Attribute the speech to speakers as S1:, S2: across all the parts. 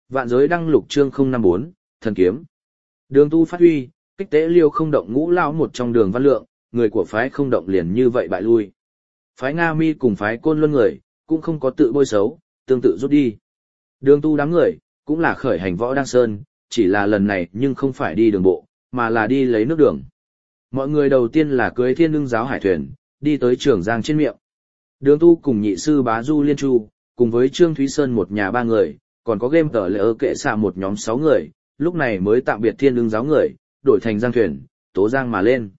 S1: Vạn giới đăng lục chương 054, thần kiếm. Đường tu phát huy, kích tế liêu không động ngũ lão một trong Đường Văn Lượng, người của phái không động liền như vậy bại lui. Phái Nga Mi cùng phái Côn Luân người, cũng không có tự bôi xấu, tương tự rút đi. Đường tu đám người, cũng là khởi hành võ đăng sơn, chỉ là lần này nhưng không phải đi đường bộ, mà là đi lấy nước đường. Mọi người đầu tiên là cưới Thiên Ưng giáo hải thuyền, đi tới Trường Giang trên miệng. Đường tu cùng nhị sư bá Du Liên Chu, cùng với Trương Thúy Sơn một nhà ba người, còn có game tờ lệ ơ kệ xạ một nhóm 6 người, lúc này mới tạm biệt Thiên Ưng giáo người, đổi thành giang thuyền, tố giang mà lên.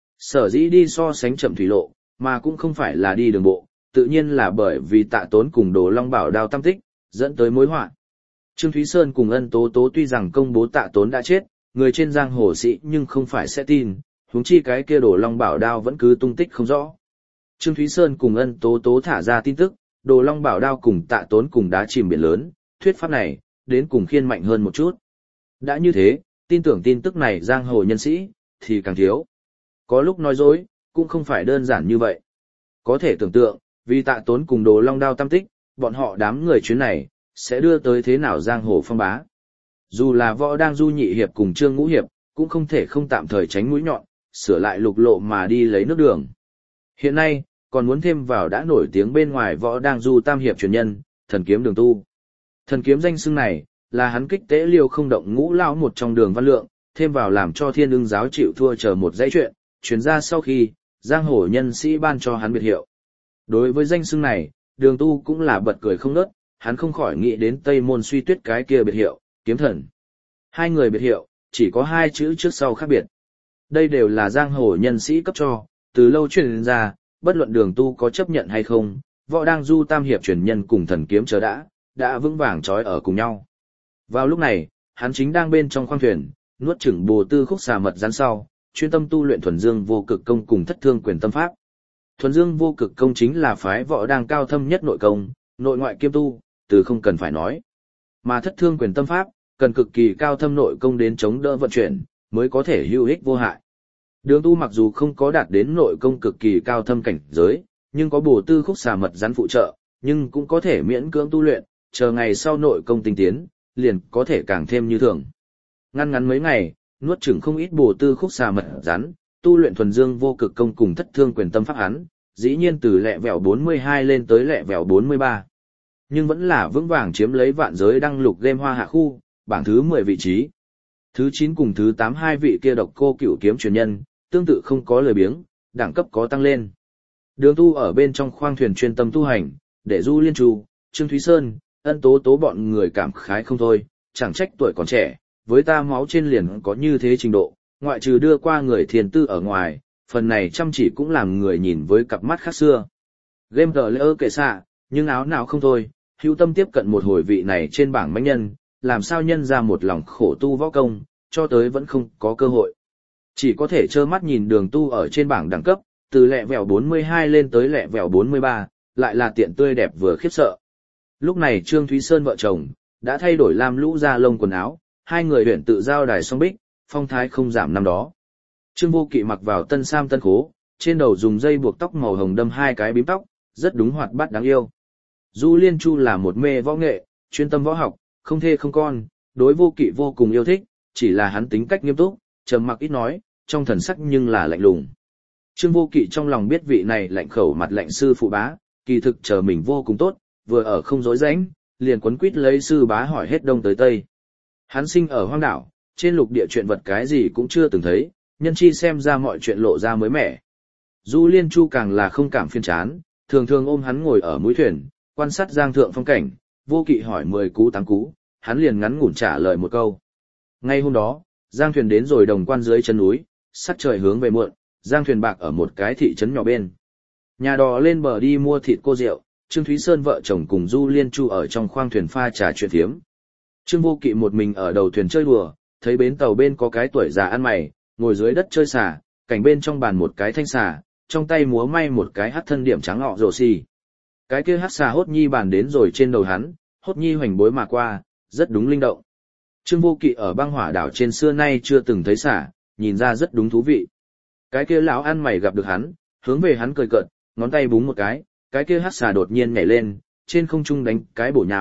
S1: Sở dĩ đi so sánh chậm thủy lộ, mà cũng không phải là đi đường bộ, tự nhiên là bởi vì Tạ Tốn cùng Đồ Long Bảo đao tam tích, dẫn tới mối họa. Trương Thúy Sơn cùng Ân Tố Tố tuy rằng công bố Tạ Tốn đã chết, người trên giang hồ sĩ nhưng không phải sẽ tin, huống chi cái kia Đồ Long Bảo đao vẫn cứ tung tích không rõ. Trương Thúy Sơn cùng Ân Tố Tố thả ra tin tức, Đồ Long Bảo đao cùng Tạ Tốn cùng đá chìm biển lớn, thuyết pháp này, đến cùng khiên mạnh hơn một chút. Đã như thế, tin tưởng tin tức này giang hồ nhân sĩ, thì càng thiếu. Có lúc nói dối, cũng không phải đơn giản như vậy. Có thể tưởng tượng, vì Tạ Tốn cùng Đồ Long đao tam tích, bọn họ đám người chuyến này, sẽ đưa tới thế nào giang hồ phong bá. Dù là Võ Đang Du nhị hiệp cùng Trương Ngũ hiệp, cũng không thể không tạm thời tránh mũi nhọn, sửa lại lục lộ mà đi lấy nước đường. Hiện nay, còn muốn thêm vào đã nổi tiếng bên ngoài Võ Đang Du tam hiệp truyền nhân, thần kiếm Đường Tu. Thần kiếm danh xưng này, là hắn kích tế liêu không động ngũ lão một trong Đường Văn Lượng, thêm vào làm cho Thiên Ưng giáo chịu thua chờ một dãy chuyện, truyền ra sau khi, giang hồ nhân sĩ ban cho hắn biệt hiệu. Đối với danh xưng này, Đường Tu cũng là bật cười không ngớt, hắn không khỏi nghĩ đến Tây Môn Suy Tuyết cái kia biệt hiệu, kiếm thần. Hai người biệt hiệu, chỉ có hai chữ trước sau khác biệt. Đây đều là giang hồ nhân sĩ cấp cho, từ lâu truyền ra, bất luận Đường Tu có chấp nhận hay không, Võ Đang Du tam hiệp truyền nhân cùng thần kiếm chờ đã vững vàng trói ở cùng nhau. Vào lúc này, hắn chính đang bên trong khoang thuyền, nuốt chửng bồ tư khúc xà mật rắn sau, chuyên tâm tu luyện thuần dương vô cực công cùng thất thương quyền tâm pháp. Thuần dương vô cực công chính là phái Võ Đang cao thâm nhất nội công, nội ngoại kiêm tu, từ không cần phải nói. Mà thất thương quyền tâm pháp, cần cực kỳ cao thâm nội công đến chống đỡ vận chuyển, mới có thể hữu ích vô hại. Đường Tu mặc dù không có đạt đến nội công cực kỳ cao thâm cảnh giới, nhưng có bổ tư khúc xà mật rắn phụ trợ, nhưng cũng có thể miễn cưỡng tu luyện, chờ ngày sau nội công tinh tiến, liền có thể càng thêm như thường. Ngắn mấy ngày, nuốt chửng không ít bổ tư khúc xà mật rắn, tu luyện thuần dương vô cực công cùng thất thương quyền tâm pháp hắn, dĩ nhiên từ lẹ vẹo 42 lên tới lẹ vẹo 43. Nhưng vẫn là vững vàng chiếm lấy vạn giới đăng lục game hoa hạ khu, bảng thứ 10 vị trí. Thứ 9 cùng thứ 8 hai vị kia độc cô cửu kiếm truyền nhân, tương tự không có lời biếng, đẳng cấp có tăng lên. Đường Tu ở bên trong khoang thuyền chuyên tâm tu hành, để Du Liên Chu, Trương Thúy Sơn, Ân Tố Tố bọn người cảm khái không thôi, chẳng trách tuổi còn trẻ, với ta máu trên liền có như thế trình độ, ngoại trừ đưa qua người thiền tư ở ngoài, phần này chăm chỉ cũng làm người nhìn với cặp mắt khác xưa. Game tờ lỡ kệ xạ, nhưng áo nào không thôi, hữu tâm tiếp cận một hồi vị này trên bảng mãnh nhân, làm sao nhân ra một lòng khổ tu võ công, cho tới vẫn không có cơ hội. Chỉ có thể trơ mắt nhìn Đường Tu ở trên bảng đẳng cấp, từ lẹ vẹo 42 lên tới lẹ vẹo 43, lại là tiện tươi đẹp vừa khiếp sợ. Lúc này Trương Thúy Sơn vợ chồng, đã thay đổi lam lũ da lông quần áo, hai người huyện tự giao đài song bích, phong thái không giảm năm đó. Trương Vô Kỵ mặc vào tân sam tân khố, trên đầu dùng dây buộc tóc màu hồng đâm hai cái bím tóc, rất đúng hoạt bát đáng yêu. Du Liên Chu là một mê võ nghệ, chuyên tâm võ học, không thê không con, đối Vô Kỵ vô cùng yêu thích, chỉ là hắn tính cách nghiêm túc, trầm mặc ít nói, trong thần sắc nhưng là lạnh lùng. Trương Vô Kỵ trong lòng biết vị này lạnh khẩu mặt lạnh sư phụ bá, kỳ thực chờ mình vô cùng tốt, vừa ở không dối rãnh, liền quấn quýt lấy sư bá hỏi hết đông tới tây. Hắn sinh ở hoang đảo, trên lục địa chuyện vật cái gì cũng chưa từng thấy, nhân chi xem ra mọi chuyện lộ ra mới mẻ. Du Liên Chu càng là không cảm phiền chán, thường thường ôm hắn ngồi ở mũi thuyền, quan sát giang thượng phong cảnh, Vô Kỵ hỏi 10 cú 8 cú, hắn liền ngắn ngủn trả lời một câu. Ngay hôm đó, giang thuyền đến rồi đồng quan dưới chân núi, sắc trời hướng về muộn, giang thuyền bạc ở một cái thị trấn nhỏ bên. Nhà đò lên bờ đi mua thịt cô rượu, Trương Thúy Sơn vợ chồng cùng Du Liên Chu ở trong khoang thuyền pha trà chuyện thiếm. Trương Vô Kỵ một mình ở đầu thuyền chơi đùa, thấy bến tàu bên có cái tuổi già ăn mày, ngồi dưới đất chơi xà, cảnh bên trong bàn một cái thanh xà, trong tay múa may một cái hắc thân điểm trắng họ rồ xì. Cái kia hắc xà hốt nhi bàn đến rồi trên đầu hắn, hốt nhi hoành bối mà qua, rất đúng linh động. Trương Vô Kỵ ở băng hỏa đảo trên xưa nay chưa từng thấy xà, nhìn ra rất đúng thú vị. Cái kia lão ăn mày gặp được hắn, hướng về hắn cười cợt, ngón tay búng một cái kia hắc xà đột nhiên nhảy lên, trên không trung đánh cái bổ nhào,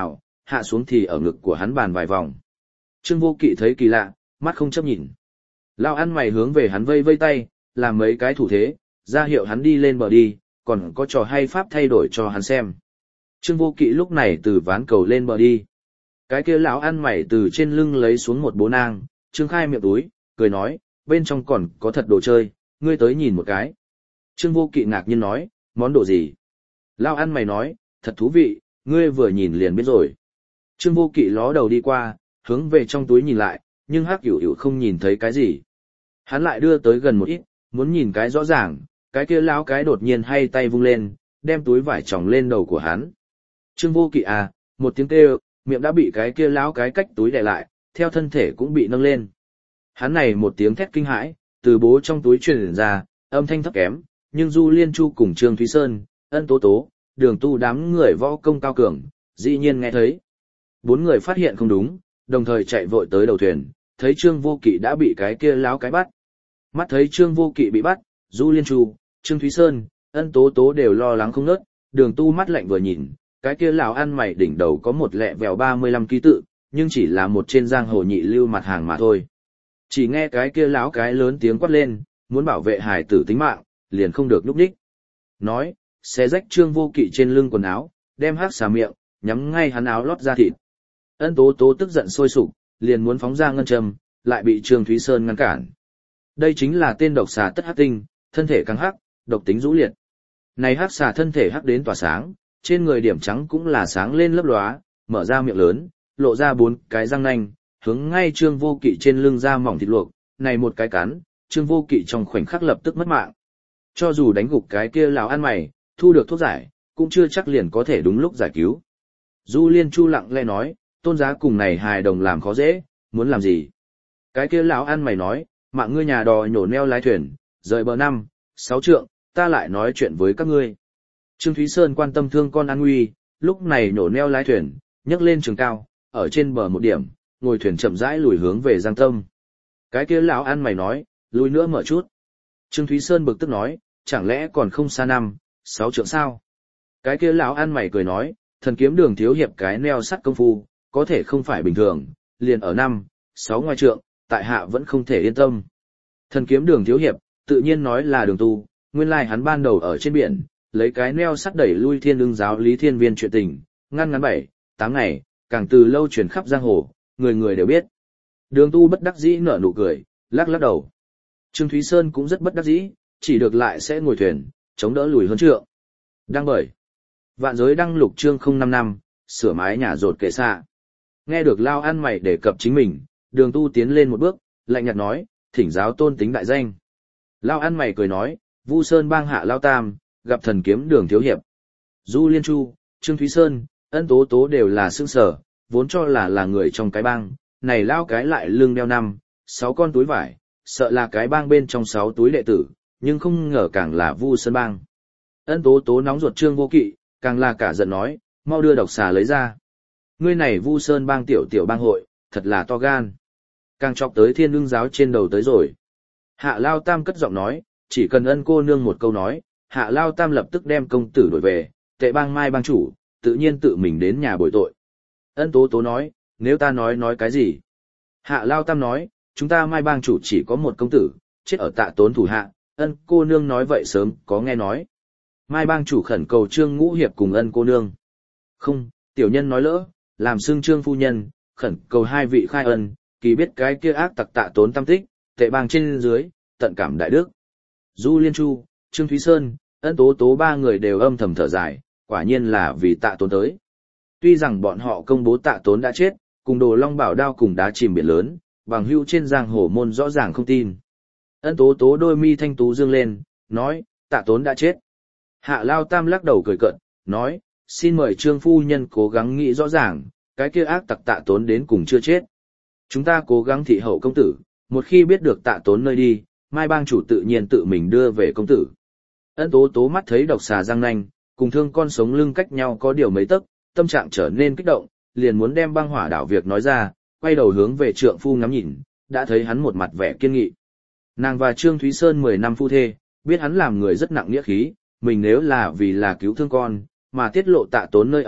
S1: hạ xuống thì ở ngực của hắn bàn vài vòng. Trương Vô Kỵ thấy kỳ lạ, mắt không chấp nhìn. Lao ăn mày hướng về hắn vây vây tay, làm mấy cái thủ thế, ra hiệu hắn đi lên bờ đi, còn có trò hay pháp thay đổi cho hắn xem. Trương Vô Kỵ lúc này từ ván cầu lên bờ đi. Cái kia lão ăn mày từ trên lưng lấy xuống một bố nang, trương khai miệng túi, cười nói, bên trong còn có thật đồ chơi, ngươi tới nhìn một cái. Trương Vô Kỵ ngạc nhiên nói, món đồ gì? Lão ăn mày nói, thật thú vị, ngươi vừa nhìn liền biết rồi. Trương Vô Kỵ ló đầu đi qua, hướng về trong túi nhìn lại, nhưng Hắc Yểu Yểu không nhìn thấy cái gì. Hắn lại đưa tới gần một ít, muốn nhìn cái rõ ràng, cái kia lão cái đột nhiên hay tay vung lên, đem túi vải tròng lên đầu của hắn. Trương Vô Kỵ à, một tiếng kêu, miệng đã bị cái kia lão cái cách túi đè lại, theo thân thể cũng bị nâng lên. Hắn này một tiếng thét kinh hãi, từ bố trong túi truyền ra, âm thanh thấp kém, nhưng Du Liên Chu cùng Trương Thúy Sơn, Ân Tố Tố, Đường Tu đám người võ công cao cường, dĩ nhiên nghe thấy. Bốn người phát hiện không đúng, đồng thời chạy vội tới đầu thuyền, thấy Trương Vô Kỵ đã bị cái kia lão cái bắt. Mắt thấy Trương Vô Kỵ bị bắt, Du Liên Chu, Trương Thúy Sơn, Ân Tố Tố đều lo lắng không ngớt, Đường Tu mắt lạnh vừa nhìn, cái kia lão ăn mày đỉnh đầu có một lẹ vèo 35 ký tự, nhưng chỉ là một trên giang hồ nhị lưu mặt hàng mà thôi. Chỉ nghe cái kia lão cái lớn tiếng quát lên, muốn bảo vệ hài tử tính mạng, liền không được nhúc nhích. Nói, xé rách Trương Vô Kỵ trên lưng quần áo, đem hắc xà miệng, nhắm ngay hắn áo lót ra thịt. Ân Tố Tố tức giận sôi sục, liền muốn phóng ra ngân châm, lại bị Trương Thúy Sơn ngăn cản. Đây chính là tên độc xà tất hắc tinh, thân thể càng hắc, độc tính dữ liệt. Này hắc xà thân thể hắc đến tỏa sáng, trên người điểm trắng cũng là sáng lên lấp lóa, mở ra miệng lớn, lộ ra 4 cái răng nanh, hướng ngay Trương Vô Kỵ trên lưng ra mỏng thịt luộc, này một cái cắn, Trương Vô Kỵ trong khoảnh khắc lập tức mất mạng. Cho dù đánh gục cái kia lão ăn mày, thu được thuốc giải, cũng chưa chắc liền có thể đúng lúc giải cứu. Du Liên Chu lặng lẽ nói, Tôn giá cùng này hài đồng làm khó dễ, muốn làm gì? Cái kia lão ăn mày nói, mạng ngươi nhà đò nhổ neo lái thuyền, rời bờ 5-6 trượng, ta lại nói chuyện với các ngươi. Trương Thúy Sơn quan tâm thương con an nguy, lúc này nhổ neo lái thuyền, nhấc lên trường cao, ở trên bờ một điểm, ngồi thuyền chậm rãi lùi hướng về Giang Tâm. Cái kia lão ăn mày nói, lùi nữa mở chút. Trương Thúy Sơn bực tức nói, chẳng lẽ còn không xa 5-6 trượng sao? Cái kia lão ăn mày cười nói, thần kiếm đường thiếu hiệp cái neo sắt công phu, có thể không phải bình thường, liền ở 5-6 ngoài trượng, tại hạ vẫn không thể yên tâm. Thần kiếm đường thiếu hiệp, tự nhiên nói là Đường Tu, nguyên lai hắn ban đầu ở trên biển, lấy cái neo sắt đẩy lui Thiên Ưng giáo Lý Thiên Viên chuyện tình, ngăn ngắn 7-8 ngày, càng từ lâu truyền khắp giang hồ, người người đều biết. Đường Tu bất đắc dĩ nở nụ cười, lắc lắc đầu. Trương Thúy Sơn cũng rất bất đắc dĩ, chỉ được lại sẽ ngồi thuyền, chống đỡ lùi hơn trượng. Đăng bởi Vạn Giới đăng lục chương 055, sửa mái nhà rột kệ xa. Nghe được Lao ăn mày đề cập chính mình, Đường Tu tiến lên một bước, lạnh nhạt nói, thỉnh giáo tôn tính đại danh. Lao ăn mày cười nói, Vu Sơn bang hạ Lao Tam, gặp thần kiếm đường thiếu hiệp. Du Liên Chu, Trương Thúy Sơn, Ân Tố Tố đều là xương sở, vốn cho là người trong cái bang, này Lao cái lại lưng đeo 5-6 con túi vải, sợ là cái bang bên trong 6 túi đệ tử, nhưng không ngờ càng là Vu Sơn bang. Ân Tố Tố nóng ruột Trương Vô Kỵ, càng là cả giận nói, mau đưa độc xà lấy ra. Ngươi này Vu Sơn bang tiểu bang hội, thật là to gan. Càng chọc tới Thiên Ưng giáo trên đầu tới rồi. Hạ Lao Tam cất giọng nói, chỉ cần Ân cô nương một câu nói, Hạ Lao Tam lập tức đem công tử đổi về, tệ bang mai bang chủ, tự nhiên tự mình đến nhà bồi tội. Ân Tố Tố nói, nếu ta nói cái gì? Hạ Lao Tam nói, chúng ta mai bang chủ chỉ có một công tử, chết ở Tạ Tốn thủ hạ, Ân cô nương nói vậy sớm có nghe nói. Mai bang chủ khẩn cầu Trương Ngũ Hiệp cùng Ân cô nương. Không, tiểu nhân nói lỡ, làm xưng Trương phu nhân, khẩn cầu hai vị khai ân, kỳ biết cái kia ác tặc Tạ Tốn tâm tích, tệ bang trên dưới, tận cảm đại đức. Du Liên Chu, Trương Thúy Sơn, Ân Tố Tố ba người đều âm thầm thở dài, quả nhiên là vì Tạ Tốn tới. Tuy rằng bọn họ công bố Tạ Tốn đã chết, cùng Đồ Long Bảo đao cùng đá chìm biển lớn, bằng hữu trên giang hồ môn rõ ràng không tin. Ân Tố Tố đôi mi thanh tú dương lên, nói, Tạ Tốn đã chết. Hạ Lao Tam lắc đầu cười cợt, nói, xin mời Trương phu nhân cố gắng nghĩ rõ ràng, cái kia ác tặc Tạ Tốn đến cùng chưa chết. Chúng ta cố gắng thị hậu công tử, một khi biết được Tạ Tốn nơi đi, mai bang chủ tự nhiên tự mình đưa về công tử. Ân Tố Tố mắt thấy độc xà răng nanh, cùng thương con sống lưng cách nhau có điều mấy tấc, tâm trạng trở nên kích động, liền muốn đem băng hỏa đảo việc nói ra, quay đầu hướng về trượng phu ngắm nhìn, đã thấy hắn một mặt vẻ kiên nghị. Nàng và Trương Thúy Sơn 10 năm phu thê, biết hắn làm người rất nặng nghĩa khí, mình nếu là vì là cứu thương con, mà tiết lộ Tạ Tốn nơi ở,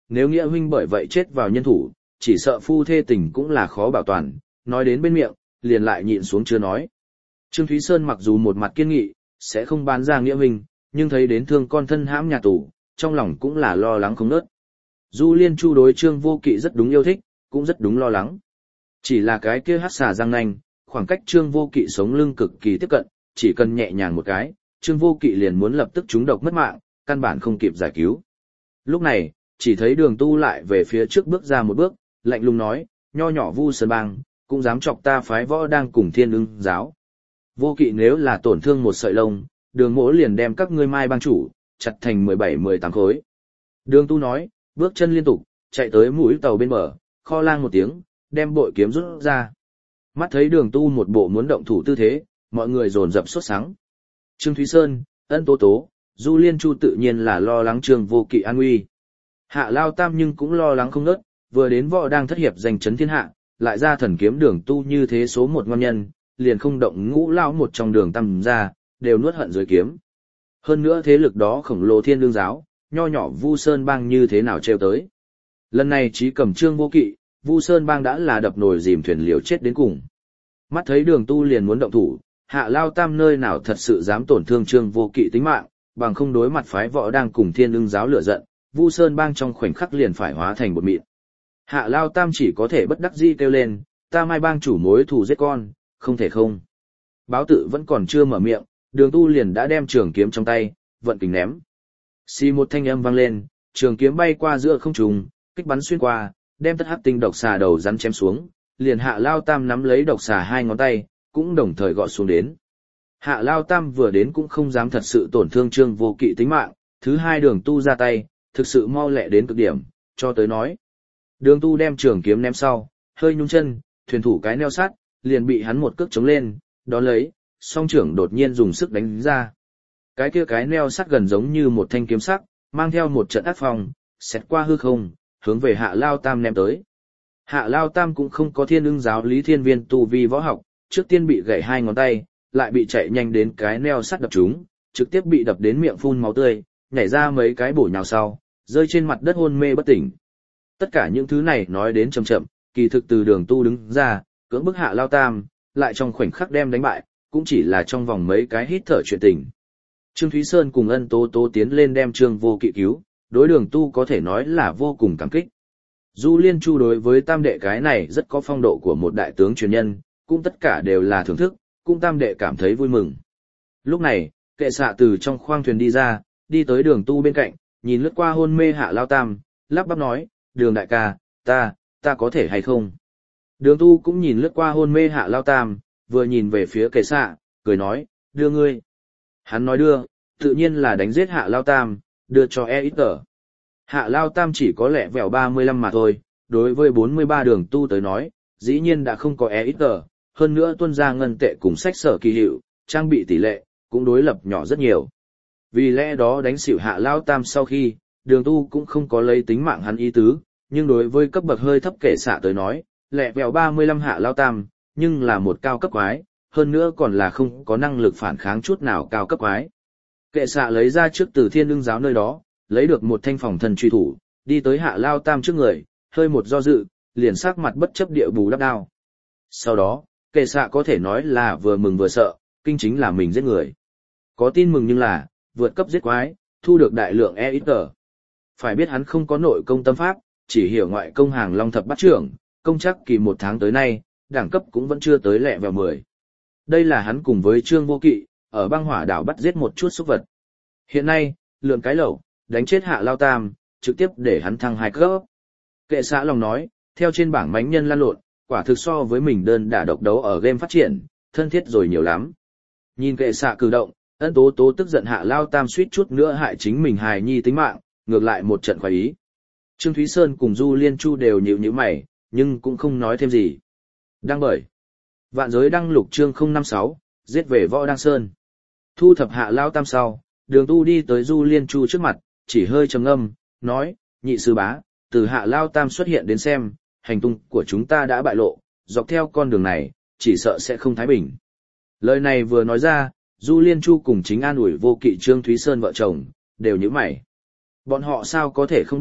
S1: nếu nghĩa huynh bởi vậy chết vào nhân thủ, chỉ sợ phu thê tình cũng là khó bảo toàn, nói đến bên miệng, liền lại nhịn xuống chưa nói. Trương Thúy Sơn mặc dù một mặt kiên nghị, sẽ không bán ra nghĩa huynh, nhưng thấy đến thương con thân hãm nhà tù, trong lòng cũng là lo lắng không nớt. Du Liên Chu đối Trương Vô Kỵ rất đúng yêu thích, cũng rất đúng lo lắng. Chỉ là cái kia hắc xà răng nanh, khoảng cách Trương Vô Kỵ sống lưng cực kỳ tiếp cận, chỉ cần nhẹ nhàng một cái, Trương Vô Kỵ liền muốn lập tức trúng độc mất mạng, căn bản không kịp giải cứu. Lúc này, chỉ thấy Đường Tu lại về phía trước bước ra một bước, lạnh lùng nói, nho nhỏ Vu Sơn Bang, cũng dám chọc ta phái võ đang cùng Thiên Ưng giáo. Vô Kỵ nếu là tổn thương một sợi lông, Đường Mỗ liền đem các ngươi mai bang chủ chặt thành 17-18 khối. Đường Tu nói, bước chân liên tục, chạy tới mũi tàu bên bờ, kho lang một tiếng, đem bội kiếm rút ra. Mắt thấy Đường Tu một bộ muốn động thủ tư thế, mọi người dồn dập sốt sắng. Trương Thúy Sơn, Ân Tố Tố, Du Liên Chu tự nhiên là lo lắng Trương Vô Kỵ an nguy. Hạ Lao Tam nhưng cũng lo lắng không ngớt, vừa đến võ đang thất hiệp giành chấn thiên hạ, lại ra thần kiếm Đường Tu như thế số một ngon nhân, liền không động ngũ lao một trong Đường Tam ra, đều nuốt hận dưới kiếm. Hơn nữa thế lực đó khổng lồ Thiên Lương giáo, nho nhỏ Vu Sơn Bang như thế nào treo tới. Lần này chí cầm Trương Vô Kỵ, Vu Sơn Bang đã là đập nồi dìm thuyền liều chết đến cùng. Mắt thấy Đường Tu liền muốn động thủ, Hạ Lao Tam nơi nào thật sự dám tổn thương Trương Vô Kỵ tính mạng, bằng không đối mặt phái võ đang cùng Thiên Ưng giáo lửa giận, Vu Sơn Bang trong khoảnh khắc liền phải hóa thành bột mịn. Hạ Lao Tam chỉ có thể bất đắc dĩ kêu lên, ta mai bang chủ mối thù giết con, không thể không. Báo tự vẫn còn chưa mở miệng, Đường Tu liền đã đem trường kiếm trong tay, vận kình ném. Xì một thanh âm vang lên, trường kiếm bay qua giữa không trung, kích bắn xuyên qua, đem tất hắc tinh độc xà đầu rắn chém xuống, liền Hạ Lao Tam nắm lấy độc xà hai ngón tay, cũng đồng thời gọt xuống đến. Hạ Lao Tam vừa đến cũng không dám thật sự tổn thương Trương Vô Kỵ tính mạng, thứ hai Đường Tu ra tay, thực sự mau lẹ đến cực điểm, cho tới nói. Đường Tu đem trường kiếm ném sau, hơi nhún chân, thuyền thủ cái neo sát, liền bị hắn một cước chống lên, đón lấy, song trưởng đột nhiên dùng sức đánh ra. Cái kia cái neo sắt gần giống như một thanh kiếm sắc, mang theo một trận ác phong, xẹt qua hư không, hướng về Hạ Lao Tam ném tới. Hạ Lao Tam cũng không có Thiên Ưng giáo Lý Thiên Viên tu vi võ học, trước tiên bị gãy hai ngón tay, lại bị chạy nhanh đến cái neo sắt đập trúng, trực tiếp bị đập đến miệng phun máu tươi, nhảy ra mấy cái bổ nhào sau, rơi trên mặt đất hôn mê bất tỉnh. Tất cả những thứ này nói đến chậm chậm, kỳ thực từ Đường Tu đứng ra, cưỡng bức Hạ Lao Tam, lại trong khoảnh khắc đem đánh bại, cũng chỉ là trong vòng mấy cái hít thở chuyện tình. Trương Thúy Sơn cùng Ân Tố Tố tiến lên đem Trương Vô Kỵ cứu, đối Đường Tu có thể nói là vô cùng cảm kích. Du Liên Chu đối với tam đệ cái này rất có phong độ của một đại tướng truyền nhân, cũng tất cả đều là thưởng thức, cũng tam đệ cảm thấy vui mừng. Lúc này, kệ xạ từ trong khoang thuyền đi ra, đi tới Đường Tu bên cạnh, nhìn lướt qua hôn mê Hạ Lao Tam, lắp bắp nói, Đường đại ca, ta có thể hay không? Đường Tu cũng nhìn lướt qua hôn mê Hạ Lao Tam, vừa nhìn về phía kệ xạ, cười nói, đưa ngươi. Hắn nói đưa, tự nhiên là đánh giết Hạ Lao Tam, đưa cho ít tờ. Hạ Lao Tam chỉ có lẽ vẻo 35 mà thôi, đối với 43 Đường Tu tới nói, dĩ nhiên đã không có ít tờ, hơn nữa tuân ra ngân tệ cùng sách sở kỳ hiệu, trang bị tỷ lệ, cũng đối lập nhỏ rất nhiều. Vì lẽ đó đánh xỉu Hạ Lao Tam sau khi, Đường Tu cũng không có lấy tính mạng hắn ý tứ, nhưng đối với cấp bậc hơi thấp kệ xạ tới nói, lẹ vẹo 35 Hạ Lao Tam, nhưng là một cao cấp quái, hơn nữa còn là không có năng lực phản kháng chút nào cao cấp quái. Kệ xạ lấy ra trước từ Thiên Lương giáo nơi đó, lấy được một thanh phòng thần truy thủ, đi tới Hạ Lao Tam trước người, hơi một do dự, liền sắc mặt bất chấp địa bù đắp đao. Sau đó, kệ xạ có thể nói là vừa mừng vừa sợ, kinh chính là mình giết người. Có tin mừng nhưng là, vượt cấp giết quái, thu được đại lượng EXP. Phải biết hắn không có nội công tâm pháp, chỉ hiểu ngoại công hàng long thập bát trưởng, công chắc kỳ 1 tháng tới nay, đẳng cấp cũng vẫn chưa tới lẹ vào 10. Đây là hắn cùng với Trương Vô Kỵ, ở băng hỏa đảo bắt giết một chút súc vật. Hiện nay, lượng cái lẩu, đánh chết Hạ Lao Tam, trực tiếp để hắn thăng 2 cấp. Kệ xạ lòng nói, theo trên bảng mánh nhân lan lộn, quả thực so với mình đơn đả độc đấu ở game phát triển, thân thiết rồi nhiều lắm. Nhìn kệ xạ cử động, Ân Tố Tố tức giận Hạ Lao Tam suýt chút nữa hại chính mình hài nhi tính mạng, ngược lại một trận khoái ý. Trương Thúy Sơn cùng Du Liên Chu đều nhíu nhíu mày, nhưng cũng không nói thêm gì. Đăng bởi Vạn Giới đăng lục chương 056, giết về Võ Đăng Sơn. Thu thập Hạ Lao Tam sau, Đường Tu đi tới Du Liên Chu trước mặt, chỉ hơi trầm ngâm, nói, nhị sư bá, từ Hạ Lao Tam xuất hiện đến xem, hành tung của chúng ta đã bại lộ, dọc theo con đường này, chỉ sợ sẽ không thái bình. Lời này vừa nói ra, Du Liên Chu cùng chính an ủi Vô Kỵ Trương Thúy Sơn vợ chồng, đều nhíu mày. Bọn họ sao có thể không biết,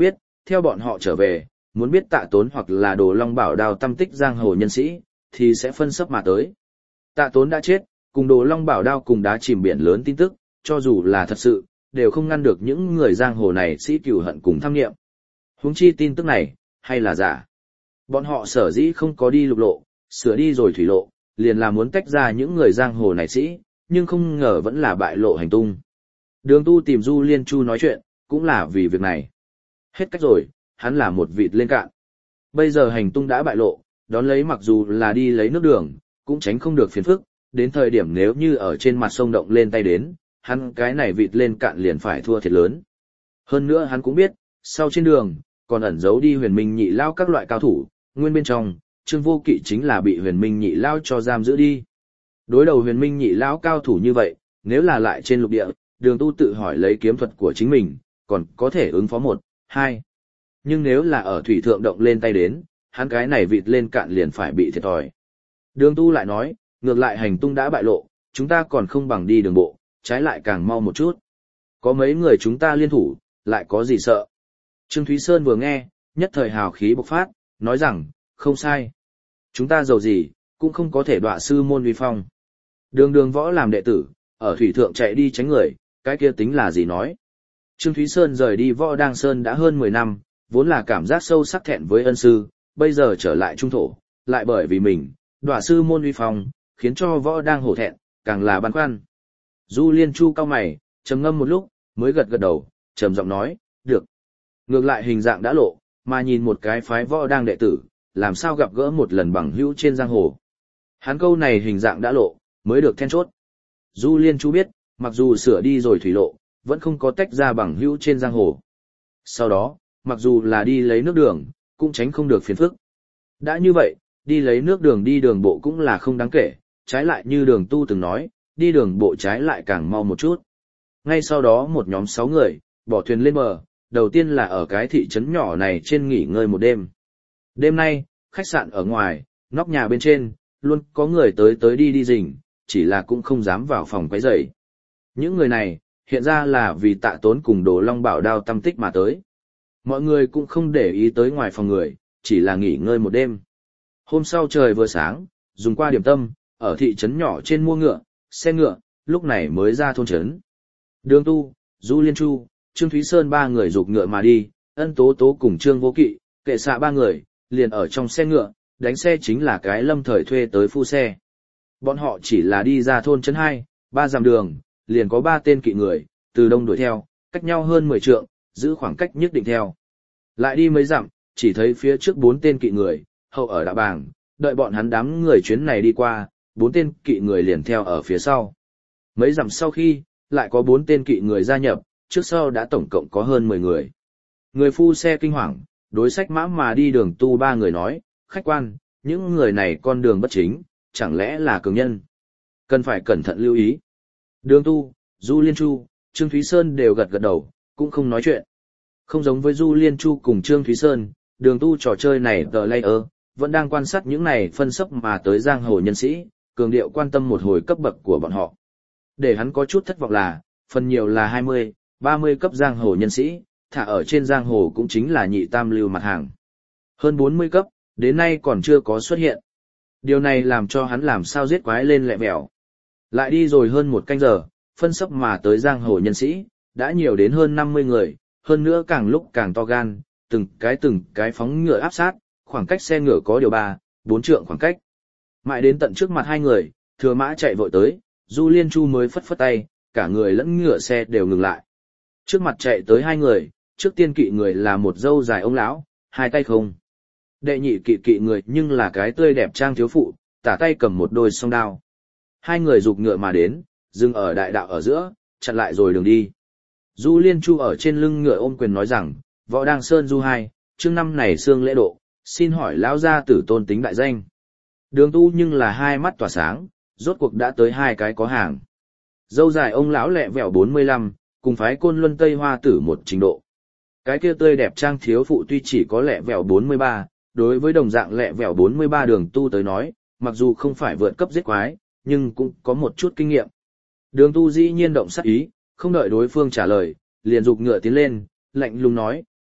S1: theo bọn họ trở về, muốn biết Tạ Tốn hoặc là Đồ Long Bảo Đao tâm tích giang hồ nhân sĩ, thì sẽ phân sấp mà tới. Tạ Tốn đã chết, cùng Đồ Long Bảo Đao cùng đá chìm biển lớn tin tức, cho dù là thật sự, đều không ngăn được những người giang hồ này sĩ cửu hận cùng tham nghiệm. Huống chi tin tức này, hay là giả. Bọn họ sở dĩ không có đi lục lộ, sửa đi rồi thủy lộ, liền là muốn tách ra những người giang hồ này sĩ, nhưng không ngờ vẫn là bại lộ hành tung. Đường Tu tìm Du Liên Chu nói chuyện, cũng là vì việc này. Hết cách rồi, hắn là một vịt lên cạn. Bây giờ hành tung đã bại lộ, đón lấy mặc dù là đi lấy nước đường, cũng tránh không được phiền phức, đến thời điểm nếu như ở trên mặt sông động lên tay đến, hắn cái này vịt lên cạn liền phải thua thiệt lớn. Hơn nữa hắn cũng biết, sau trên đường, còn ẩn giấu đi Huyền Minh Nhị Lao các loại cao thủ, nguyên bên trong, Trương Vô Kỵ chính là bị Huyền Minh Nhị Lao cho giam giữ đi. Đối đầu Huyền Minh Nhị Lao cao thủ như vậy, nếu là lại trên lục địa, Đường Tu tự hỏi lấy kiếm thuật của chính mình, còn có thể ứng phó 1, 2. Nhưng nếu là ở thủy thượng động lên tay đến, hắn cái này vịt lên cạn liền phải bị thiệt thòi. Đường Tu lại nói, ngược lại hành tung đã bại lộ, chúng ta còn không bằng đi đường bộ, trái lại càng mau một chút. Có mấy người chúng ta liên thủ, lại có gì sợ. Trương Thúy Sơn vừa nghe, nhất thời hào khí bộc phát, nói rằng, không sai. Chúng ta giàu gì, cũng không có thể đọa sư môn uy phong. Đường võ làm đệ tử, ở thủy thượng chạy đi tránh người, cái kia tính là gì nói. Trương Thúy Sơn rời đi Võ Đăng Sơn đã hơn 10 năm, vốn là cảm giác sâu sắc thẹn với ân sư, bây giờ trở lại trung thổ, lại bởi vì mình, đọa sư môn uy phong, khiến cho Võ Đăng hổ thẹn, càng là băn khoăn. Du Liên Chu cau mày, trầm ngâm một lúc, mới gật gật đầu, trầm giọng nói, được. Ngược lại hình dạng đã lộ, mà nhìn một cái phái Võ Đăng đệ tử, làm sao gặp gỡ một lần bằng hữu trên giang hồ. Hắn câu này hình dạng đã lộ, mới được then chốt. Du Liên Chu biết, mặc dù sửa đi rồi thủy lộ, vẫn không có tách ra bằng hữu trên giang hồ. Sau đó, mặc dù là đi lấy nước đường, cũng tránh không được phiền phức. Đã như vậy, đi lấy nước đường đi đường bộ cũng là không đáng kể, trái lại như Đường Tu từng nói, đi đường bộ trái lại càng mau một chút. Ngay sau đó một nhóm 6 người, bỏ thuyền lên bờ, đầu tiên là ở cái thị trấn nhỏ này trên nghỉ ngơi một đêm. Đêm nay, khách sạn ở ngoài, nóc nhà bên trên, luôn có người tới đi rình, chỉ là cũng không dám vào phòng quấy rầy. Những người này, hiện ra là vì Tạ Tốn cùng Đồ Long Bảo Đao tâm tích mà tới. Mọi người cũng không để ý tới ngoài phòng người, chỉ là nghỉ ngơi một đêm. Hôm sau trời vừa sáng, dùng qua điểm tâm, ở thị trấn nhỏ trên mua ngựa, xe ngựa, lúc này mới ra thôn trấn. Đường Tu, Du Liên Chu, Trương Thúy Sơn 3 người rục ngựa mà đi, Ân Tố Tố cùng Trương Vô Kỵ, kệ xạ 3 người, liền ở trong xe ngựa, đánh xe chính là cái Lâm Thời thuê tới phu xe. Bọn họ chỉ là đi ra thôn trấn 2, 3 dặm đường, liền có 3 tên kỵ người, từ đông đuổi theo, cách nhau hơn 10 trượng, giữ khoảng cách nhất định theo. Lại đi mấy dặm, chỉ thấy phía trước 4 tên kỵ người, hậu ở đạo bảng, đợi bọn hắn đám người chuyến này đi qua, 4 tên kỵ người liền theo ở phía sau. Mấy dặm sau khi, lại có 4 tên kỵ người gia nhập, trước sau đã tổng cộng có hơn 10 người. Người phu xe kinh hoàng, đối sách mã mà đi Đường Tu 3 người nói, khách quan, những người này con đường bất chính, chẳng lẽ là cường nhân. Cần phải cẩn thận lưu ý. Đường Tu, Du Liên Chu, Trương Thúy Sơn đều gật gật đầu, cũng không nói chuyện. Không giống với Du Liên Chu cùng Trương Thúy Sơn, Đường Tu trò chơi này The Layer, vẫn đang quan sát những này phân sấp mà tới giang hồ nhân sĩ, cường điệu quan tâm một hồi cấp bậc của bọn họ. Để hắn có chút thất vọng là, phần nhiều là 20, 30 cấp giang hồ nhân sĩ, thả ở trên giang hồ cũng chính là nhị tam lưu mặt hàng. Hơn 40 cấp, đến nay còn chưa có xuất hiện. Điều này làm cho hắn làm sao giết quái lên lẹ mèo. Lại đi rồi hơn 1 canh giờ, phân sấp mà tới giang hồ nhân sĩ, đã nhiều đến hơn 50 người, hơn nữa càng lúc càng to gan, từng cái phóng ngựa áp sát, khoảng cách xe ngựa có điều 3, 4 trượng khoảng cách. Mãi đến tận trước mặt 2 người, thừa mã chạy vội tới, Du Liên Chu mới phất phất tay, cả người lẫn ngựa xe đều ngừng lại. Trước mặt chạy tới 2 người, trước tiên kỵ người là một dâu dài ông lão, 2 tay không. Đệ nhị kỵ người nhưng là cái tươi đẹp trang thiếu phụ, tả tay cầm một đôi song đao. 2 người rục ngựa mà đến, dừng ở đại đạo ở giữa, chặn lại rồi đường đi. Du Liên Chu ở trên lưng ngựa ôm quyền nói rằng, Võ Đăng Sơn Du 2, chương năm này xương lễ độ, xin hỏi lão gia tử tôn tính đại danh. Đường Tu nhưng là 2 mắt tỏa sáng, rốt cuộc đã tới 2 cái có hàng. Dâu dài ông lão lẹ vẹo 45, cùng phái Côn Luân Tây Hoa tử một trình độ. Cái kia tươi đẹp trang thiếu phụ tuy chỉ có lẹ vẹo 43, đối với đồng dạng lẹ vẹo 43 Đường Tu tới nói, mặc dù không phải vượt cấp giết quái, nhưng cũng có một chút kinh nghiệm. Đường Tu dĩ nhiên động sát ý, không đợi đối phương trả lời, liền dục ngựa tiến lên, lạnh lùng nói,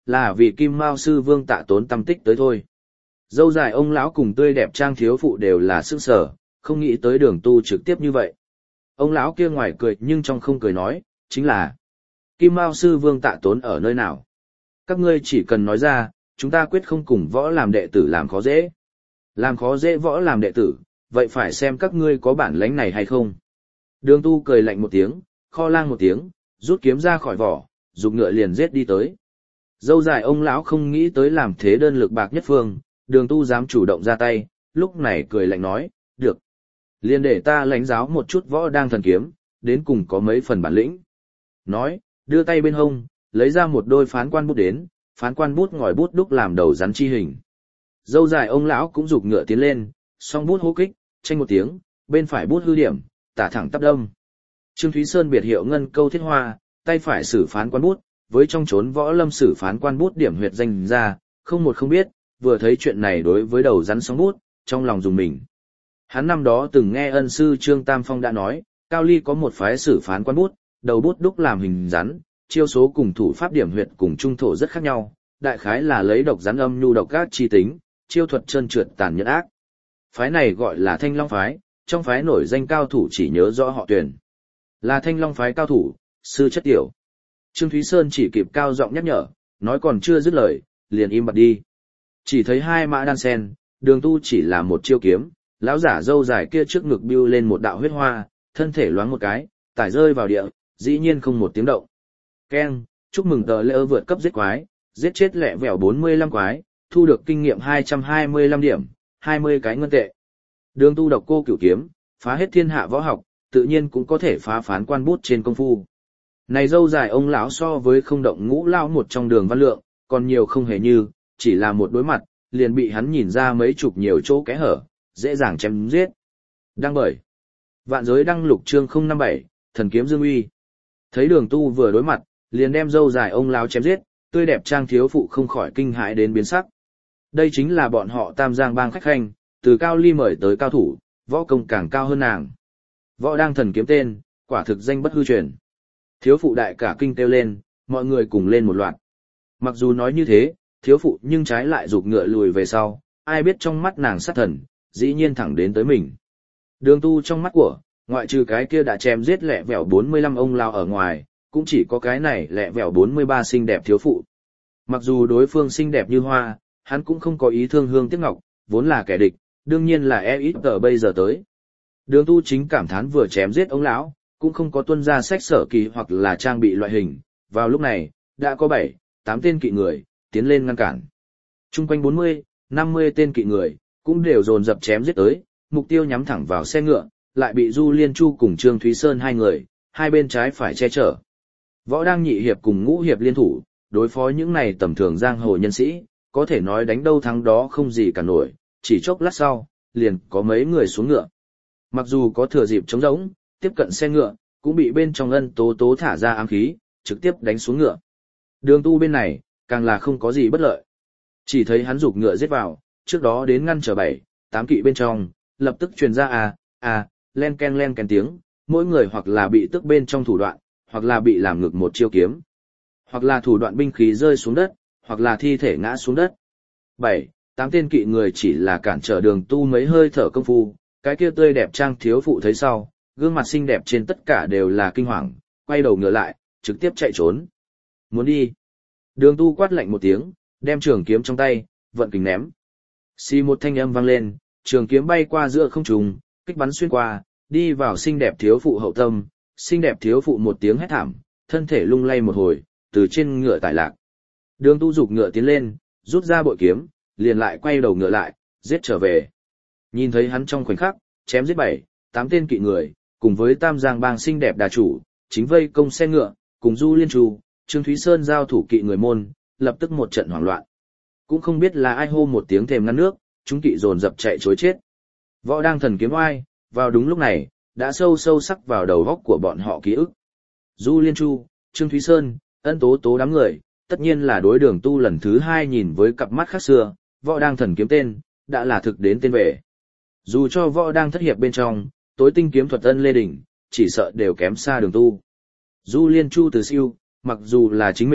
S1: là vì Kim Mao sư vương Tạ Tốn tâm tích tới thôi. Dâu dài ông lão cùng tươi đẹp trang thiếu phụ đều là sức sở, không nghĩ tới Đường Tu trực tiếp như vậy. Ông lão kia ngoài cười nhưng trong không cười nói, chính là Kim Mao sư vương Tạ Tốn ở nơi nào? Các ngươi chỉ cần nói ra, chúng ta quyết không cùng võ làm đệ tử làm khó dễ. Làm khó dễ võ làm đệ tử, vậy phải xem các ngươi có bản lĩnh này hay không. Đường Tu cười lạnh một tiếng, kho lang một tiếng, rút kiếm ra khỏi vỏ, giục ngựa liền giết đi tới. Dâu dài ông lão không nghĩ tới làm thế đơn lực bạc nhất phương, Đường Tu dám chủ động ra tay, lúc này cười lạnh nói, được. Liền để ta lãnh giáo một chút võ đang thần kiếm, đến cùng có mấy phần bản lĩnh. Nói, đưa tay bên hông, lấy ra một đôi phán quan bút đến, phán quan bút ngòi bút đúc làm đầu rắn chi hình. Dâu dài ông lão cũng giục ngựa tiến lên, song bút hô kích, tranh một tiếng, bên phải bút hư điểm, tả thẳng tắp đâm. Trương Thúy Sơn biệt hiệu ngân câu thiết hoa, tay phải sử phán quan bút, với trong chốn võ lâm sử phán quan bút điểm huyệt danh ra, không một không biết, vừa thấy chuyện này đối với đầu rắn song bút, trong lòng dùng mình. Hắn năm đó từng nghe ân sư Trương Tam Phong đã nói, Cao Ly có một phái sử phán quan bút, đầu bút đúc làm hình rắn, chiêu số cùng thủ pháp điểm huyệt cùng trung thổ rất khác nhau, đại khái là lấy độc rắn âm nhu độc ác chi tính, chiêu thuật trơn trượt tàn nhẫn ác. Phái này gọi là Thanh Long phái, trong phái nổi danh cao thủ chỉ nhớ rõ họ Tuyền. Là Thanh Long phái cao thủ, sư chất tiểu. Trương Thúy Sơn chỉ kịp cao giọng nhắc nhở, nói còn chưa dứt lời, liền im bặt đi. Chỉ thấy hai mã đan sen, Đường Tu chỉ là một chiêu kiếm, lão giả râu dài kia trước ngực bưu lên một đạo huyết hoa, thân thể loáng một cái, tải rơi vào địa, dĩ nhiên không một tiếng động. Keng, chúc mừng tờ lễ vượt cấp giết quái, giết chết lẹ vẻo 45 quái, thu được kinh nghiệm 225 điểm, 20 cái ngân tệ. Đường Tu độc cô cửu kiếm, phá hết thiên hạ võ học, tự nhiên cũng có thể phá phán quan bút trên công phu. Này dâu dài ông lão so với không động ngũ lão một trong Đường Văn Lượng, còn nhiều không hề như, chỉ là một đối mặt, liền bị hắn nhìn ra mấy chục nhiều chỗ kẽ hở, dễ dàng chém giết. Đăng bởi Vạn Giới Đăng Lục chương 057, Thần kiếm Dương uy. Thấy Đường Tu vừa đối mặt, liền đem dâu dài ông lão chém giết, tươi đẹp trang thiếu phụ không khỏi kinh hãi đến biến sắc. Đây chính là bọn họ Tam Giang bang khách khanh, từ Cao Ly mời tới cao thủ, võ công càng cao hơn nàng. Võ đang thần kiếm tên, quả thực danh bất hư truyền. Thiếu phụ đại cả kinh kêu lên, mọi người cùng lên một loạt. Mặc dù nói như thế, thiếu phụ nhưng trái lại giục ngựa lùi về sau, ai biết trong mắt nàng sát thần, dĩ nhiên thẳng đến tới mình. Đường Tu trong mắt của, ngoại trừ cái kia đã chém giết lẹ vẻo 45 ông lao ở ngoài, cũng chỉ có cái này lẹ vẻo 43 xinh đẹp thiếu phụ. Mặc dù đối phương xinh đẹp như hoa, hắn cũng không có ý thương hương tiếc ngọc, vốn là kẻ địch, đương nhiên là ít ở bây giờ tới. Đường Tu chính cảm thán vừa chém giết ông lão, cũng không có tuân ra sách sở kỳ hoặc là trang bị loại hình, vào lúc này, đã có 7, 8 tên kỵ người, tiến lên ngăn cản. Trung quanh 40, 50 tên kỵ người, cũng đều dồn dập chém giết tới, mục tiêu nhắm thẳng vào xe ngựa, lại bị Du Liên Chu cùng Trương Thúy Sơn hai người, hai bên trái phải che chở. Võ đang nhị hiệp cùng ngũ hiệp liên thủ, đối phó những này tầm thường giang hồ nhân sĩ, có thể nói đánh đâu thắng đó không gì cả nổi, chỉ chốc lát sau, liền có mấy người xuống ngựa. Mặc dù có thừa dịp trống rỗng, tiếp cận xe ngựa, cũng bị bên trong Ân Tố Tố thả ra ám khí, trực tiếp đánh xuống ngựa. Đường Tu bên này, càng là không có gì bất lợi. Chỉ thấy hắn giục ngựa giết vào, trước đó đến ngăn trở 7, 8 kỵ bên trong, lập tức truyền ra len ken tiếng, mỗi người hoặc là bị tức bên trong thủ đoạn, hoặc là bị làm ngực một chiêu kiếm, hoặc là thủ đoạn binh khí rơi xuống đất, hoặc là thi thể ngã xuống đất. 7, 8 tên kỵ người chỉ là cản trở Đường Tu mấy hơi thở công phu, cái kia tươi đẹp trang thiếu phụ thấy sau, gương mặt xinh đẹp trên tất cả đều là kinh hoàng, quay đầu ngựa lại, trực tiếp chạy trốn. Muốn đi. Đường Tu quát lạnh một tiếng, đem trường kiếm trong tay, vận kình ném. Xì một thanh âm vang lên, trường kiếm bay qua giữa không trung, kích bắn xuyên qua, đi vào xinh đẹp thiếu phụ hậu tâm, xinh đẹp thiếu phụ một tiếng hét thảm, thân thể lung lay một hồi, từ trên ngựa tải lạc. Đường Tu giục ngựa tiến lên, rút ra bội kiếm, liền lại quay đầu ngựa lại, giết trở về. Nhìn thấy hắn trong khoảnh khắc, chém giết 7, 8 tên kỵ người, cùng với Tam Giang bang xinh đẹp đà chủ, chính vây công xe ngựa, cùng Du Liên Chu, Trương Thúy Sơn giao thủ kỵ người môn, lập tức một trận hoảng loạn. Cũng không biết là ai hô một tiếng thèm ngăn nước, chúng kỵ dồn dập chạy trối chết. Võ đang thần kiếm oai, vào đúng lúc này, đã sâu sắc vào đầu góc của bọn họ ký ức. Du Liên Chu, Trương Thúy Sơn, Ân Tố Tố đám người, tất nhiên là đối Đường Tu lần thứ 2 nhìn với cặp mắt khác xưa, võ đang thần kiếm tên, đã là thực đến tên về. Dù cho võ đang thất hiệp bên trong, tối tinh kiếm thuật Ân Lê Đình, chỉ sợ đều kém xa Đường Tu. Du Liên Chu từ siêu, mặc dù là chính mình,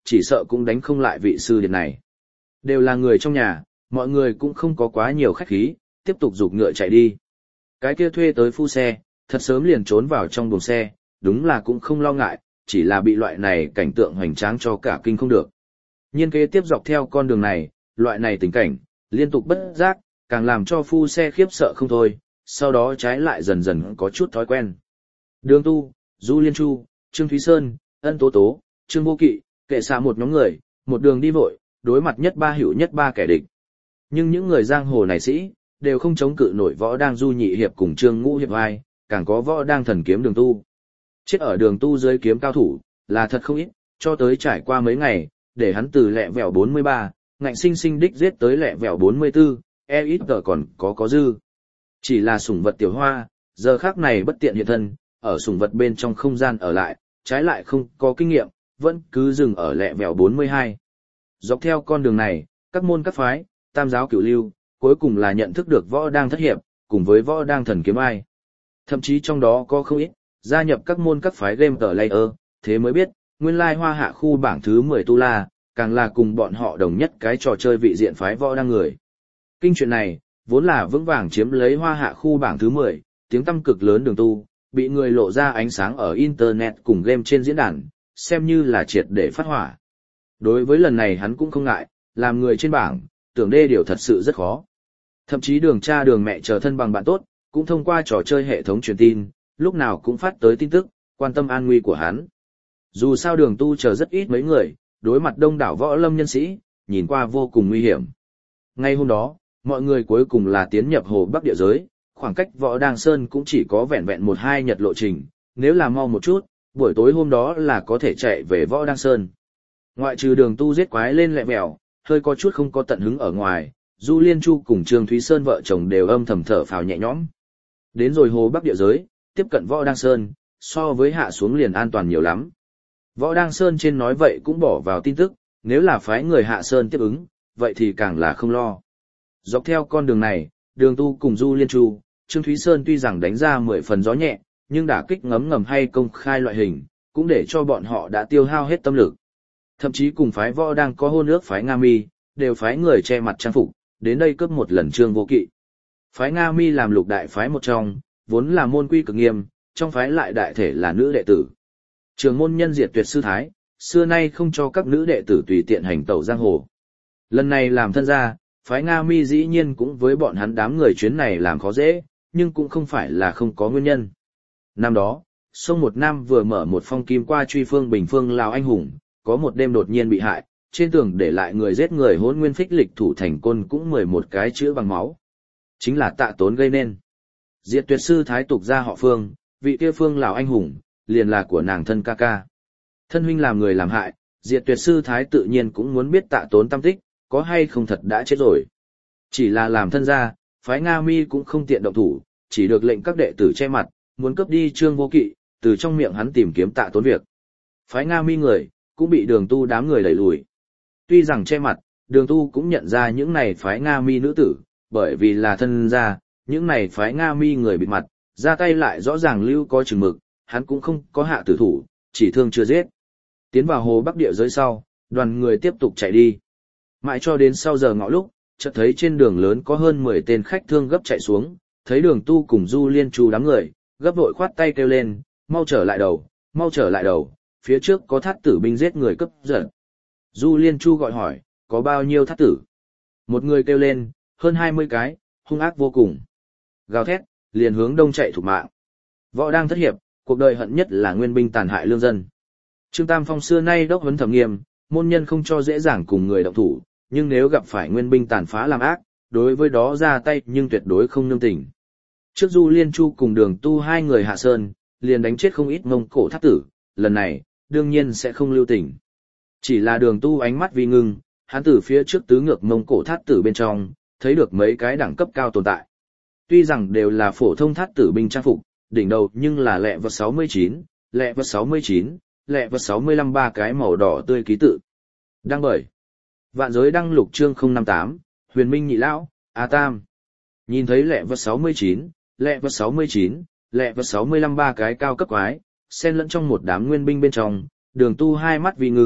S1: chỉ sợ cũng đánh không lại vị sư điệt này. Đều là người trong nhà, mọi người cũng không có quá nhiều khách khí, tiếp tục giục ngựa chạy đi. Cái kia thuê tới phu xe, thật sớm liền trốn vào trong buồng xe, đúng là cũng không lo ngại, chỉ là bị loại này cảnh tượng hoành tráng cho cả kinh không được. Nhiên kế tiếp dọc theo con đường này, loại này tình cảnh, liên tục bất giác, càng làm cho phu xe khiếp sợ không thôi, sau đó trái lại dần dần có chút thói quen. Đường Tu, Du Liên Chu, Trương Thúy Sơn, Ân Tố Tố, Trương Vô Kỵ, kệ xạ một nhóm người, một đường đi vội, đối mặt nhất ba hữu nhất ba kẻ địch. Nhưng những người giang hồ này sĩ, đều không chống cự nổi Võ Đang Du nhị hiệp cùng Trương Ngũ hiệp hai, càng có Võ Đang thần kiếm Đường Tu. Chết ở Đường Tu dưới kiếm cao thủ, là thật không ít, cho tới trải qua mấy ngày, để hắn từ lẹ vẹo 43, ngạnh sinh sinh đích giết tới lẹ vẹo 44, ít giờ còn có dư. Chỉ là sủng vật tiểu hoa, giờ khác này bất tiện hiện thân, ở sủng vật bên trong không gian ở lại, trái lại không có kinh nghiệm, vẫn cứ dừng ở lẹ vẹo 42. Dọc theo con đường này, các môn các phái, tam giáo cửu lưu, cuối cùng là nhận thức được Võ Đang thất hiệp, cùng với Võ Đang thần kiếm ai. Thậm chí trong đó có không ít, gia nhập các môn các phái game tờ layer, thế mới biết, nguyên lai Hoa Hạ khu bảng thứ 10 Tu La, càng là cùng bọn họ đồng nhất cái trò chơi vị diện phái Võ Đang người. Kinh chuyện này, vốn là vững vàng chiếm lấy Hoa Hạ khu bảng thứ 10, tiếng tăm cực lớn Đường Tu, bị người lộ ra ánh sáng ở internet cùng game trên diễn đàn, xem như là triệt để phát hỏa. Đối với lần này hắn cũng không ngại, làm người trên bảng, tưởng đê điều thật sự rất khó. Thậm chí Đường cha Đường mẹ chờ thân bằng bạn tốt, cũng thông qua trò chơi hệ thống truyền tin, lúc nào cũng phát tới tin tức, quan tâm an nguy của hắn. Dù sao Đường Tu chờ rất ít mấy người, đối mặt đông đảo võ lâm nhân sĩ, nhìn qua vô cùng nguy hiểm. Ngay hôm đó, mọi người cuối cùng là tiến nhập Hồ Bắc địa giới, khoảng cách Võ Đang Sơn cũng chỉ có vẹn vẹn 1-2 nhật lộ trình, nếu là mau một chút, buổi tối hôm đó là có thể chạy về Võ Đang Sơn. Ngoại trừ Đường Tu giết quái lên lẹ mèo, hơi có chút không có tận hứng ở ngoài, Du Liên Chu cùng Trương Thúy Sơn vợ chồng đều âm thầm thở phào nhẹ nhõm. Đến rồi Hồ Bắc địa giới, tiếp cận Võ Đang Sơn, so với hạ xuống liền an toàn nhiều lắm. Võ Đang Sơn trên nói vậy cũng bỏ vào tin tức, nếu là phái người hạ Sơn tiếp ứng, vậy thì càng là không lo. Dọc theo con đường này, Đường Tu cùng Du Liên Chu, Trương Thúy Sơn tuy rằng đánh ra 10 phần gió nhẹ, nhưng đả kích ngấm ngầm hay công khai loại hình, cũng để cho bọn họ đã tiêu hao hết tâm lực. Thậm chí cùng phái Võ Đang có hôn ước phái Nga Mi, đều phái người che mặt trang phục, đến đây cướp một lần Trương Vô Kỵ. Phái Nga Mi làm lục đại phái một trong, vốn là môn quy cực nghiêm, trong phái lại đại thể là nữ đệ tử. Trường môn nhân diệt tuyệt sư thái, xưa nay không cho các nữ đệ tử tùy tiện hành tẩu giang hồ. Lần này làm thân gia, phái Nga Mi dĩ nhiên cũng với bọn hắn đám người chuyến này làm khó dễ, nhưng cũng không phải là không có nguyên nhân. Năm đó, sông một nam vừa mở một phong kim qua truy phương bình phương Lào anh hùng, có một đêm đột nhiên bị hại, trên tường để lại người giết người Hỗn Nguyên Phích lịch thủ thành côn cũng 11 cái chữ bằng máu. Chính là Tạ Tốn gây nên. Diệt tuyệt sư thái tục gia họ Phương, vị kia Phương Lào anh hùng, liền là của nàng thân ca ca. Thân huynh làm người làm hại, diệt tuyệt sư thái tự nhiên cũng muốn biết Tạ Tốn tâm tích, có hay không thật đã chết rồi. Chỉ là làm thân gia, phái Nga Mi cũng không tiện động thủ, chỉ được lệnh các đệ tử che mặt, muốn cướp đi Trương Vô Kỵ, từ trong miệng hắn tìm kiếm Tạ Tốn việc. Phái Nga Mi người, cũng bị Đường Tu đám người đẩy lùi. Tuy rằng che mặt, Đường Tu cũng nhận ra những này phái Nga Mi nữ tử, bởi vì là thân gia, những này phái Nga Mi người bịt mặt, ra tay lại rõ ràng lưu có chừng mực, hắn cũng không có hạ tử thủ, chỉ thương chưa giết. Tiến vào Hồ Bắc địa giới sau, đoàn người tiếp tục chạy đi. Mãi cho đến sau giờ ngọ lúc, chợt thấy trên đường lớn có hơn 10 tên khách thương gấp chạy xuống, thấy Đường Tu cùng Du Liên Chu đám người, gấp vội khoát tay kêu lên, mau trở lại đầu, mau trở lại đầu, phía trước có thát tử binh giết người cấp giật. Du Liên Chu gọi hỏi, có bao nhiêu thát tử? Một người kêu lên, hơn 20 cái, hung ác vô cùng. Gào thét, liền hướng đông chạy thục mạng. Võ Đang thất hiệp, cuộc đời hận nhất là nguyên binh tàn hại lương dân. Trương Tam Phong xưa nay đốc huấn thẩm nghiêm, môn nhân không cho dễ dàng cùng người động thủ, nhưng nếu gặp phải nguyên binh tàn phá làm ác, đối với đó ra tay nhưng tuyệt đối không nương tình. Trước Du Liên Chu cùng Đường Tu hai người hạ sơn, liền đánh chết không ít Mông Cổ thát tử, lần này, đương nhiên sẽ không lưu tình. Chỉ là Đường Tu ánh mắt vi ngưng, hắn từ phía trước tứ ngược Mông Cổ thát tử bên trong, thấy được mấy cái đẳng cấp cao tồn tại. Tuy rằng đều là phổ thông thát tử binh trang phục, đỉnh đầu nhưng là lẹ vật 69, lẹ vật 69, lẹ vật 65 ba cái màu đỏ tươi ký tự. Đăng bởi Vạn Giới Đăng Lục chương 058, Huyền Minh Nhị Lão, A Tam. Nhìn thấy lẹ vật 69, lẹ vật 69, lẹ vật 65 ba cái cao cấp quái, xen lẫn trong một đám nguyên binh bên trong, Đường Tu hai mắt vì ngừng,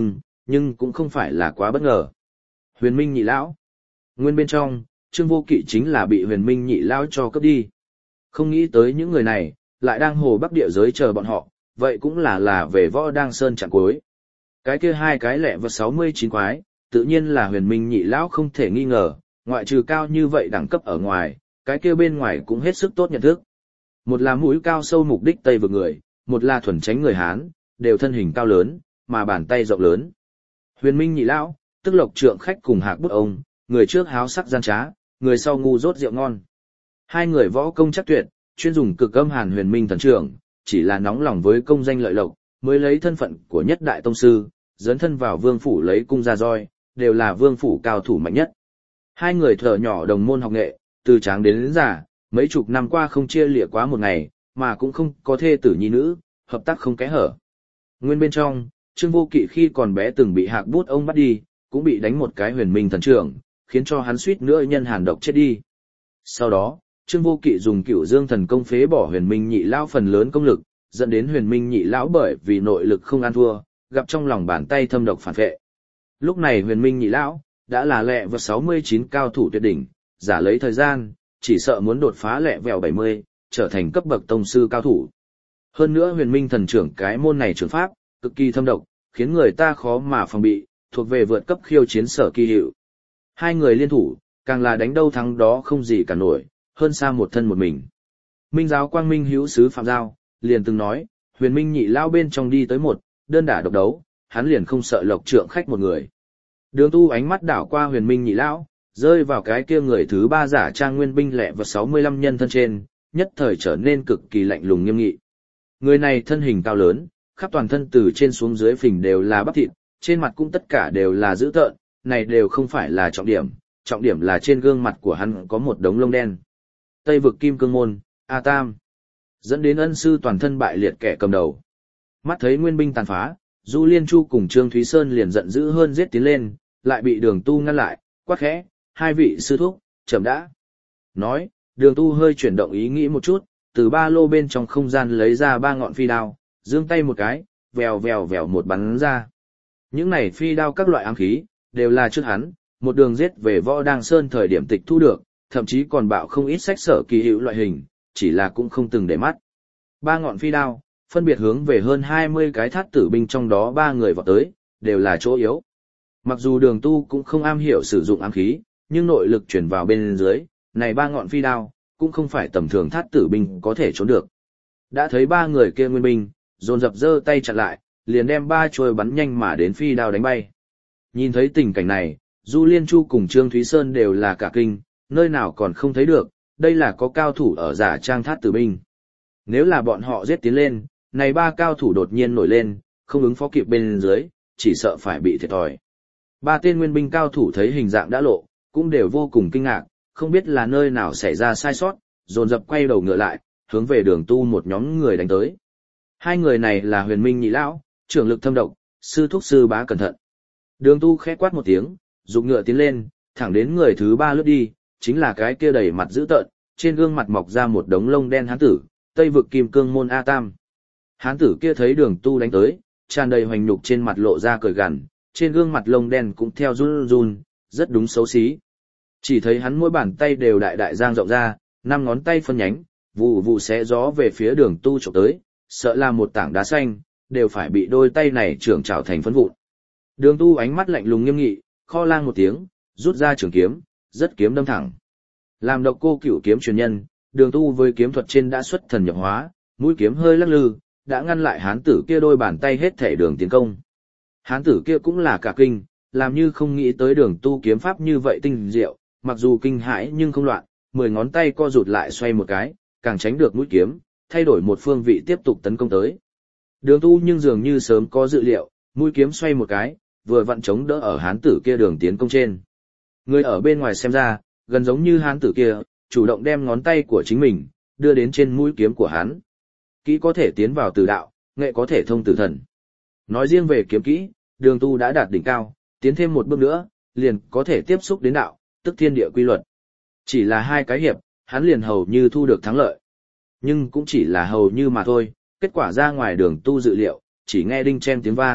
S1: nhưng cũng không phải là quá bất ngờ. Huyền Minh nhị lão. Nguyên bên trong, Trương Vô Kỵ chính là bị Huyền Minh nhị lão cho cướp đi. Không nghĩ tới những người này, lại đang hồ bắc địa giới chờ bọn họ, vậy cũng là về Võ Đang Sơn chặng cuối. Cái kia hai cái lẹ vật 69 quái, tự nhiên là Huyền Minh nhị lão không thể nghi ngờ, ngoại trừ cao như vậy đẳng cấp ở ngoài, cái kia bên ngoài cũng hết sức tốt nhận thức. Một là mũi cao sâu mục đích Tây vực người, một là thuần tránh người Hán, đều thân hình cao lớn, mà bàn tay rộng lớn. Huyền Minh nhị lão, tức Lộc Trượng Khách cùng Hạc Bút ông, người trước háo sắc gian trá, người sau ngu dốt rượu ngon. Hai người võ công chắc tuyệt, chuyên dùng cực âm hàn Huyền Minh thần trưởng, chỉ là nóng lòng với công danh lợi lộc, mới lấy thân phận của nhất đại tông sư, dấn thân vào vương phủ lấy cung ra roi, đều là vương phủ cao thủ mạnh nhất. Hai người thở nhỏ đồng môn học nghệ, từ tráng đến già, mấy chục năm qua không chia lìa quá một ngày, mà cũng không có thê tử nhi nữ, hợp tác không kẽ hở. Nguyên bên trong, Trương Vô Kỵ khi còn bé từng bị Hạc Bút ông bắt đi, cũng bị đánh một cái Huyền Minh thần trưởng, khiến cho hắn suýt nữa nhân hàn độc chết đi. Sau đó, Trương Vô Kỵ dùng Cửu Dương thần công phế bỏ Huyền Minh nhị lão phần lớn công lực, dẫn đến Huyền Minh nhị lão bởi vì nội lực không ăn thua, gặp trong lòng bàn tay thâm độc phản vệ. Lúc này Huyền Minh nhị lão đã là lẹ vẹo 69 cao thủ tuyệt đỉnh, giả lấy thời gian, chỉ sợ muốn đột phá lẹ vẹo 70, trở thành cấp bậc tông sư cao thủ. Hơn nữa Huyền Minh thần trưởng cái môn này trưởng pháp, cực kỳ thâm độc, khiến người ta khó mà phòng bị, thuộc về vượt cấp khiêu chiến sở kỳ hiệu. Hai người liên thủ, càng là đánh đâu thắng đó không gì cả nổi, hơn xa một thân một mình. Minh giáo Quang Minh hữu sứ Phạm Giao, liền từng nói, Huyền Minh nhị lao bên trong đi tới một, đơn đả độc đấu, hắn liền không sợ Lộc Trượng Khách một người. Đường Tu ánh mắt đảo qua Huyền Minh nhị lão, rơi vào cái kia người thứ ba giả trang nguyên binh lẹ và 65 nhân thân trên, nhất thời trở nên cực kỳ lạnh lùng nghiêm nghị. Người này thân hình cao lớn, khắp toàn thân từ trên xuống dưới phình đều là bắp thịt, trên mặt cũng tất cả đều là dữ tợn, này đều không phải là trọng điểm là trên gương mặt của hắn có một đống lông đen. Tây vực Kim Cương Môn, A Tam, dẫn đến ân sư toàn thân bại liệt kẻ cầm đầu. Mắt thấy nguyên binh tàn phá, Du Liên Chu cùng Trương Thúy Sơn liền giận dữ hơn giết tiến lên, lại bị Đường Tu ngăn lại, quát khẽ, hai vị sư thúc, chậm đã. Nói, Đường Tu hơi chuyển động ý nghĩ một chút, từ ba lô bên trong không gian lấy ra ba ngọn phi đao, giương tay một cái, vèo vèo vèo một bắn ra. Những này phi đao các loại ám khí, đều là trước hắn, một đường giết về Võ Đang Sơn thời điểm tịch thu được, thậm chí còn bạo không ít sách sở kỳ hữu loại hình, chỉ là cũng không từng để mắt. Ba ngọn phi đao, phân biệt hướng về hơn 20 cái thát tử binh trong đó ba người vọt tới, đều là chỗ yếu. Mặc dù Đường Tu cũng không am hiểu sử dụng ám khí, nhưng nội lực chuyển vào bên dưới, này ba ngọn phi đao, cũng không phải tầm thường thát tử binh có thể trốn được. Đã thấy ba người kia nguyên binh, dồn dập giơ tay chặn lại, liền đem ba chuôi bắn nhanh mà đến phi đao đánh bay. Nhìn thấy tình cảnh này, Du Liên Chu cùng Trương Thúy Sơn đều là cả kinh, nơi nào còn không thấy được, đây là có cao thủ ở giả trang thát tử binh. Nếu là bọn họ giết tiến lên, này ba cao thủ đột nhiên nổi lên, không ứng phó kịp bên dưới, chỉ sợ phải bị thiệt thòi. Ba tên nguyên binh cao thủ thấy hình dạng đã lộ, cũng đều vô cùng kinh ngạc, không biết là nơi nào xảy ra sai sót, dồn dập quay đầu ngựa lại, hướng về Đường Tu một nhóm người đánh tới. Hai người này là Huyền Minh nhị lão, trưởng lực thâm độc, sư thúc sư bá cẩn thận. Đường Tu khẽ quát một tiếng, dục ngựa tiến lên, thẳng đến người thứ ba lướt đi, chính là cái kia đầy mặt dữ tợn, trên gương mặt mọc ra một đống lông đen hán tử, Tây vực Kim Cương Môn A Tam. Hán tử kia thấy Đường Tu đánh tới, tràn đầy hoành nhục trên mặt lộ ra cười gằn, trên gương mặt lông đen cũng theo run run, rất đúng xấu xí. Chỉ thấy hắn mỗi bàn tay đều đại đại giang rộng ra, năm ngón tay phân nhánh, vụ vụ xé gió về phía Đường Tu chụp tới, sợ là một tảng đá xanh, đều phải bị đôi tay này trưởng trảo thành phấn vụn. Đường Tu ánh mắt lạnh lùng nghiêm nghị, kho lang một tiếng, rút ra trường kiếm, rất kiếm đâm thẳng. Làm Độc Cô Cửu kiếm truyền nhân, Đường Tu với kiếm thuật trên đã xuất thần nhập hóa, mũi kiếm hơi lắc lư, đã ngăn lại hán tử kia đôi bàn tay hết thể đường tiến công. Hán tử kia cũng là cả kinh, làm như không nghĩ tới Đường Tu kiếm pháp như vậy tinh diệu, mặc dù kinh hãi nhưng không loạn, 10 ngón tay co rụt lại xoay một cái, càng tránh được mũi kiếm, thay đổi một phương vị tiếp tục tấn công tới. Đường Tu nhưng dường như sớm có dự liệu, mũi kiếm xoay một cái, vừa vặn chống đỡ ở hán tử kia đường tiến công trên. Người ở bên ngoài xem ra, gần giống như hán tử kia, chủ động đem ngón tay của chính mình, đưa đến trên mũi kiếm của hắn. Kỹ có thể tiến vào tử đạo, nghệ có thể thông tử thần. Nói riêng về kiếm kỹ, Đường Tu đã đạt đỉnh cao, tiến thêm một bước nữa, liền có thể tiếp xúc đến đạo, tức thiên địa quy luật. Chỉ là hai cái hiệp, hắn liền hầu như thu được thắng lợi. Nhưng cũng chỉ là hầu như mà thôi, kết quả ra ngoài Đường Tu dự liệu, chỉ nghe đinh chen tiếng vang,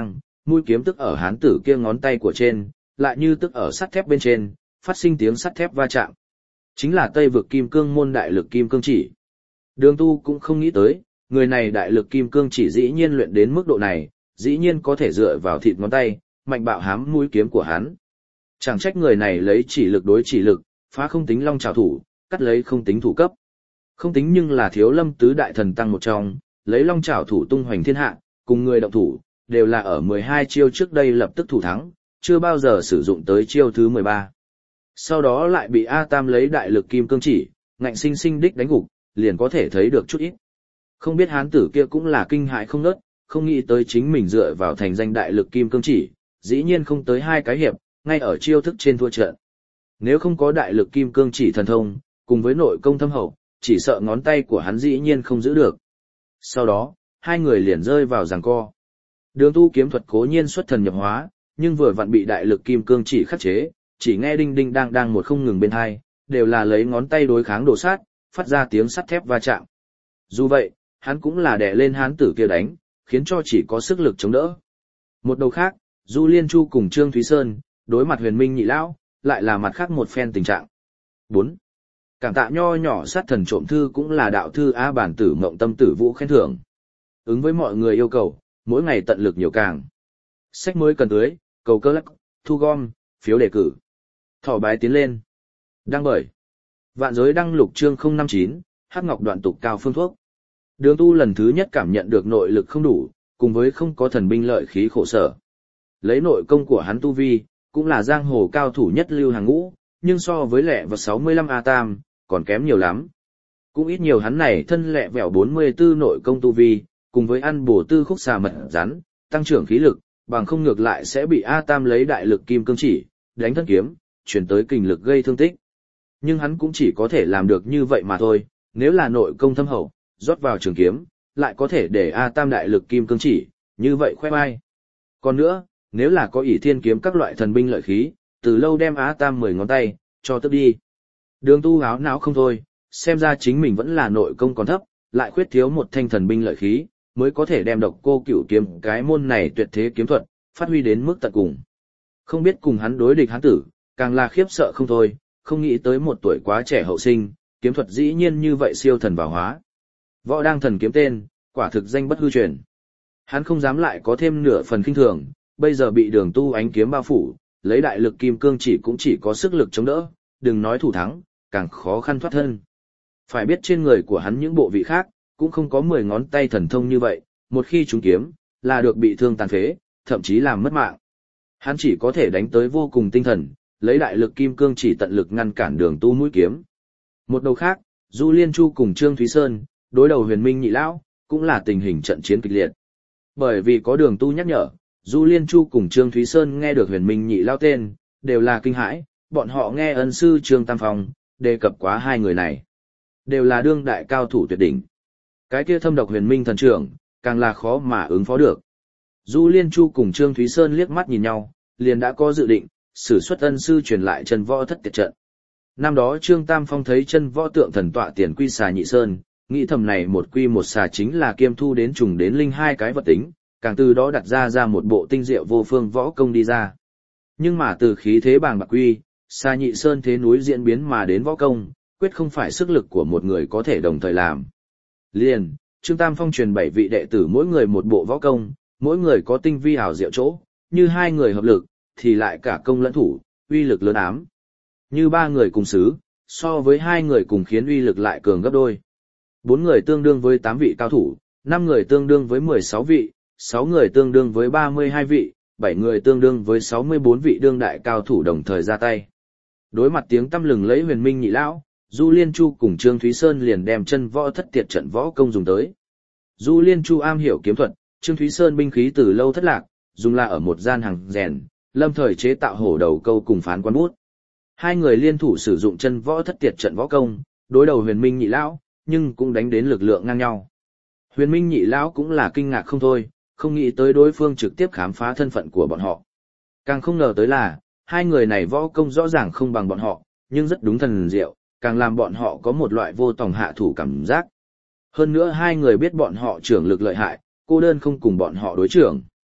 S1: mũi kiếm tức ở hán tử kia ngón tay của trên, lại như tức ở sắt thép bên trên, phát sinh tiếng sắt thép va chạm. Chính là Tây vực kim cương môn đại lực kim cương chỉ. Đường Tu cũng không nghĩ tới, người này đại lực kim cương chỉ dĩ nhiên luyện đến mức độ này, dĩ nhiên có thể dựa vào thịt ngón tay, mạnh bạo hám mũi kiếm của hắn. Chẳng trách người này lấy chỉ lực đối chỉ lực, phá không tính long trảo thủ, cắt lấy không tính thủ cấp. Không tính nhưng là Thiếu Lâm tứ đại thần tăng một trong, lấy long trảo thủ tung hoành thiên hạ, cùng người động thủ, đều là ở 12 chiêu trước đây lập tức thủ thắng, chưa bao giờ sử dụng tới chiêu thứ 13. Sau đó lại bị A Tam lấy đại lực kim cương chỉ, ngạnh sinh sinh đích đánh gục, liền có thể thấy được chút ít. Không biết hán tử kia cũng là kinh hại không nớt, không nghĩ tới chính mình dựa vào thành danh đại lực kim cương chỉ, dĩ nhiên không tới 2 cái hiệp, ngay ở chiêu thức trên thua trận. Nếu không có đại lực kim cương chỉ thần thông, cùng với nội công thâm hậu, chỉ sợ ngón tay của hắn dĩ nhiên không giữ được. Sau đó, hai người liền rơi vào giằng co. Đường Tu kiếm thuật cố nhiên xuất thần nhập hóa, nhưng vừa vặn bị đại lực kim cương chỉ khắc chế, chỉ nghe đinh đinh đang đang một không ngừng bên hai, đều là lấy ngón tay đối kháng đổ sát, phát ra tiếng sắt thép va chạm. Dù vậy, hắn cũng là đè lên hán tử kia đánh, khiến cho chỉ có sức lực chống đỡ. Một đầu khác, Du Liên Chu cùng Trương Thúy Sơn, đối mặt Huyền Minh Nhị Lão, lại là mặt khác một phen tình trạng. 4. Cảm tạ nho nhỏ sát thần trộm thư cũng là đạo thư A Bản Tử Mộng Tâm Tử Vũ khen thưởng. Ứng với mọi người yêu cầu, mỗi ngày tận lực nhiều càng. Sách mới cần tưới, cầu cơ lắc, thu gom, phiếu đề cử. Thỏ bái tiến lên. Đăng bởi. Vạn giới đăng lục chương 059, Hắc Ngọc đoạn tục cao phương thuốc. Đường Tu lần thứ nhất cảm nhận được nội lực không đủ, cùng với không có thần binh lợi khí khổ sở. Lấy nội công của hắn tu vi, cũng là giang hồ cao thủ nhất lưu hàng ngũ, nhưng so với lẹ và 65 A Tam, còn kém nhiều lắm. Cũng ít nhiều hắn này thân lẹ vẹo 44 nội công tu vi, cùng với ăn bổ tư khúc xà mật rắn, tăng trưởng khí lực, bằng không ngược lại sẽ bị A Tam lấy đại lực kim cương chỉ, đánh thân kiếm, chuyển tới kình lực gây thương tích. Nhưng hắn cũng chỉ có thể làm được như vậy mà thôi, nếu là nội công thâm hậu, rót vào trường kiếm, lại có thể để A Tam đại lực kim cương chỉ, như vậy khoe vai. Còn nữa, nếu là có ỷ thiên kiếm các loại thần binh lợi khí, từ lâu đem A Tam 10 ngón tay, cho tức đi. Đường Tu áo não không thôi, xem ra chính mình vẫn là nội công còn thấp, lại khuyết thiếu một thanh thần binh lợi khí, mới có thể đem Độc Cô Cửu kiếm cái môn này tuyệt thế kiếm thuật, phát huy đến mức tận cùng. Không biết cùng hắn đối địch hắn tử, càng là khiếp sợ không thôi, không nghĩ tới một tuổi quá trẻ hậu sinh, kiếm thuật dĩ nhiên như vậy siêu thần bảo hóa. Võ đang thần kiếm tên, quả thực danh bất hư truyền. Hắn không dám lại có thêm nửa phần khinh thường, bây giờ bị Đường Tu ánh kiếm bao phủ, lấy đại lực kim cương chỉ cũng chỉ có sức lực chống đỡ, đừng nói thủ thắng, càng khó khăn thoát thân. Phải biết trên người của hắn những bộ vị khác, cũng không có 10 ngón tay thần thông như vậy, một khi trúng kiếm, là được bị thương tàn phế, thậm chí làm mất mạng. Hắn chỉ có thể đánh tới vô cùng tinh thần, lấy đại lực kim cương chỉ tận lực ngăn cản Đường Tu mũi kiếm. Một đầu khác, Du Liên Chu cùng Trương Thúy Sơn, đối đầu Huyền Minh Nhị Lão, cũng là tình hình trận chiến kịch liệt. Bởi vì có Đường Tu nhắc nhở, Du Liên Chu cùng Trương Thúy Sơn nghe được Huyền Minh Nhị Lão tên, đều là kinh hãi, bọn họ nghe ân sư Trương Tam Phong, đề cập quá hai người này. Đều là đương đại cao thủ tuyệt đỉnh. Cái kia thâm độc Huyền Minh thần trưởng, càng là khó mà ứng phó được. Du Liên Chu cùng Trương Thúy Sơn liếc mắt nhìn nhau, liền đã có dự định, sử xuất ân sư truyền lại chân võ thất tiệt trận. Năm đó Trương Tam Phong thấy chân võ tượng thần tọa tiền quy xà nhị sơn, nghĩ thầm này một quy một xà chính là kiêm thu đến trùng đến linh hai cái vật tính, càng từ đó đặt ra một bộ tinh diệu vô phương võ công đi ra. Nhưng mà từ khí thế bàng bạc quy, xà nhị sơn thế núi diễn biến mà đến võ công, quyết không phải sức lực của một người có thể đồng thời làm. Liền, Trương Tam Phong truyền 7 vị đệ tử mỗi người một bộ võ công, mỗi người có tinh vi hảo diệu chỗ, như hai người hợp lực, thì lại cả công lẫn thủ, uy lực lớn ám. Như 3 người cùng xứ, so với 2 người cùng khiến uy lực lại cường gấp đôi. 4 người tương đương với 8 vị cao thủ, 5 người tương đương với 16 vị, 6 người tương đương với 32 vị, 7 người tương đương với 64 vị đương đại cao thủ đồng thời ra tay. Đối mặt tiếng tăm lừng lấy Huyền Minh Nhị Lão, Du Liên Chu cùng Trương Thúy Sơn liền đem chân võ thất tiệt trận võ công dùng tới. Du Liên Chu am hiểu kiếm thuật, Trương Thúy Sơn binh khí từ lâu thất lạc, dùng là ở một gian hàng rèn, lâm thời chế tạo hổ đầu câu cùng phán quan bút. Hai người liên thủ sử dụng chân võ thất tiệt trận võ công, đối đầu Huyền Minh Nhị Lão, nhưng cũng đánh đến lực lượng ngang nhau. Huyền Minh Nhị Lão cũng là kinh ngạc không thôi, không nghĩ tới đối phương trực tiếp khám phá thân phận của bọn họ. Càng không ngờ tới là, hai người này võ công rõ ràng không bằng bọn họ, nhưng rất đúng thần diệu, càng làm bọn họ có một loại vô tòng hạ thủ cảm giác. Hơn nữa hai người biết bọn họ trưởng lực lợi hại, cô đơn không cùng bọn họ đối trưởng.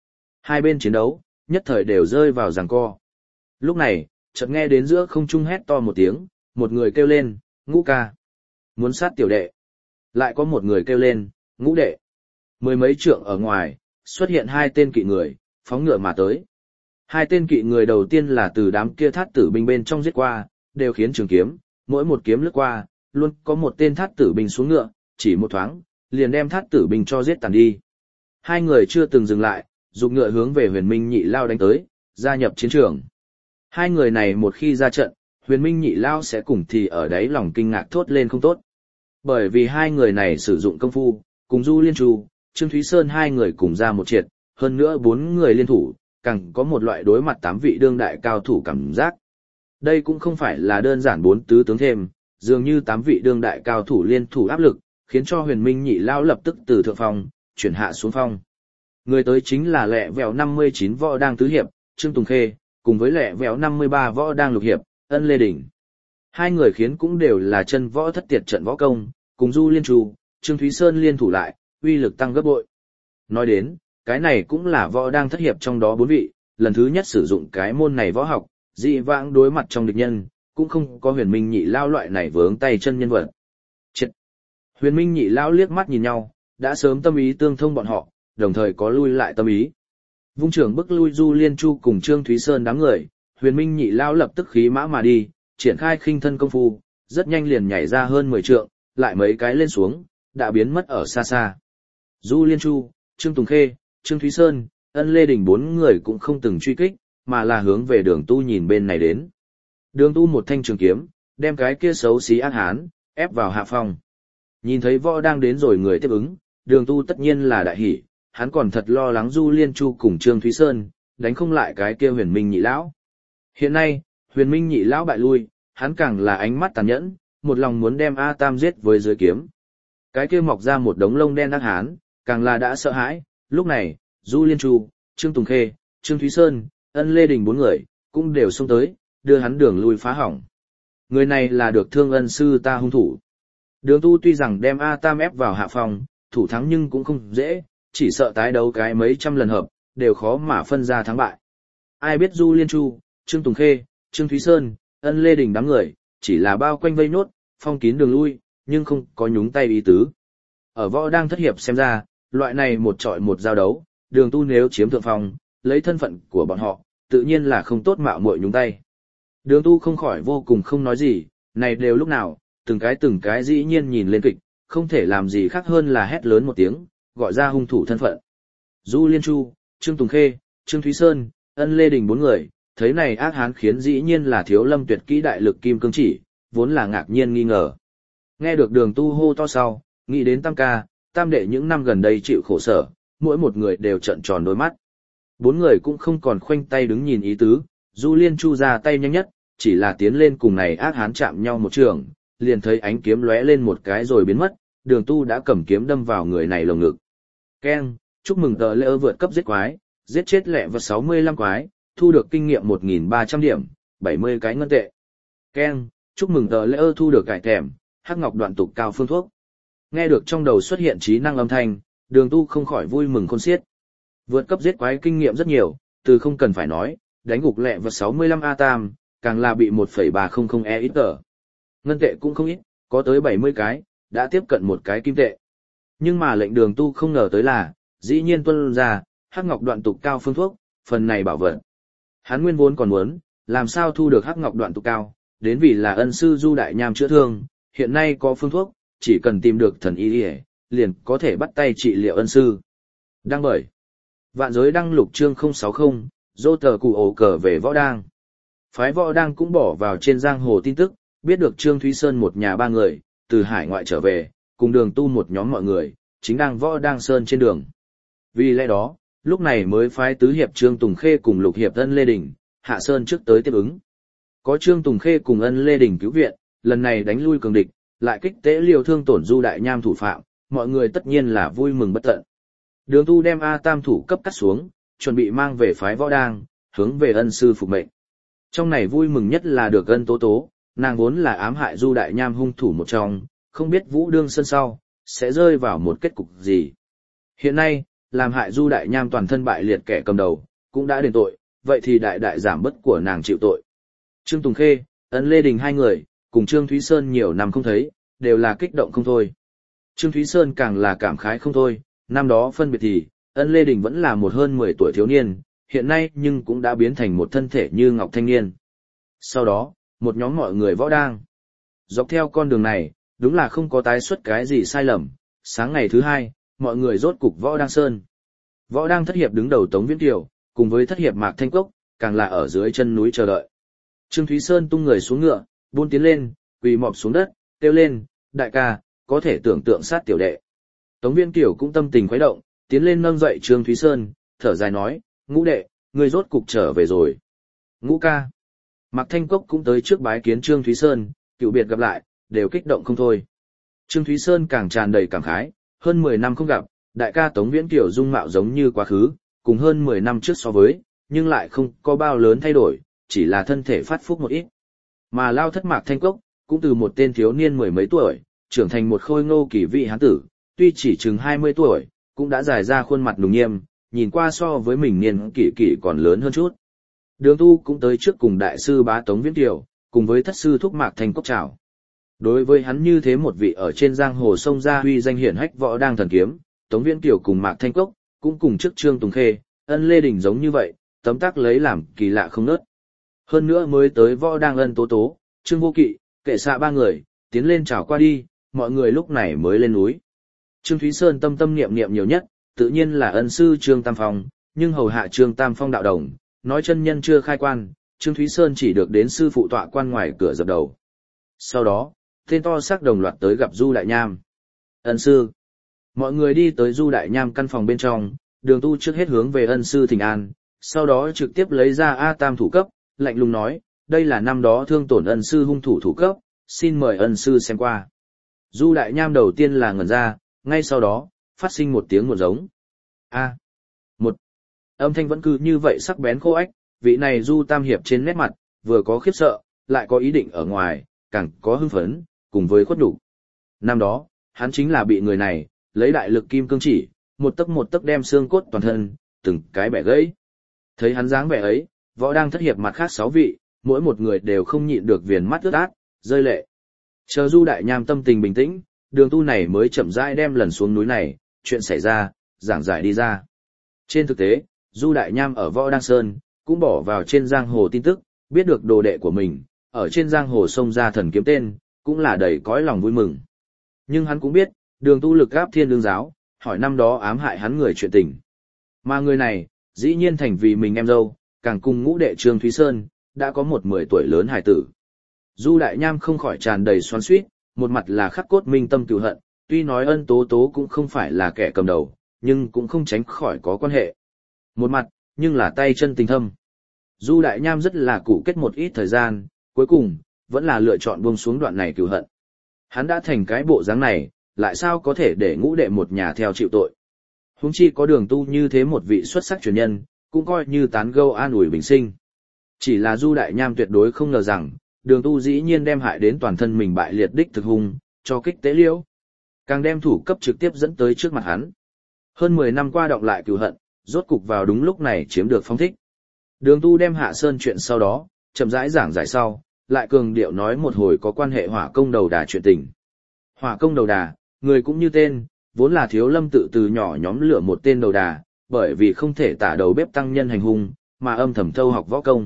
S1: Hai bên chiến đấu, nhất thời đều rơi vào giằng co. Lúc này, chợt nghe đến giữa không trung hét to một tiếng, một người kêu lên, Ngũ ca. Muốn sát tiểu đệ. Lại có một người kêu lên, Ngũ đệ. Mười mấy trượng ở ngoài, xuất hiện hai tên kỵ người, phóng ngựa mà tới. Hai tên kỵ người đầu tiên là từ đám kia thát tử binh bên trong giết qua, đều khiến trường kiếm, mỗi một kiếm lướt qua, luôn có một tên thát tử binh xuống ngựa, chỉ một thoáng, liền đem thát tử binh cho giết tàn đi. Hai người chưa từng dừng lại, dục ngựa hướng về Huyền Minh Nhị Lao đánh tới, gia nhập chiến trường. Hai người này một khi ra trận, Huyền Minh Nhị Lao sẽ cùng thì ở đáy lòng kinh ngạc thốt lên không tốt. Bởi vì hai người này sử dụng công phu, cùng Du Liên Chu, Trương Thúy Sơn hai người cùng ra một triệt, hơn nữa bốn người liên thủ, càng có một loại đối mặt tám vị đương đại cao thủ cảm giác. Đây cũng không phải là đơn giản bốn tứ tướng thêm, dường như tám vị đương đại cao thủ liên thủ áp lực, khiến cho Huyền Minh Nhị Lao lập tức từ thượng phong, chuyển hạ xuống phong. Người tới chính là lẹ vẹo 59 võ đang tứ hiệp, Trương Tùng Khê, cùng với lẹ vẹo 53 võ đang lục hiệp, Ân Lê Đình. Hai người khiến cũng đều là chân võ thất tiệt trận võ công, cùng Du Liên Chu, Trương Thúy Sơn liên thủ lại, uy lực tăng gấp bội. Nói đến, cái này cũng là võ đang thất hiệp trong đó bốn vị, lần thứ nhất sử dụng cái môn này võ học, dị vãng đối mặt trong địch nhân, cũng không có Huyền Minh Nhị Lao loại này vướng tay chân nhân vật. Chết! Huyền Minh Nhị Lao liếc mắt nhìn nhau, đã sớm tâm ý tương thông bọn họ, đồng thời có lui lại tâm ý. Vung trưởng bức lui Du Liên Chu cùng Trương Thúy Sơn đám người, Huyền Minh Nhị Lao lập tức khí mã mà đi, triển khai khinh thân công phu, rất nhanh liền nhảy ra hơn 10 trượng, lại mấy cái lên xuống, đã biến mất ở xa xa. Du Liên Chu, Trương Tùng Khê, Trương Thúy Sơn, Ân Lê Đình bốn người cũng không từng truy kích, mà là hướng về Đường Tu nhìn bên này đến. Đường Tu một thanh trường kiếm, đem cái kia xấu xí ác hán, ép vào hạ phong. Nhìn thấy võ đang đến rồi người tiếp ứng, Đường Tu tất nhiên là đại hỉ, hắn còn thật lo lắng Du Liên Chu cùng Trương Thúy Sơn, đánh không lại cái kia Huyền Minh Nhị Lão. Hiện nay, Huyền Minh Nhị Lão bại lui, hắn càng là ánh mắt tàn nhẫn, một lòng muốn đem A Tam giết với dưới kiếm. Cái kia mọc ra một đống lông đen ác hán, càng là đã sợ hãi, lúc này, Du Liên Chu, Trương Tùng Khê, Trương Thúy Sơn, Ân Lê Đình bốn người, cũng đều xông tới, đưa hắn đường lui phá hỏng. Người này là được thương ân sư ta hung thủ. Đường Tu tuy rằng đem A Tam ép vào hạ phòng, thủ thắng nhưng cũng không dễ, chỉ sợ tái đấu cái mấy trăm lần hợp, đều khó mà phân ra thắng bại. Ai biết Du Liên Chu, Trương Tùng Khê, Trương Thúy Sơn, Ân Lê Đình đám người, chỉ là bao quanh vây nốt, phong kín đường lui, nhưng không có nhúng tay ý tứ. Ở võ đang thất hiệp xem ra, loại này một trọi một giao đấu, Đường Tu nếu chiếm thượng phong, lấy thân phận của bọn họ, tự nhiên là không tốt mạo muội nhúng tay. Đường Tu không khỏi vô cùng không nói gì, này đều lúc nào, từng cái dĩ nhiên nhìn lên kịch, không thể làm gì khác hơn là hét lớn một tiếng, gọi ra hung thủ thân phận. Du Liên Chu, Trương Tùng Khê, Trương Thúy Sơn, Ân Lê Đình bốn người, thấy này ác hán khiến dĩ nhiên là Thiếu Lâm tuyệt kỹ đại lực kim cương chỉ, vốn là ngạc nhiên nghi ngờ. Nghe được Đường Tu hô to sau, nghĩ đến Tam ca, Tam đệ những năm gần đây chịu khổ sở, mỗi một người đều trợn tròn đôi mắt. Bốn người cũng không còn khoanh tay đứng nhìn ý tứ, Du Liên Chu ra tay nhanh nhất, chỉ là tiến lên cùng này ác hán chạm nhau một trường, liền thấy ánh kiếm lóe lên một cái rồi biến mất, Đường Tu đã cầm kiếm đâm vào người này lồng ngực. Keng, chúc mừng tờ lễ vượt cấp giết quái, giết chết lẹ vật 65 quái, thu được kinh nghiệm 1.300 điểm, 70 cái ngân tệ. Keng, chúc mừng tờ lễ thu được cải thèm, hắc ngọc đoạn tục cao phương thuốc. Nghe được trong đầu xuất hiện trí năng âm thanh, Đường Tu không khỏi vui mừng khôn xiết. Vượt cấp giết quái kinh nghiệm rất nhiều, từ không cần phải nói, đánh gục lẹ vật 65 A Tam, càng là bị 1,300 E ít tờ. Ngân tệ cũng không ít, có tới 70 cái, đã tiếp cận một cái kim tệ. Nhưng mà lệnh Đường Tu không ngờ tới là, dĩ nhiên tuân ra, hắc ngọc đoạn tục cao phương thuốc, phần này bảo vật. Hắn nguyên vốn còn muốn, làm sao thu được hắc ngọc đoạn tục cao, đến vì là ân sư Du Đại Nham chữa thương, hiện nay có phương thuốc, chỉ cần tìm được thần y liền có thể bắt tay trị liệu ân sư. Đăng bởi Vạn Giới đăng lục chương 060, dô tờ cụ ổ cờ về võ đang. Phái võ đang cũng bỏ vào trên giang hồ tin tức, biết được Trương Thúy Sơn một nhà ba người, từ hải ngoại trở về, cùng Đường Tu một nhóm mọi người, chính đang võ đang sơn trên đường. Vì lẽ đó, lúc này mới phái tứ hiệp Trương Tùng Khê cùng lục hiệp Ân Lê Đình, hạ sơn trước tới tiếp ứng. Có Trương Tùng Khê cùng Ân Lê Đình cứu viện, lần này đánh lui cường địch, lại kích tế liều thương tổn Du Đại Nham thủ phạm, mọi người tất nhiên là vui mừng bất tận. Đường Tu đem A Tam thủ cấp cắt xuống, chuẩn bị mang về phái võ đang, hướng về ân sư phục mệnh. Trong này vui mừng nhất là được Ân Tố Tố, nàng vốn là ám hại Du Đại Nham hung thủ một trong, không biết Vũ Đương Sơn sau, sẽ rơi vào một kết cục gì. Hiện nay, làm hại Du Đại Nham toàn thân bại liệt kẻ cầm đầu, cũng đã đền tội, vậy thì đại đại giảm bớt của nàng chịu tội. Trương Tùng Khê, Ân Lê Đình hai người, cùng Trương Thúy Sơn nhiều năm không thấy, đều là kích động không thôi. Trương Thúy Sơn càng là cảm khái không thôi, năm đó phân biệt thì, Ân Lê Đình vẫn là một hơn 10 tuổi thiếu niên, hiện nay nhưng cũng đã biến thành một thân thể như ngọc thanh niên. Sau đó, một nhóm mọi người võ đang. Dọc theo con đường này, đúng là không có tái xuất cái gì sai lầm. Sáng ngày thứ hai, mọi người rốt cục võ đang sơn. Võ đang thất hiệp đứng đầu Tống Viễn Kiều, cùng với thất hiệp Mạc Thanh Cốc, càng là ở dưới chân núi chờ đợi. Trương Thúy Sơn tung người xuống ngựa, buôn tiến lên, quỳ mọp xuống đất, kêu lên, đại ca, có thể tưởng tượng sát tiểu đệ. Tống Viễn Kiều cũng tâm tình khuấy động, tiến lên nâng dậy Trương Thúy Sơn, thở dài nói, Ngũ đệ, ngươi rốt cục trở về rồi. Ngũ ca. Mạc Thanh Cốc cũng tới trước bái kiến Trương Thúy Sơn, cựu biệt gặp lại, đều kích động không thôi. Trương Thúy Sơn càng tràn đầy cảm khái, hơn 10 năm không gặp, đại ca Tống Viễn Kiều dung mạo giống như quá khứ, cùng hơn 10 năm trước so với, nhưng lại không có bao lớn thay đổi, chỉ là thân thể phát phúc một ít. Mà Lao Thất Mạc Thanh Cốc, cũng từ một tên thiếu niên mười mấy tuổi, trưởng thành một khôi ngô kỳ vị hán tử, tuy chỉ chừng 20 tuổi, cũng đã dài ra khuôn mặt nùng nghiêm, nhìn qua so với mình niên kỷ còn lớn hơn chút. Đường Tu cũng tới trước cùng đại sư bá Tống Viễn Kiều, cùng với thất sư thúc Mạc Thanh Cốc chào. Đối với hắn như thế một vị ở trên giang hồ sông gia huy danh hiển hách võ đang thần kiếm, Tống Viễn Kiều cùng Mạc Thanh Cốc, cũng cùng trước Trương Tùng Khê, Ân Lê Đình giống như vậy, tấm tắc lấy làm kỳ lạ không nớt. Hơn nữa mới tới võ đang Ân Tố Tố, Trương Vô Kỵ, kệ xạ ba người, tiến lên chào qua đi, mọi người lúc này mới lên núi. Trương Thúy Sơn tâm tâm niệm niệm nhiều nhất, tự nhiên là ân sư Trương Tam Phong, nhưng hầu hạ Trương Tam Phong đạo đồng, nói chân nhân chưa khai quan, Trương Thúy Sơn chỉ được đến sư phụ tọa quan ngoài cửa dập đầu. Sau đó, tên to xác đồng loạt tới gặp Du Đại Nham. Ân sư. Mọi người đi tới Du Đại Nham căn phòng bên trong, Đường Tu trước hết hướng về ân sư thỉnh an, sau đó trực tiếp lấy ra A Tam thủ cấp, lạnh lùng nói, đây là năm đó thương tổn ân sư hung thủ thủ cấp, xin mời ân sư xem qua. Du Đại Nham đầu tiên là ngẩn ra, ngay sau đó, phát sinh một tiếng một giống. A. Một. Âm thanh vẫn cứ như vậy sắc bén khô ách, vị này Du Tam Hiệp trên nét mặt, vừa có khiếp sợ, lại có ý định ở ngoài, càng có hưng phấn, cùng với khuất nhục. Năm đó, hắn chính là bị người này, lấy đại lực kim cương chỉ, một tấc đem xương cốt toàn thân, từng cái bẻ gãy. Thấy hắn dáng vẻ ấy, võ đang thất hiệp mặt khác 6 vị, mỗi một người đều không nhịn được viền mắt ướt át, rơi lệ. Chờ Du Đại Nham tâm tình bình tĩnh, Đường Tu này mới chậm rãi đem lần xuống núi này, chuyện xảy ra, giảng giải đi ra. Trên thực tế, Du Đại Nham ở Võ Đăng Sơn, cũng bỏ vào trên giang hồ tin tức, biết được đồ đệ của mình, ở trên giang hồ sông ra thần kiếm tên, cũng là đầy cõi lòng vui mừng. Nhưng hắn cũng biết, Đường Tu lực gáp Thiên Lương giáo, hỏi năm đó ám hại hắn người chuyện tình. Mà người này, dĩ nhiên thành vì mình em dâu, càng cùng ngũ đệ Trương Thúy Sơn, đã có một 10 tuổi lớn hài tử. Du Đại Nham không khỏi tràn đầy xoắn xuýt, một mặt là khắc cốt minh tâm cừu hận, tuy nói Ân Tố Tố cũng không phải là kẻ cầm đầu, nhưng cũng không tránh khỏi có quan hệ. Một mặt, nhưng là tay chân tình thâm. Du Đại Nham rất là cụ kết một ít thời gian, cuối cùng, vẫn là lựa chọn buông xuống đoạn này cừu hận. Hắn đã thành cái bộ dáng này, lại sao có thể để ngũ đệ một nhà theo chịu tội. Huống chi có Đường Tu như thế một vị xuất sắc truyền nhân, cũng coi như tán gẫu an ủi bình sinh. Chỉ là Du Đại Nham tuyệt đối không ngờ rằng, Đường Tu dĩ nhiên đem hại đến toàn thân mình bại liệt đích thực hung, cho kích tế liễu. Càng đem thủ cấp trực tiếp dẫn tới trước mặt hắn. Hơn 10 năm qua đọng lại cừu hận, rốt cục vào đúng lúc này chiếm được phong thích. Đường Tu đem Hạ Sơn chuyện sau đó, chậm rãi giảng giải sau, lại cường điệu nói một hồi có quan hệ Hỏa Công Đầu Đà chuyện tình. Hỏa Công Đầu Đà, người cũng như tên, vốn là Thiếu Lâm tự từ nhỏ nhóm lửa một tên đầu đà, bởi vì không thể tả đầu bếp tăng nhân hành hung, mà âm thầm thâu học võ công.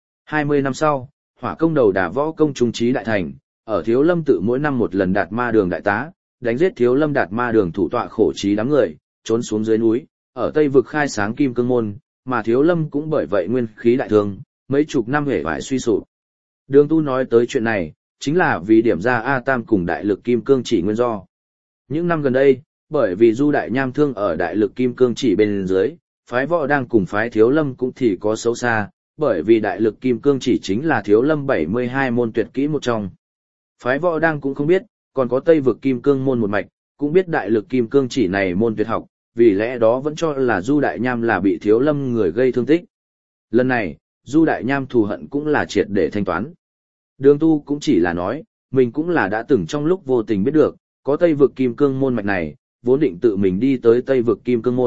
S1: 20 năm sau, Hỏa Công Đầu Đà võ công trung trí đại thành, ở Thiếu Lâm tự mỗi năm một lần đạt ma đường đại tá, đánh giết Thiếu Lâm đạt ma đường thủ tọa khổ trí đám người, trốn xuống dưới núi, ở Tây vực khai sáng Kim Cương môn, mà Thiếu Lâm cũng bởi vậy nguyên khí đại thương, mấy chục năm hể vải suy sụp. Đường Tu nói tới chuyện này, chính là vì điểm ra A Tam cùng đại lực Kim Cương chỉ nguyên do. Những năm gần đây, bởi vì Du Đại Nham thương ở đại lực Kim Cương chỉ bên dưới, phái Võ đang cùng phái Thiếu Lâm cũng thì có xấu xa, bởi vì đại lực Kim Cương chỉ chính là Thiếu Lâm 72 môn tuyệt kỹ một trong. Phái Võ đang cũng không biết, còn có Tây vực Kim Cương môn một mạch, cũng biết đại lực Kim Cương chỉ này môn tuyệt học, vì lẽ đó vẫn cho là Du Đại Nham là bị Thiếu Lâm người gây thương tích. Lần này, Du Đại Nham thù hận cũng là triệt để thanh toán. Đường Tu cũng chỉ là nói, mình cũng là đã từng trong lúc vô tình biết được, có Tây vực Kim Cương môn mạch này, vốn định tự mình đi tới Tây vực Kim Cương môn,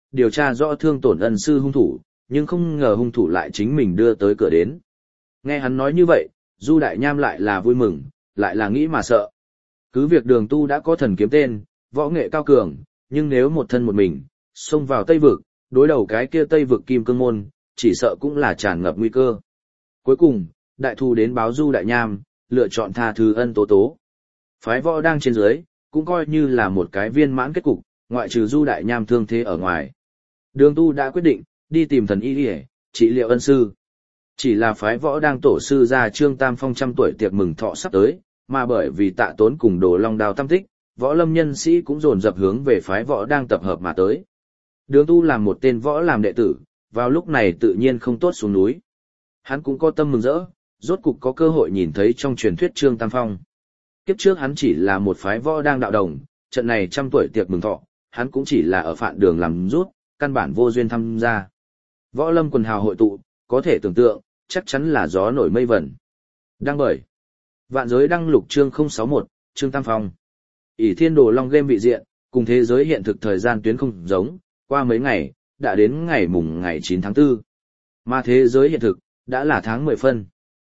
S1: điều tra rõ thương tổn ân sư hung thủ, nhưng không ngờ hung thủ lại chính mình đưa tới cửa đến. Nghe hắn nói như vậy, Du Đại Nham lại là vui mừng, lại là nghĩ mà sợ. Cứ việc Đường Tu đã có thần kiếm tên, võ nghệ cao cường, nhưng nếu một thân một mình, xông vào Tây Vực, đối đầu cái kia Tây Vực Kim Cương Môn, chỉ sợ cũng là tràn ngập nguy cơ. Cuối cùng, đại thù đến báo Du Đại Nham, lựa chọn tha thứ ân tố tố. Phái võ đang trên dưới, cũng coi như là một cái viên mãn kết cục, ngoại trừ Du Đại Nham thương thế ở ngoài. Đường Tu đã quyết định, đi tìm thần y để trị liệu ân sư. Chỉ là phái võ đang tổ sư ra Trương Tam Phong 100 tuổi tiệc mừng thọ sắp tới, mà bởi vì Tạ Tốn cùng Đồ Long Đao tam tích, võ lâm nhân sĩ cũng dồn dập hướng về phái võ đang tập hợp mà tới. Đường Tu làm một tên võ làm đệ tử, vào lúc này tự nhiên không tốt xuống núi. Hắn cũng có tâm mừng rỡ, rốt cục có cơ hội nhìn thấy trong truyền thuyết Trương Tam Phong. Kiếp trước hắn chỉ là một phái võ đang đạo đồng, trận này 100 tuổi tiệc mừng thọ, hắn cũng chỉ là ở phạn đường làm rút, căn bản vô duyên tham gia. Võ lâm quần hào hội tụ, có thể tưởng tượng, chắc chắn là gió nổi mây vẩn. Đăng bởi Vạn Giới đăng lục chương 061, Trương Tam Phong. ỷ Thiên Đồ Long game vị diện, cùng thế giới hiện thực thời gian tuyến không giống, qua mấy ngày, đã đến ngày 9 tháng 4. Mà thế giới hiện thực, đã là tháng 10 phân.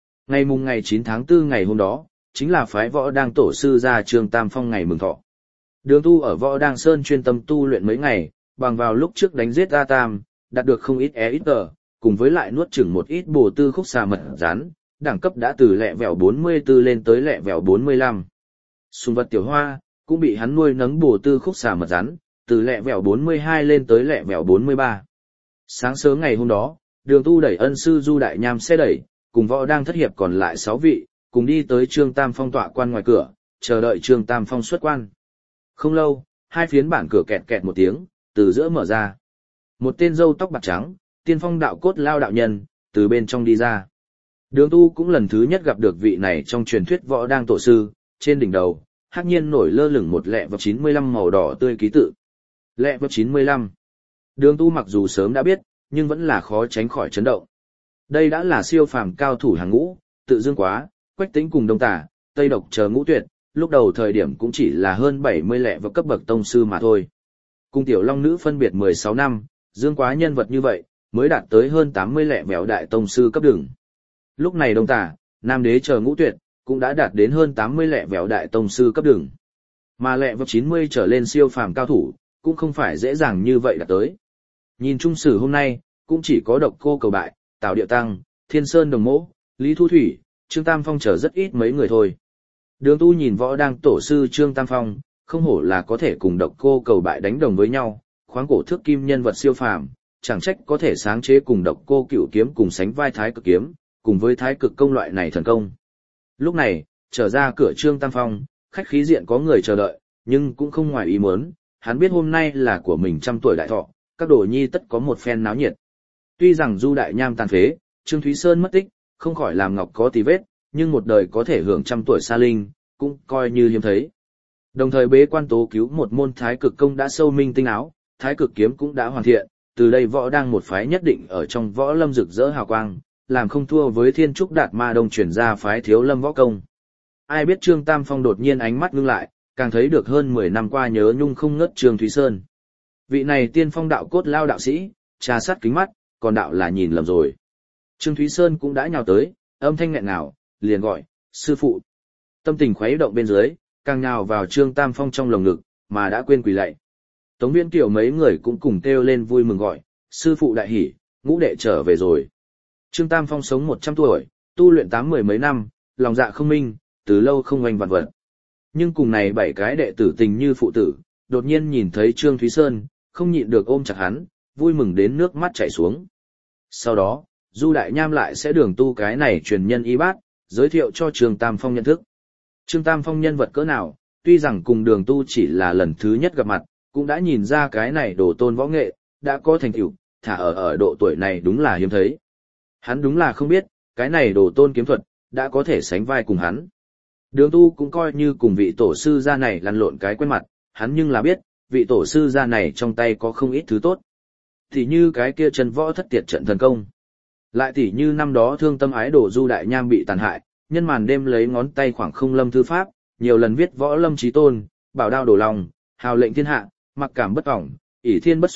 S1: Ngày 9 tháng 4 ngày hôm đó, chính là phái võ đang tổ sư ra Trương Tam Phong ngày mừng thọ. Đường Tu ở võ đang sơn chuyên tâm tu luyện mấy ngày, bằng vào lúc trước đánh giết A Tam, đạt được không ít ít tờ, cùng với lại nuốt chửng một ít bổ tư khúc xà mật rắn, đẳng cấp đã từ lẹ vẹo 44 lên tới lẹ vẹo 45. Sùng vật tiểu hoa, cũng bị hắn nuôi nấng bổ tư khúc xà mật rắn, từ lẹ vẹo 42 lên tới lẹ vẹo 43. Sáng sớm ngày hôm đó, Đường Tu đẩy ân sư Du Đại Nham xe đẩy, cùng võ đang thất hiệp còn lại 6 vị, cùng đi tới Trương Tam Phong tọa quan ngoài cửa, chờ đợi Trương Tam Phong xuất quan. Không lâu, hai phiến bản cửa kẹt kẹt một tiếng, từ giữa mở ra. Một tên râu tóc bạc trắng, tiên phong đạo cốt lao đạo nhân, từ bên trong đi ra. Đường Tu cũng lần thứ nhất gặp được vị này trong truyền thuyết võ đang tổ sư, trên đỉnh đầu, hắc nhiên nổi lơ lửng một lẹ vẹo 95 màu đỏ tươi ký tự. Lẹ vẹo 95. Đường Tu mặc dù sớm đã biết, nhưng vẫn là khó tránh khỏi chấn động. Đây đã là siêu phàm cao thủ hàng ngũ, Tự Dương Quá, Quách Tĩnh cùng Đông Tả, Tây Độc chờ ngũ tuyệt, lúc đầu thời điểm cũng chỉ là hơn 70 lẹ vẹo cấp bậc tông sư mà thôi. Cùng Tiểu Long Nữ phân biệt 16 năm, Dương Quá nhân vật như vậy, mới đạt tới hơn 80 lẹ vẹo đại tông sư cấp đường. Lúc này Đông Tả, Nam Đế chờ ngũ tuyệt, cũng đã đạt đến hơn 80 lẹ vẹo đại tông sư cấp đường. Mà lẹ vẹo 90 trở lên siêu phàm cao thủ, cũng không phải dễ dàng như vậy đạt tới. Nhìn trung sử hôm nay, cũng chỉ có Độc Cô Cầu Bại, Tào Điệu Tăng, Thiên Sơn Đồng Mỗ, Lý Thu Thủy, Trương Tam Phong chờ rất ít mấy người thôi. Đường Tu nhìn võ đang tổ sư Trương Tam Phong, không hổ là có thể cùng Độc Cô Cầu Bại đánh đồng với nhau, khoáng cổ thước kim nhân vật siêu phàm, chẳng trách có thể sáng chế cùng Độc Cô Cửu kiếm cùng sánh vai Thái Cực kiếm, cùng với Thái Cực công loại này thần công. Lúc này, trở ra cửa Trương Tam Phong, khách khí diện có người chờ đợi, nhưng cũng không ngoài ý muốn, hắn biết hôm nay là của mình 100 tuổi đại thọ, các đồ nhi tất có một phen náo nhiệt. Tuy rằng Du Đại Nham tàn phế, Trương Thúy Sơn mất tích, không khỏi làm ngọc có tì vết, nhưng một đời có thể hưởng 100 tuổi sa linh, cũng coi như hiếm thấy. Đồng thời bế quan tố cứu một môn Thái Cực công đã sâu minh tinh áo, Thái Cực kiếm cũng đã hoàn thiện, từ đây võ đang một phái nhất định ở trong võ lâm rực rỡ hào quang, làm không thua với Thiên Trúc Đạt Ma Đông chuyển ra phái Thiếu Lâm võ công. Ai biết Trương Tam Phong đột nhiên ánh mắt ngưng lại, càng thấy được hơn 10 năm qua nhớ nhung không ngớt Trương Thúy Sơn. Vị này tiên phong đạo cốt lao đạo sĩ, trà sát kính mắt, còn đạo là nhìn lầm rồi. Trương Thúy Sơn cũng đã nhào tới, âm thanh nghẹn ngào, liền gọi, sư phụ. Tâm tình khuấy động bên dưới, càng nhào vào Trương Tam Phong trong lồng ngực, mà đã quên quỳ lạy. Tống Viễn Kiều mấy người cũng cùng kêu lên vui mừng gọi, sư phụ đại hỉ, ngũ đệ trở về rồi. Trương Tam Phong sống 100 tuổi, tu luyện 80 mấy năm, lòng dạ không minh, từ lâu không oanh vặt vật. Nhưng cùng này 7 cái đệ tử tình như phụ tử, đột nhiên nhìn thấy Trương Thúy Sơn, không nhịn được ôm chặt hắn, vui mừng đến nước mắt chảy xuống. Sau đó, Du Đại Nham lại sẽ đường tu cái này truyền nhân y bát, giới thiệu cho Trương Tam Phong nhận thức. Trương Tam Phong nhân vật cỡ nào, tuy rằng cùng đường tu chỉ là lần thứ nhất gặp mặt, cũng đã nhìn ra cái này đồ tôn võ nghệ, đã có thành tựu, thả ở độ tuổi này đúng là hiếm thấy. Hắn đúng là không biết, cái này đồ tôn kiếm thuật, đã có thể sánh vai cùng hắn. Đường tu cũng coi như cùng vị tổ sư gia này lăn lộn cái quen mặt, hắn nhưng là biết, vị tổ sư gia này trong tay có không ít thứ tốt. Thì như cái kia chân võ thất tiệt trận thần công. Lại tỉ như năm đó thương tâm ái đồ Du Đại Nham bị tàn hại, nhân màn đêm lấy ngón tay khoảng không lâm thư pháp, nhiều lần viết võ lâm chí tôn, bảo đao đổ lòng, hào lệnh thiên hạ, mặc cảm bất ỏng, ỷ thiên bất xuất,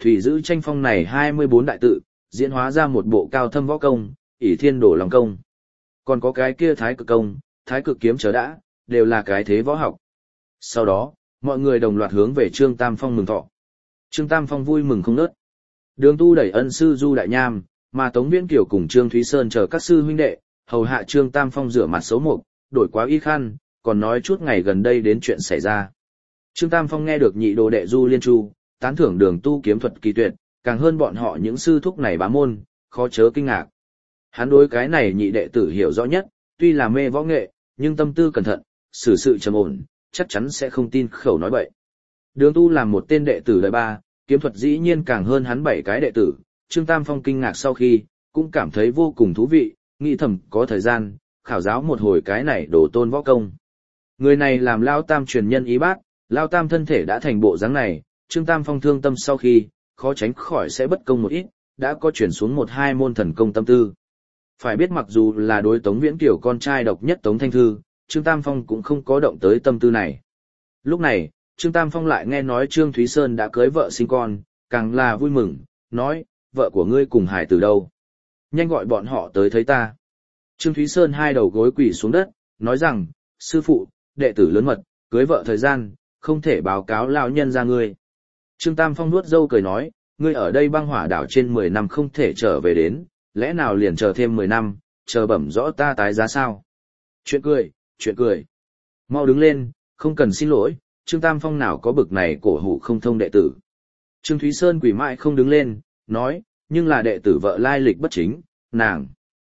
S1: thủy giữ tranh phong này 24 đại tự, diễn hóa ra một bộ cao thâm võ công, ỷ thiên đổ lòng công. Còn có cái kia thái cực công, thái cực kiếm chớ đã, đều là cái thế võ học. Sau đó, mọi người đồng loạt hướng về Trương Tam Phong mừng thọ. Trương Tam Phong vui mừng không ngớt. Đường Tu đẩy ân sư Du Đại Nham, mà Tống Viễn Kiều cùng Trương Thúy Sơn chờ các sư huynh đệ, hầu hạ Trương Tam Phong rửa mặt xấu mục, đổi quá y khăn, còn nói chút ngày gần đây đến chuyện xảy ra. Trương Tam Phong nghe được nhị đồ đệ Du Liên Chu, tán thưởng Đường Tu kiếm thuật kỳ tuyệt, càng hơn bọn họ những sư thúc này bá môn, khó chớ kinh ngạc. Hắn đối cái này nhị đệ tử hiểu rõ nhất, tuy là mê võ nghệ, nhưng tâm tư cẩn thận, xử sự trầm ổn, chắc chắn sẽ không tin khẩu nói bậy. Đường Tu làm một tên đệ tử đời ba, kiếm thuật dĩ nhiên càng hơn hắn 7 cái đệ tử, Trương Tam Phong kinh ngạc sau khi, cũng cảm thấy vô cùng thú vị, nghĩ thầm có thời gian, khảo giáo một hồi cái này đồ tôn võ công. Người này làm Lao Tam truyền nhân ý bác, Lao Tam thân thể đã thành bộ dáng này, Trương Tam Phong thương tâm sau khi, khó tránh khỏi sẽ bất công một ít, đã có chuyển xuống 1-2 môn thần công tâm tư. Phải biết mặc dù là đối Tống Viễn Kiều con trai độc nhất Tống Thanh Thư, Trương Tam Phong cũng không có động tới tâm tư này. Lúc này, Trương Tam Phong lại nghe nói Trương Thúy Sơn đã cưới vợ sinh con, càng là vui mừng, nói, vợ của ngươi cùng hải từ đâu? Nhanh gọi bọn họ tới thấy ta. Trương Thúy Sơn hai đầu gối quỳ xuống đất, nói rằng, sư phụ, đệ tử lớn mật, cưới vợ thời gian, không thể báo cáo lão nhân ra ngươi. Trương Tam Phong nuốt dâu cười nói, ngươi ở đây băng hỏa đảo trên 10 năm không thể trở về đến, lẽ nào liền chờ thêm 10 năm, chờ bẩm rõ ta tái giá sao? Chuyện cười. Mau đứng lên, không cần xin lỗi, Trương Tam Phong nào có bực này cổ hủ không thông đệ tử. Trương Thúy Sơn quỳ mãi không đứng lên, nói, nhưng là đệ tử vợ lai lịch bất chính, nàng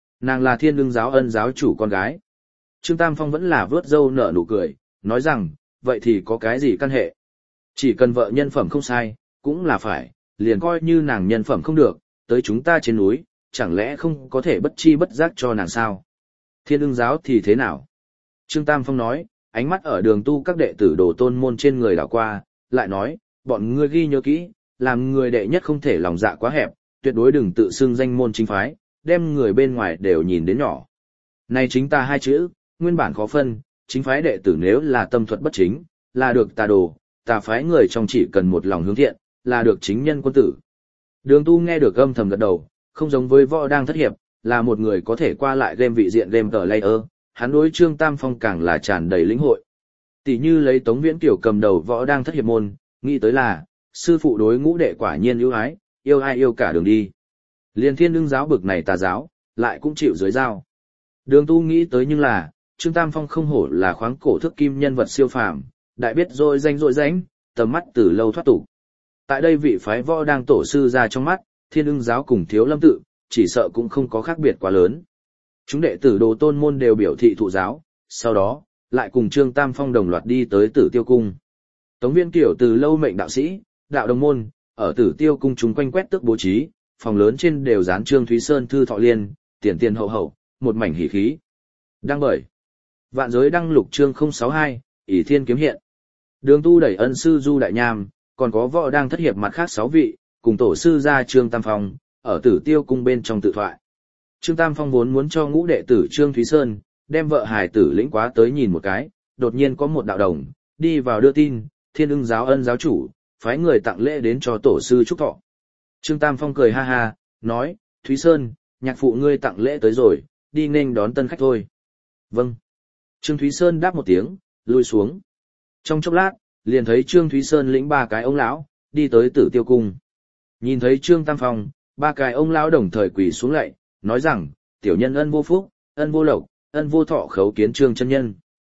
S1: là Thiên Lương giáo ân giáo chủ con gái. Trương Tam Phong vẫn là vớt dâu nở nụ cười, nói rằng, vậy thì có cái gì căn hệ? Chỉ cần vợ nhân phẩm không sai, cũng là phải, liền coi như nàng nhân phẩm không được, tới chúng ta trên núi, chẳng lẽ không có thể bất chi bất giác cho nàng sao? Thiên Lương giáo thì thế nào? Trương Tam Phong nói, ánh mắt ở Đường Tu các đệ tử đồ tôn môn trên người đảo qua, lại nói, bọn ngươi ghi nhớ kỹ, làm người đệ nhất không thể lòng dạ quá hẹp, tuyệt đối đừng tự xưng danh môn chính phái, đem người bên ngoài đều nhìn đến nhỏ. Này chính ta hai chữ, nguyên bản khó phân, chính phái đệ tử nếu là tâm thuật bất chính, là được tà đồ, tà phái người trong chỉ cần một lòng hướng thiện, là được chính nhân quân tử. Đường Tu nghe được âm thầm gật đầu, không giống với võ đang thất hiệp, là một người có thể qua lại game vị diện game player, hắn đối Trương Tam Phong càng là tràn đầy lĩnh hội. Tỷ như lấy Tống Viễn Kiều cầm đầu võ đang thất hiệp môn, nghĩ tới là, sư phụ đối ngũ đệ quả nhiên ưu ái, yêu ai yêu cả đường đi. Liên Thiên Lương giáo bực này tà giáo, lại cũng chịu dưới dao. Đường Tu nghĩ tới nhưng là, Trương Tam Phong không hổ là khoáng cổ thước kim nhân vật siêu phàm, đại biết dội danh, tầm mắt từ lâu thoát tục. Tại đây vị phái võ đang tổ sư ra trong mắt, Thiên Lương giáo cùng Thiếu Lâm tự, chỉ sợ cũng không có khác biệt quá lớn. Chúng đệ tử đồ tôn môn đều biểu thị thụ giáo, sau đó, lại cùng Trương Tam Phong đồng loạt đi tới Tử Tiêu Cung. Tống Viễn Kiều từ lâu mệnh đạo sĩ, đạo đồng môn, ở Tử Tiêu Cung chúng quanh quét tước bố trí, phòng lớn trên đều dán Trương Thúy Sơn thư thọ liên, tiền hậu, một mảnh hỉ khí. Đăng bởi Vạn Giới đăng lục chương 062, ỷ thiên kiếm hiện. Đường Tu đẩy ân sư Du Đại Nham, còn có võ đang thất hiệp mặt khác 6 vị, cùng tổ sư gia Trương Tam Phong, ở Tử Tiêu Cung bên trong tự thoại. Trương Tam Phong vốn muốn cho ngũ đệ tử Trương Thúy Sơn, đem vợ hài tử lĩnh quá tới nhìn một cái, đột nhiên có một đạo đồng, đi vào đưa tin, Thiên Lương giáo ân giáo chủ, phái người tặng lễ đến cho tổ sư chúc thọ. Trương Tam Phong cười ha ha, nói, Thúy Sơn, nhạc phụ ngươi tặng lễ tới rồi, đi nên đón tân khách thôi. Vâng. Trương Thúy Sơn đáp một tiếng, lui xuống. Trong chốc lát, liền thấy Trương Thúy Sơn lĩnh 3 cái ông lão, đi tới Tử Tiêu Cung. Nhìn thấy Trương Tam Phong, 3 cái ông lão đồng thời quỳ xuống lạy, nói rằng, tiểu nhân ân vô phúc, ân vô lộc, ân vô thọ khấu kiến Trương chân nhân.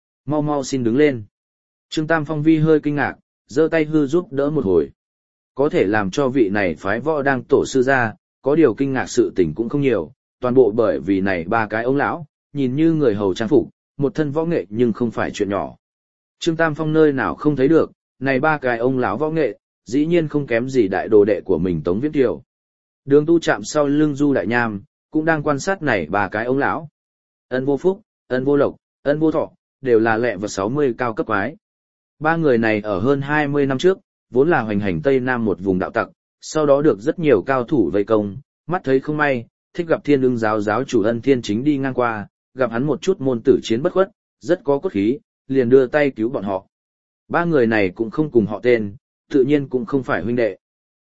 S1: Mau xin đứng lên. Trương Tam Phong vi hơi kinh ngạc, giơ tay hư giúp đỡ một hồi. Có thể làm cho vị này phái võ đang tổ sư ra, có điều kinh ngạc sự tình cũng không nhiều, toàn bộ bởi vì này 3 cái ông lão, nhìn như người hầu trang phục, một thân võ nghệ nhưng không phải chuyện nhỏ. Trương Tam Phong nơi nào không thấy được, này 3 cái ông lão võ nghệ, dĩ nhiên không kém gì đại đồ đệ của mình Tống Viễn Kiều. Đường Tu chạm sau lưng Du Đại Nham, cũng đang quan sát này 3 cái ông lão. Ân vô phúc, ân vô lộc, ân vô thọ, đều là lẹ vật 60 cao cấp quái. 3 người này ở hơn 20 năm trước, vốn là hoành hành Tây Nam một vùng đạo tặc, sau đó được rất nhiều cao thủ vây công, mắt thấy không may, thích gặp Thiên Lương giáo giáo chủ Ân Thiên Chính đi ngang qua, gặp hắn một chút môn tử chiến bất khuất, rất có cốt khí, liền đưa tay cứu bọn họ. 3 người này cũng không cùng họ tên, tự nhiên cũng không phải huynh đệ.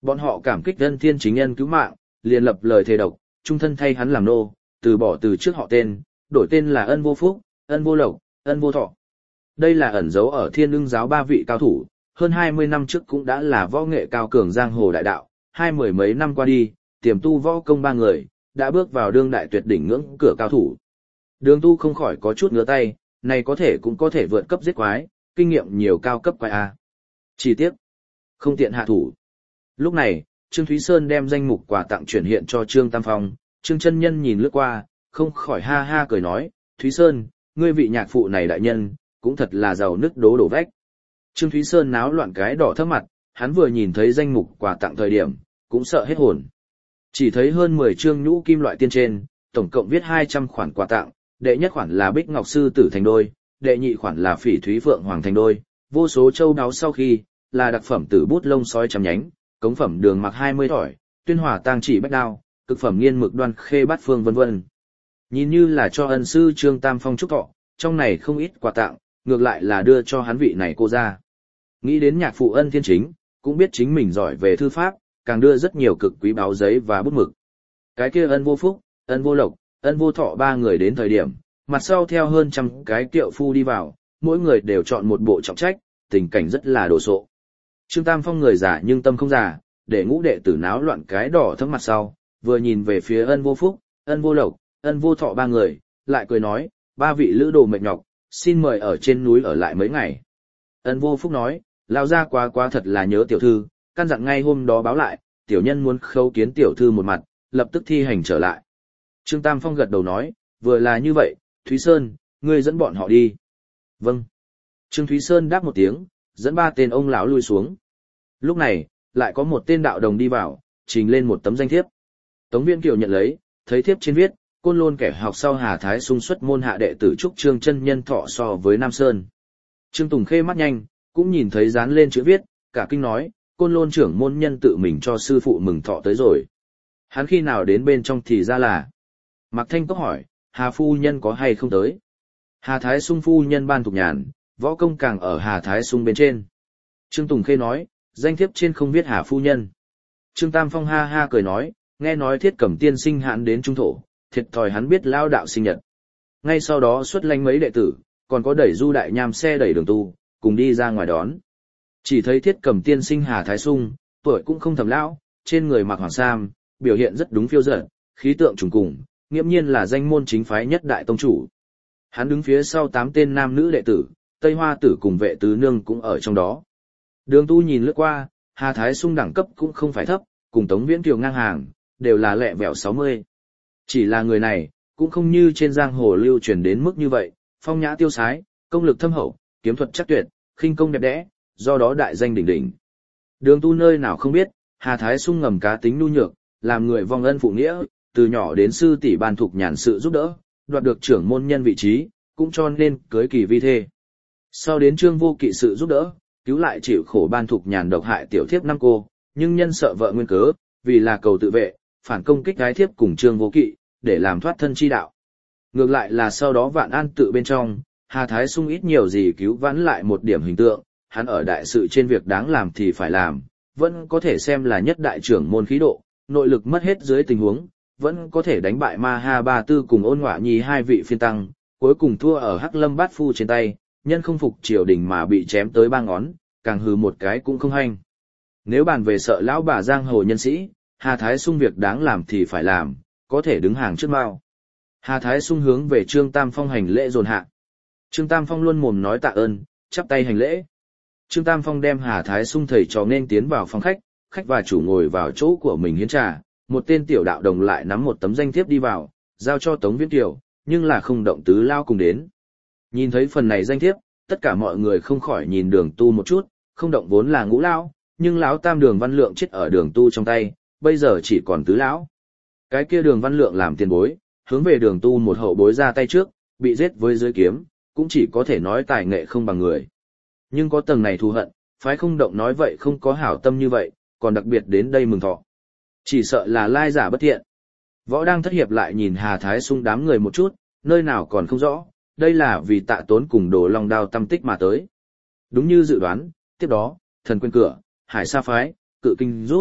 S1: Bọn họ cảm kích Ân Thiên Chính Nhân cứu mạng, liền lập lời thề độc, trung thân thay hắn làm nô, từ bỏ từ trước họ tên, đổi tên là Ân Vô Phúc, Ân Vô Lộc, Ân Vô Thọ. Đây là ẩn dấu ở Thiên Ưng giáo ba vị cao thủ, hơn 20 năm trước cũng đã là võ nghệ cao cường giang hồ đại đạo, mười mấy năm qua đi, tiềm tu võ công ba người, đã bước vào đương đại tuyệt đỉnh ngưỡng cửa cao thủ. Đường Tu không khỏi có chút ngứa tay, này có thể cũng có thể vượt cấp giết quái, kinh nghiệm nhiều cao cấp quái a. Chi tiết, không tiện hạ thủ. Lúc này, Trương Thúy Sơn đem danh mục quà tặng chuyển hiện cho Trương Tam Phong, Trương chân nhân nhìn lướt qua, không khỏi ha ha cười nói, Thúy Sơn, ngươi vị nhạc phụ này đại nhân, cũng thật là giàu nứt đổ vách. Trương Thúy Sơn náo loạn cái đỏ thấp mặt, hắn vừa nhìn thấy danh mục quà tặng thời điểm, cũng sợ hết hồn. Chỉ thấy hơn 10 chương nhũ kim loại tiên trên, tổng cộng viết 200 khoản quà tặng, đệ nhất khoản là Bích Ngọc Sư Tử thành đôi, đệ nhị khoản là Phỉ Thúy Phượng Hoàng thành đôi, vô số châu đáo sau khi, là đặc phẩm tử bút lông sói trăm nhánh, cống phẩm đường mặc 20 thỏi, tuyên hỏa tang chỉ bách đao, cực phẩm nghiên mực đoan khê bát phương vân vân. Nhìn như là cho ân sư Trương Tam Phong chúc thọ, trong này không ít quà tặng, ngược lại là đưa cho hắn vị này cô ra. Nghĩ đến nhạc phụ Ân Thiên Chính, cũng biết chính mình giỏi về thư pháp, càng đưa rất nhiều cực quý báo giấy và bút mực. Cái kia Ân Vô Phúc, Ân Vô Lộc, Ân Vô Thọ ba người đến thời điểm, mặt sau theo hơn trăm cái kiệu phu đi vào, mỗi người đều chọn một bộ trọng trách, tình cảnh rất là đồ sộ. Trương Tam Phong người già nhưng tâm không già, để ngũ đệ tử náo loạn cái đỏ thấm mặt sau, vừa nhìn về phía Ân Vô Phúc, Ân Vô Lộc, Ân Vô Thọ ba người, lại cười nói, ba vị lữ đồ mệt nhọc, xin mời ở trên núi ở lại mấy ngày. Ân Vô Phúc nói, lao ra quá thật là nhớ tiểu thư, căn dặn ngay hôm đó báo lại, tiểu nhân muốn khấu kiến tiểu thư một mặt, lập tức thi hành trở lại. Trương Tam Phong gật đầu nói, vừa là như vậy, Thúy Sơn, ngươi dẫn bọn họ đi. Vâng. Trương Thúy Sơn đáp một tiếng, dẫn ba tên ông lão lui xuống. Lúc này, lại có một tên đạo đồng đi vào, trình lên một tấm danh thiếp. Tống Viễn Kiều nhận lấy, thấy thiếp trên viết, Côn Lôn kẻ học sau Hà Thái Sung xuất môn hạ đệ tử trúc Trương chân nhân thọ so với Nam Sơn. Trương Tùng Khê mắt nhanh, cũng nhìn thấy dán lên chữ viết, cả kinh nói, Côn Lôn trưởng môn nhân tự mình cho sư phụ mừng thọ tới rồi. Hắn khi nào đến bên trong thì ra là. Mạc Thanh Cốc hỏi, Hà phu nhân có hay không tới? Hà Thái Sung phu nhân ban thục nhàn, võ công càng ở Hà Thái Sung bên trên. Trương Tùng Khê nói, danh thiếp trên không viết Hà phu nhân. Trương Tam Phong ha ha cười nói, nghe nói Thiết Cẩm tiên sinh hạn đến trung thổ, thiệt thòi hắn biết lao đạo sinh nhật. Ngay sau đó xuất lánh mấy đệ tử, còn có đẩy du đại nham xe đẩy đường tu, cùng đi ra ngoài đón. Chỉ thấy Thiết Cẩm tiên sinh Hà Thái Sung, tuổi cũng không thầm lão, trên người mặc hoàng sam, biểu hiện rất đúng phiêu dở, khí tượng trùng cùng, nghiễm nhiên là danh môn chính phái nhất đại tông chủ. Hắn đứng phía sau 8 tên nam nữ đệ tử, Tây Hoa tử cùng vệ tứ nương cũng ở trong đó. Đường tu nhìn lướt qua, Hà Thái Sung đẳng cấp cũng không phải thấp, cùng Tống Viễn Kiều ngang hàng, đều là lẹ vẹo 60. Chỉ là người này, cũng không như trên giang hồ lưu truyền đến mức như vậy, phong nhã tiêu sái, công lực thâm hậu, kiếm thuật chắc tuyệt, khinh công đẹp đẽ, do đó đại danh đỉnh đỉnh. Đường tu nơi nào không biết, Hà Thái Sung ngầm cá tính nhu nhược, làm người vong ân phụ nghĩa, từ nhỏ đến sư tỷ ban thục nhàn sự giúp đỡ, đoạt được trưởng môn nhân vị trí, cũng cho nên cưới kỳ vi thê. Sau đến Trương Vô Kỵ sự giúp đỡ, cứu lại chịu khổ ban thục nhàn độc hại tiểu thiếp năm cô, nhưng nhân sợ vợ nguyên cớ, vì là cầu tự vệ, phản công kích gái thiếp cùng Trương Vô Kỵ, để làm thoát thân chi đạo. Ngược lại là sau đó Vạn An tự bên trong, Hà Thái Sung ít nhiều gì cứu vãn lại một điểm hình tượng, hắn ở đại sự trên việc đáng làm thì phải làm, vẫn có thể xem là nhất đại trưởng môn khí độ, nội lực mất hết dưới tình huống, vẫn có thể đánh bại Ma Ha Ba Tư cùng Ôn Ngọa Nhi hai vị phiên tăng, cuối cùng thua ở Hắc Lâm Bát Phu trên tay, nhân không phục triều đình mà bị chém tới 3 ngón, càng hừ một cái cũng không hanh. Nếu bàn về sợ lão bà giang hồ nhân sĩ, Hà Thái Sung việc đáng làm thì phải làm, có thể đứng hàng trước mao. Hà Thái Sung hướng về Trương Tam Phong hành lễ dồn hạ. Trương Tam Phong luôn mồm nói tạ ơn, chắp tay hành lễ. Trương Tam Phong đem Hà Thái Sung thầy trò nên tiến vào phòng khách, khách và chủ ngồi vào chỗ của mình hiến trà, một tên tiểu đạo đồng lại nắm một tấm danh thiếp đi vào, giao cho Tống Viễn Kiều, nhưng là không động tứ lao cùng đến. Nhìn thấy phần này danh thiếp, tất cả mọi người không khỏi nhìn Đường Tu một chút, không động vốn là ngũ lão, nhưng lão tam Đường Văn Lượng chết ở Đường Tu trong tay, bây giờ chỉ còn tứ lão. Cái kia Đường Văn Lượng làm tiền bối, hướng về Đường Tu một hậu bối ra tay trước, bị giết với dưới kiếm, cũng chỉ có thể nói tài nghệ không bằng người. Nhưng có tầng này thù hận, phái không động nói vậy không có hảo tâm như vậy, còn đặc biệt đến đây mừng thọ. Chỉ sợ là lai giả bất thiện. Võ đang thất hiệp lại nhìn Hà Thái Sung đám người một chút, nơi nào còn không rõ, đây là vì Tạ Tốn cùng Đồ Long Đao tâm tích mà tới. Đúng như dự đoán, tiếp đó, thần quên cửa, Hải Sa phái, Cự Kinh rút,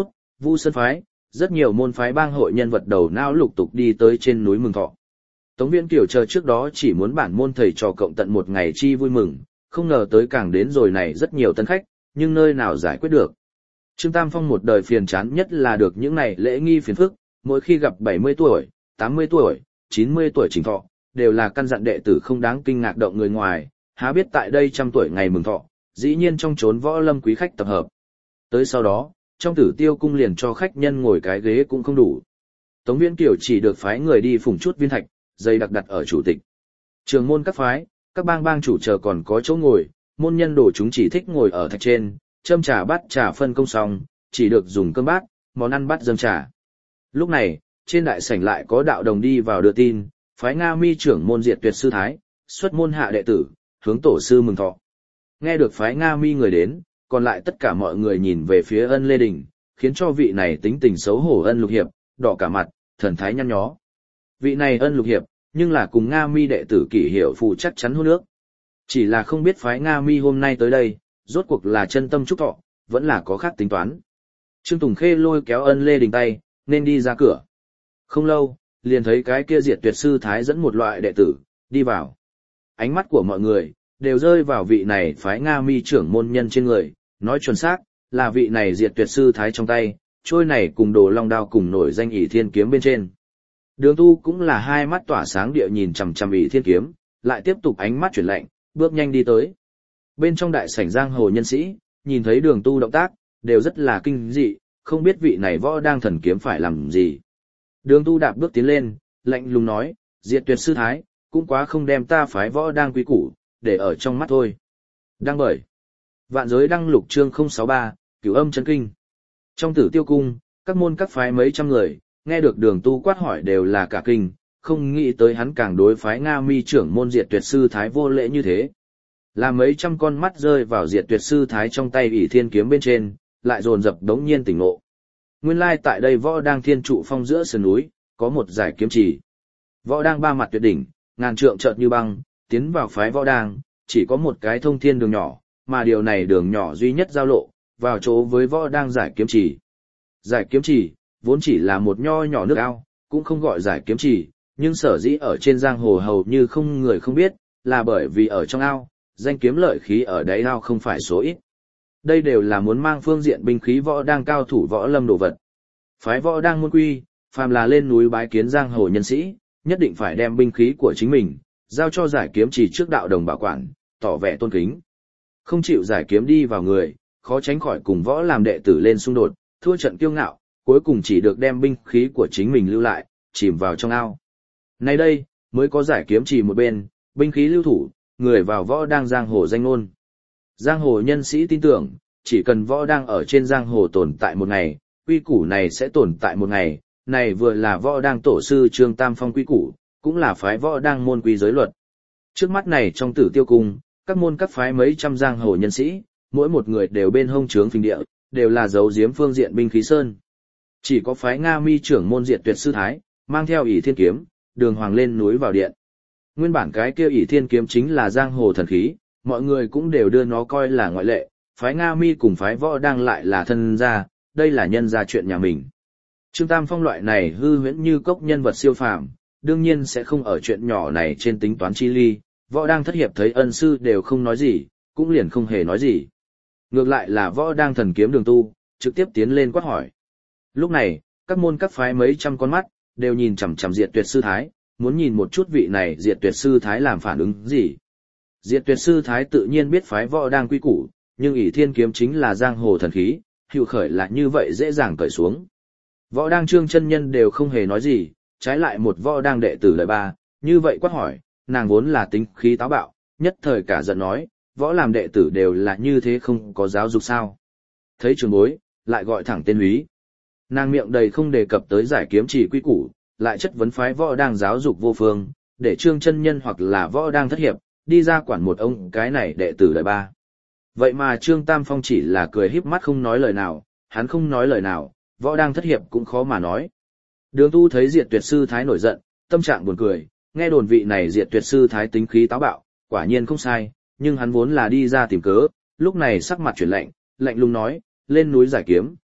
S1: Vu Sơn phái, rất nhiều môn phái bang hội nhân vật đầu não lục tục đi tới trên núi Mừng Thọ. Tống Viễn Kiều chờ trước đó chỉ muốn bản môn thầy trò cộng tận một ngày chi vui mừng, không ngờ tới càng đến rồi này rất nhiều tân khách, nhưng nơi nào giải quyết được. Trương Tam Phong một đời phiền chán nhất là được những này lễ nghi phiền phức, mỗi khi gặp 70 tuổi, 80 tuổi, 90 tuổi trình thọ, đều là căn dặn đệ tử không đáng kinh ngạc động người ngoài, há biết tại đây 100 tuổi ngày mừng thọ, dĩ nhiên trong chốn võ lâm quý khách tập hợp. Tới sau đó, trong Tử Tiêu cung liền cho khách nhân ngồi cái ghế cũng không đủ. Tống Viễn Kiều chỉ được phái người đi phủng chút viên thạch, dây đặc đặt ở chủ tịch. Trường môn các phái, các bang chủ chờ còn có chỗ ngồi, môn nhân đồ chúng chỉ thích ngồi ở thạch trên, châm trà bát trà phân công xong, chỉ được dùng cơm bát, món ăn bát dâng trà. Lúc này, trên đại sảnh lại có đạo đồng đi vào đưa tin, phái Nga Mi trưởng môn Diệt Tuyệt sư thái, xuất môn hạ đệ tử, hướng tổ sư mừng thọ. Nghe được phái Nga Mi người đến, còn lại tất cả mọi người nhìn về phía Ân Lê Đình, khiến cho vị này tính tình xấu hổ Ân Lục Hiệp, đỏ cả mặt, thần thái nhăn nhó. Vị này Ân Lục Hiệp, nhưng là cùng Nga Mi đệ tử Kỷ Hiểu Phù chắc chắn hôn nước. Chỉ là không biết phái Nga Mi hôm nay tới đây, rốt cuộc là chân tâm chúc thọ, vẫn là có khác tính toán. Trương Tùng Khê lôi kéo Ân Lê Đình tay, nên đi ra cửa. Không lâu, liền thấy cái kia Diệt Tuyệt sư thái dẫn một loại đệ tử, đi vào. Ánh mắt của mọi người, đều rơi vào vị này phái Nga Mi trưởng môn nhân trên người, nói chuẩn xác, là vị này Diệt Tuyệt sư thái trong tay, trôi này cùng Đồ Long đao cùng nổi danh ỷ thiên kiếm bên trên. Đường Tu cũng là hai mắt tỏa sáng địa nhìn chằm chằm ỷ thiên kiếm, lại tiếp tục ánh mắt chuyển lạnh, bước nhanh đi tới. Bên trong đại sảnh giang hồ nhân sĩ, nhìn thấy Đường Tu động tác, đều rất là kinh dị, không biết vị này võ đang thần kiếm phải làm gì. Đường Tu đạp bước tiến lên, lạnh lùng nói, Diệt Tuyệt sư thái, cũng quá không đem ta phái võ đang quý củ, để ở trong mắt thôi. Đăng bởi Vạn Giới Đăng Lục chương 063, Cửu Âm Chấn Kinh. Trong Tử Tiêu cung, các môn các phái mấy trăm người, nghe được Đường Tu quát hỏi đều là cả kinh, không nghĩ tới hắn càng đối phái Nga Mi trưởng môn Diệt Tuyệt sư thái vô lễ như thế. Là mấy trăm con mắt rơi vào Diệt Tuyệt sư thái trong tay ỷ thiên kiếm bên trên, lại dồn dập đống nhiên tỉnh ngộ. Nguyên lai tại đây võ đang thiên trụ phong giữa sườn núi, có một giải kiếm trì. Võ đang ba mặt tuyệt đỉnh, ngàn trượng chợt như băng, tiến vào phái võ đang, chỉ có một cái thông thiên đường nhỏ, mà điều này đường nhỏ duy nhất giao lộ, vào chỗ với võ đang giải kiếm trì. Giải kiếm trì, vốn chỉ là một nho nhỏ nước ao, cũng không gọi giải kiếm trì, nhưng sở dĩ ở trên giang hồ hầu như không người không biết, là bởi vì ở trong ao, danh kiếm lợi khí ở đáy ao không phải số ít. Đây đều là muốn mang phương diện binh khí võ đang cao thủ võ lâm đồ vật. Phái võ đang môn quy, phàm là lên núi bái kiến giang hồ nhân sĩ, nhất định phải đem binh khí của chính mình, giao cho giải kiếm trì trước đạo đồng bảo quản, tỏ vẻ tôn kính. Không chịu giải kiếm đi vào người, khó tránh khỏi cùng võ làm đệ tử lên xung đột, thua trận kiêu ngạo, cuối cùng chỉ được đem binh khí của chính mình lưu lại, chìm vào trong ao. Nay đây, mới có giải kiếm trì một bên, binh khí lưu thủ, người vào võ đang giang hồ danh ngôn. Giang hồ nhân sĩ tin tưởng, chỉ cần võ đang ở trên giang hồ tồn tại một ngày, quy củ này sẽ tồn tại một ngày, này vừa là võ đang tổ sư Trương Tam Phong quy củ, cũng là phái võ đang môn quy giới luật. Trước mắt này trong Tử Tiêu cung, các môn các phái mấy trăm giang hồ nhân sĩ, mỗi một người đều bên hông trướng phình địa, đều là dấu giếm phương diện binh khí sơn. Chỉ có phái Nga Mi trưởng môn Diệt Tuyệt sư thái, mang theo ỷ thiên kiếm, đường hoàng lên núi vào điện. Nguyên bản cái kia ỷ thiên kiếm chính là giang hồ thần khí, mọi người cũng đều đưa nó coi là ngoại lệ, phái Nga Mi cùng phái võ đang lại là thân gia, đây là nhân gia chuyện nhà mình. Trương Tam Phong loại này hư huyễn như cốc nhân vật siêu phàm, đương nhiên sẽ không ở chuyện nhỏ này trên tính toán chi ly, võ đang thất hiệp thấy ân sư đều không nói gì, cũng liền không hề nói gì. Ngược lại là võ đang thần kiếm Đường Tu, trực tiếp tiến lên quát hỏi. Lúc này, các môn các phái mấy trăm con mắt, đều nhìn chằm chằm Diệt Tuyệt sư thái, muốn nhìn một chút vị này Diệt Tuyệt sư thái làm phản ứng gì. Diệt Tuyệt sư thái tự nhiên biết phái võ đang quy củ, nhưng ỷ thiên kiếm chính là giang hồ thần khí, hữu khởi là như vậy dễ dàng cởi xuống. Võ đang Trương chân nhân đều không hề nói gì, trái lại một võ đang đệ tử lời ba, như vậy quát hỏi, nàng vốn là tính khí táo bạo, nhất thời cả giận nói, võ làm đệ tử đều là như thế không có giáo dục sao. Thấy trường bối, lại gọi thẳng tên Úy. Nàng miệng đầy không đề cập tới giải kiếm trì quy củ, lại chất vấn phái võ đang giáo dục vô phương, để Trương chân nhân hoặc là võ đang thất hiệp, đi ra quản một ông cái này đệ tử đời ba. Vậy mà Trương Tam Phong chỉ là cười híp mắt không nói lời nào, hắn không nói lời nào, võ đang thất hiệp cũng khó mà nói. Đường Tu thấy Diệt Tuyệt sư thái nổi giận, tâm trạng buồn cười, nghe đồn vị này Diệt Tuyệt sư thái tính khí táo bạo, quả nhiên không sai, nhưng hắn vốn là đi ra tìm cớ, lúc này sắc mặt chuyển lạnh, lạnh lùng nói, lên núi giải kiếm,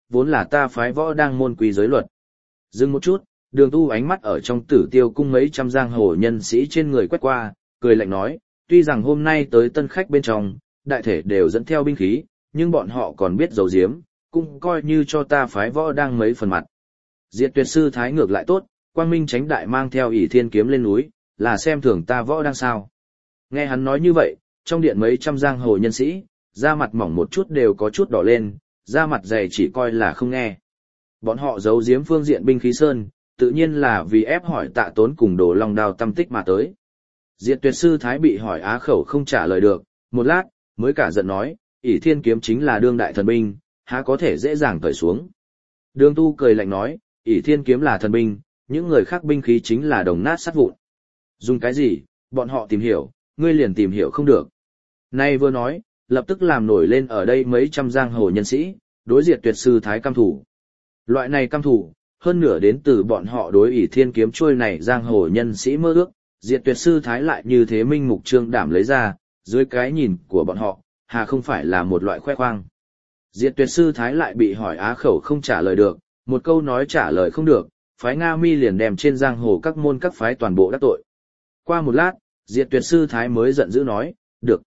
S1: vốn là ta phái võ đang môn quy giới luật. Dừng một chút, Đường Tu ánh mắt ở trong Tử Tiêu cung mấy trăm giang hồ nhân sĩ trên người quét qua, cười lạnh nói, tuy rằng hôm nay tới tân khách bên trong, đại thể đều dẫn theo binh khí, nhưng bọn họ còn biết giấu giếm, cũng coi như cho ta phái võ đang mấy phần mặt. Diệt Tuyệt sư thái ngược lại tốt, quang minh tránh đại mang theo ỷ thiên kiếm lên núi, là xem thường ta võ đang sao. Nghe hắn nói như vậy, trong điện mấy trăm giang hồ nhân sĩ, da mặt mỏng một chút đều có chút đỏ lên, da mặt dày chỉ coi là không nghe. Bọn họ giấu giếm phương diện binh khí sơn, tự nhiên là vì ép hỏi Tạ Tốn cùng Đồ Long Đao tâm tích mà tới. Diệt Tuyệt sư thái bị hỏi á khẩu không trả lời được, một lát, mới cả giận nói, ỷ thiên kiếm chính là đương đại thần binh, há có thể dễ dàng cởi xuống. Đường Tu cười lạnh nói, ỷ thiên kiếm là thần binh, những người khác binh khí chính là đồng nát sắt vụn. Dùng cái gì, bọn họ tìm hiểu, ngươi liền tìm hiểu không được. Nay vừa nói, lập tức làm nổi lên ở đây mấy trăm giang hồ nhân sĩ, đối Diệt Tuyệt sư thái căm thủ. Loại này căm thủ, hơn nửa đến từ bọn họ đối ỷ thiên kiếm trôi này giang hồ nhân sĩ mơ ước, Diệt Tuyệt sư thái lại như thế minh mục trương đảm lấy ra, dưới cái nhìn của bọn họ, hà không phải là một loại khoe khoang. Diệt Tuyệt sư thái lại bị hỏi á khẩu không trả lời được, một câu nói trả lời không được, phái Nga Mi liền đem trên giang hồ các môn các phái toàn bộ đắc tội. Qua một lát, Diệt Tuyệt sư thái mới giận dữ nói, được,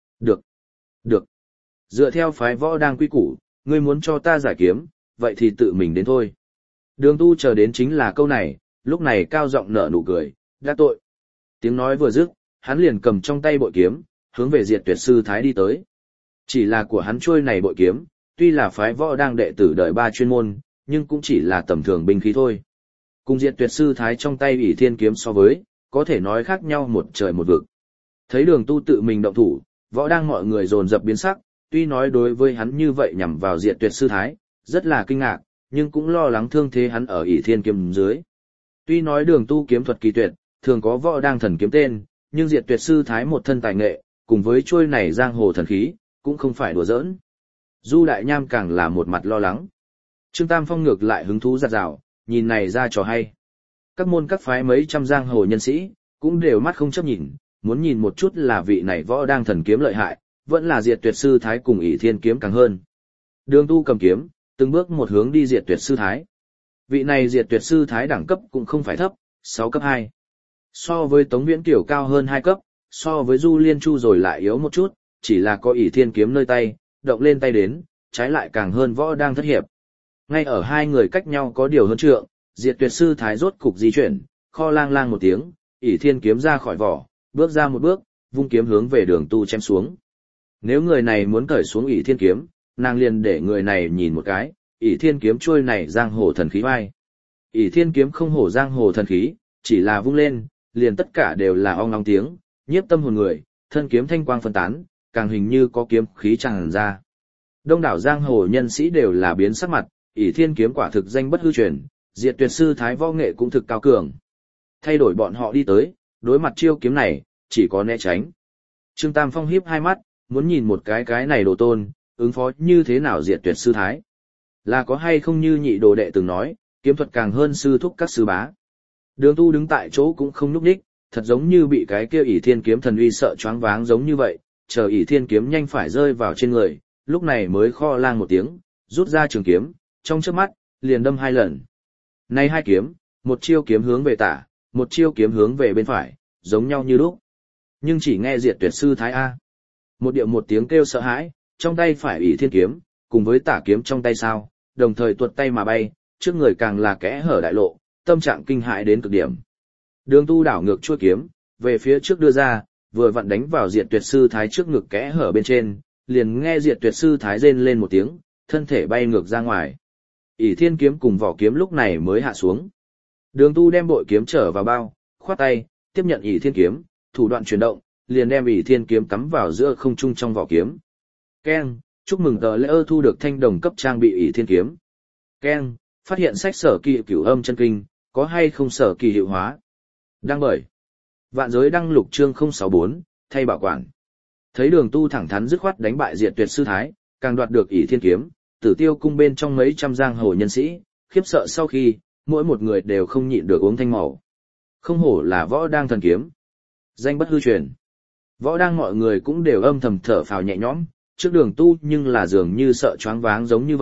S1: được. Dựa theo phái võ đang quy củ, ngươi muốn cho ta giải kiếm, vậy thì tự mình đến thôi. Đường Tu chờ đến chính là câu này, lúc này cao giọng nở nụ cười, đắc tội. Tiếng nói vừa dứt, hắn liền cầm trong tay bội kiếm, hướng về Diệt Tuyệt sư thái đi tới. Chỉ là của hắn trôi này bội kiếm, tuy là phái võ đang đệ tử đời ba chuyên môn, nhưng cũng chỉ là tầm thường binh khí thôi. Cùng Diệt Tuyệt sư thái trong tay ỷ thiên kiếm so với, có thể nói khác nhau một trời một vực. Thấy Đường Tu tự mình động thủ, võ đang mọi người dồn dập biến sắc, tuy nói đối với hắn như vậy nhằm vào Diệt Tuyệt sư thái, rất là kinh ngạc, nhưng cũng lo lắng thương thế hắn ở ỷ thiên kiếm dưới. Tuy nói Đường Tu kiếm thuật kỳ tuyệt, thường có võ đang thần kiếm tên, nhưng Diệt Tuyệt sư thái một thân tài nghệ, cùng với trôi này giang hồ thần khí, cũng không phải đùa giỡn. Du Đại Nham càng là một mặt lo lắng. Trương Tam Phong ngược lại hứng thú giặt rào, nhìn này ra trò hay. Các môn các phái mấy trăm giang hồ nhân sĩ, cũng đều mắt không chấp nhìn, muốn nhìn một chút là vị này võ đang thần kiếm lợi hại, vẫn là Diệt Tuyệt sư thái cùng ỷ thiên kiếm càng hơn. Đường Tu cầm kiếm, từng bước một hướng đi Diệt Tuyệt sư thái. Vị này Diệt Tuyệt sư thái đẳng cấp cũng không phải thấp, 6 cấp 2. So với Tống Viễn Kiều cao hơn 2 cấp, so với Du Liên Chu rồi lại yếu một chút, chỉ là có ỷ thiên kiếm nơi tay, động lên tay đến, trái lại càng hơn võ đang thất hiệp. Ngay ở hai người cách nhau có điều hơn trượng, Diệt Tuyệt sư thái rốt cục di chuyển, kho lang lang một tiếng, ỷ thiên kiếm ra khỏi vỏ, bước ra một bước, vung kiếm hướng về Đường Tu chém xuống. Nếu người này muốn cởi xuống ỷ thiên kiếm, nàng liền để người này nhìn một cái, ỷ thiên kiếm trôi này giang hồ thần khí vai. ỷ thiên kiếm không hổ giang hồ thần khí, chỉ là vung lên, liền tất cả đều là ong ong tiếng, nhiếp tâm hồn người, thân kiếm thanh quang phân tán, càng hình như có kiếm khí tràn ra. Đông đảo giang hồ nhân sĩ đều là biến sắc mặt, ỷ thiên kiếm quả thực danh bất hư truyền, Diệt Tuyệt sư thái võ nghệ cũng thực cao cường. Thay đổi bọn họ đi tới, đối mặt chiêu kiếm này, chỉ có né tránh. Trương Tam Phong híp hai mắt, muốn nhìn một cái này đồ tôn, ứng phó như thế nào Diệt Tuyệt sư thái. Là có hay không như nhị đồ đệ từng nói, kiếm thuật càng hơn sư thúc các sư bá. Đường Tu đứng tại chỗ cũng không nhúc nhích, thật giống như bị cái kia ỷ thiên kiếm thần uy sợ choáng váng giống như vậy, chờ ỷ thiên kiếm nhanh phải rơi vào trên người, lúc này mới kho lang một tiếng, rút ra trường kiếm, trong chớp mắt, liền đâm 2 lần. Này 2 kiếm, một chiêu kiếm hướng về tả, một chiêu kiếm hướng về bên phải, giống nhau như lúc. Nhưng chỉ nghe Diệt Tuyệt sư thái A. Một điệu một tiếng kêu sợ hãi, trong tay phải ỷ thiên kiếm, cùng với tả kiếm trong tay sao, đồng thời tuột tay mà bay, trước người càng là kẽ hở đại lộ, tâm trạng kinh hãi đến cực điểm. Đường Tu đảo ngược chuôi kiếm, về phía trước đưa ra, vừa vặn đánh vào Diệt Tuyệt sư thái trước ngực kẽ hở bên trên, liền nghe Diệt Tuyệt sư thái rên lên một tiếng, thân thể bay ngược ra ngoài. ỷ thiên kiếm cùng vỏ kiếm lúc này mới hạ xuống. Đường Tu đem bội kiếm trở vào bao, khoát tay, tiếp nhận ỷ thiên kiếm, thủ đoạn chuyển động, liền đem ỷ thiên kiếm cắm vào giữa không trung trong vỏ kiếm. Keng, chúc mừng tờ lễ ơ thu được thanh đồng cấp trang bị ỷ thiên kiếm. Keng, phát hiện sách sở kỳ cửu âm chân kinh, có hay không sở kỳ hiệu hóa. Đăng bởi Vạn Giới đăng lục chương 064, thay bảo quản. Thấy Đường Tu thẳng thắn dứt khoát đánh bại Diệt Tuyệt sư thái, càng đoạt được ỷ thiên kiếm, Tử Tiêu cung bên trong mấy trăm giang hồ nhân sĩ, khiếp sợ sau khi, mỗi một người đều không nhịn được uống thanh màu. Không hổ là võ đang thần kiếm, danh bất hư truyền. Võ đang mọi người cũng đều âm thầm thở phào nhẹ nhõm, trước Đường Tu nhưng là dường như sợ choáng váng giống như vậy,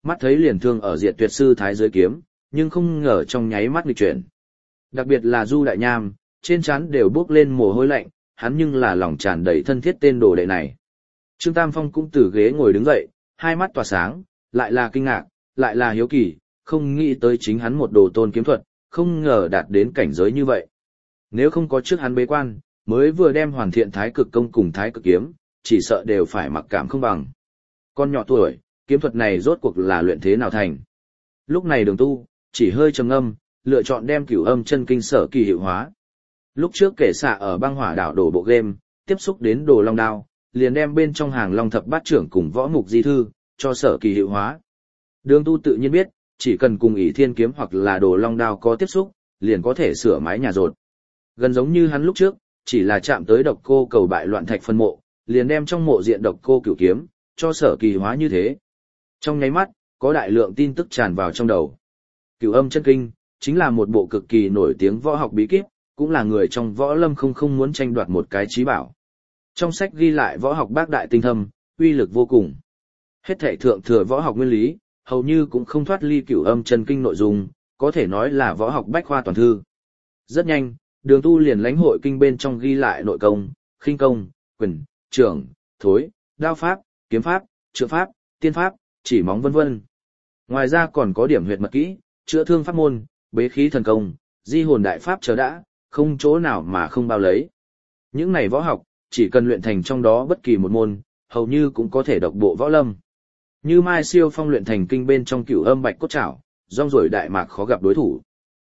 S1: mắt thấy liền thương ở Diệt Tuyệt sư thái dưới kiếm, nhưng không ngờ trong nháy mắt nghịch chuyển. Đặc biệt là Du Đại Nham, trên trán đều bốc lên mồ hôi lạnh, hắn nhưng là lòng tràn đầy thân thiết tên đồ đệ này. Trương Tam Phong cũng từ ghế ngồi đứng dậy, hai mắt tỏa sáng, lại là kinh ngạc, lại là hiếu kỳ, không nghĩ tới chính hắn một đồ tôn kiếm thuật, không ngờ đạt đến cảnh giới như vậy. Nếu không có trước hắn bế quan, mới vừa đem hoàn thiện Thái Cực công cùng Thái Cực kiếm, chỉ sợ đều phải mặc cảm không bằng. Con nhỏ tuổi, kiếm thuật này rốt cuộc là luyện thế nào thành. Lúc này Đường Tu chỉ hơi trầm ngâm, lựa chọn đem Cửu Âm Chân Kinh sở kỳ hiệu hóa. Lúc trước kể xạ ở băng hỏa đảo đổ bộ game, tiếp xúc đến Đồ Long Đao, liền đem bên trong hàng Long Thập Bát Trưởng cùng Võ Mục Di Thư cho sở kỳ hiệu hóa. Đường Tu tự nhiên biết, chỉ cần cùng ỷ thiên kiếm hoặc là Đồ Long Đao có tiếp xúc, liền có thể sửa mái nhà rột. Gần giống như hắn lúc trước, chỉ là chạm tới Độc Cô Cầu bại loạn thạch phân mộ, liền đem trong mộ diện Độc Cô Cửu kiếm cho sở kỳ hóa như thế. Trong nháy mắt, có đại lượng tin tức tràn vào trong đầu. Cửu Âm Chân Kinh chính là một bộ cực kỳ nổi tiếng võ học bí kíp, cũng là người trong võ lâm không muốn tranh đoạt một cái chí bảo. Trong sách ghi lại võ học bác đại tinh thâm, uy lực vô cùng. Hết thảy thượng thừa võ học nguyên lý, hầu như cũng không thoát ly Cửu Âm Chân Kinh nội dung, có thể nói là võ học bách khoa toàn thư. Rất nhanh, Đường Tu liền lãnh hội kinh bên trong ghi lại nội công, khinh công, quyền, trưởng, thối, đao pháp, kiếm pháp, trượng pháp, tiên pháp, chỉ móng vân vân. Ngoài ra còn có điểm huyệt mật kỹ, chữa thương pháp môn, bế khí thần công, di hồn đại pháp chờ đã, không chỗ nào mà không bao lấy. Những này võ học, chỉ cần luyện thành trong đó bất kỳ một môn, hầu như cũng có thể độc bộ võ lâm. Như Mai Siêu Phong luyện thành kinh bên trong Cửu Âm Bạch Cốt Trảo, rong ruổi đại mạc khó gặp đối thủ.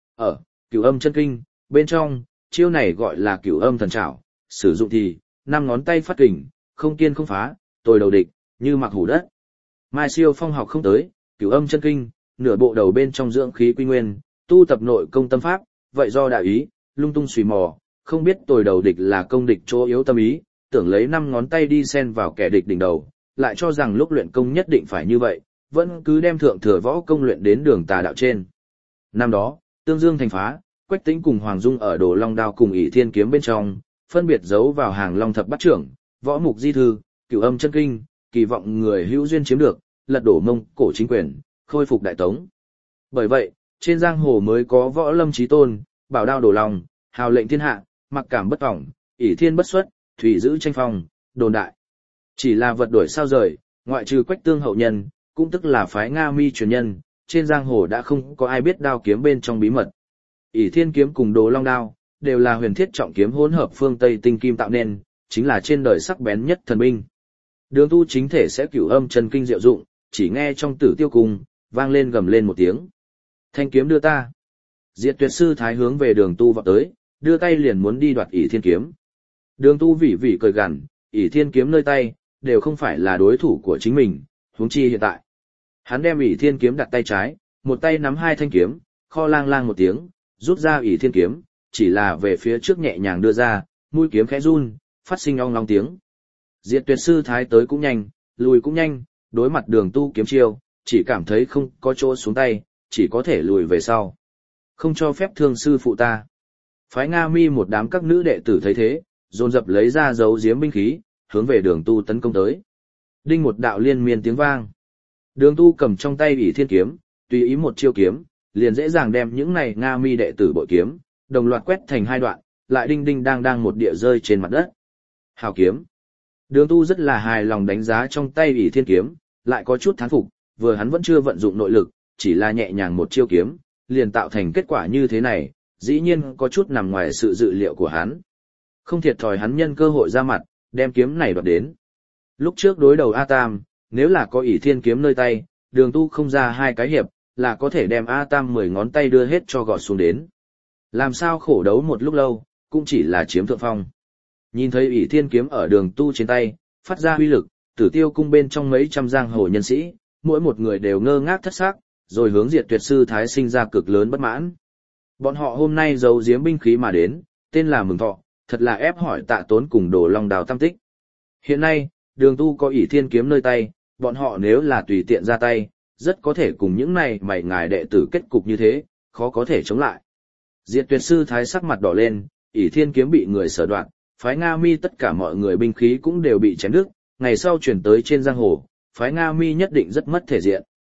S1: Ở Cửu Âm Chân Kinh bên trong, chiêu này gọi là Cửu Âm Thần Trảo, sử dụng thì năm ngón tay phát kình, không kiên không phá, tồi đầu địch, như mặc hủ đất. Mai Siêu Phong học không tới Cửu Âm Chân Kinh, nửa bộ đầu bên trong dưỡng khí quy nguyên, tu tập nội công tâm pháp, vậy do đạo ý, lung tung xùy mò, không biết tồi đầu địch là công địch chỗ yếu tâm ý, tưởng lấy năm ngón tay đi xen vào kẻ địch đỉnh đầu, lại cho rằng lúc luyện công nhất định phải như vậy, vẫn cứ đem thượng thừa võ công luyện đến đường tà đạo trên. Năm đó, Tương Dương thành phá, Quách Tĩnh cùng Hoàng Dung ở Đồ Long Đao cùng ỷ thiên kiếm bên trong, phân biệt giấu vào hàng Long Thập Bát Trưởng, Võ Mục Di Thư, Cửu Âm Chân Kinh, kỳ vọng người hữu duyên chiếm được, lật đổ Mông Cổ chính quyền, khôi phục đại tống. Bởi vậy, trên giang hồ mới có võ lâm chí tôn, bảo đao đổ lòng, hào lệnh thiên hạ, mặc cảm bất vọng, ỷ thiên bất xuất, thủy giữ tranh phong, đồn đại. Chỉ là vật đổi sao rời, ngoại trừ Quách Tương hậu nhân, cũng tức là phái Nga Mi truyền nhân, trên giang hồ đã không có ai biết đao kiếm bên trong bí mật. ỷ thiên kiếm cùng Đồ Long Đao, đều là huyền thiết trọng kiếm hỗn hợp phương Tây tinh kim tạo nên, chính là trên đời sắc bén nhất thần binh. Đường Tu chính thể sẽ Cửu Âm Chân Kinh diệu dụng, chỉ nghe trong Tử Tiêu Cung vang lên gầm lên một tiếng. Thanh kiếm đưa ta. Diệt Tuyệt sư thái hướng về Đường Tu vọt tới, đưa tay liền muốn đi đoạt ỷ thiên kiếm. Đường Tu vỉ vỉ cười gằn, ỷ thiên kiếm nơi tay, đều không phải là đối thủ của chính mình, huống chi hiện tại. Hắn đem ỷ thiên kiếm đặt tay trái, một tay nắm hai thanh kiếm, kho lang lang một tiếng, rút ra ỷ thiên kiếm, chỉ là về phía trước nhẹ nhàng đưa ra, mũi kiếm khẽ run, phát sinh ong long tiếng. Diệt Tuyệt sư thái tới cũng nhanh, lùi cũng nhanh, đối mặt Đường Tu kiếm chiêu, chỉ cảm thấy không có chỗ xuống tay, chỉ có thể lùi về sau. Không cho phép thương sư phụ ta. Phái Nga Mi một đám các nữ đệ tử thấy thế, dồn dập lấy ra giấu giếm binh khí, hướng về Đường Tu tấn công tới. Đinh một đạo liên miên tiếng vang. Đường Tu cầm trong tay ỷ thiên kiếm, tùy ý một chiêu kiếm, liền dễ dàng đem những này Nga Mi đệ tử bội kiếm, đồng loạt quét thành hai đoạn, lại đinh đinh đang một địa rơi trên mặt đất. Hào kiếm. Đường Tu rất là hài lòng đánh giá trong tay ỷ thiên kiếm, lại có chút thán phục, vừa hắn vẫn chưa vận dụng nội lực, chỉ là nhẹ nhàng một chiêu kiếm, liền tạo thành kết quả như thế này, dĩ nhiên có chút nằm ngoài sự dự liệu của hắn. Không thiệt thòi hắn nhân cơ hội ra mặt, đem kiếm này đoạt đến. Lúc trước đối đầu A Tam, nếu là có ỷ thiên kiếm nơi tay, Đường Tu không ra hai cái hiệp, là có thể đem A Tam 10 ngón tay đưa hết cho gọt xuống đến. Làm sao khổ đấu một lúc lâu, cũng chỉ là chiếm thượng phong. Nhìn thấy ỷ thiên kiếm ở Đường Tu trên tay, phát ra uy lực, Tử Tiêu cung bên trong mấy trăm giang hồ nhân sĩ, mỗi một người đều ngơ ngác thất xác, rồi hướng Diệt Tuyệt sư thái sinh ra cực lớn bất mãn. Bọn họ hôm nay giấu giếm binh khí mà đến, tên là Mừng Thọ, thật là ép hỏi Tạ Tốn cùng Đồ Long Đào tam tích. Hiện nay, Đường Tu có ỷ thiên kiếm nơi tay, bọn họ nếu là tùy tiện ra tay, rất có thể cùng những này mày ngài đệ tử kết cục như thế, khó có thể chống lại. Diệt Tuyệt sư thái sắc mặt đỏ lên, ỷ thiên kiếm bị người sở đoạn, phái Nga Mi tất cả mọi người binh khí cũng đều bị chém đứt, ngày sau chuyển tới trên giang hồ, phái Nga Mi nhất định rất mất thể diện.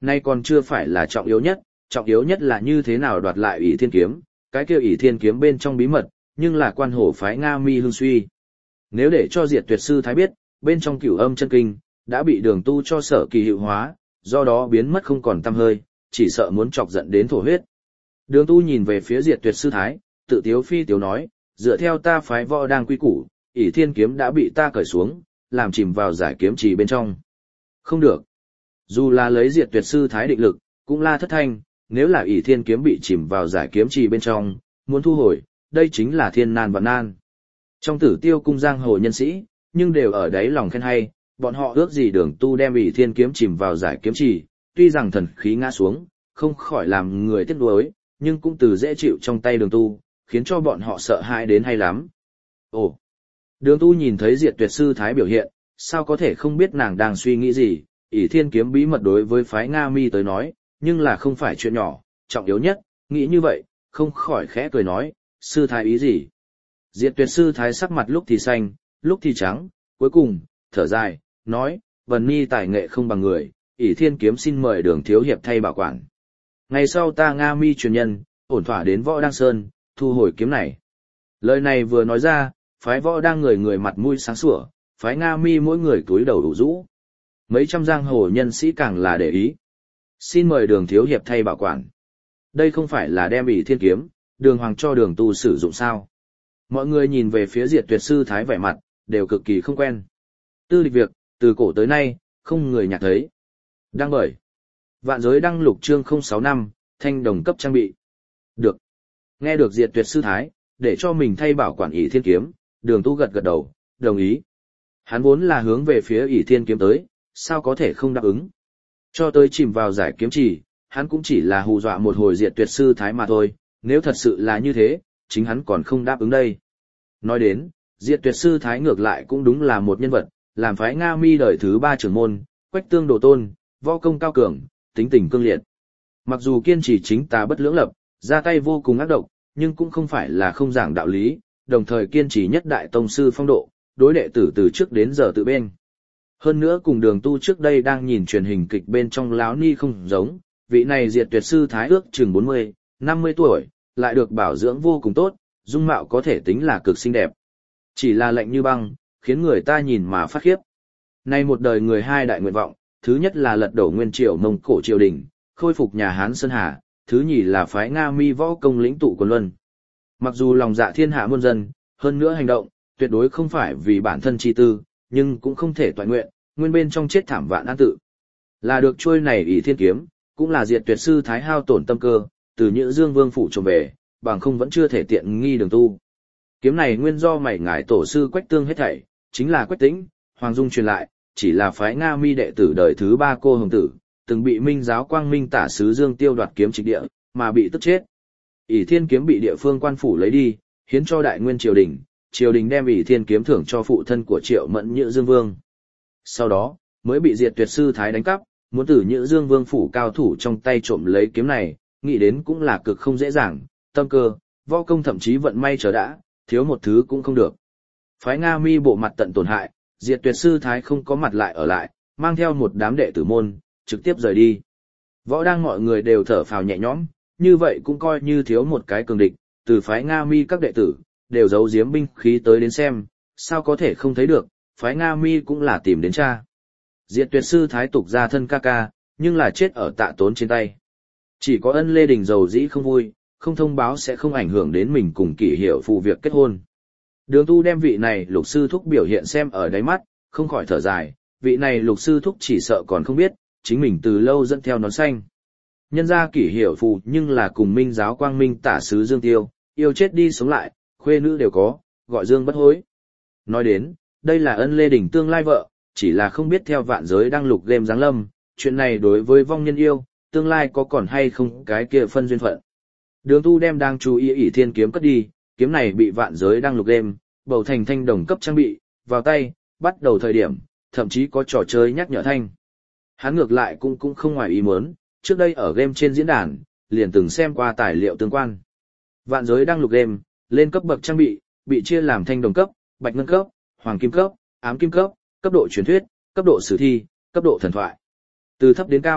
S1: Nay còn chưa phải là trọng yếu nhất là như thế nào đoạt lại ỷ thiên kiếm, cái kia ỷ thiên kiếm bên trong bí mật, nhưng là quan hổ phái Nga Mi hương suy. Nếu để cho Diệt Tuyệt sư thái biết, bên trong Cửu Âm chân kinh đã bị Đường Tu cho sở kỳ hiệu hóa, do đó biến mất không còn tăm hơi, chỉ sợ muốn chọc giận đến thổ huyết. Đường Tu nhìn về phía Diệt Tuyệt sư thái, tự tiếu phi tiếu nói, dựa theo ta phái võ đang quy củ, ỷ thiên kiếm đã bị ta cởi xuống, làm chìm vào giải kiếm trì bên trong. Không được. Dù là lấy Diệt Tuyệt sư thái định lực, cũng la thất thanh, nếu là ỷ thiên kiếm bị chìm vào giải kiếm trì bên trong, muốn thu hồi, đây chính là thiên nan vạn nan. Trong Tử Tiêu cung giang hồ nhân sĩ, nhưng đều ở đấy lòng khen hay, bọn họ ước gì Đường Tu đem ỷ thiên kiếm chìm vào giải kiếm trì, tuy rằng thần khí ngã xuống, không khỏi làm người tiếc nuối, nhưng cũng từ dễ chịu trong tay Đường Tu, khiến cho bọn họ sợ hãi đến hay lắm. Ồ! Đường Tu nhìn thấy Diệt Tuyệt sư thái biểu hiện, sao có thể không biết nàng đang suy nghĩ gì, ỷ thiên kiếm bí mật đối với phái Nga Mi tới nói, nhưng là không phải chuyện nhỏ, trọng yếu nhất, nghĩ như vậy, không khỏi khẽ cười nói, sư thái ý gì? Diệt Tuyệt sư thái sắc mặt lúc thì xanh, lúc thì trắng, cuối cùng, thở dài, nói, Vân Ni tài nghệ không bằng người, ỷ thiên kiếm xin mời Đường thiếu hiệp thay bảo quản. Ngày sau ta Nga Mi truyền nhân, ổn thỏa đến Võ Đăng Sơn, thu hồi kiếm này. Lời này vừa nói ra, phái Võ Đăng người người mặt mũi sáng sủa, phái Nga Mi mỗi người túi đầu đủ rũ. Mấy trăm giang hồ nhân sĩ càng là để ý. Xin mời Đường thiếu hiệp thay bảo quản. Đây không phải là đem ỷ thiên kiếm, Đường Hoàng cho Đường Tu sử dụng sao? Mọi người nhìn về phía Diệt Tuyệt sư thái vẻ mặt, đều cực kỳ không quen. Tư lịch việc, từ cổ tới nay, không người nhạc thấy. Đăng bởi Vạn Giới Đăng Lục chương 065, thanh đồng cấp trang bị. Được. Nghe được Diệt Tuyệt sư thái, để cho mình thay bảo quản ỷ thiên kiếm, Đường Tu gật gật đầu, đồng ý. Hắn vốn là hướng về phía ỷ thiên kiếm tới, sao có thể không đáp ứng. Cho tới chìm vào giải kiếm trì, hắn cũng chỉ là hù dọa một hồi Diệt Tuyệt sư thái mà thôi, nếu thật sự là như thế, chính hắn còn không đáp ứng đây. Nói đến, Diệt Tuyệt sư thái ngược lại cũng đúng là một nhân vật, làm phái Nga Mi đời thứ 3 trưởng môn, Quách Tương đồ tôn, võ công cao cường, tính tình cương liệt. Mặc dù kiên trì chính tà bất lưỡng lập, ra tay vô cùng ác độc, nhưng cũng không phải là không giảng đạo lý, đồng thời kiên trì nhất đại tông sư phong độ, đối đệ tử từ trước đến giờ tự bên. Hơn nữa cùng Đường Tu trước đây đang nhìn truyền hình kịch bên trong láo ni không giống, vị này Diệt Tuyệt sư thái ước chừng 40, 50 tuổi, lại được bảo dưỡng vô cùng tốt, dung mạo có thể tính là cực xinh đẹp. Chỉ là lạnh như băng, khiến người ta nhìn mà phát khiếp. Nay một đời người hai đại nguyện vọng, thứ nhất là lật đổ nguyên triều Mông Cổ triều đình, khôi phục nhà Hán Sơn Hà, thứ nhì là phái Nga Mi võ công lĩnh tụ quần luân. Mặc dù lòng dạ thiên hạ muôn dân, hơn nữa hành động, tuyệt đối không phải vì bản thân chi tư, nhưng cũng không thể toại nguyện, nguyên bên trong chết thảm vạn an tự. Là được trôi này ỷ thiên kiếm, cũng là Diệt Tuyệt sư thái hao tổn tâm cơ, từ Nhữ Dương Vương phủ trộm về, bằng không vẫn chưa thể tiện nghi Đường Tu. Kiếm này nguyên do mảy ngải tổ sư Quách Tương hết thảy, chính là Quách Tĩnh, Hoàng Dung truyền lại, chỉ là phái Nga Mi đệ tử đời thứ 3 cô hồng tử, từng bị Minh giáo Quang Minh tả sứ Dương Tiêu đoạt kiếm trịch địa, mà bị tức chết. ỷ thiên kiếm bị địa phương quan phủ lấy đi, hiến cho đại nguyên triều đình đem ỷ thiên kiếm thưởng cho phụ thân của Triệu Mẫn Nhữ Dương Vương. Sau đó, mới bị Diệt Tuyệt sư thái đánh cắp, muốn từ Nhữ Dương Vương phủ cao thủ trong tay trộm lấy kiếm này, nghĩ đến cũng là cực không dễ dàng, tâm cơ, võ công thậm chí vận may chờ đã, thiếu một thứ cũng không được. Phái Nga Mi bộ mặt tận tổn hại, Diệt Tuyệt sư thái không có mặt lại ở lại, mang theo một đám đệ tử môn, trực tiếp rời đi. Võ đang mọi người đều thở phào nhẹ nhõm, như vậy cũng coi như thiếu một cái cường địch, từ phái Nga Mi các đệ tử, đều giấu giếm binh khí tới đến xem, sao có thể không thấy được, phái Nga Mi cũng là tìm đến cha. Diệt Tuyệt sư thái tục ra thân ca ca, nhưng là chết ở Tạ Tốn trên tay. Chỉ có Ân Lê Đình dầu dĩ không vui, không thông báo sẽ không ảnh hưởng đến mình cùng Kỷ Hiểu Phù việc kết hôn. Đường Tu đem vị này lục sư thúc biểu hiện xem ở đáy mắt, không khỏi thở dài, vị này lục sư thúc chỉ sợ còn không biết, chính mình từ lâu dẫn theo nón xanh. Nhân ra Kỷ Hiểu Phù nhưng là cùng Minh giáo Quang Minh tả sứ Dương Tiêu, yêu chết đi sống lại, khuê nữ đều có, gọi Dương bất hối. Nói đến, đây là Ân Lê Đình tương lai vợ, chỉ là không biết theo Vạn Giới Đăng Lục game giáng lâm, chuyện này đối với vong nhân yêu, tương lai có còn hay không cái kia phân duyên phận. Đường Tu đem đang chú ý ỷ thiên kiếm cất đi, kiếm này bị Vạn Giới Đăng Lục game, bầu thành thanh đồng cấp trang bị, vào tay, bắt đầu thời điểm, thậm chí có trò chơi nhắc nhở thanh. Hắn ngược lại cũng không ngoài ý muốn, trước đây ở game trên diễn đàn, liền từng xem qua tài liệu tương quan. Vạn Giới Đăng Lục game, lên cấp bậc trang bị chia làm thanh đồng cấp, bạch ngân cấp, hoàng kim cấp, ám kim cấp, cấp độ truyền thuyết, cấp độ sử thi, cấp độ thần thoại. Từ thấp đến cao,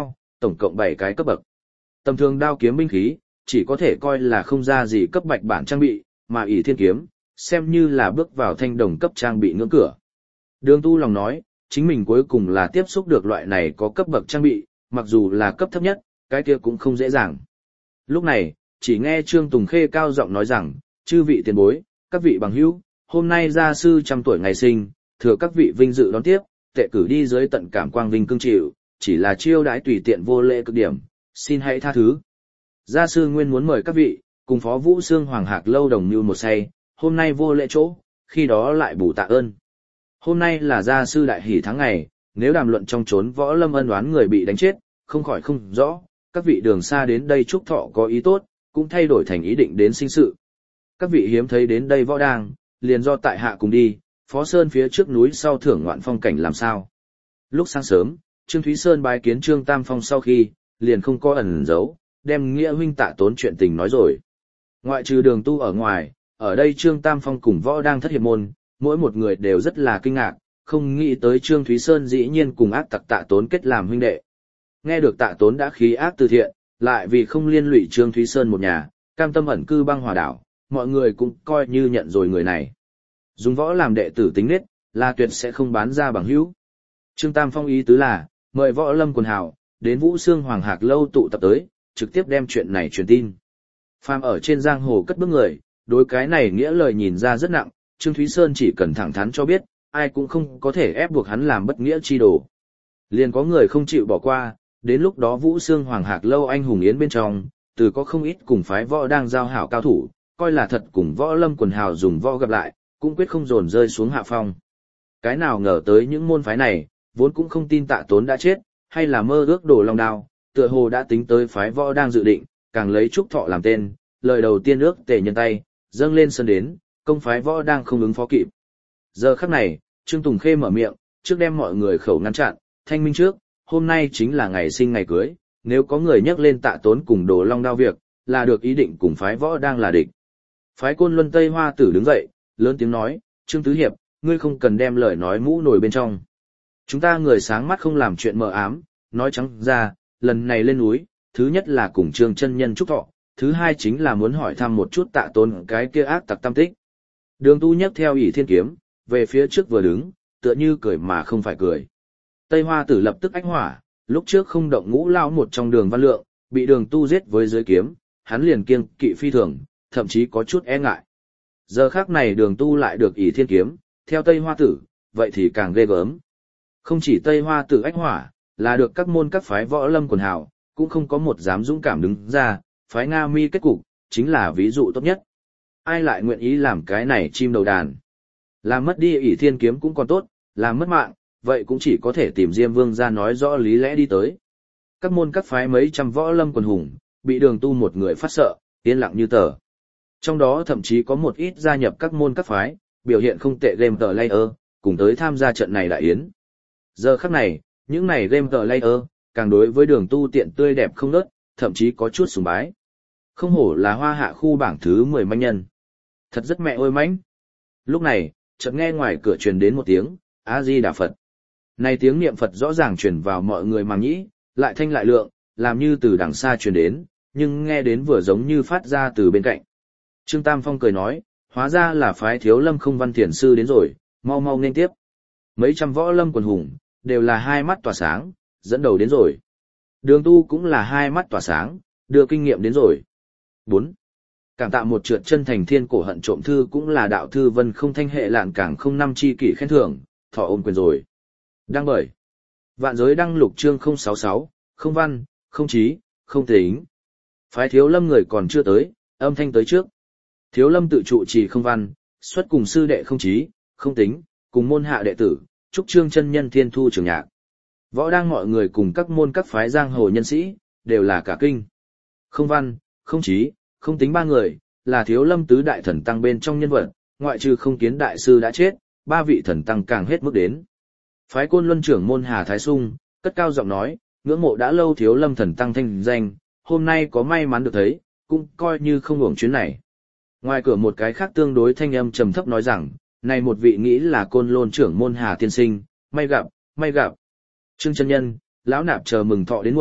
S1: tổng cộng 7 cái cấp bậc. Tầm thường đao kiếm binh khí, chỉ có thể coi là không ra gì cấp bạch bản trang bị, mà ỷ thiên kiếm, xem như là bước vào thanh đồng cấp trang bị ngưỡng cửa. Đường Tu lòng nói, chính mình cuối cùng là tiếp xúc được loại này có cấp bậc trang bị, mặc dù là cấp thấp nhất, cái kia cũng không dễ dàng. Lúc này, chỉ nghe Trương Tùng Khê cao giọng nói rằng, chư vị tiền bối, các vị bằng hữu, hôm nay gia sư 100 tuổi ngày sinh, thừa các vị vinh dự đón tiếp, tệ cử đi dưới tận cảm quang vinh cương chịu, chỉ là chiêu đãi tùy tiện vô lễ cực điểm, xin hãy tha thứ. Gia sư nguyên muốn mời các vị, cùng Phó Vũ Xương Hoàng Hạc lâu đồng mưu một say, hôm nay vô lễ chỗ, khi đó lại bù tạ ơn. Hôm nay là gia sư đại hỷ tháng ngày, nếu đàm luận trong chốn võ lâm ân oán người bị đánh chết, không khỏi không rõ, các vị đường xa đến đây chúc thọ có ý tốt, cũng thay đổi thành ý định đến sinh sự. Các vị hiếm thấy đến đây võ đang, liền do tại hạ cùng đi, Phó Sơn phía trước núi sau thưởng ngoạn phong cảnh làm sao. Lúc sáng sớm, Trương Thúy Sơn bái kiến Trương Tam Phong sau khi, liền không có ẩn giấu, đem Nghĩa huynh Tạ Tốn chuyện tình nói rồi. Ngoại trừ Đường Tu ở ngoài, ở đây Trương Tam Phong cùng võ đang thất hiệp môn, mỗi một người đều rất là kinh ngạc, không nghĩ tới Trương Thúy Sơn dĩ nhiên cùng ác tặc Tạ Tốn kết làm huynh đệ. Nghe được Tạ Tốn đã khí ác từ thiện, lại vì không liên lụy Trương Thúy Sơn một nhà, cam tâm ẩn cư băng hòa đảo, mọi người cũng coi như nhận rồi người này. Dùng võ làm đệ tử tính nết, là tuyệt sẽ không bán ra bằng hữu. Trương Tam Phong ý tứ là, mời võ lâm quần hào, đến Vũ Xương Hoàng Hạc lâu tụ tập tới, trực tiếp đem chuyện này truyền tin. Phàm ở trên giang hồ cất bước người, đối cái này nghĩa lời nhìn ra rất nặng, Trương Thúy Sơn chỉ cần thẳng thắn cho biết, ai cũng không có thể ép buộc hắn làm bất nghĩa chi đồ. Liền có người không chịu bỏ qua, đến lúc đó Vũ Xương Hoàng Hạc lâu anh hùng yến bên trong, từ có không ít cùng phái võ đang giao hảo cao thủ, coi là thật cùng võ lâm quần hào dùng võ gặp lại, cũng quyết không dồn rơi xuống hạ phong. Cái nào ngờ tới những môn phái này, vốn cũng không tin Tạ Tốn đã chết, hay là mơ ước đổ long đao, tựa hồ đã tính tới phái võ đang dự định, càng lấy Trúc Thọ làm tên, lời đầu tiên ước tề nhân tay, dâng lên sân đến, công phái võ đang không ứng phó kịp. Giờ khắc này, Trương Tùng Khê mở miệng, trước đem mọi người khẩu ngăn chặn, thanh minh trước, hôm nay chính là ngày sinh ngày cưới, nếu có người nhắc lên Tạ Tốn cùng đồ long đao việc, là được ý định cùng phái võ đang là địch. Phái Côn Luân Tây Hoa Tử đứng dậy, lớn tiếng nói, Trương Tứ Hiệp, ngươi không cần đem lời nói mũ nổi bên trong. Chúng ta người sáng mắt không làm chuyện mờ ám, nói trắng ra, lần này lên núi, thứ nhất là cùng Trương chân nhân chúc thọ, thứ hai chính là muốn hỏi thăm một chút Tạ Tốn cái kia ác tặc tâm tích. Đường Tu nhấc theo ỷ thiên kiếm, về phía trước vừa đứng, tựa như cười mà không phải cười. Tây Hoa Tử lập tức ách hỏa, lúc trước không động Ngũ Lao một trong Đường Văn Lượng, bị Đường Tu giết với dưới kiếm, hắn liền kiêng kỵ phi thường, thậm chí có chút e ngại. Giờ khác này Đường Tu lại được ỷ thiên kiếm, theo Tây Hoa Tử, vậy thì càng ghê gớm. Không chỉ Tây Hoa Tử ách hỏa, là được các môn các phái võ lâm quần hào, cũng không có một dám dũng cảm đứng ra, phái Nga Mi kết cục, chính là ví dụ tốt nhất. Ai lại nguyện ý làm cái này chim đầu đàn? Làm mất đi ỷ thiên kiếm cũng còn tốt, làm mất mạng, vậy cũng chỉ có thể tìm Diêm Vương ra nói rõ lý lẽ đi tới. Các môn các phái mấy trăm võ lâm quần hùng, bị Đường Tu một người phát sợ, yên lặng như tờ. Trong đó thậm chí có một ít gia nhập các môn các phái, biểu hiện không tệ game tờ layer, cùng tới tham gia trận này đại yến. Giờ khắc này, những này game tờ layer, càng đối với Đường Tu tiện tươi đẹp không nớt, thậm chí có chút sùng bái. Không hổ là Hoa Hạ khu bảng thứ 10 manh nhân. Thật rất mẹ ôi mãnh. Lúc này, chợt nghe ngoài cửa truyền đến một tiếng, A-di-đà Phật. Này tiếng niệm Phật rõ ràng truyền vào mọi người màng nhĩ, lại thanh lại lượng, làm như từ đằng xa truyền đến, nhưng nghe đến vừa giống như phát ra từ bên cạnh. Trương Tam Phong cười nói, hóa ra là phái Thiếu Lâm Không Văn Thiền Sư đến rồi, mau mau nên tiếp. Mấy trăm võ lâm quần hùng, đều là hai mắt tỏa sáng, dẫn đầu đến rồi. Đường Tu cũng là hai mắt tỏa sáng, đưa kinh nghiệm đến rồi. 4. Cảm tạ một trượt chân thành thiên cổ hận trộm thư cũng là đạo thư vân không thanh hệ lạn cảng không năm chi kỷ khen thưởng, thọ ôm quyền rồi. Đăng bởi Vạn Giới đăng lục chương 066, không văn, không trí, không tính. Phái Thiếu Lâm người còn chưa tới, âm thanh tới trước. Thiếu Lâm tự trụ trì không văn, xuất cùng sư đệ không trí, không tính, cùng môn hạ đệ tử, trúc Trương chân nhân thiên thu trường nhạc. Võ đang mọi người cùng các môn các phái giang hồ nhân sĩ, đều là cả kinh. Không văn, không trí, không tính ba người, là Thiếu Lâm tứ đại thần tăng bên trong nhân vật, ngoại trừ Không Kiến đại sư đã chết, ba vị thần tăng càng hết mức đến. Phái Côn Luân trưởng môn Hà Thái Sung, cất cao giọng nói, ngưỡng mộ đã lâu Thiếu Lâm thần tăng thanh danh, hôm nay có may mắn được thấy, cũng coi như không uổng chuyến này. Ngoài cửa một cái khác tương đối thanh âm trầm thấp nói rằng, này một vị nghĩ là Côn Lôn trưởng môn Hà tiên sinh, may gặp, may gặp. Trương chân nhân, lão nạp chờ mừng thọ đến muộn,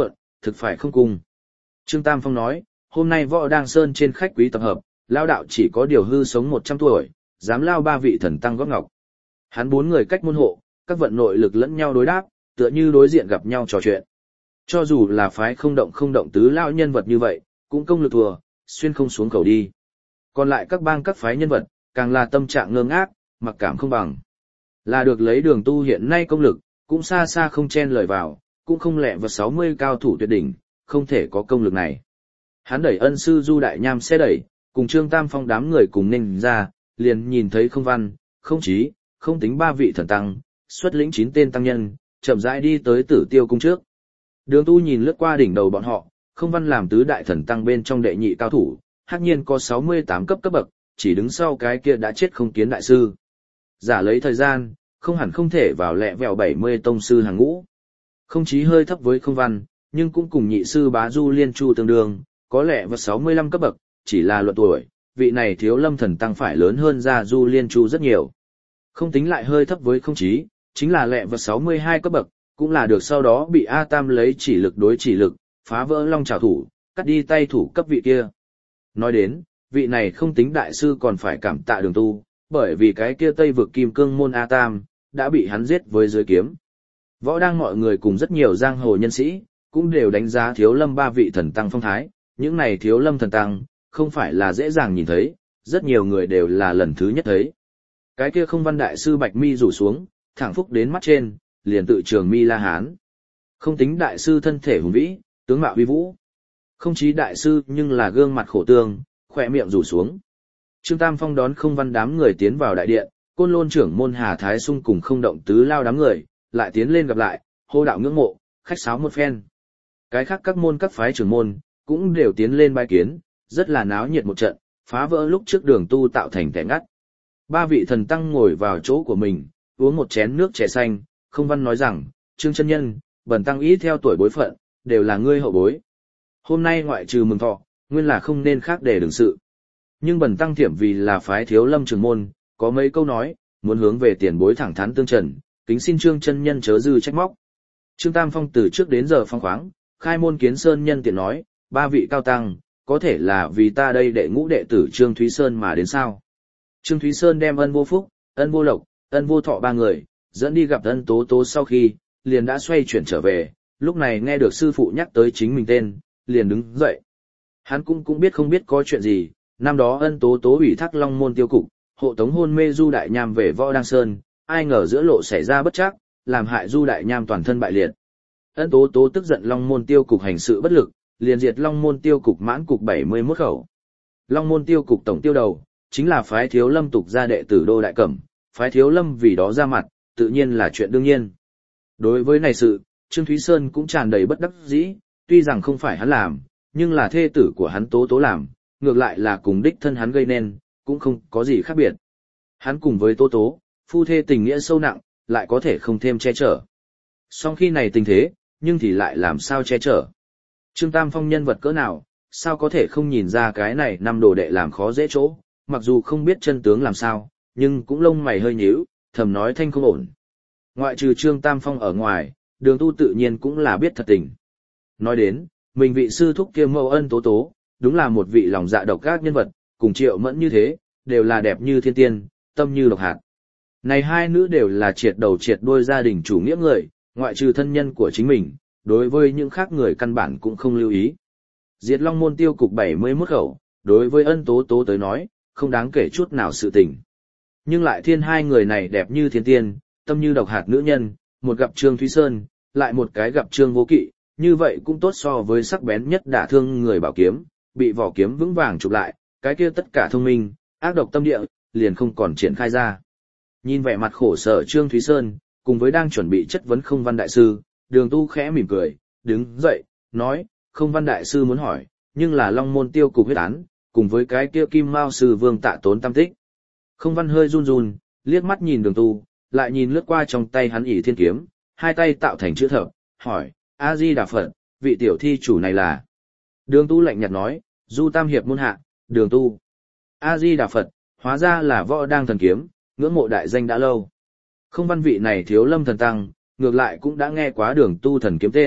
S1: thực phải không cung. Trương Tam Phong nói, hôm nay Võ Đang Sơn trên khách quý tập hợp, lao đạo chỉ có điều hư sống 100 tuổi, dám lao 3 vị thần tăng góp ngọc. Hắn 4 người cách môn hộ, các vận nội lực lẫn nhau đối đáp, tựa như đối diện gặp nhau trò chuyện. Cho dù là phái không động tứ lao nhân vật như vậy, cũng công lực thua, xuyên không xuống khẩu đi. Còn lại các bang các phái nhân vật, càng là tâm trạng ngơ ngác, mặc cảm không bằng. Là được lấy Đường Tu hiện nay công lực, cũng xa xa không chen lời vào, cũng không lẹ vào 60 cao thủ tuyệt đỉnh, không thể có công lực này. Hắn đẩy ân sư Du Đại Nham xe đẩy, cùng Trương Tam Phong đám người cùng ninh ra, liền nhìn thấy Không Văn, Không Chí, không tính 3 vị thần tăng, xuất lĩnh 9 tên tăng nhân, chậm rãi đi tới Tử Tiêu cung trước. Đường Tu nhìn lướt qua đỉnh đầu bọn họ, Không Văn làm tứ đại thần tăng bên trong đệ nhị cao thủ, hắc nhiên có 68 cấp bậc, chỉ đứng sau cái kia đã chết Không Kiến đại sư. Giả lấy thời gian, không hẳn không thể vào lẹ vẹo 70 tông sư hàng ngũ. Không Chí hơi thấp với Không Văn, nhưng cũng cùng nhị sư Bá Du Liên Chu tương đương, có lẽ vào 65 cấp bậc, chỉ là luận tuổi, vị này Thiếu Lâm thần tăng phải lớn hơn ra Du Liên Chu rất nhiều. Không tính lại hơi thấp với Không Chí, chính là lẹ vào 62 cấp bậc, cũng là được sau đó bị A Tam lấy chỉ lực đối chỉ lực, phá vỡ long trảo thủ, cắt đi tay thủ cấp vị kia. Nói đến, vị này không tính đại sư còn phải cảm tạ Đường Tu, bởi vì cái kia Tây vực Kim Cương môn A Tam, đã bị hắn giết với dưới kiếm. Võ đang mọi người cùng rất nhiều giang hồ nhân sĩ, cũng đều đánh giá Thiếu Lâm 3 vị thần tăng phong thái, những này Thiếu Lâm thần tăng, không phải là dễ dàng nhìn thấy, rất nhiều người đều là lần thứ nhất thấy. Cái kia Không Văn đại sư bạch mi rủ xuống, thẳng phúc đến mắt trên, liền tự trường mi la hán. Không tính đại sư thân thể hùng vĩ, tướng mạo uy vũ. Không Chí đại sư nhưng là gương mặt khổ tương, khỏe miệng rủ xuống. Trương Tam Phong đón Không Văn đám người tiến vào đại điện, Côn Lôn trưởng môn Hà Thái Sung cùng Không Động tứ lao đám người, lại tiến lên gặp lại, hô đạo ngưỡng mộ, khách sáo một phen. Cái khác các môn các phái trưởng môn, cũng đều tiến lên bái kiến, rất là náo nhiệt một trận, phá vỡ lúc trước Đường Tu tạo thành tẻ ngắt. 3 vị thần tăng ngồi vào chỗ của mình, uống một chén nước chè xanh, Không Văn nói rằng, Trương chân nhân, bần tăng ý theo tuổi bối phận, đều là ngươi hậu bối. Hôm nay ngoại trừ mừng thọ, nguyên là không nên khác để đừng sự. Nhưng bần tăng thiểm vì là phái Thiếu Lâm trưởng môn, có mấy câu nói, muốn hướng về tiền bối thẳng thắn tương trần, kính xin Trương chân nhân chớ dư trách móc. Trương Tam Phong từ trước đến giờ phong khoáng, khai môn kiến sơn nhân tiện nói, 3 vị cao tăng, có thể là vì ta đây đệ ngũ đệ tử Trương Thúy Sơn mà đến sao. Trương Thúy Sơn đem Ân Vô Phúc, Ân Vô Lộc, Ân Vô Thọ 3 người, dẫn đi gặp Ân Tố Tố sau khi, liền đã xoay chuyển trở về, lúc này nghe được sư phụ nhắc tới chính mình tên, liền đứng dậy. Hắn cũng biết không biết có chuyện gì, năm đó Ân Tố Tố ủy thác Long Môn tiêu cục, hộ tống hôn mê Du Đại Nham về Võ Đang Sơn, ai ngờ giữa lộ xảy ra bất trắc, làm hại Du Đại Nham toàn thân bại liệt. Ân Tố Tố tức giận Long Môn tiêu cục hành sự bất lực, liền diệt Long Môn tiêu cục mãn cục 71 khẩu. Long Môn tiêu cục tổng tiêu đầu, chính là phái Thiếu Lâm tục gia đệ tử Đô Đại Cẩm, phái Thiếu Lâm vì đó ra mặt, tự nhiên là chuyện đương nhiên. Đối với này sự, Trương Thúy Sơn cũng tràn đầy bất đắc dĩ, tuy rằng không phải hắn làm, nhưng là thê tử của hắn Tố Tố làm, ngược lại là cùng đích thân hắn gây nên, cũng không có gì khác biệt. Hắn cùng với Tố Tố, phu thê tình nghĩa sâu nặng, lại có thể không thêm che chở. Song khi này tình thế, nhưng thì lại làm sao che chở. Trương Tam Phong nhân vật cỡ nào, sao có thể không nhìn ra cái này năm đồ đệ làm khó dễ chỗ, mặc dù không biết chân tướng làm sao, nhưng cũng lông mày hơi nhíu, thầm nói thanh không ổn. Ngoại trừ Trương Tam Phong ở ngoài, Đường Tu tự nhiên cũng là biết thật tình. Nói đến, mình vị sư thúc kia mẫu Ân Tố Tố, đúng là một vị lòng dạ độc ác nhân vật, cùng Triệu Mẫn như thế, đều là đẹp như thiên tiên, tâm như độc hạt. Này hai nữ đều là triệt đầu triệt đuôi gia đình chủ nghĩa người, ngoại trừ thân nhân của chính mình, đối với những khác người căn bản cũng không lưu ý. Diệt Long Môn tiêu cục 71 khẩu, đối với Ân Tố Tố tới nói, không đáng kể chút nào sự tình. Nhưng lại thiên hai người này đẹp như thiên tiên, tâm như độc hạt nữ nhân, một gặp Trương Thúy Sơn, lại một cái gặp Trương Vô Kỵ, như vậy cũng tốt so với sắc bén nhất đả thương người bảo kiếm, bị vỏ kiếm vững vàng chụp lại, cái kia tất cả thông minh, ác độc tâm địa, liền không còn triển khai ra. Nhìn vẻ mặt khổ sở Trương Thúy Sơn, cùng với đang chuẩn bị chất vấn Không Văn đại sư, Đường Tu khẽ mỉm cười, đứng dậy, nói, Không Văn đại sư muốn hỏi, nhưng là Long Môn tiêu cục huyết án, cùng với cái kia Kim Mao sư Vương Tạ Tốn tam tích. Không Văn hơi run run, liếc mắt nhìn Đường Tu, lại nhìn lướt qua trong tay hắn ỷ thiên kiếm, hai tay tạo thành chữ thập, hỏi, A Di Đà Phật, vị tiểu thi chủ này là? Đường Tu lạnh nhạt nói, Du Tam hiệp môn hạ, Đường Tu. A Di Đà Phật, hóa ra là Võ Đang thần kiếm, ngưỡng mộ đại danh đã lâu. Không Văn vị này Thiếu Lâm thần tăng, ngược lại cũng đã nghe quá Đường Tu thần kiếm tên,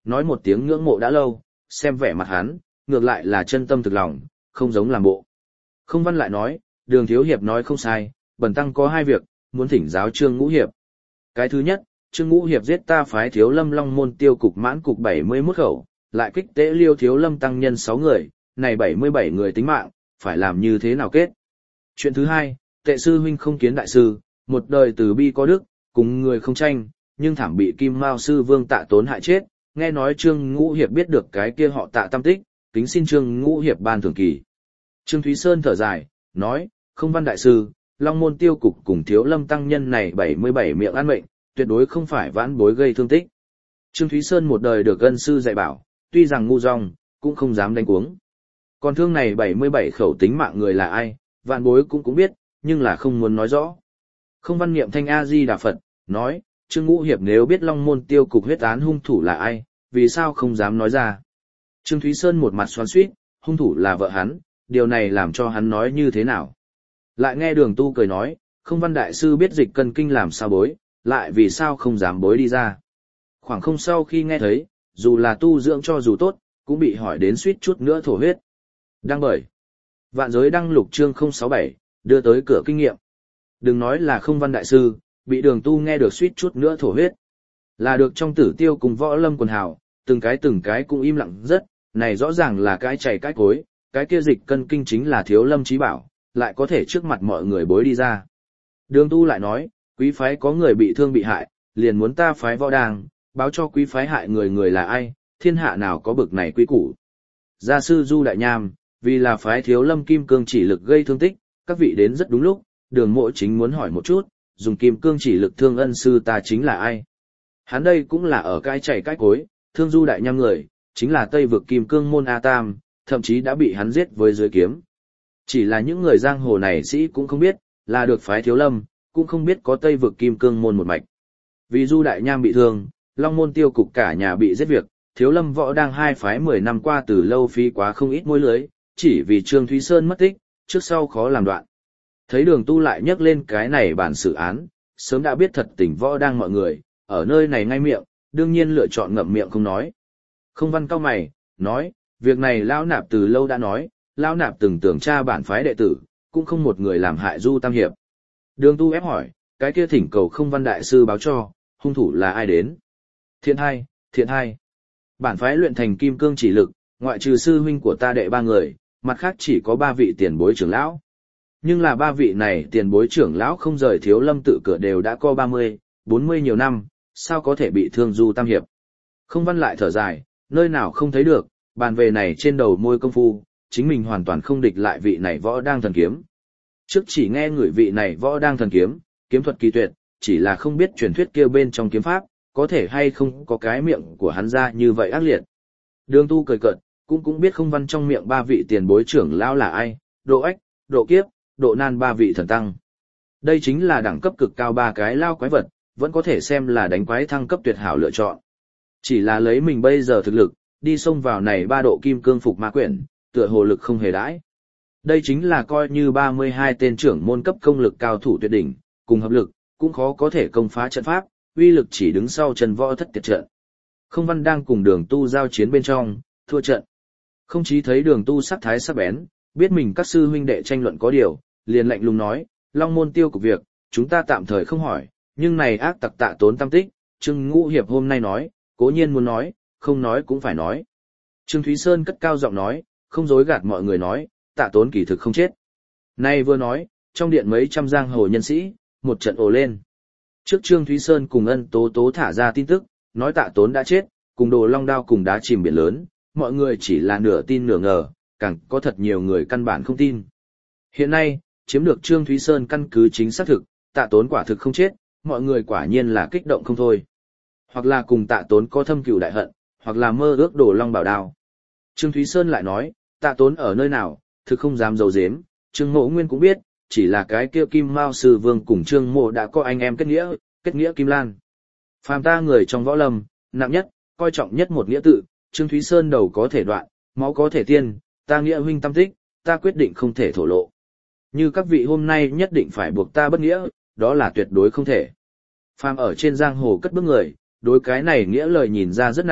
S1: nói một tiếng ngưỡng mộ đã lâu, xem vẻ mặt hắn, ngược lại là chân tâm thực lòng, không giống làm bộ. Không Văn lại nói, Đường thiếu hiệp nói không sai, bần tăng có hai việc, muốn thỉnh giáo Trương Ngũ hiệp. Cái thứ nhất, Trương Ngũ hiệp giết ta phái Thiếu Lâm Long môn tiêu cục mãn cục 71 khẩu, lại kích tế Liêu Thiếu Lâm tăng nhân 6 người, này 77 người tính mạng, phải làm như thế nào kết? Chuyện thứ hai, Tệ sư huynh không kiến đại sư, một đời từ bi có đức, cùng người không tranh, nhưng thảm bị Kim Mao sư Vương Tạ Tốn hại chết, nghe nói Trương Ngũ hiệp biết được cái kia họ Tạ tam tích, kính xin Trương Ngũ hiệp ban thưởng kỳ. Trương Thúy Sơn thở dài, nói, không Văn đại sư, Long môn tiêu cục cùng Thiếu Lâm tăng nhân này 77 miệng ăn mệnh, tuyệt đối không phải vãn bối gây thương tích. Trương Thúy Sơn một đời được ân sư dạy bảo, tuy rằng ngu dong, cũng không dám đánh cuống. Còn thương này 77 khẩu tính mạng người là ai, vạn bối cũng biết, nhưng là không muốn nói rõ. Không Văn niệm thanh A-di Đà Phật, nói, Trương Ngũ hiệp nếu biết Long môn tiêu cục huyết án hung thủ là ai, vì sao không dám nói ra. Trương Thúy Sơn một mặt xoắn xuýt, hung thủ là vợ hắn, điều này làm cho hắn nói như thế nào. Lại nghe Đường Tu cười nói, không Văn đại sư biết dịch cân kinh làm sao bối, lại vì sao không dám bối đi ra. Khoảng không sau khi nghe thấy, dù là tu dưỡng cho dù tốt, cũng bị hỏi đến suýt chút nữa thổ huyết. Đăng bởi Vạn Giới đăng lục chương 067, đưa tới cửa kinh nghiệm. Đừng nói là không Văn đại sư, bị Đường Tu nghe được suýt chút nữa thổ huyết. Là được trong Tử Tiêu cùng Võ Lâm quần hào, từng cái cũng im lặng rất, này rõ ràng là cái chảy cái cối, cái kia dịch cân kinh chính là Thiếu Lâm chí bảo, lại có thể trước mặt mọi người bối đi ra. Đường Tu lại nói, quý phái có người bị thương bị hại, liền muốn ta phái võ đàng, báo cho quý phái hại người là ai, thiên hạ nào có bực này quý củ. Gia sư Du Đại Nham, vì là phái Thiếu Lâm kim cương chỉ lực gây thương tích, các vị đến rất đúng lúc, Đường Mộ chính muốn hỏi một chút, dùng kim cương chỉ lực thương ân sư ta chính là ai. Hắn đây cũng là ở cái chảy cái cối, thương Du Đại Nham người, chính là Tây vực kim cương môn A Tam, thậm chí đã bị hắn giết với dưới kiếm. Chỉ là những người giang hồ này sĩ cũng không biết, là được phái Thiếu Lâm, cũng không biết có Tây vực kim cương môn một mạch. Vì Du Đại Nham bị thương, Long môn tiêu cục cả nhà bị giết việc, Thiếu Lâm võ đang hai phái 10 năm qua từ lâu phí quá không ít mối lưới, chỉ vì Trương Thúy Sơn mất tích, trước sau khó làm đoạn. Thấy Đường Tu lại nhắc lên cái này bản xử án, sớm đã biết thật tình võ đang mọi người, ở nơi này ngay miệng, đương nhiên lựa chọn ngậm miệng không nói. Không Văn cau mày, nói, việc này Lão Nạp từ lâu đã nói, Lão Nạp từng tưởng tra bản phái đệ tử, cũng không một người làm hại Du Tam Hiệp. Đường Tu ép hỏi, cái kia thỉnh cầu không Văn đại sư báo cho, hung thủ là ai đến? Thiện hai. Bản phái luyện thành kim cương chỉ lực, ngoại trừ sư huynh của ta đệ 3 người, mặt khác chỉ có 3 vị tiền bối trưởng lão. Nhưng là 3 vị này tiền bối trưởng lão không rời Thiếu Lâm tự cửa đều đã có 30, 40 nhiều năm, sao có thể bị thương Du Tam Hiệp? Không Văn lại thở dài, nơi nào không thấy được, bàn về này trên đầu môi công phu, chính mình hoàn toàn không địch lại vị này võ đang thần kiếm. Trước chỉ nghe người vị này võ đang thần kiếm, kiếm thuật kỳ tuyệt, chỉ là không biết truyền thuyết kia bên trong kiếm pháp, có thể hay không có cái miệng của hắn ra như vậy ác liệt. Đường Tu cười cợt, cũng biết không Văn trong miệng 3 vị tiền bối trưởng lão là ai, Độ Ách, Độ Kiếp, Độ Nan 3 vị thần tăng. Đây chính là đẳng cấp cực cao 3 cái lao quái vật, vẫn có thể xem là đánh quái thăng cấp tuyệt hảo lựa chọn. Chỉ là lấy mình bây giờ thực lực, đi xông vào này 3 độ kim cương phục ma quyển, tựa hồ lực không hề đãi. Đây chính là coi như 32 tên trưởng môn cấp công lực cao thủ tuyệt đỉnh, cùng hợp lực, cũng khó có thể công phá trận pháp, uy lực chỉ đứng sau Trần Võ Thất tiệt trận. Không Văn đang cùng Đường Tu giao chiến bên trong, thua trận. Không chí thấy Đường Tu sắc thái sắc bén, biết mình các sư huynh đệ tranh luận có điều, liền lạnh lùng nói, Long môn tiêu của việc, chúng ta tạm thời không hỏi, nhưng này ác tặc Tạ Tốn tam tích, Trương Ngũ hiệp hôm nay nói, cố nhiên muốn nói, không nói cũng phải nói. Trương Thúy Sơn cất cao giọng nói, không dối gạt mọi người nói, Tạ Tốn kỳ thực không chết. Nay vừa nói, trong điện mấy trăm giang hồ nhân sĩ, một trận ồ lên. Trước Trương Thúy Sơn cùng Ân Tố Tố thả ra tin tức, nói Tạ Tốn đã chết, cùng Đồ Long Đao cùng đá chìm biển lớn, mọi người chỉ là nửa tin nửa ngờ, càng có thật nhiều người căn bản không tin. Hiện nay, chiếm được Trương Thúy Sơn căn cứ chính xác thực, Tạ Tốn quả thực không chết, mọi người quả nhiên là kích động không thôi. Hoặc là cùng Tạ Tốn có thâm cừu đại hận, hoặc là mơ ước Đồ Long bảo đao. Trương Thúy Sơn lại nói, Tạ Tốn ở nơi nào, thực không dám giấu giếm, Trương Mộ Nguyên cũng biết, chỉ là cái kia Kim Mao sư vương cùng Trương Mộ đã có anh em kết nghĩa Kim Lan. Phàm ta người trong võ lâm, nặng nhất, coi trọng nhất một nghĩa tự, Trương Thúy Sơn đầu có thể đoạn, máu có thể tiên, ta nghĩa huynh tâm tích, ta quyết định không thể thổ lộ. Như các vị hôm nay nhất định phải buộc ta bất nghĩa, đó là tuyệt đối không thể. Phàm ở trên giang hồ cất bước người, đối cái này nghĩa lời nhìn ra rất nặng,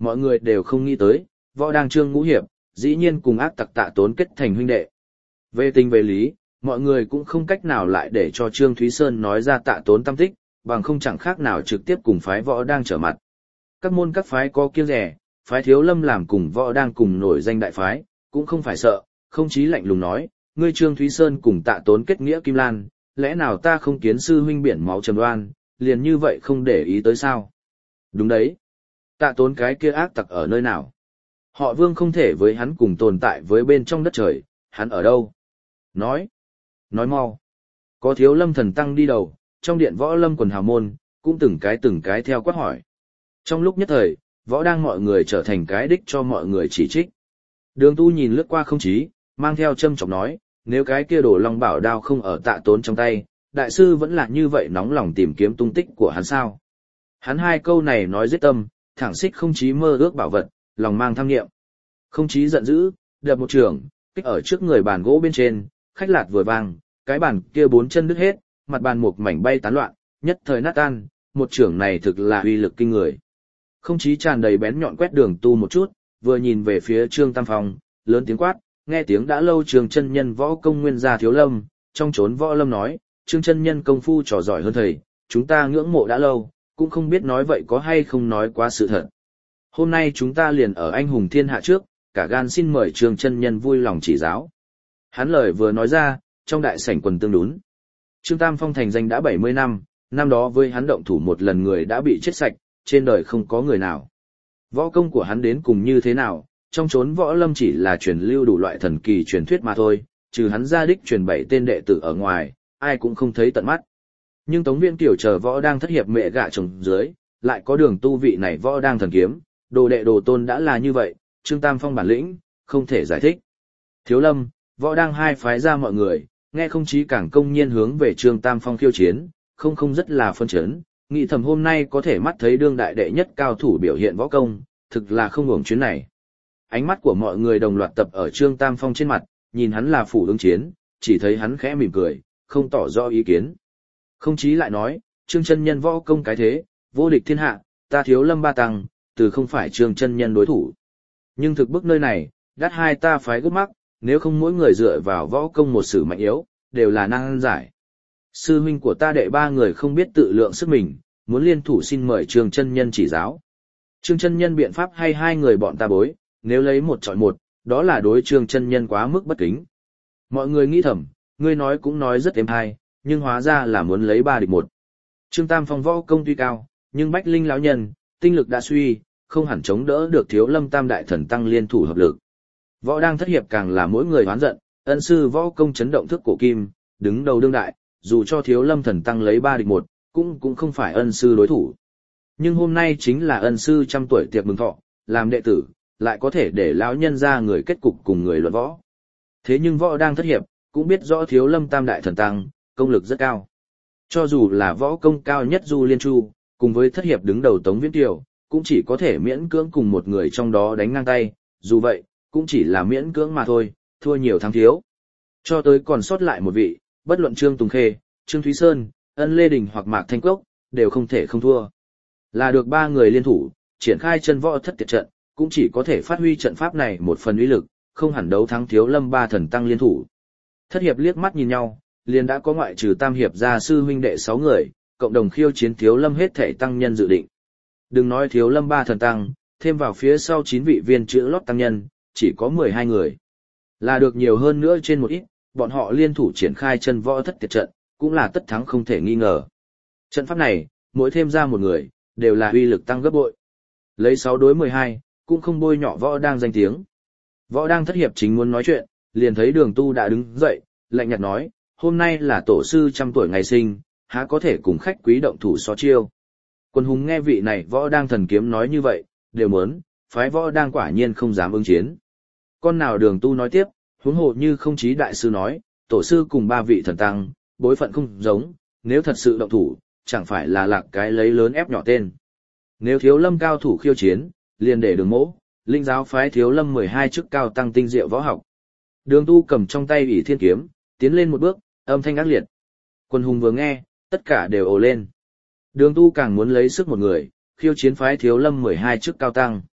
S1: mọi người đều không nghĩ tới, võ đang Trương Ngũ Hiệp, dĩ nhiên cùng ác tặc Tạ Tốn kết thành huynh đệ. Về tình về lý, mọi người cũng không cách nào lại để cho Trương Thúy Sơn nói ra Tạ Tốn tâm tích, bằng không chẳng khác nào trực tiếp cùng phái võ đang trở mặt. Các môn các phái có kiêng rẻ, phái Thiếu Lâm làm cùng võ đang cùng nổi danh đại phái, cũng không phải sợ, không chí lạnh lùng nói, ngươi Trương Thúy Sơn cùng Tạ Tốn kết nghĩa Kim Lan, lẽ nào ta không kiến sư huynh biển máu trầm đoan, liền như vậy không để ý tới sao? Đúng đấy. Tạ Tốn cái kia ác tặc ở nơi nào? Họ Vương không thể với hắn cùng tồn tại với bên trong đất trời, hắn ở đâu? Nói mau. Có Thiếu Lâm thần tăng đi đầu, trong điện võ lâm quần hào môn, cũng từng cái theo quát hỏi. Trong lúc nhất thời, võ đang mọi người trở thành cái đích cho mọi người chỉ trích. Đường Tu nhìn lướt qua không chí, mang theo châm chọc nói, nếu cái kia đổ long bảo đao không ở Tạ Tốn trong tay, đại sư vẫn là như vậy nóng lòng tìm kiếm tung tích của hắn sao. Hắn hai câu này nói giết tâm, thẳng xích không chí mơ ước bảo vật, lòng mang tham nghiệm. Không chí giận dữ, đập một trường, kích ở trước người bàn gỗ bên trên, khách lạt vừa vang, cái bàn kia bốn chân đứt hết, mặt bàn một mảnh bay tán loạn, nhất thời nát tan, một trường này thực là uy lực kinh người. Không chí tràn đầy bén nhọn quét Đường Tu một chút, vừa nhìn về phía Trương Tam Phong, lớn tiếng quát, nghe tiếng đã lâu Trường chân nhân võ công nguyên gia Thiếu Lâm, trong chốn võ lâm nói, Trương chân nhân công phu trò giỏi hơn thầy, chúng ta ngưỡng mộ đã lâu, cũng không biết nói vậy có hay không nói quá sự thật. Hôm nay chúng ta liền ở anh hùng thiên hạ trước, cả gan xin mời Trương chân nhân vui lòng chỉ giáo. Hắn lời vừa nói ra, trong đại sảnh quần tương đún. Trương Tam Phong thành danh đã 70 năm, năm đó với hắn động thủ một lần người đã bị chết sạch, trên đời không có người nào. Võ công của hắn đến cùng như thế nào, trong chốn võ lâm chỉ là truyền lưu đủ loại thần kỳ truyền thuyết mà thôi, trừ hắn ra đích truyền 7 tên đệ tử ở ngoài, ai cũng không thấy tận mắt. Nhưng Tống Viễn Kiều chờ võ đang thất hiệp mẹ gạ chồng dưới, lại có Đường Tu vị này võ đang thần kiếm, đồ đệ đồ tôn đã là như vậy, Trương Tam Phong bản lĩnh, không thể giải thích. Thiếu Lâm, võ đang hai phái ra mọi người, nghe không chí càng công nhiên hướng về Trương Tam Phong khiêu chiến, không rất là phân chấn, nghĩ thầm hôm nay có thể mắt thấy đương đại đệ nhất cao thủ biểu hiện võ công, thực là không hưởng chuyến này. Ánh mắt của mọi người đồng loạt tập ở Trương Tam Phong trên mặt, nhìn hắn là phủ ứng chiến, chỉ thấy hắn khẽ mỉm cười, không tỏ rõ ý kiến. Không chí lại nói, Trương chân nhân võ công cái thế, vô địch thiên hạ, ta Thiếu Lâm ba tăng, từ không phải Trương chân nhân đối thủ. Nhưng thực bức nơi này, đắt hai ta phái gấp mắc, nếu không mỗi người dựa vào võ công một sự mạnh yếu, đều là năng giải. Sư huynh của ta đệ ba người không biết tự lượng sức mình, muốn liên thủ xin mời Trương chân nhân chỉ giáo. Trương chân nhân biện pháp hay hai người bọn ta bối, nếu lấy một chọi một, đó là đối Trương chân nhân quá mức bất kính. Mọi người nghĩ thầm, ngươi nói cũng nói rất êm hay, nhưng hóa ra là muốn lấy 3 địch 1. Trương Tam Phong võ công tuy cao, nhưng Bách Linh lão nhân, tinh lực đã suy, không hẳn chống đỡ được Thiếu Lâm Tam đại thần tăng liên thủ hợp lực. Võ đang thất hiệp càng là mỗi người oán giận, ân sư võ công chấn động thức cổ kim, đứng đầu đương đại, dù cho Thiếu Lâm thần tăng lấy 3 địch 1, cũng không phải ân sư đối thủ. Nhưng hôm nay chính là ân sư trăm tuổi tiệc mừng thọ, làm đệ tử, lại có thể để lão nhân ra người kết cục cùng người luận võ. Thế nhưng võ đang thất hiệp, cũng biết rõ Thiếu Lâm Tam đại thần tăng, công lực rất cao. Cho dù là võ công cao nhất Du Liên Chu, cùng với thất hiệp đứng đầu Tống Viễn Kiều, cũng chỉ có thể miễn cưỡng cùng một người trong đó đánh ngang tay, dù vậy, cũng chỉ là miễn cưỡng mà thôi, thua nhiều thắng thiếu. Cho tới còn sót lại một vị, bất luận Trương Tùng Khê, Trương Thúy Sơn, Ân Lê Đình hoặc Mạc Thanh Cốc, đều không thể không thua. Là được 3 người liên thủ, triển khai chân võ thất tiệt trận, cũng chỉ có thể phát huy trận pháp này một phần uy lực, không hẳn đấu thắng Thiếu Lâm 3 thần tăng liên thủ. Thất hiệp liếc mắt nhìn nhau, liền đã có ngoại trừ Tam hiệp gia sư huynh đệ 6 người, cộng đồng khiêu chiến Thiếu Lâm hết thảy tăng nhân dự định. Đừng nói Thiếu Lâm 3 thần tăng, thêm vào phía sau 9 vị viên chữ lót tăng nhân, chỉ có 12 người. Là được nhiều hơn nữa trên một ít, bọn họ liên thủ triển khai chân võ thất tiệt trận, cũng là tất thắng không thể nghi ngờ. Trận pháp này, mỗi thêm ra một người, đều là uy lực tăng gấp bội. Lấy 6 đối 12, cũng không bôi nhọ võ đang danh tiếng. Võ đang thất hiệp chính muốn nói chuyện, liền thấy Đường Tu đã đứng dậy, lạnh nhạt nói, hôm nay là tổ sư trăm tuổi ngày sinh, há có thể cùng khách quý động thủ so chiêu. Quân hùng nghe vị này võ đang thần kiếm nói như vậy, đều muốn, phái võ đang quả nhiên không dám ứng chiến. Con nào Đường Tu nói tiếp, huống hồ như không chí đại sư nói, tổ sư cùng 3 vị thần tăng, bối phận không giống, nếu thật sự động thủ, chẳng phải là lạc cái lấy lớn ép nhỏ tên. Nếu Thiếu Lâm cao thủ khiêu chiến, liền để Đường Mỗ, linh giáo phái Thiếu Lâm 12 chức cao tăng tinh diệu võ học. Đường Tu cầm trong tay Ỷ Thiên kiếm, tiến lên một bước, âm thanh ác liệt. Quân hùng vừa nghe, tất cả đều ồ lên. Đường Tu càng muốn lấy sức một người, khiêu chiến phái Thiếu Lâm 12 chức cao tăng.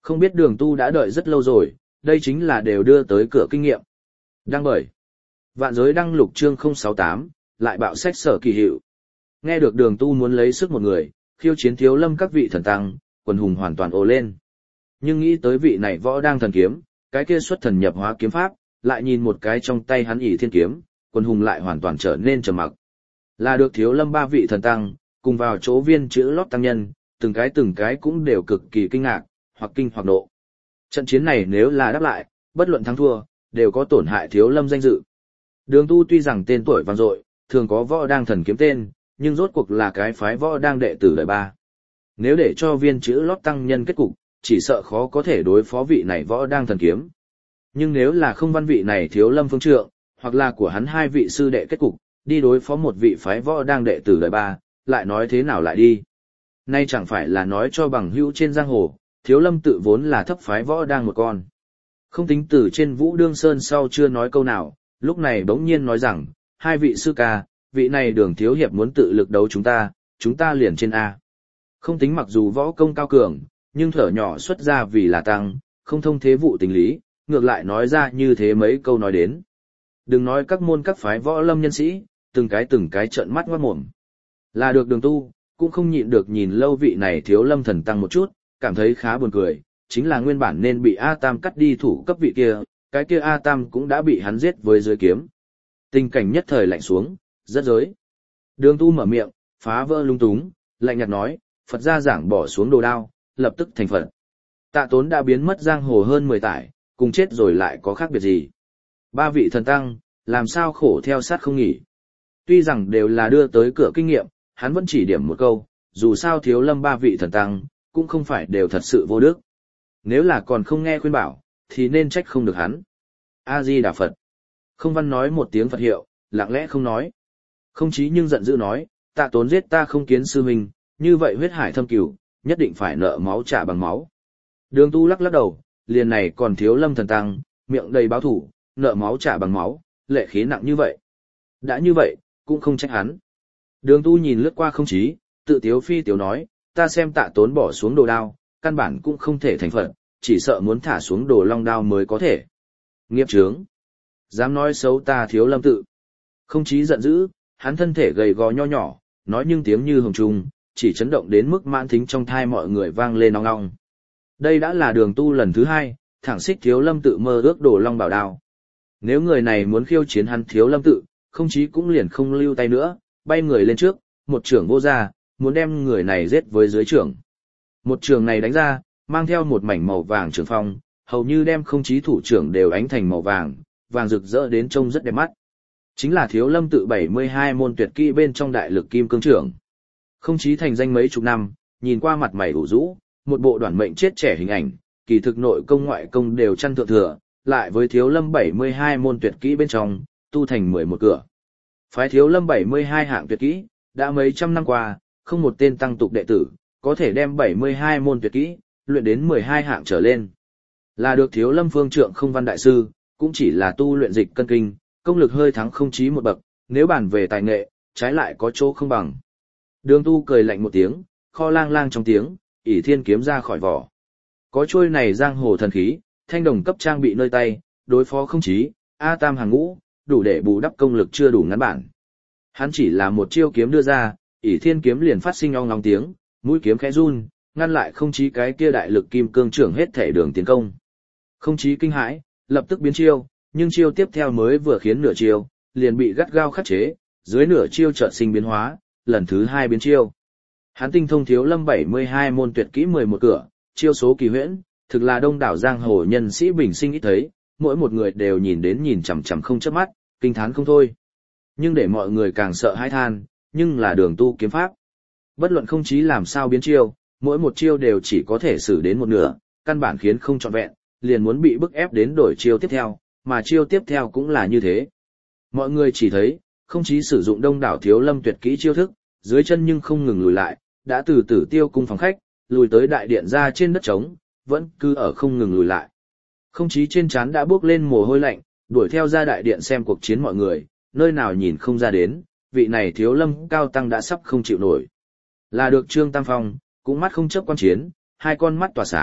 S1: Không biết Đường Tu đã đợi rất lâu rồi, đây chính là đều đưa tới cửa kinh nghiệm. Đăng bởi Vạn Giới đăng lục chương 068, lại bạo sách Sở Kỳ Hiệu. Nghe được Đường Tu muốn lấy sức một người, khiêu chiến Thiếu Lâm các vị thần tăng, quần hùng hoàn toàn ồ lên. Nhưng nghĩ tới vị này võ đang thần kiếm, cái kia xuất thần nhập hóa kiếm pháp, lại nhìn một cái trong tay hắn ỷ thiên kiếm, quần hùng lại hoàn toàn trở nên trầm mặc. Là được Thiếu Lâm ba vị thần tăng, cùng vào chỗ viên chữ lót tăng nhân, từng cái cũng đều cực kỳ kinh ngạc, hoặc kinh hoặc nộ. Trận chiến này nếu là đáp lại, bất luận thắng thua, đều có tổn hại Thiếu Lâm danh dự. Đường Tu tuy rằng tên tuổi vang dội, thường có võ đang thần kiếm tên, nhưng rốt cuộc là cái phái võ đang đệ tử đời ba. Nếu để cho viên chữ lót tăng nhân kết cục, chỉ sợ khó có thể đối phó vị này võ đang thần kiếm. Nhưng nếu là không văn vị này Thiếu Lâm phương trượng, hoặc là của hắn hai vị sư đệ kết cục, đi đối phó một vị phái võ đang đệ tử đời ba, lại nói thế nào lại đi. Nay chẳng phải là nói cho bằng hữu trên giang hồ, Thiếu Lâm tự vốn là thấp phái võ đang một con. Không tính từ trên Vũ Đương Sơn sau chưa nói câu nào, lúc này bỗng nhiên nói rằng, hai vị sư ca, vị này Đường thiếu hiệp muốn tự lực đấu chúng ta liền trên A. Không tính mặc dù võ công cao cường, nhưng thở nhỏ xuất ra vì là tăng, không thông thế vụ tình lý, ngược lại nói ra như thế mấy câu nói đến. Đừng nói các môn các phái võ lâm nhân sĩ, từng cái trợn mắt ngoát mồm. Là được Đường Tu, cũng không nhịn được nhìn lâu vị này Thiếu Lâm thần tăng một chút, cảm thấy khá buồn cười, chính là nguyên bản nên bị A Tam cắt đi thủ cấp vị kia, cái kia A Tam cũng đã bị hắn giết với dưới kiếm. Tình cảnh nhất thời lạnh xuống, rất giới. Đường Tu mở miệng, phá vỡ lung túng, lạnh nhạt nói, Phật gia giảng bỏ xuống đồ đao, lập tức thành Phật. Tạ Tốn đã biến mất giang hồ hơn 10 tải, cùng chết rồi lại có khác biệt gì. Ba vị thần tăng, làm sao khổ theo sát không nghỉ. Tuy rằng đều là đưa tới cửa kinh nghiệm, hắn vẫn chỉ điểm một câu, dù sao Thiếu Lâm ba vị thần tăng, cũng không phải đều thật sự vô đức. Nếu là còn không nghe khuyên bảo, thì nên trách không được hắn. A-di-đà Phật. Không văn nói một tiếng Phật hiệu, lặng lẽ không nói. Không chí nhưng giận dữ nói, Tạ Tốn giết ta không kiến sư huynh, như vậy huyết hải thâm cửu, nhất định phải nợ máu trả bằng máu. Đường Tu lắc lắc đầu, liền này còn Thiếu Lâm thần tăng, miệng đầy báo thủ, nợ máu trả bằng máu, lệ khí nặng như vậy. Đã như vậy, cũng không trách hắn. Đường Tu nhìn lướt qua không chí, tự tiếu phi tiếu nói, ta xem Tạ Tốn bỏ xuống đồ đao, căn bản cũng không thể thành Phật, chỉ sợ muốn thả xuống đồ long đao mới có thể. Nghiệp chướng. Dám nói xấu ta Thiếu Lâm tự. Không chí giận dữ, hắn thân thể gầy gò nho nhỏ, nói nhưng tiếng như hồng trung, chỉ chấn động đến mức mãn thính trong thai mọi người vang lên ong ong. Đây đã là Đường Tu lần thứ 2, thẳng xích Thiếu Lâm tự mơ ước đồ long bảo đao. Nếu người này muốn khiêu chiến hắn Thiếu Lâm tự, không chí cũng liền không lưu tay nữa, bay người lên trước, một trưởng vô ra, muốn đem người này giết với dưới trưởng. Một trường này đánh ra, mang theo một mảnh màu vàng trường phong, hầu như đem không chí thủ trưởng đều ánh thành màu vàng, vàng rực rỡ đến trông rất đẹp mắt. Chính là Thiếu Lâm tự 72 môn tuyệt kỹ bên trong đại lực kim cương trưởng. Không chí thành danh mấy chục năm, nhìn qua mặt mày ủ rũ, một bộ đoản mệnh chết trẻ hình ảnh, kỳ thực nội công ngoại công đều chăn thượng thừa, lại với Thiếu Lâm 72 môn tuyệt kỹ bên trong, tu thành 11 cửa. Phái Thiếu Lâm 72 hạng tuyệt kỹ, đã mấy trăm năm qua, không một tên tăng tục đệ tử, có thể đem 72 môn tuyệt kỹ, luyện đến 12 hạng trở lên. Là được Thiếu Lâm phương trượng không văn đại sư, cũng chỉ là tu luyện dịch cân kinh, công lực hơi thắng không chí một bậc, nếu bàn về tài nghệ, trái lại có chỗ không bằng. Đường Tu cười lạnh một tiếng, kho lang lang trong tiếng, ỷ thiên kiếm ra khỏi vỏ. Có chuôi này giang hồ thần khí, thanh đồng cấp trang bị nơi tay, đối phó không chí, A Tam hàng ngũ, đủ để bù đắp công lực chưa đủ ngắn bản. Hắn chỉ là một chiêu kiếm đưa ra, ỷ thiên kiếm liền phát sinh ong ong tiếng, mũi kiếm khẽ run, ngăn lại không chí cái kia đại lực kim cương trưởng hết thể đường tiến công. Không chí kinh hãi, lập tức biến chiêu, nhưng chiêu tiếp theo mới vừa khiến nửa chiêu, liền bị gắt gao khắc chế, dưới nửa chiêu chợt sinh biến hóa, lần thứ 2 biến chiêu. Hắn tinh thông Thiếu Lâm 72 môn tuyệt kỹ 11 cửa, chiêu số kỳ huyễn, thực là đông đảo giang hồ nhân sĩ bình sinh ít thấy, mỗi một người đều nhìn đến nhìn chằm chằm không chớp mắt, kinh thán không thôi. Nhưng để mọi người càng sợ hãi than, nhưng là Đường Tu kiếm pháp. Bất luận không chí làm sao biến chiêu, mỗi một chiêu đều chỉ có thể xử đến một nửa, căn bản khiến không trọn vẹn, liền muốn bị bức ép đến đổi chiêu tiếp theo, mà chiêu tiếp theo cũng là như thế. Mọi người chỉ thấy, không chí sử dụng đông đảo Thiếu Lâm tuyệt kỹ chiêu thức, dưới chân nhưng không ngừng lùi lại, đã từ Tử Tiêu cung phòng khách, lùi tới đại điện ra trên đất trống, vẫn cứ ở không ngừng lùi lại. Không chí trên trán đã bước lên mồ hôi lạnh, đuổi theo ra đại điện xem cuộc chiến mọi người, nơi nào nhìn không ra đến, vị này Thiếu Lâm cao tăng đã sắp không chịu nổi. Là được Trương Tam Phong, cũng mắt không chớp quan chiến, hai con mắt tỏa sáng,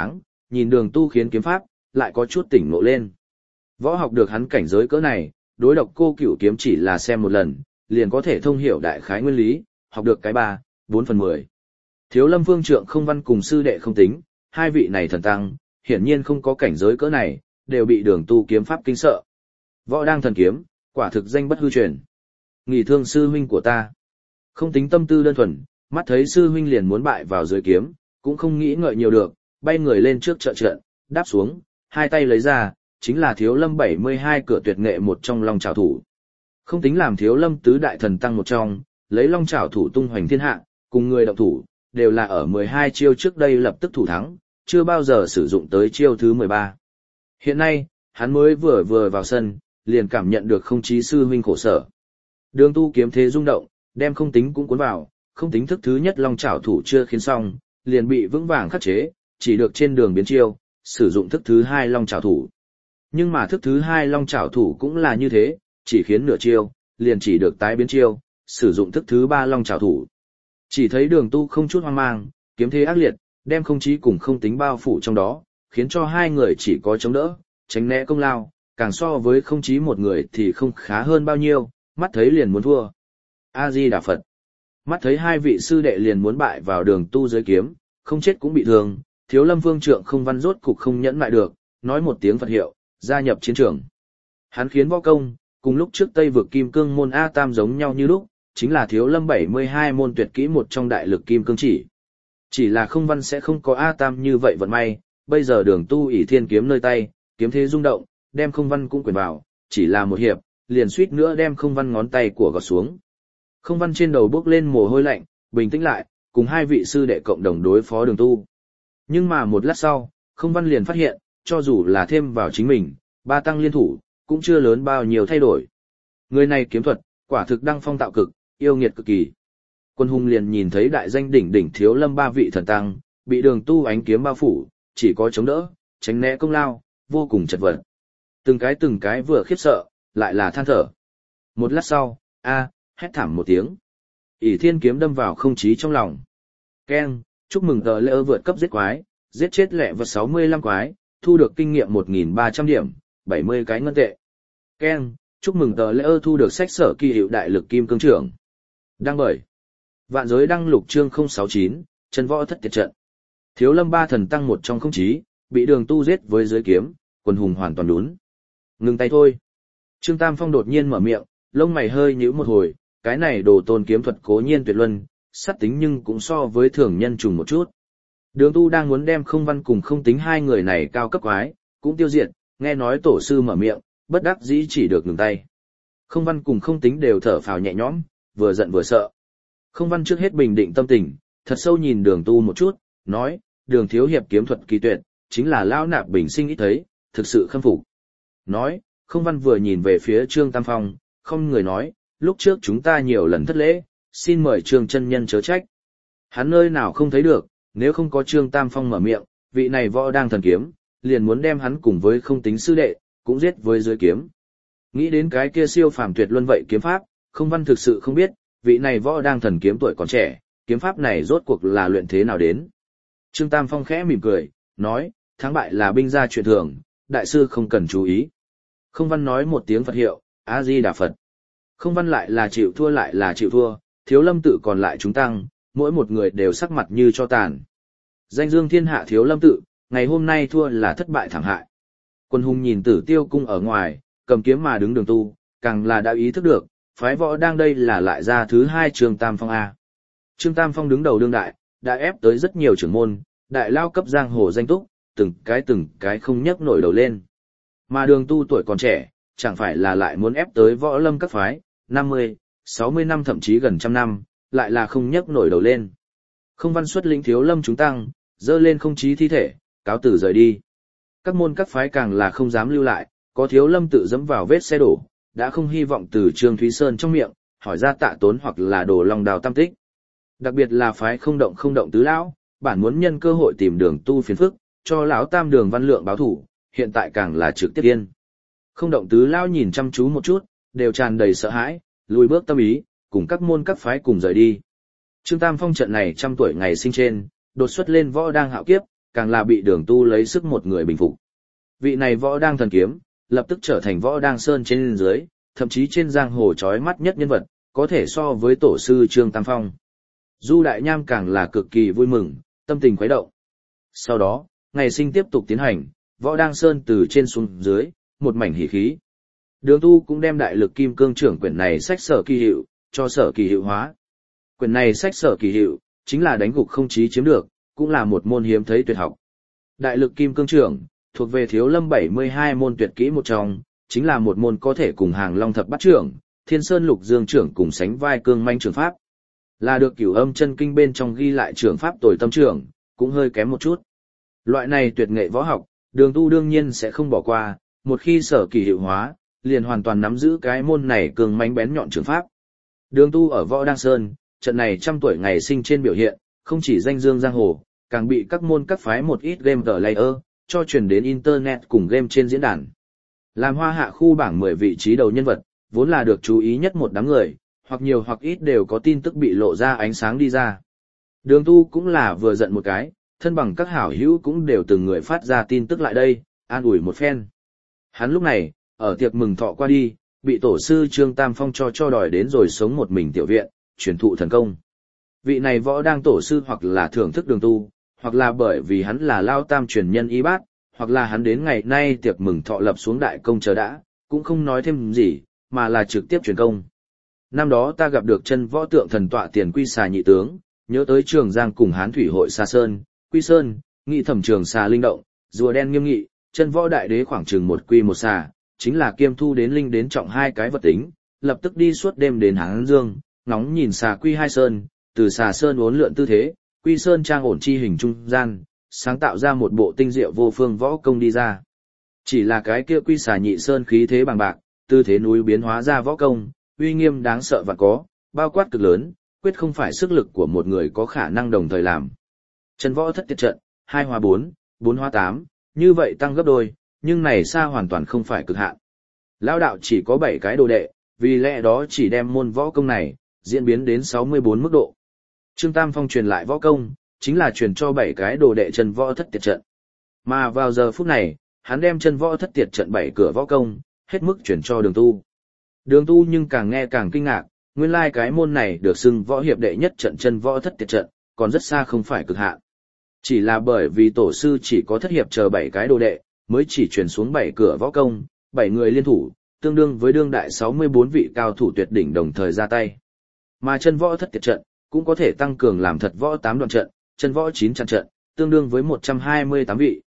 S1: nhìn Đường Tu khiến kiếm pháp, lại có chút tỉnh ngộ lên. Võ học được hắn cảnh giới cỡ này, đối độc cô cửu kiếm chỉ là xem một lần, liền có thể thông hiểu đại khái nguyên lý, học được cái 3/4/10. Thiếu Lâm Vương Trượng Không Văn cùng sư đệ Không Tính, hai vị này thần tăng, hiển nhiên không có cảnh giới cỡ này, đều bị Đường Tu kiếm pháp kinh sợ. Võ đang thần kiếm, quả thực danh bất hư truyền. Nghỉ thương sư huynh của ta. Không Tính tâm tư đơn thuần, mắt thấy sư huynh liền muốn bại vào dưới kiếm, cũng không nghĩ ngợi nhiều được, bay người lên trước trợ trận, đáp xuống, hai tay lấy ra, chính là Thiếu Lâm 72 cửa tuyệt nghệ một trong Long Chảo thủ. Không Tính làm Thiếu Lâm tứ đại thần tăng một trong, lấy Long Chảo thủ tung hoành thiên hạ, cùng người động thủ, đều là ở 12 chiêu trước đây lập tức thủ thắng, chưa bao giờ sử dụng tới chiêu thứ 13. Hiện nay, hắn mới vừa vào sân, liền cảm nhận được Không Chí sư huynh khổ sở. Đường Tu kiếm thế rung động, đem Không Tính cũng cuốn vào, Không Tính thức thứ nhất Long Chảo thủ chưa khiến xong, liền bị vững vàng khắc chế, chỉ được trên đường biến chiêu, sử dụng thức thứ hai Long Chảo thủ. Nhưng mà thức thứ hai Long Chảo thủ cũng là như thế, chỉ khiến nửa chiêu, liền chỉ được tái biến chiêu, sử dụng thức thứ ba Long Chảo thủ. Chỉ thấy Đường Tu không chút hoang mang, kiếm thế ác liệt, đem Không Chí cùng Không Tính bao phủ trong đó, khiến cho hai người chỉ có chống đỡ, tránh né công lao, càng so với Không Chí một người thì không khá hơn bao nhiêu, mắt thấy liền muốn thua. A Di Đà Phật. Mắt thấy hai vị sư đệ liền muốn bại vào Đường Tu dưới kiếm, không chết cũng bị thương, Thiếu Lâm Vương Trượng Không Văn rốt cục không nhẫn lại được, nói một tiếng Phật hiệu, gia nhập chiến trường. Hắn khiến võ công, cùng lúc trước Tây vực Kim Cương môn A Tam giống nhau như lúc, chính là Thiếu Lâm 72 môn tuyệt kỹ một trong đại lực Kim Cương chỉ. Chỉ là Không Văn sẽ không có A Tam như vậy vận may, bây giờ Đường Tu ỷ thiên kiếm nơi tay, kiếm thế rung động, đem Không Văn cũng quyền vào, chỉ là một hiệp, liền suýt nữa đem Không Văn ngón tay của gọt xuống. Không Văn trên đầu bốc lên mồ hôi lạnh, bình tĩnh lại, cùng hai vị sư đệ cộng đồng đối phó Đường Tu. Nhưng mà một lát sau, Không Văn liền phát hiện, cho dù là thêm vào chính mình, ba tăng liên thủ, cũng chưa lớn bao nhiêu thay đổi. Người này kiếm thuật, quả thực đăng phong tạo cực, yêu nghiệt cực kỳ. Quân hùng liền nhìn thấy đại danh đỉnh đỉnh Thiếu Lâm ba vị thần tăng, bị Đường Tu ánh kiếm bao phủ, chỉ có chống đỡ, tránh né công lao, vô cùng chật vật. Từng cái vừa khiếp sợ, lại là than thở. Một lát sau, hét thảm một tiếng. ỷ thiên kiếm đâm vào Không Chí trong lòng. Keng, chúc mừng tờ lễ vượt cấp giết quái, giết chết lẹ vật 65 quái, thu được kinh nghiệm 1.300 điểm, 70 cái ngân tệ. Keng, chúc mừng tờ lễ thu được sách sở kỳ hiệu đại lực kim cương trưởng. Đăng bởi Vạn Giới đăng lục chương 069, chân võ thất tiệt trận. Thiếu Lâm ba thần tăng một trong Không Chí, bị Đường Tu giết với dưới kiếm, quần hùng hoàn toàn đún. Ngừng tay thôi. Trương Tam Phong đột nhiên mở miệng, lông mày hơi nhíu một hồi, cái này đồ tôn kiếm thuật cố nhiên tuyệt luân, sát tính nhưng cũng so với thường nhân trùng một chút. Đường Tu đang muốn đem Không Văn cùng Không Tính hai người này cao cấp quái, cũng tiêu diệt, nghe nói tổ sư mở miệng, bất đắc dĩ chỉ được ngừng tay. Không Văn cùng Không Tính đều thở phào nhẹ nhõm, vừa giận vừa sợ. Không Văn trước hết bình định tâm tình, thật sâu nhìn Đường Tu một chút, nói, Đường thiếu hiệp kiếm thuật kỳ tuyệt, chính là lão nạp bình sinh ít thấy, thực sự khâm phục. Nói, Không Văn vừa nhìn về phía Trương Tam Phong, không người nói, lúc trước chúng ta nhiều lần thất lễ, xin mời Trương chân nhân chớ trách. Hắn nơi nào không thấy được, nếu không có Trương Tam Phong mở miệng, vị này võ đang thần kiếm, liền muốn đem hắn cùng với Không Tính sư đệ, cũng giết với dưới kiếm. Nghĩ đến cái kia siêu phàm tuyệt luân vậy kiếm pháp, Không Văn thực sự không biết, vị này võ đang thần kiếm tuổi còn trẻ, kiếm pháp này rốt cuộc là luyện thế nào đến. Trương Tam Phong khẽ mỉm cười, nói, thắng bại là binh gia chuyện thường, đại sư không cần chú ý. Không Văn nói một tiếng Phật hiệu, A Di Đà Phật. Không Văn lại là chịu thua, Thiếu Lâm tự còn lại chúng tăng, mỗi một người đều sắc mặt như cho tàn. Danh dương thiên hạ Thiếu Lâm tự, ngày hôm nay thua là thất bại thảm hại. Quân hùng nhìn Tử Tiêu cung ở ngoài, cầm kiếm mà đứng Đường Tu, càng là đã ý thức được, phái võ đang đây là lại ra thứ hai Trương Tam Phong A. Trương Tam Phong đứng đầu đương đại, đã ép tới rất nhiều trưởng môn, đại lao cấp giang hồ danh túc, từng cái không nhấc nổi đầu lên. Mà Đường Tu tuổi còn trẻ, chẳng phải là lại muốn ép tới võ lâm các phái, 50, 60 năm thậm chí gần trăm năm, lại là không nhấc nổi đầu lên. Không Văn xuất lĩnh Thiếu Lâm chúng tăng, dơ lên Không Chí thi thể, cáo tử rời đi. Các môn các phái càng là không dám lưu lại, có Thiếu Lâm tự dẫm vào vết xe đổ, đã không hy vọng từ Trương Thúy Sơn trong miệng, hỏi ra Tạ Tốn hoặc là Đồ Long Đào tam tích. Đặc biệt là phái không động tứ lão, bản muốn nhân cơ hội tìm Đường Tu phiền phức, cho lão tam Đường Văn Lượng báo thủ, hiện tại càng là trực tiếp yên. Không động tứ lão nhìn chăm chú một chút, đều tràn đầy sợ hãi, lùi bước tâm ý, cùng các môn các phái cùng rời đi. Trương Tam Phong trận này trăm tuổi ngày sinh trên, đột xuất lên võ đang hạo kiếp, càng là bị Đường Tu lấy sức một người bình phục. Vị này võ đang thần kiếm, lập tức trở thành võ đang sơn trên dưới, thậm chí trên giang hồ chói mắt nhất nhân vật, có thể so với tổ sư Trương Tam Phong. Du Đại Nham càng là cực kỳ vui mừng, tâm tình khuấy động. Sau đó, ngày sinh tiếp tục tiến hành, võ đang sơn từ trên xuống dưới, một mảnh hỉ khí. Đường Tu cũng đem đại lực kim cương trưởng quyển này sách sở kỳ hiệu, cho sở kỳ hiệu hóa. Quyển này sách sở kỳ hiệu, chính là đánh gục không chí chiếm được, cũng là một môn hiếm thấy tuyệt học. Đại lực kim cương trưởng, thuộc về Thiếu Lâm 72 môn tuyệt kỹ một trong, chính là một môn có thể cùng Hàng Long thập bát trưởng, Thiên Sơn lục dương trưởng cùng sánh vai cương manh trưởng pháp. Là được Cửu Âm chân kinh bên trong ghi lại trưởng pháp tồi tâm trưởng, cũng hơi kém một chút. Loại này tuyệt nghệ võ học, Đường Tu đương nhiên sẽ không bỏ qua, một khi sở kỳ hiệu hóa, liền hoàn toàn nắm giữ cái môn này cường mãnh bén nhọn trưởng pháp. Đường Tu ở Võ Đăng Sơn, trận này 100 tuổi ngày sinh trên biểu hiện, không chỉ danh dương giang hồ, càng bị các môn các phái một ít game player cho truyền đến internet cùng game trên diễn đàn. Làm Hoa Hạ khu bảng 10 vị trí đầu nhân vật, vốn là được chú ý nhất một đám người, hoặc nhiều hoặc ít đều có tin tức bị lộ ra ánh sáng đi ra. Đường Tu cũng là vừa giận một cái, thân bằng các hảo hữu cũng đều từng người phát ra tin tức lại đây, an ủi một phen. Hắn lúc này, ở tiệc mừng thọ qua đi, bị tổ sư Trương Tam Phong cho đòi đến rồi sống một mình tiểu viện, truyền thụ thần công. Vị này võ đang tổ sư hoặc là thưởng thức Đường Tu, hoặc là bởi vì hắn là Lao Tam truyền nhân y bát, hoặc là hắn đến ngày nay tiệc mừng thọ lập xuống đại công chờ đã, cũng không nói thêm gì, mà là trực tiếp truyền công. Năm đó ta gặp được chân võ tượng thần tọa tiền Quy Xà nhị tướng, nhớ tới Trường Giang cùng Hán thủy hội Sa Sơn, Quy Sơn, nghị thẩm trường xà linh động, rùa đen nghiêm nghị, chân võ đại đế khoảng chừng một quy một xà, chính là kiêm thu đến linh đến trọng hai cái vật tính, lập tức đi suốt đêm đến Hán Dương, ngóng nhìn xà Quy hai sơn, từ xà sơn uốn lượn tư thế, Quy Sơn trang ổn chi hình trung gian, sáng tạo ra một bộ tinh diệu vô phương võ công đi ra. Chỉ là cái kia Quy Xà nhị sơn khí thế bằng bạc, tư thế núi biến hóa ra võ công, uy nghiêm đáng sợ và có, bao quát cực lớn, quyết không phải sức lực của một người có khả năng đồng thời làm. Chân võ thất tiệt trận, 2 hóa 4, 4 hóa 8, như vậy tăng gấp đôi, nhưng này xa hoàn toàn không phải cực hạn. Lão đạo chỉ có 7 cái đồ đệ, vì lẽ đó chỉ đem môn võ công này, diễn biến đến 64 mức độ. Trương Tam Phong truyền lại võ công, chính là truyền cho 7 cái đồ đệ chân võ thất tiệt trận. Mà vào giờ phút này, hắn đem chân võ thất tiệt trận 7 cửa võ công, hết mức truyền cho Đường Tu. Đường Tu nhưng càng nghe càng kinh ngạc, nguyên lai cái môn này được xưng võ hiệp đệ nhất trận chân võ thất tiệt trận, còn rất xa không phải cực hạn. Chỉ là bởi vì tổ sư chỉ có thất hiệp chờ 7 cái đồ đệ, mới chỉ truyền xuống 7 cửa võ công, 7 người liên thủ, tương đương với đương đại 64 vị cao thủ tuyệt đỉnh đồng thời ra tay. Mà chân võ thất tiệt trận, cũng có thể tăng cường làm thật võ 8 đoạn trận, chân võ 9 trận trận, tương đương với 128 vị,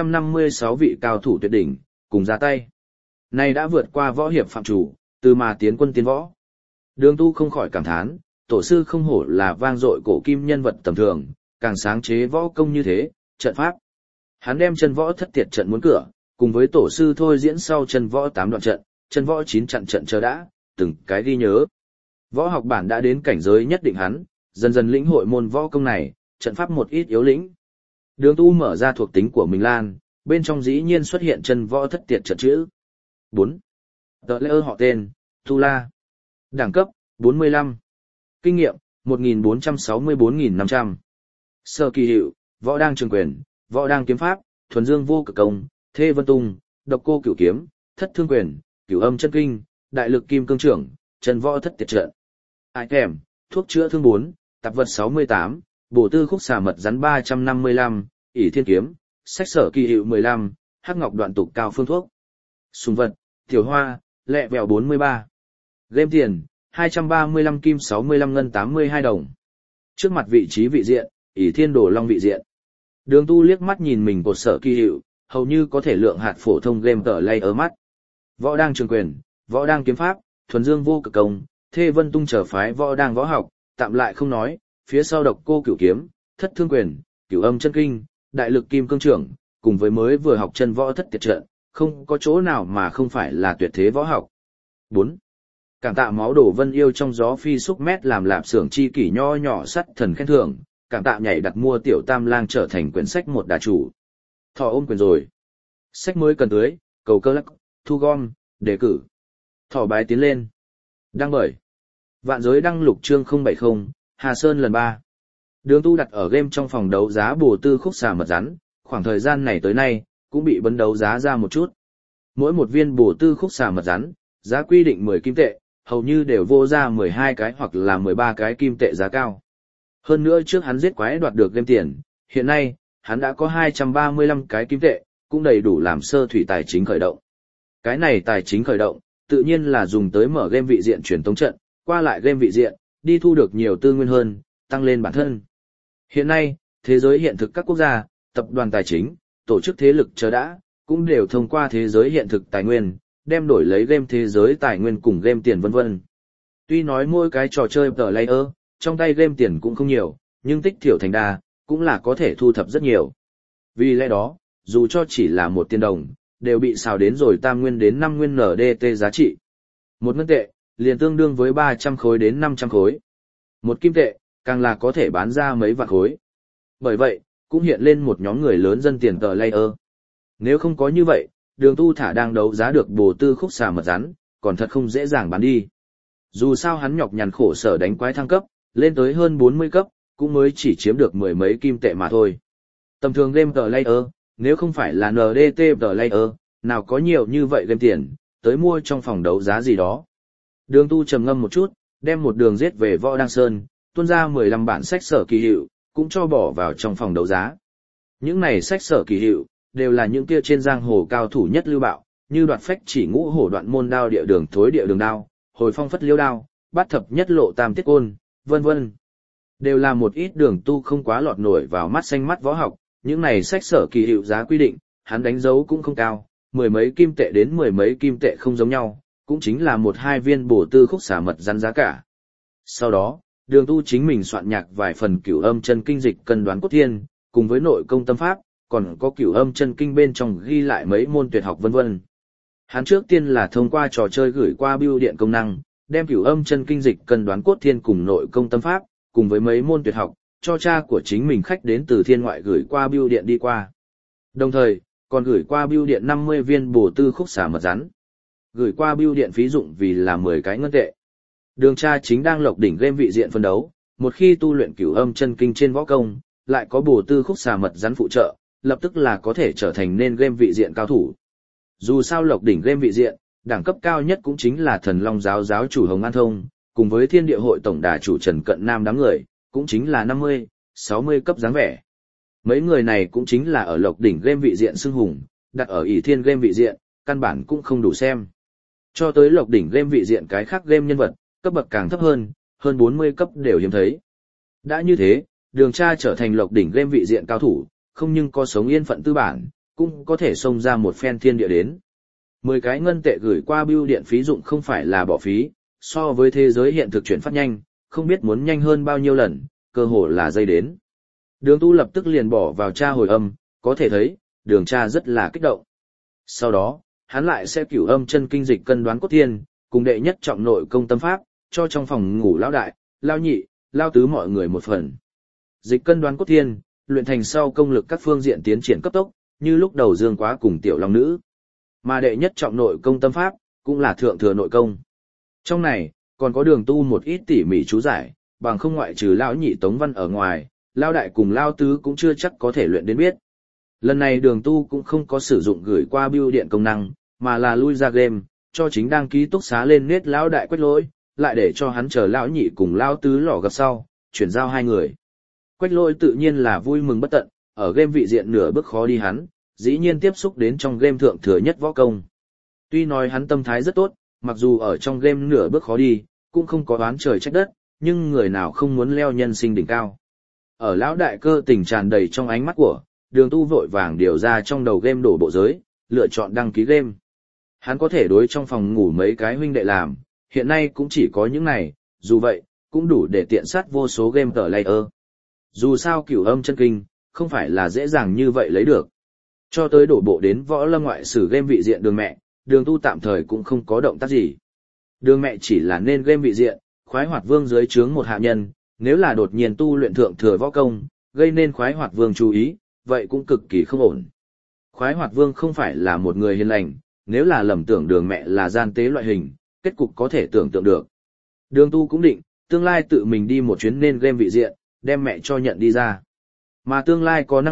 S1: 256 vị cao thủ tuyệt đỉnh, cùng ra tay. Này đã vượt qua võ hiệp phạm chủ, từ mà tiến quân tiến võ. Đường Tu không khỏi cảm thán, tổ sư không hổ là vang dội cổ kim nhân vật tầm thường, càng sáng chế võ công như thế, trận pháp. Hắn đem chân võ thất tiệt trận muốn cửa, cùng với tổ sư thôi diễn sau chân võ 8 đoạn trận, chân võ 9 trận trận chờ đã, từng cái ghi nhớ. Võ học bản đã đến cảnh giới nhất định hắn, dần dần lĩnh hội môn võ công này, trận pháp một ít yếu lĩnh. Đường Tu mở ra thuộc tính của mình lan, bên trong dĩ nhiên xuất hiện chân võ thất tiệt trận chữ. 4. Tờ lễ họ tên, Tu La. Đẳng cấp, 45. Kinh nghiệm, 1.464.500. Sở kỳ hiệu, võ đang trường quyền, võ đang kiếm pháp, thuần dương vô cực công, thê vân tung, độc cô cửu kiếm, thất thương quyền, cửu âm chân kinh, đại lực kim cương trưởng, chân võ thất tiệt trận. Item, thuốc chữa thương 4, tạp vật 68, bổ tư khúc xà mật rắn 355, ỷ thiên kiếm, sách sở kỳ hiệu 15, hắc ngọc đoạn tục cao phương thuốc. Sùng vật, tiểu hoa, lẹ vẹo 43. Game tiền, 235 kim 65 ngân 82 đồng. Trước mặt vị trí vị diện, ỷ thiên đồ long vị diện. Đường Tu liếc mắt nhìn mình cột sở kỳ hiệu, hầu như có thể lượng hạt phổ thông game tờ lay ở mắt. Võ đang trường quyền, võ đang kiếm pháp, thuần dương vô cực công, thê vân tung trở phái võ đang võ học, tạm lại không nói, phía sau độc cô cửu kiếm, thất thương quyền, cửu âm chân kinh, đại lực kim cương trưởng, cùng với mới vừa học chân võ thất tiệt trận, không có chỗ nào mà không phải là tuyệt thế võ học. 4. Cảm tạ máu đổ vân yêu trong gió phi xúc mét làm lạp xưởng chi kỷ nho nhỏ sắt thần khen thưởng, cảm tạ nhảy đặt mua tiểu tam lang trở thành quyển sách một đà chủ. Thỏ ôm quyền rồi. Sách mới cần tưới, cầu cơ lắc, thu gom, đề cử. Thỏ bái tiến lên. Đăng bởi. Vạn giới đăng lục chương 070, Hà Sơn lần 3. Đường Tu đặt ở game trong phòng đấu giá bổ tư khúc xà mật rắn, khoảng thời gian này tới nay, cũng bị bấn đấu giá ra một chút. Mỗi một viên bổ tư khúc xà mật rắn, giá quy định 10 kim tệ, hầu như đều vô ra 12 cái hoặc là 13 cái kim tệ giá cao. Hơn nữa trước hắn giết quái đoạt được game tiền, hiện nay, hắn đã có 235 cái kim tệ, cũng đầy đủ làm sơ thủy tài chính khởi động. Cái này tài chính khởi động, tự nhiên là dùng tới mở game vị diện truyền tống trận, qua lại game vị diện, đi thu được nhiều tư nguyên hơn, tăng lên bản thân. Hiện nay, thế giới hiện thực các quốc gia, tập đoàn tài chính, tổ chức thế lực chờ đã, cũng đều thông qua thế giới hiện thực tài nguyên, đem đổi lấy game thế giới tài nguyên cùng game tiền vân vân. Tuy nói mỗi cái trò chơi player, trong tay game tiền cũng không nhiều, nhưng tích thiểu thành đa, cũng là có thể thu thập rất nhiều. Vì lẽ đó, dù cho chỉ là một tiền đồng, đều bị xào đến rồi tam nguyên đến 5 nguyên NDT giá trị. Một ngân tệ, liền tương đương với 300 khối đến 500 khối. Một kim tệ, càng là có thể bán ra mấy vạn khối. Bởi vậy, cũng hiện lên một nhóm người lớn dân tiền player. Nếu không có như vậy, Đường Tu thả đang đấu giá được bồ tư khúc xà mật rắn, còn thật không dễ dàng bán đi. Dù sao hắn nhọc nhằn khổ sở đánh quái thăng cấp, lên tới hơn 40 cấp, cũng mới chỉ chiếm được mười mấy kim tệ mà thôi. Tầm thường game player, nếu không phải là NDT player, nào có nhiều như vậy game tiền, tới mua trong phòng đấu giá gì đó. Đường Tu trầm ngâm một chút, đem một đường giết về Võ Đăng Sơn, tuôn ra 15 bản sách sở kỳ hiệu, cũng cho bỏ vào trong phòng đấu giá. Những này sách sở kỳ hiệu, đều là những kia trên giang hồ cao thủ nhất lưu bạo, như đoạt phách chỉ ngũ hổ đoạn môn đao địa đường thối địa đường đao, hồi phong phất liêu đao, bát thập nhất lộ tam tiết côn, vân vân. Đều là một ít Đường Tu không quá lọt nổi vào mắt xanh mắt võ học, những này sách sở kỳ hiệu giá quy định, hắn đánh dấu cũng không cao, mười mấy kim tệ đến mười mấy kim tệ không giống nhau, cũng chính là một hai viên bổ tư khúc xả mật rắn giá cả. Sau đó, Đường Tu chính mình soạn nhạc vài phần cửu âm chân kinh dịch cân đoán cốt thiên, cùng với nội công tâm pháp, còn có cửu âm chân kinh bên trong ghi lại mấy môn tuyệt học vân vân. Hắn trước tiên là thông qua trò chơi gửi qua bưu điện công năng, đem cửu âm chân kinh dịch cân đoán cốt thiên cùng nội công tâm pháp, cùng với mấy môn tuyệt học, cho cha của chính mình khách đến từ thiên ngoại gửi qua bưu điện đi qua. Đồng thời, còn gửi qua bưu điện 50 viên bổ tư khúc xả mật rắn. Gửi qua bưu điện phí dụng vì là 10 cái ngân tệ. Đường cha chính đang lộc đỉnh game vị diện phân đấu, một khi tu luyện cửu âm chân kinh trên võ công, lại có bổ tư khúc xả mật rắn phụ trợ, lập tức là có thể trở thành nên game vị diện cao thủ. Dù sao lộc đỉnh game vị diện, đẳng cấp cao nhất cũng chính là Thần Long giáo giáo chủ Hồng An Thông, cùng với Thiên Địa hội tổng đà chủ Trần Cận Nam đám người, cũng chính là 50, 60 cấp dáng vẻ. Mấy người này cũng chính là ở lộc đỉnh game vị diện xưng hùng, đặt ở ỷ thiên game vị diện, căn bản cũng không đủ xem. Cho tới lộc đỉnh game vị diện cái khác game nhân vật, cấp bậc càng thấp hơn 40 cấp đều hiếm thấy. Đã như thế, Đường cha trở thành lộc đỉnh game vị diện cao thủ, không nhưng có sống yên phận tư bản, cũng có thể xông ra một phen thiên địa đến. 10 cái ngân tệ gửi qua bưu điện phí dụng không phải là bỏ phí, so với thế giới hiện thực chuyển phát nhanh, không biết muốn nhanh hơn bao nhiêu lần, cơ hồ là dây đến. Đường Tu lập tức liền bỏ vào tra hồi âm, có thể thấy, Đường cha rất là kích động. Sau đó, hắn lại sẽ cửu âm chân kinh dịch cân đoán cốt thiên, cùng đệ nhất trọng nội công tâm pháp, cho trong phòng ngủ lão đại, lao nhị, lao tứ mọi người một phần. Dịch cân đoán cốt thiên, luyện thành sau công lực các phương diện tiến triển cấp tốc, như lúc đầu Dương Quá cùng Tiểu Long Nữ. Mà đệ nhất trọng nội công tâm pháp, cũng là thượng thừa nội công. Trong này, còn có Đường Tu một ít tỉ mỉ chú giải, bằng không ngoại trừ lão nhị Tống Văn ở ngoài, lao đại cùng lao tứ cũng chưa chắc có thể luyện đến biết. Lần này Đường Tu cũng không có sử dụng gửi qua bưu điện công năng, mà là lui ra game, cho chính đang ký túc xá lên nết lão đại Quách Lỗi, lại để cho hắn chờ lão nhị cùng lao tứ lò gặp sau, chuyển giao hai người. Quách Lỗi tự nhiên là vui mừng bất tận, ở game vị diện nửa bước khó đi hắn, dĩ nhiên tiếp xúc đến trong game thượng thừa nhất võ công. Tuy nói hắn tâm thái rất tốt, mặc dù ở trong game nửa bước khó đi, cũng không có oán trời trách đất, nhưng người nào không muốn leo nhân sinh đỉnh cao. Ở lão đại cơ tình tràn đầy trong ánh mắt của, Đường Tu vội vàng điều ra trong đầu game đổ bộ giới, lựa chọn đăng ký game. Hắn có thể đối trong phòng ngủ mấy cái huynh đệ làm, hiện nay cũng chỉ có những này, dù vậy, cũng đủ để tiện sát vô số game player. Dù sao cửu âm chân kinh, không phải là dễ dàng như vậy lấy được. Cho tới đổ bộ đến võ lâm ngoại sử game vị diện Đường mẹ, Đường Tu tạm thời cũng không có động tác gì. Đường mẹ chỉ là nên game vị diện, khoái hoạt vương dưới trướng một hạ nhân, nếu là đột nhiên tu luyện thượng thừa võ công, gây nên khoái hoạt vương chú ý, vậy cũng cực kỳ không ổn. Khoái hoạt vương không phải là một người hiền lành, nếu là lầm tưởng Đường mẹ là gian tế loại hình, kết cục có thể tưởng tượng được. Đường Tu cũng định, tương lai tự mình đi một chuyến nên game vị diện, đem mẹ cho nhận đi ra. Mà tương lai có năng lực,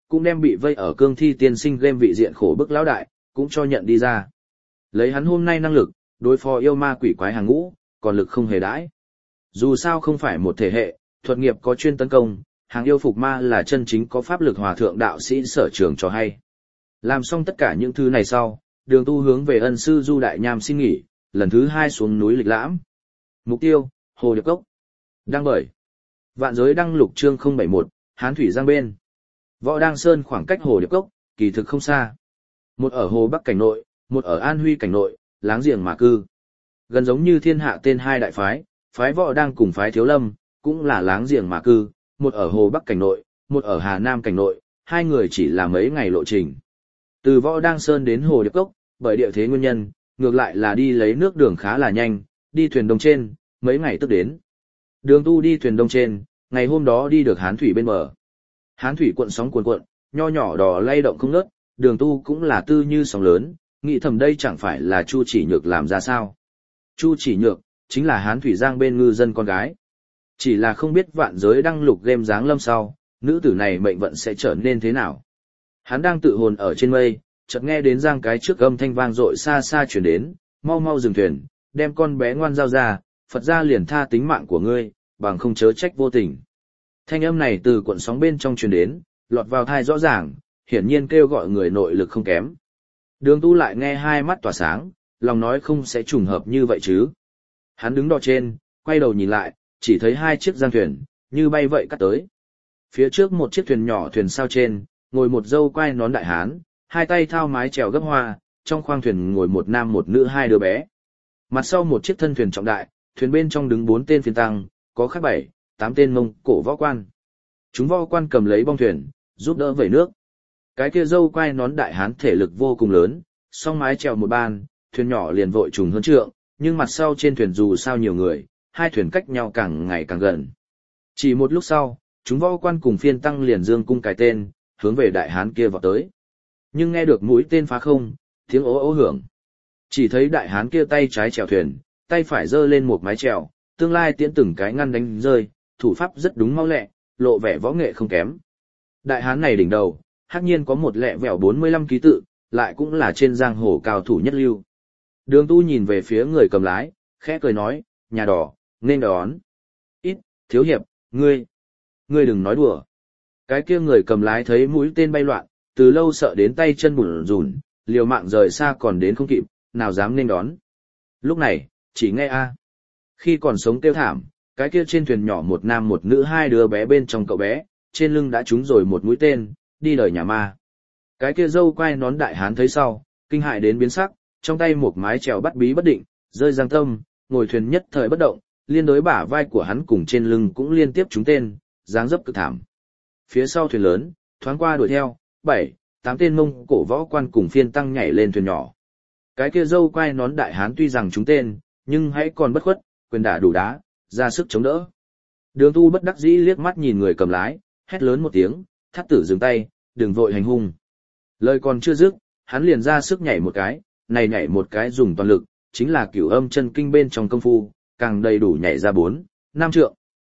S1: cũng đem bị vây ở cương thi tiên sinh game vị diện khổ bức lão đại, cũng cho nhận đi ra. Lấy hắn hôm nay năng lực, đối phó yêu ma quỷ quái hàng ngũ, còn lực không hề đãi. Dù sao không phải một thể hệ, thuật nghiệp có chuyên tấn công, hàng yêu phục ma là chân chính có pháp lực hòa thượng đạo sĩ sở trường cho hay. Làm xong tất cả những thứ này sau, Đường Tu hướng về ân sư Du Đại Nham xin nghỉ, lần thứ 2 xuống núi lịch lãm. Mục tiêu, Hồ Điệp Cốc. Đăng bởi Vạn Giới đăng lục chương 071, Hán Thủy Giang bên. Võ Đăng Sơn khoảng cách Hồ Điệp Cốc, kỳ thực không xa. Một ở Hồ Bắc cảnh nội, một ở An Huy cảnh nội, láng giềng mà cư. Gần giống như thiên hạ tên hai đại phái, phái Võ Đăng cùng phái Thiếu Lâm, cũng là láng giềng mà cư, một ở Hồ Bắc cảnh nội, một ở Hà Nam cảnh nội, hai người chỉ là mấy ngày lộ trình. Từ Võ Đăng Sơn đến Hồ Điệp Cốc, bởi địa thế nguyên nhân, ngược lại là đi lấy nước đường khá là nhanh, đi thuyền đông trên, mấy ngày tức đến. Đường Tu đi thuyền đông trên, ngày hôm đó đi được Hán Thủy bên bờ. Hán Thủy cuộn sóng cuồn cuộn, nho nhỏ đò lay động không ngớt, Đường Tu cũng là tư như sóng lớn, nghĩ thầm đây chẳng phải là Chu Chỉ Nhược làm ra sao. Chu Chỉ Nhược, chính là Hán Thủy Giang bên ngư dân con gái. Chỉ là không biết Vạn Giới đăng lục game giáng lâm sau, nữ tử này mệnh vận sẽ trở nên thế nào. Hắn đang tự hồn ở trên mây, chợt nghe đến giang cái trước âm thanh vang dội xa xa chuyển đến, mau mau dừng thuyền, đem con bé ngoan giao ra, Phật gia liền tha tính mạng của ngươi, bằng không chớ trách vô tình. Thanh âm này từ cuộn sóng bên trong truyền đến, lọt vào tai rõ ràng, hiển nhiên kêu gọi người nội lực không kém. Đường Tu lại nghe hai mắt tỏa sáng, lòng nói không sẽ trùng hợp như vậy chứ. Hắn đứng đò trên, quay đầu nhìn lại, chỉ thấy hai chiếc giang thuyền, như bay vậy cắt tới. Phía trước một chiếc thuyền nhỏ thuyền sao trên, ngồi một dâu quai nón đại hán, hai tay thao mái chèo gấp hoa, trong khoang thuyền ngồi một nam một nữ hai đứa bé. Mặt sau một chiếc thân thuyền trọng đại, thuyền bên trong đứng 4 tên phiên tăng, có khác 7, 8 tên Mông Cổ võ quan. Chúng võ quan cầm lấy bong thuyền, giúp đỡ vẩy nước. Cái kia dâu quai nón đại hán thể lực vô cùng lớn, song mái chèo một ban, thuyền nhỏ liền vội trùng hơn trượng, nhưng mặt sau trên thuyền dù sao nhiều người, hai thuyền cách nhau càng ngày càng gần. Chỉ một lúc sau, chúng võ quan cùng phiên tăng liền dương cung cài tên, hướng về đại hán kia vọt tới. Nhưng nghe được mũi tên phá không, tiếng ố ố hưởng. Chỉ thấy đại hán kia tay trái chèo thuyền, tay phải giơ lên một mái chèo, tương lai tiễn từng cái ngăn đánh rơi, thủ pháp rất đúng mau lẹ, lộ vẻ võ nghệ không kém. Đại hán này đỉnh đầu, hắc nhiên có một lẹ vẻo 45 ký tự, lại cũng là trên giang hồ cao thủ nhất lưu. Đường Tu nhìn về phía người cầm lái, khẽ cười nói, nhà đỏ, nên đón. Ít, thiếu hiệp, ngươi đừng nói đùa. Cái kia người cầm lái thấy mũi tên bay loạn, từ lâu sợ đến tay chân bủn rủn, liều mạng rời xa còn đến không kịp, nào dám nên đón. Lúc này, chỉ nghe a. Khi còn sống kêu thảm, cái kia trên thuyền nhỏ một nam một nữ hai đứa bé bên trong cậu bé, trên lưng đã trúng rồi một mũi tên, đi đời nhà ma. Cái kia dâu quai nón đại hán thấy sau, kinh hại đến biến sắc, trong tay một mái chèo bắt bí bất định, rơi giang tâm, ngồi thuyền nhất thời bất động, liên đối bả vai của hắn cùng trên lưng cũng liên tiếp trúng tên, dáng dấp cực thảm. Phía sau thuyền lớn, thoáng qua đuổi theo, 7, 8 tên Mông Cổ võ quan cùng phiên tăng nhảy lên thuyền nhỏ. Cái kia dâu quai nón đại hán tuy rằng trúng tên, nhưng hãy còn bất khuất, quyền đả đủ đá, ra sức chống đỡ. Đường Tu bất đắc dĩ liếc mắt nhìn người cầm lái, hét lớn một tiếng, thắt tử dừng tay, đừng vội hành hung. Lời còn chưa dứt, hắn liền ra sức nhảy một cái, này nhảy một cái dùng toàn lực, chính là cửu âm chân kinh bên trong công phu, càng đầy đủ nhảy ra 4, 5 trượng.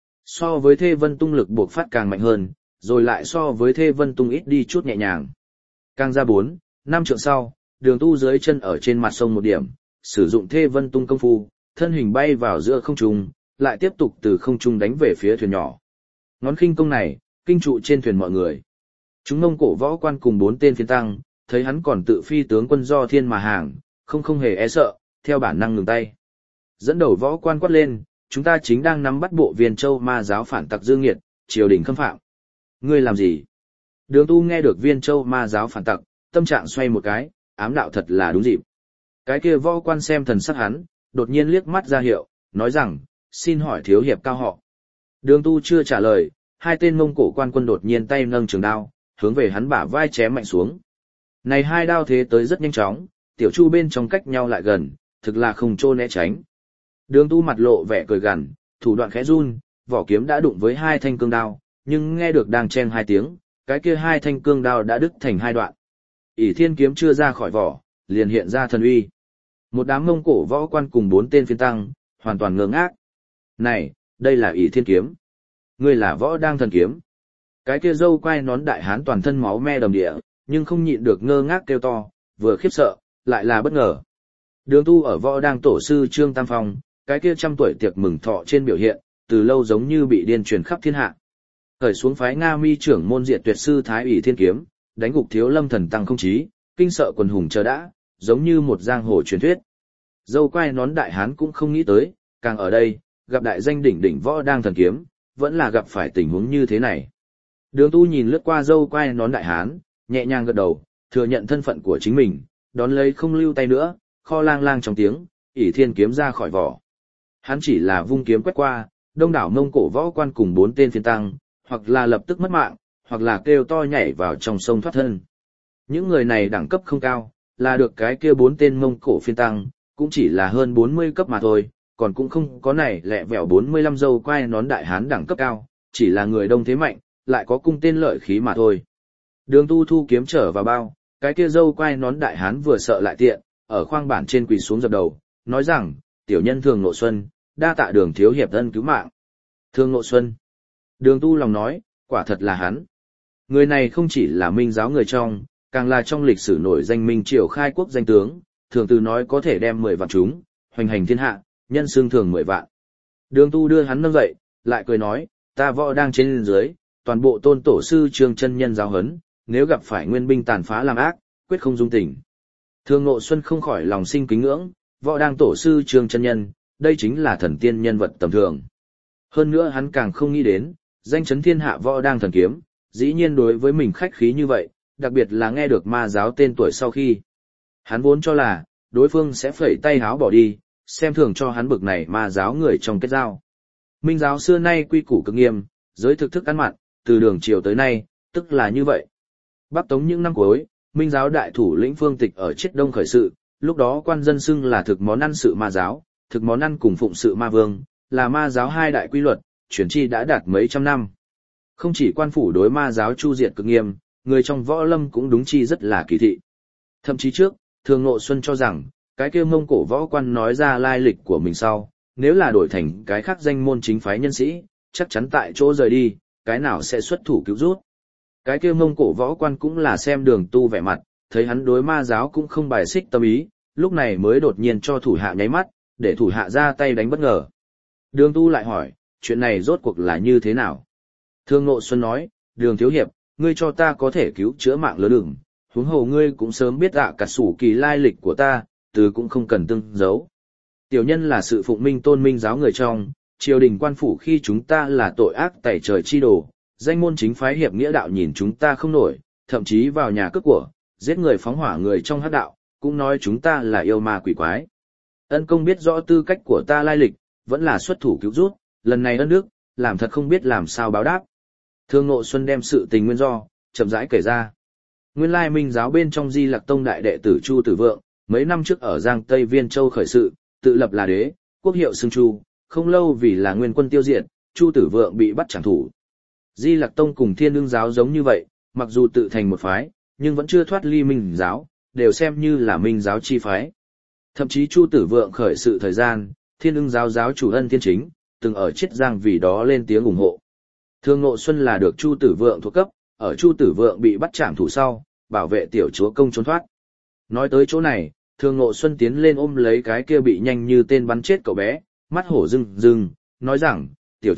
S1: So với Thê Vân Tung lực buộc phát càng mạnh hơn, rồi lại so với Thê Vân Tung ít đi chút nhẹ nhàng. Càng ra 4, 5 trượng sau, Đường Tu dưới chân ở trên mặt sông một điểm, sử dụng Thê Vân Tung công phu, thân hình bay vào giữa không trung, lại tiếp tục từ không trung đánh về phía thuyền nhỏ. Ngón khinh công này, kinh trụ trên thuyền mọi người. Chúng Mông Cổ võ quan cùng 4 tên phiên tăng, thấy hắn còn tự phi tướng quân do thiên mà hàng, không hề e sợ, theo bản năng ngừng tay. Dẫn đầu võ quan quát lên, chúng ta chính đang nắm bắt bộ Viên Châu ma giáo phản tặc Dương Nghiệt, triều đình khâm phạm. Ngươi làm gì? Đường Tu nghe được Viên Châu ma giáo phản tặc, tâm trạng xoay một cái, ám đạo thật là đúng dịp. Cái kia võ quan xem thần sắc hắn, đột nhiên liếc mắt ra hiệu, nói rằng, xin hỏi thiếu hiệp cao họ. Đường Tu chưa trả lời, hai tên Mông Cổ quan quân đột nhiên tay nâng trường đao, hướng về hắn bả vai chém mạnh xuống. Này hai đao thế tới rất nhanh chóng, tiểu chu bên trong cách nhau lại gần, thực là không trô né tránh. Đường Tu mặt lộ vẻ cười gằn, thủ đoạn khẽ run, vỏ kiếm đã đụng với hai thanh cương đao, nhưng nghe được đang chen hai tiếng, cái kia hai thanh cương đao đã đứt thành hai đoạn. ỷ thiên kiếm chưa ra khỏi vỏ, liền hiện ra thần uy. Một đám Mông Cổ võ quan cùng 4 tên phiên tăng, hoàn toàn ngơ ngác. Này, đây là ỷ thiên kiếm. Ngươi là võ đang thần kiếm. Cái kia dâu quai nón đại hán toàn thân máu me đầm địa, nhưng không nhịn được ngơ ngác kêu to, vừa khiếp sợ, lại là bất ngờ. Đường tu ở võ đang tổ sư Trương Tam Phong, cái kia 100 tuổi tiệc mừng thọ trên biểu hiện, từ lâu giống như bị điên truyền khắp thiên hạ. Khởi xuống phái Nga Mi trưởng môn diệt tuyệt sư Thái ủy Thiên Kiếm, đánh gục Thiếu Lâm thần tăng không chí, kinh sợ quần hùng chờ đã, giống như một giang hồ truyền thuyết. Dâu quai nón đại hán cũng không nghĩ tới, càng ở đây, gặp đại danh đỉnh đỉnh võ đang thần kiếm, vẫn là gặp phải tình huống như thế này. Đường tu nhìn lướt qua dâu quai nón đại hán, nhẹ nhàng gật đầu, thừa nhận thân phận của chính mình, đón lấy không lưu tay nữa, kho lang lang trong tiếng, ỷ thiên kiếm ra khỏi vỏ. Hắn chỉ là vung kiếm quét qua, đông đảo Mông Cổ võ quan cùng 4 tên phiên tăng, hoặc là lập tức mất mạng, hoặc là kêu to nhảy vào trong sông thoát thân. Những người này đẳng cấp không cao, là được cái kia 4 tên Mông Cổ phiên tăng, cũng chỉ là hơn 40 cấp mà thôi, còn cũng không có này lẹ vẹo 45 dâu quai nón đại hán đẳng cấp cao, chỉ là người đông thế mạnh, lại có cung tên lợi khí mà thôi. Đường tu thu kiếm trở vào bao, cái kia dâu quai nón đại hán vừa sợ lại tiện, ở khoang bản trên quỳ xuống dập đầu, nói rằng, tiểu nhân Thường Ngộ Xuân, đa tạ Đường thiếu hiệp ân cứu mạng. Thường Ngộ Xuân. Đường tu lòng nói, quả thật là hắn. Người này không chỉ là minh giáo người trong, càng là trong lịch sử nổi danh Minh Triều khai quốc danh tướng, thường từ nói có thể đem 10 vạn chúng, hoành hành thiên hạ, nhân xương thường 10 vạn. Đường tu đưa hắn nâng dậy, lại cười nói, ta võ đang trên dưới, toàn bộ tôn tổ sư Trương chân nhân giáo huấn, nếu gặp phải nguyên binh tàn phá làm ác, quyết không dung tình. Thường Ngộ Xuân không khỏi lòng sinh kính ngưỡng, võ đang tổ sư Trương chân nhân, đây chính là thần tiên nhân vật tầm thường. Hơn nữa hắn càng không nghĩ đến, danh chấn thiên hạ võ đang thần kiếm, dĩ nhiên đối với mình khách khí như vậy, đặc biệt là nghe được ma giáo tên tuổi sau khi. Hắn vốn cho là, đối phương sẽ phẩy tay háo bỏ đi, xem thường cho hắn bực này ma giáo người trong kết giao. Minh giáo xưa nay quy củ cực nghiêm, giới thực thức ăn mặn, từ đường triều tới nay, tức là như vậy. Bắc Tống những năm cuối, Minh giáo đại thủ lĩnh Phương Tịch ở Chiết Đông khởi sự, lúc đó quan dân xưng là thực món ăn sự ma giáo, thực món ăn cùng phụng sự ma vương, là ma giáo hai đại quy luật, chuyển chi đã đạt mấy trăm năm. Không chỉ quan phủ đối ma giáo chu diệt cực nghiêm, người trong võ lâm cũng đúng chi rất là kỳ thị. Thậm chí trước, Thường Ngộ Xuân cho rằng, cái kia Mông Cổ võ quan nói ra lai lịch của mình sau, nếu là đổi thành cái khác danh môn chính phái nhân sĩ, chắc chắn tại chỗ rời đi, cái nào sẽ xuất thủ cứu rút. Cái kia Mông Cổ võ quan cũng là xem Đường tu vẻ mặt, thấy hắn đối ma giáo cũng không bài xích tâm ý, lúc này mới đột nhiên cho thủ hạ nháy mắt, để thủ hạ ra tay đánh bất ngờ. Đường tu lại hỏi, chuyện này rốt cuộc là như thế nào? Thường Ngộ Xuân nói, Đường thiếu hiệp, ngươi cho ta có thể cứu chữa mạng lớn đường, huống hồ ngươi cũng sớm biết cả sủ kỳ lai lịch của ta, từ cũng không cần tương giấu. Tiểu nhân là sự phụng minh tôn minh giáo người trong, triều đình quan phủ khi chúng ta là tội ác tẩy trời chi đồ, danh môn chính phái hiệp nghĩa đạo nhìn chúng ta không nổi, thậm chí vào nhà cướp của, giết người phóng hỏa người trong hắc đạo, cũng nói chúng ta là yêu ma quỷ quái. Ân công biết rõ tư cách của ta lai lịch, vẫn là xuất thủ cứu rút, lần này ân đức, làm thật không biết làm sao báo đáp. Thường Ngộ Xuân đem sự tình nguyên do, chậm rãi kể ra. Nguyên lai Minh giáo bên trong Di Lặc Tông đại đệ tử Chu Tử Vượng, mấy năm trước ở Giang Tây Viên Châu khởi sự, tự lập là đế, quốc hiệu xưng Chu, không lâu vì là nguyên quân tiêu diệt, Chu Tử Vượng bị bắt chẳng thủ. Di Lặc Tông cùng Thiên Ưng giáo giống như vậy, mặc dù tự thành một phái, nhưng vẫn chưa thoát ly Minh giáo, đều xem như là Minh giáo chi phái. Thậm chí Chu Tử Vượng khởi sự thời gian, Thiên Ưng giáo giáo chủ Ân Thiên Chính, từng ở Chiết Giang vì đó lên tiếng ủng hộ. Thường Ngộ Xuân là được Chu Tử Vượng thuộc cấp, ở Chu Tử Vượng bị bắt trảm thủ sau, bảo vệ tiểu chúa công trốn thoát. Nói tới chỗ này, Thường Ngộ Xuân tiến lên ôm lấy cái kia bị nhanh như tên bắn chết cậu bé, mắt hổ rưng rưng, nói rằng, tiểu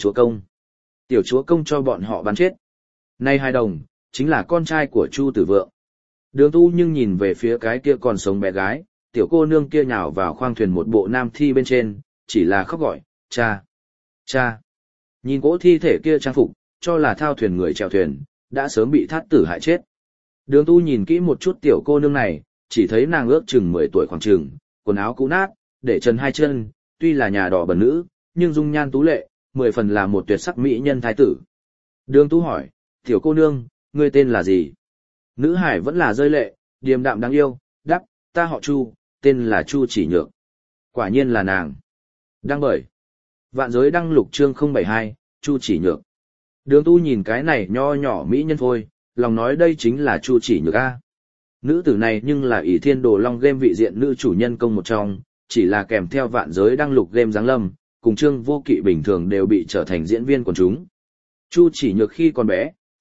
S1: chúa công cho bọn họ bắn chết. Nay hai đồng, chính là con trai của Chu Tử Vượng. Đường tu nhưng nhìn về phía cái kia còn sống bé gái, tiểu cô nương kia nhào vào khoang thuyền một bộ nam thi bên trên, chỉ là khóc gọi, cha, cha. Nhìn cỗ thi thể kia trang phục, cho là thao thuyền người chèo thuyền, đã sớm bị thát tử hại chết. Đường tu nhìn kỹ một chút tiểu cô nương này, chỉ thấy nàng ước chừng 10 tuổi khoảng chừng, quần áo cũ nát, để chân hai chân, tuy là nhà đỏ bẩn nữ, nhưng dung nhan tú lệ, 10 phần là một tuyệt sắc mỹ nhân thái tử. Đường tu hỏi, tiểu cô nương, ngươi tên là gì? Nữ hải vẫn là rơi lệ, điềm đạm đáng yêu, đáp, ta họ Chu, tên là Chu Chỉ Nhược. Quả nhiên là nàng. Đăng bởi Vạn Giới đăng lục chương 072, Chu Chỉ Nhược. Đường tu nhìn cái này nho nhỏ mỹ nhân thôi, lòng nói đây chính là Chu Chỉ Nhược a. Nữ tử này nhưng là ỷ thiên đồ long game vị diện nữ chủ nhân công một trong, chỉ là kèm theo Vạn Giới đăng lục game giáng lâm, cùng Trương Vô Kỵ bình thường đều bị trở thành diễn viên quần chúng. Chu Chỉ Nhược khi còn bé,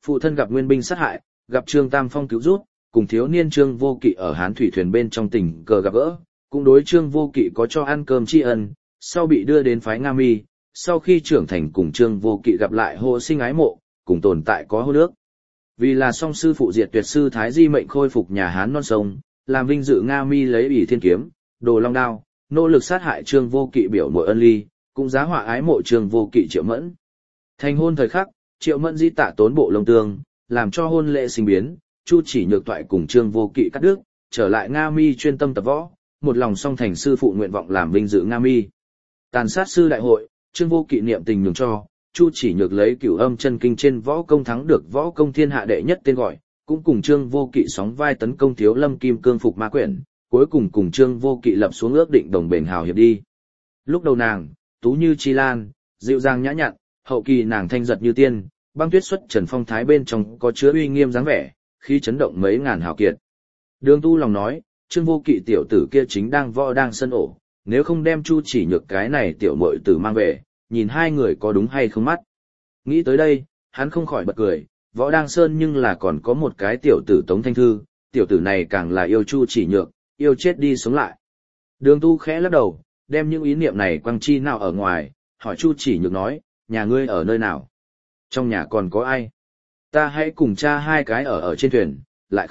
S1: Phụ thân gặp nguyên binh sát hại, gặp Trương Tam Phong cứu giúp, cùng thiếu niên Trương Vô Kỵ ở Hán thủy thuyền bên trong tình cờ gặp gỡ, cũng đối Trương Vô Kỵ có cho ăn cơm tri ân, sau bị đưa đến phái Nga Mi, sau khi trưởng thành cùng Trương Vô Kỵ gặp lại hồ sinh ái mộ, cùng tồn tại có hôn ước. Vì là song sư phụ diệt tuyệt sư Thái Di mệnh khôi phục nhà Hán non sông, làm vinh dự Nga Mi lấy ỷ thiên kiếm, đồ long đao, nỗ lực sát hại Trương Vô Kỵ biểu muội ân ly, cũng giá họa ái mộ Trương Vô Kỵ Triệu Mẫn. Thành hôn thời khắc, Triệu Mẫn di tạ tốn bộ lông tương, làm cho hôn lễ sinh biến, Chu Chỉ Nhược toại cùng Trương Vô Kỵ cắt đứt, trở lại Nga Mi chuyên tâm tập võ, một lòng song thành sư phụ nguyện vọng làm vinh dự Nga Mi. Tàn sát sư đại hội, Trương Vô Kỵ niệm tình nhường cho, Chu Chỉ Nhược lấy Cửu Âm chân kinh trên võ công thắng được võ công thiên hạ đệ nhất tên gọi, cũng cùng Trương Vô Kỵ sóng vai tấn công Thiếu Lâm Kim Cương phục ma quyển, cuối cùng Trương Vô Kỵ lập xuống ước định đồng bền hào hiệp đi. Lúc đầu nàng, tú như chi lan, dịu dàng nhã nhặn, hậu kỳ nàng thanh giật như tiên, băng tuyết xuất trần phong thái bên trong có chứa uy nghiêm dáng vẻ, khi chấn động mấy ngàn hào kiệt. Đường Tu lòng nói, Trương Vô Kỵ tiểu tử kia chính đang võ đang sân ổ, nếu không đem Chu Chỉ Nhược cái này tiểu muội tử mang về, nhìn hai người có đúng hay không mắt. Nghĩ tới đây, hắn không khỏi bật cười, võ đang sơn nhưng là còn có một cái tiểu tử Tống Thanh Thư, tiểu tử này càng là yêu Chu Chỉ Nhược, yêu chết đi sống lại. Đường Tu khẽ lắc đầu, đem những ý niệm này quăng chi nào ở ngoài, hỏi Chu Chỉ Nhược nói, nhà ngươi ở nơi nào? Trong nhà còn có ai? Ta hãy cùng cha hai cái ở trên thuyền, lại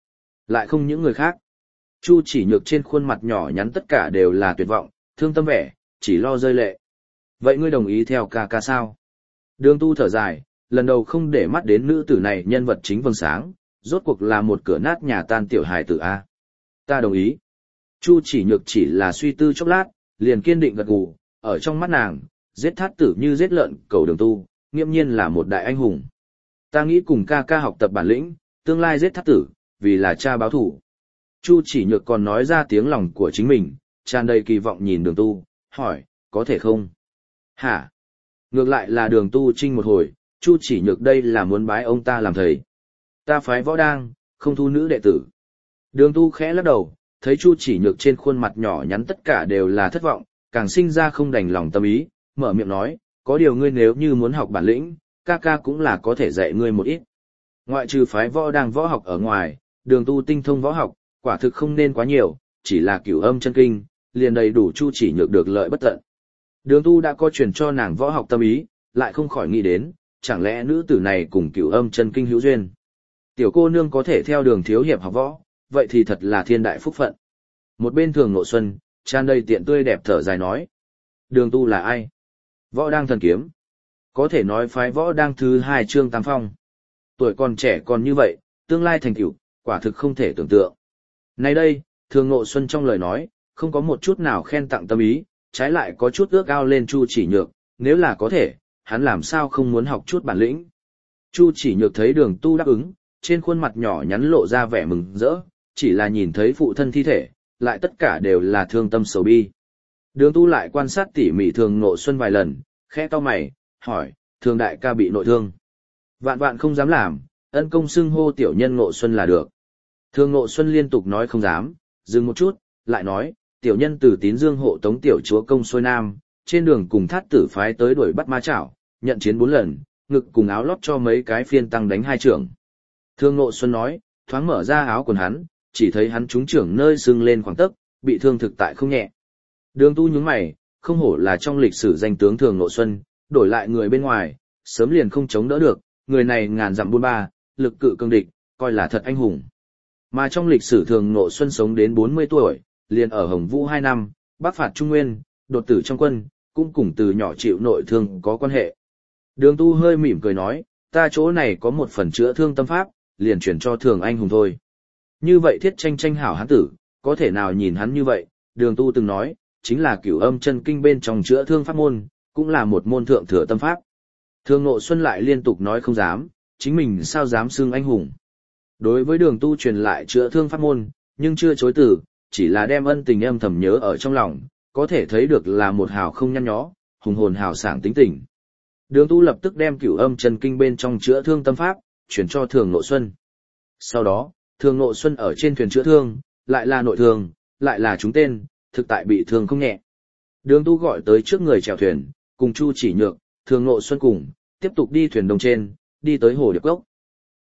S1: không những người khác. Chu Chỉ Nhược trên khuôn mặt nhỏ nhắn tất cả đều là tuyệt vọng, thương tâm vẻ, chỉ lo rơi lệ. Vậy ngươi đồng ý theo ca ca sao? Đường Tu thở dài, lần đầu không để mắt đến nữ tử này nhân vật chính vầng sáng, rốt cuộc là một cửa nát nhà tan tiểu hài tử A. Ta đồng ý. Chu Chỉ Nhược chỉ là suy tư chốc lát, liền kiên định gật gù, ở trong mắt nàng, giết thát tử như giết lợn, cầu Đường Tu, nghiễm nhiên là một đại anh hùng. Ta nghĩ cùng ca ca học tập bản lĩnh, tương lai giết thát tử, vì là cha báo thủ. Chu Chỉ Nhược còn nói ra tiếng lòng của chính mình, tràn đầy kỳ vọng nhìn Đường Tu, hỏi, có thể không? Hả? Ngược lại là Đường Tu trinh một hồi, Chu Chỉ Nhược đây là muốn bái ông ta làm thầy. Ta phái võ đang, không thu nữ đệ tử. Đường Tu khẽ lắc đầu, thấy Chu Chỉ Nhược trên khuôn mặt nhỏ nhắn tất cả đều là thất vọng, càng sinh ra không đành lòng tâm ý, mở miệng nói, có điều ngươi nếu như muốn học bản lĩnh, ca ca cũng là có thể dạy ngươi một ít. Ngoại trừ phái võ đang võ học ở ngoài, Đường Tu tinh thông võ học, quả thực không nên quá nhiều, chỉ là Cửu Âm chân kinh, liền đầy đủ Chu Chỉ Nhược được lợi bất tận. Đường Tu đã có truyền cho nàng võ học tâm ý, lại không khỏi nghĩ đến, chẳng lẽ nữ tử này cùng Cửu Âm chân kinh hữu duyên. Tiểu cô nương có thể theo Đường thiếu hiệp học võ, vậy thì thật là thiên đại phúc phận. Một bên Thường Ngộ Xuân, tràn đầy tiện tươi đẹp thở dài nói. Đường Tu là ai? Võ đang thần kiếm. Có thể nói phái võ đang thứ 2 Trương Tam Phong. Tuổi còn trẻ còn như vậy, tương lai thành tựu, quả thực không thể tưởng tượng. Nay đây, Thường Ngộ Xuân trong lời nói, không có một chút nào khen tặng tâm ý, trái lại có chút ước ao lên Chu Chỉ Nhược, nếu là có thể, hắn làm sao không muốn học chút bản lĩnh. Chu Chỉ Nhược thấy Đường Tu đáp ứng, trên khuôn mặt nhỏ nhắn lộ ra vẻ mừng rỡ, chỉ là nhìn thấy phụ thân thi thể, lại tất cả đều là thương tâm sầu bi. Đường Tu lại quan sát tỉ mỉ Thường Ngộ Xuân vài lần, khẽ cau mày, hỏi, Thường đại ca bị nội thương. Vạn vạn không dám làm, ân công xưng hô tiểu nhân Ngộ Xuân là được. Thường Ngộ Xuân liên tục nói không dám, dừng một chút, lại nói, tiểu nhân từ Tín Dương hộ tống tiểu chúa công xuôi nam, trên đường cùng Thát Tử phái tới đuổi bắt ma chảo, nhận chiến 4 lần, ngực cùng áo lót cho mấy cái phiên tăng đánh 2 trưởng. Thường Ngộ Xuân nói, thoáng mở ra áo quần hắn, chỉ thấy hắn trúng trưởng nơi sưng lên khoảng tấc, bị thương thực tại không nhẹ. Đường Tu nhướng mày, không hổ là trong lịch sử danh tướng Thường Ngộ Xuân, đổi lại người bên ngoài, sớm liền không chống đỡ được, người này ngàn dặm buôn ba, lực cự cường địch, coi là thật anh hùng. Mà trong lịch sử Thường Ngộ Xuân sống đến 40 tuổi, liền ở Hồng Vũ 2 năm, bắc phạt Trung Nguyên, đột tử trong quân, cũng cùng từ nhỏ chịu nội thương có quan hệ. Đường Tu hơi mỉm cười nói, ta chỗ này có một phần chữa thương tâm pháp, liền chuyển cho Thường anh hùng thôi. Như vậy Thiết Tranh Tranh hảo hán tử, có thể nào nhìn hắn như vậy, Đường Tu từng nói, chính là Cửu Âm chân kinh bên trong chữa thương pháp môn, cũng là một môn thượng thừa tâm pháp. Thường Ngộ Xuân lại liên tục nói không dám, chính mình sao dám xưng anh hùng. Đối với Đường Tu truyền lại chữa thương pháp môn, nhưng chưa chối từ, chỉ là đem ân tình âm thầm nhớ ở trong lòng, có thể thấy được là một hào không nhăn nhó, hùng hồn hào sảng tính tình. Đường Tu lập tức đem Cửu Âm chân kinh bên trong chữa thương tâm pháp, chuyển cho Thường Ngộ Xuân. Sau đó, Thường Ngộ Xuân ở trên thuyền chữa thương, lại là nội thương, lại là trúng tên, thực tại bị thương không nhẹ. Đường Tu gọi tới trước người chèo thuyền, cùng Chu Chỉ Nhược, Thường Ngộ Xuân cùng, tiếp tục đi thuyền đông trên, đi tới hồ Điệp Cốc.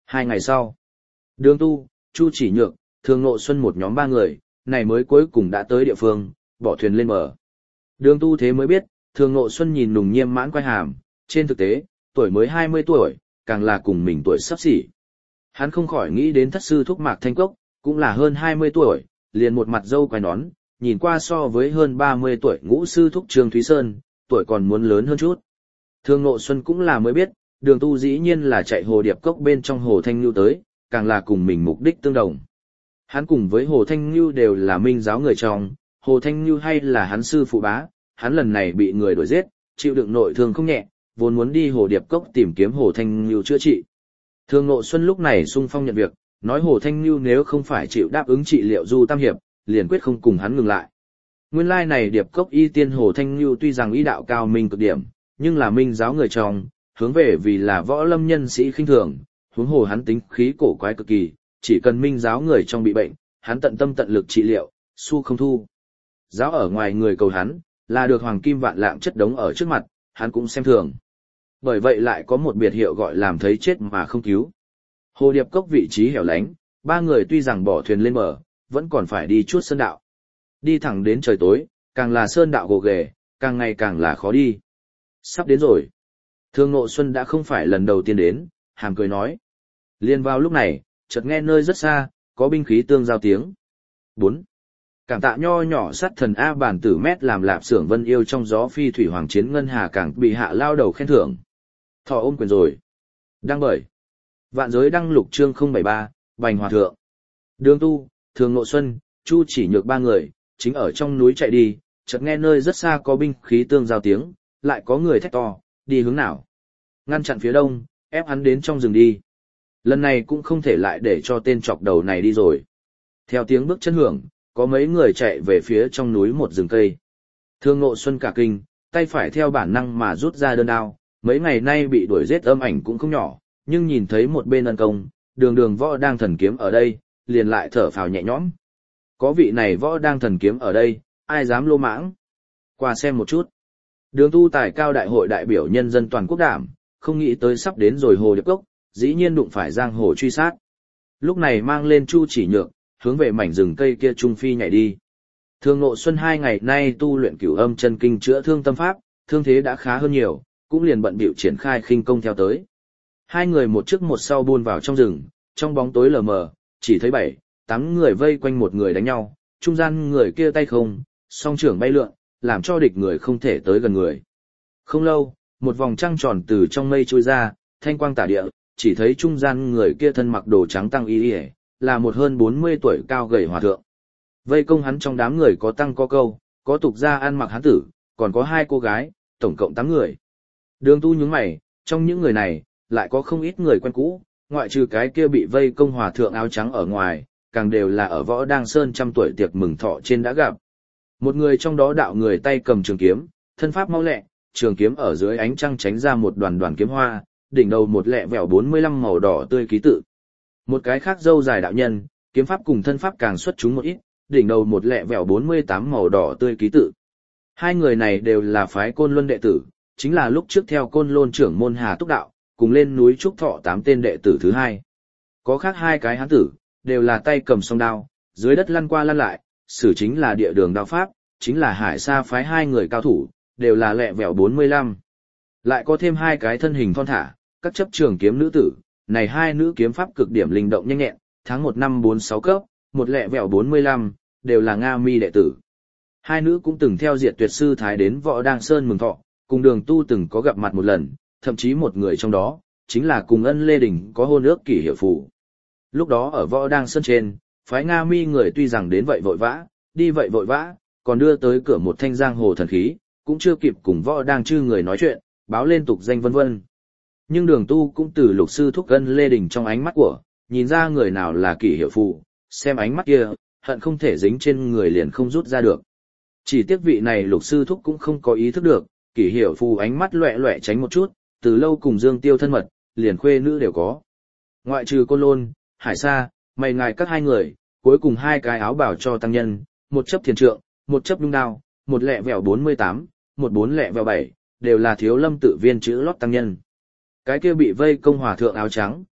S1: 2 ngày sau, Đường Tu, Chu Chỉ Nhược, Thường Ngộ Xuân một nhóm 3 người, này mới cuối cùng đã tới địa phương, bỏ thuyền lên bờ. Đường Tu thế mới biết, Thường Ngộ Xuân nhìn nùng nghiêm mãn quay hàm, trên thực tế, tuổi mới 20 tuổi, càng là cùng mình tuổi sắp xỉ. Hắn không khỏi nghĩ đến thất sư thúc Mạc Thanh Cốc, cũng là hơn 20 tuổi, liền một mặt râu quai nón, nhìn qua so với hơn 30 tuổi ngũ sư thúc Trương Thúy Sơn, tuổi còn muốn lớn hơn chút. Thường Ngộ Xuân cũng là mới biết, Đường Tu dĩ nhiên là chạy Hồ Điệp Cốc bên trong Hồ Thanh Nhu tới, càng là cùng mình mục đích tương đồng. Hắn cùng với Hồ Thanh Nhu đều là minh giáo người trong, Hồ Thanh Nhu hay là hắn sư phụ bá, hắn lần này bị người đuổi giết, chịu đựng nội thương không nhẹ, vốn muốn đi Hồ Điệp Cốc tìm kiếm Hồ Thanh Nhu chữa trị. Thường Ngộ Xuân lúc này sung phong nhận việc, nói Hồ Thanh Nhu nếu không phải chịu đáp ứng trị liệu Du Tam Hiệp, liền quyết không cùng hắn ngừng lại. Nguyên lai này Điệp Cốc y tiên Hồ Thanh Nhu tuy rằng y đạo cao minh cực điểm, nhưng là minh giáo người trong, hướng về vì là võ lâm nhân sĩ khinh thường, huống hồ hắn tính khí cổ quái cực kỳ, chỉ cần minh giáo người trong bị bệnh, hắn tận tâm tận lực trị liệu, su không thu. Giáo ở ngoài người cầu hắn, là được hoàng kim vạn lạng chất đống ở trước mặt, hắn cũng xem thường. Bởi vậy lại có một biệt hiệu gọi làm thấy chết mà không cứu. Hồ Điệp Cốc vị trí hẻo lánh, 3 người tuy rằng bỏ thuyền lên bờ, vẫn còn phải đi chút sơn đạo. Đi thẳng đến trời tối, càng là sơn đạo gồ ghề, càng ngày càng là khó đi. Sắp đến rồi. Thường Ngộ Xuân đã không phải lần đầu tiên đến, hàm cười nói. Liên vào lúc này, chợt nghe nơi rất xa, có binh khí tương giao tiếng. 4. Cảm tạ nho nhỏ sát thần A bản tử mét làm lạp xưởng vân yêu trong gió phi thủy hoàng chiến ngân hà càng bị hạ lao đầu khen thưởng. Thọ ôm quyền rồi. Đăng bởi. Vạn giới đăng lục chương 073, Bành Hòa Thượng. Đường Tu, Thường Ngộ Xuân, Chu Chỉ Nhược 3 người, chính ở trong núi chạy đi, chợt nghe nơi rất xa có binh khí tương giao tiếng, lại có người thét to, đi hướng nào. Ngăn chặn phía đông, ép hắn đến trong rừng đi. Lần này cũng không thể lại để cho tên chọc đầu này đi rồi. Theo tiếng bước chân hưởng, có mấy người chạy về phía trong núi một rừng cây. Thường Ngộ Xuân cả kinh, tay phải theo bản năng mà rút ra đơn đao, mấy ngày nay bị đuổi giết âm ảnh cũng không nhỏ, nhưng nhìn thấy một bên ân công, đường võ đang thần kiếm ở đây, liền lại thở phào nhẹ nhõm. Có vị này võ đang thần kiếm ở đây, ai dám lô mãng? Qua xem một chút. Đường Tu tài cao đại hội đại biểu nhân dân toàn quốc đảm, không nghĩ tới sắp đến rồi Hồ Điệp Cốc, dĩ nhiên đụng phải giang hồ truy sát. Lúc này mang lên Chu Chỉ Nhược, hướng về mảnh rừng cây kia trung phi nhảy đi. Thường Ngộ Xuân 2 ngày nay tu luyện Cửu Âm chân kinh chữa thương tâm pháp, thương thế đã khá hơn nhiều, cũng liền bận bịu triển khai khinh công theo tới. 2 người một trước một sau buôn vào trong rừng, trong bóng tối lờ mờ, chỉ thấy 7-8 người vây quanh một người đánh nhau, trung gian người kia tay không, song trưởng bay lượn, làm cho địch người không thể tới gần người. Không lâu, một vòng trăng tròn từ trong mây trôi ra, thanh quang tả địa, chỉ thấy trung gian người kia thân mặc đồ trắng tăng y, là một hơn 40 tuổi cao gầy hòa thượng. Vây công hắn trong đám người có tăng có câu, có tục gia ăn mặc hán tử, còn có 2 cô gái, tổng cộng 8 người. Đường Tu nhướng mày, trong những người này, lại có không ít người quen cũ, ngoại trừ cái kia bị vây công hòa thượng áo trắng ở ngoài, càng đều là ở Võ Đang Sơn 100 tuổi tiệc mừng thọ trên đã gặp. Một người trong đó đạo người tay cầm trường kiếm, thân pháp mau lẹ, trường kiếm ở dưới ánh trăng tránh ra một đoàn đoàn kiếm hoa, đỉnh đầu một lẹ vẹo 45 màu đỏ tươi ký tự. Một cái khác râu dài đạo nhân, kiếm pháp cùng thân pháp càng xuất chúng một ít, đỉnh đầu một lẹ vẹo 48 màu đỏ tươi ký tự. 2 người này đều là phái Côn Luân đệ tử, chính là lúc trước theo Côn Lôn trưởng môn Hà Túc đạo, cùng lên núi trúc thọ 8 tên đệ tử thứ 2. Có khác 2 cái hán tử, đều là tay cầm song đao, dưới đất lăn qua lăn lại, sử chính là địa đường đao pháp, chính là Hải Sa phái 2 người cao thủ, đều là lẹ vẹo 45. Lại có thêm 2 cái thân hình thon thả, các chấp trường kiếm nữ tử, này 2 nữ kiếm pháp cực điểm linh động nhanh nhẹn, tháng 1 năm 46 cấp, một lẹ vẹo 45, đều là Nga Mi đệ tử. 2 nữ cũng từng theo Diệt Tuyệt sư thái đến Võ Đang Sơn mừng thọ, cùng Đường Tu từng có gặp mặt một lần, thậm chí một người trong đó, chính là cùng Ân Lê Đình có hôn ước kỷ hiệu phù. Lúc đó ở Võ Đang Sơn trên, phái Nga Mi người tuy rằng đến vậy vội vã, đi vậy vội vã, còn đưa tới cửa một thanh giang hồ thần khí, cũng chưa kịp cùng Võ Đang chư người nói chuyện, báo lên tục danh vân vân. Nhưng Đường Tu cũng từ lục sư thúc Ân Lê Đình trong ánh mắt của, nhìn ra người nào là kỷ hiệu phù, xem ánh mắt kia, hận không thể dính trên người liền không rút ra được. Chỉ tiếc vị này lục sư thúc cũng không có ý thức được, kỷ hiệu phù ánh mắt loẹ loẹ tránh một chút, từ lâu cùng Dương Tiêu thân mật, liền khuê nữ đều có. Ngoại trừ Côn Lôn, Hải Sa, mày ngài các 2 người, cuối cùng 2 cái áo bảo cho tăng nhân, một chấp thiền trượng, một chấp đung đao, một lẹ vẹo 48, một 4 lẹ vẹo 7, đều là Thiếu Lâm tự viên chữ lót tăng nhân. Cái kia bị vây công hòa thượng áo trắng,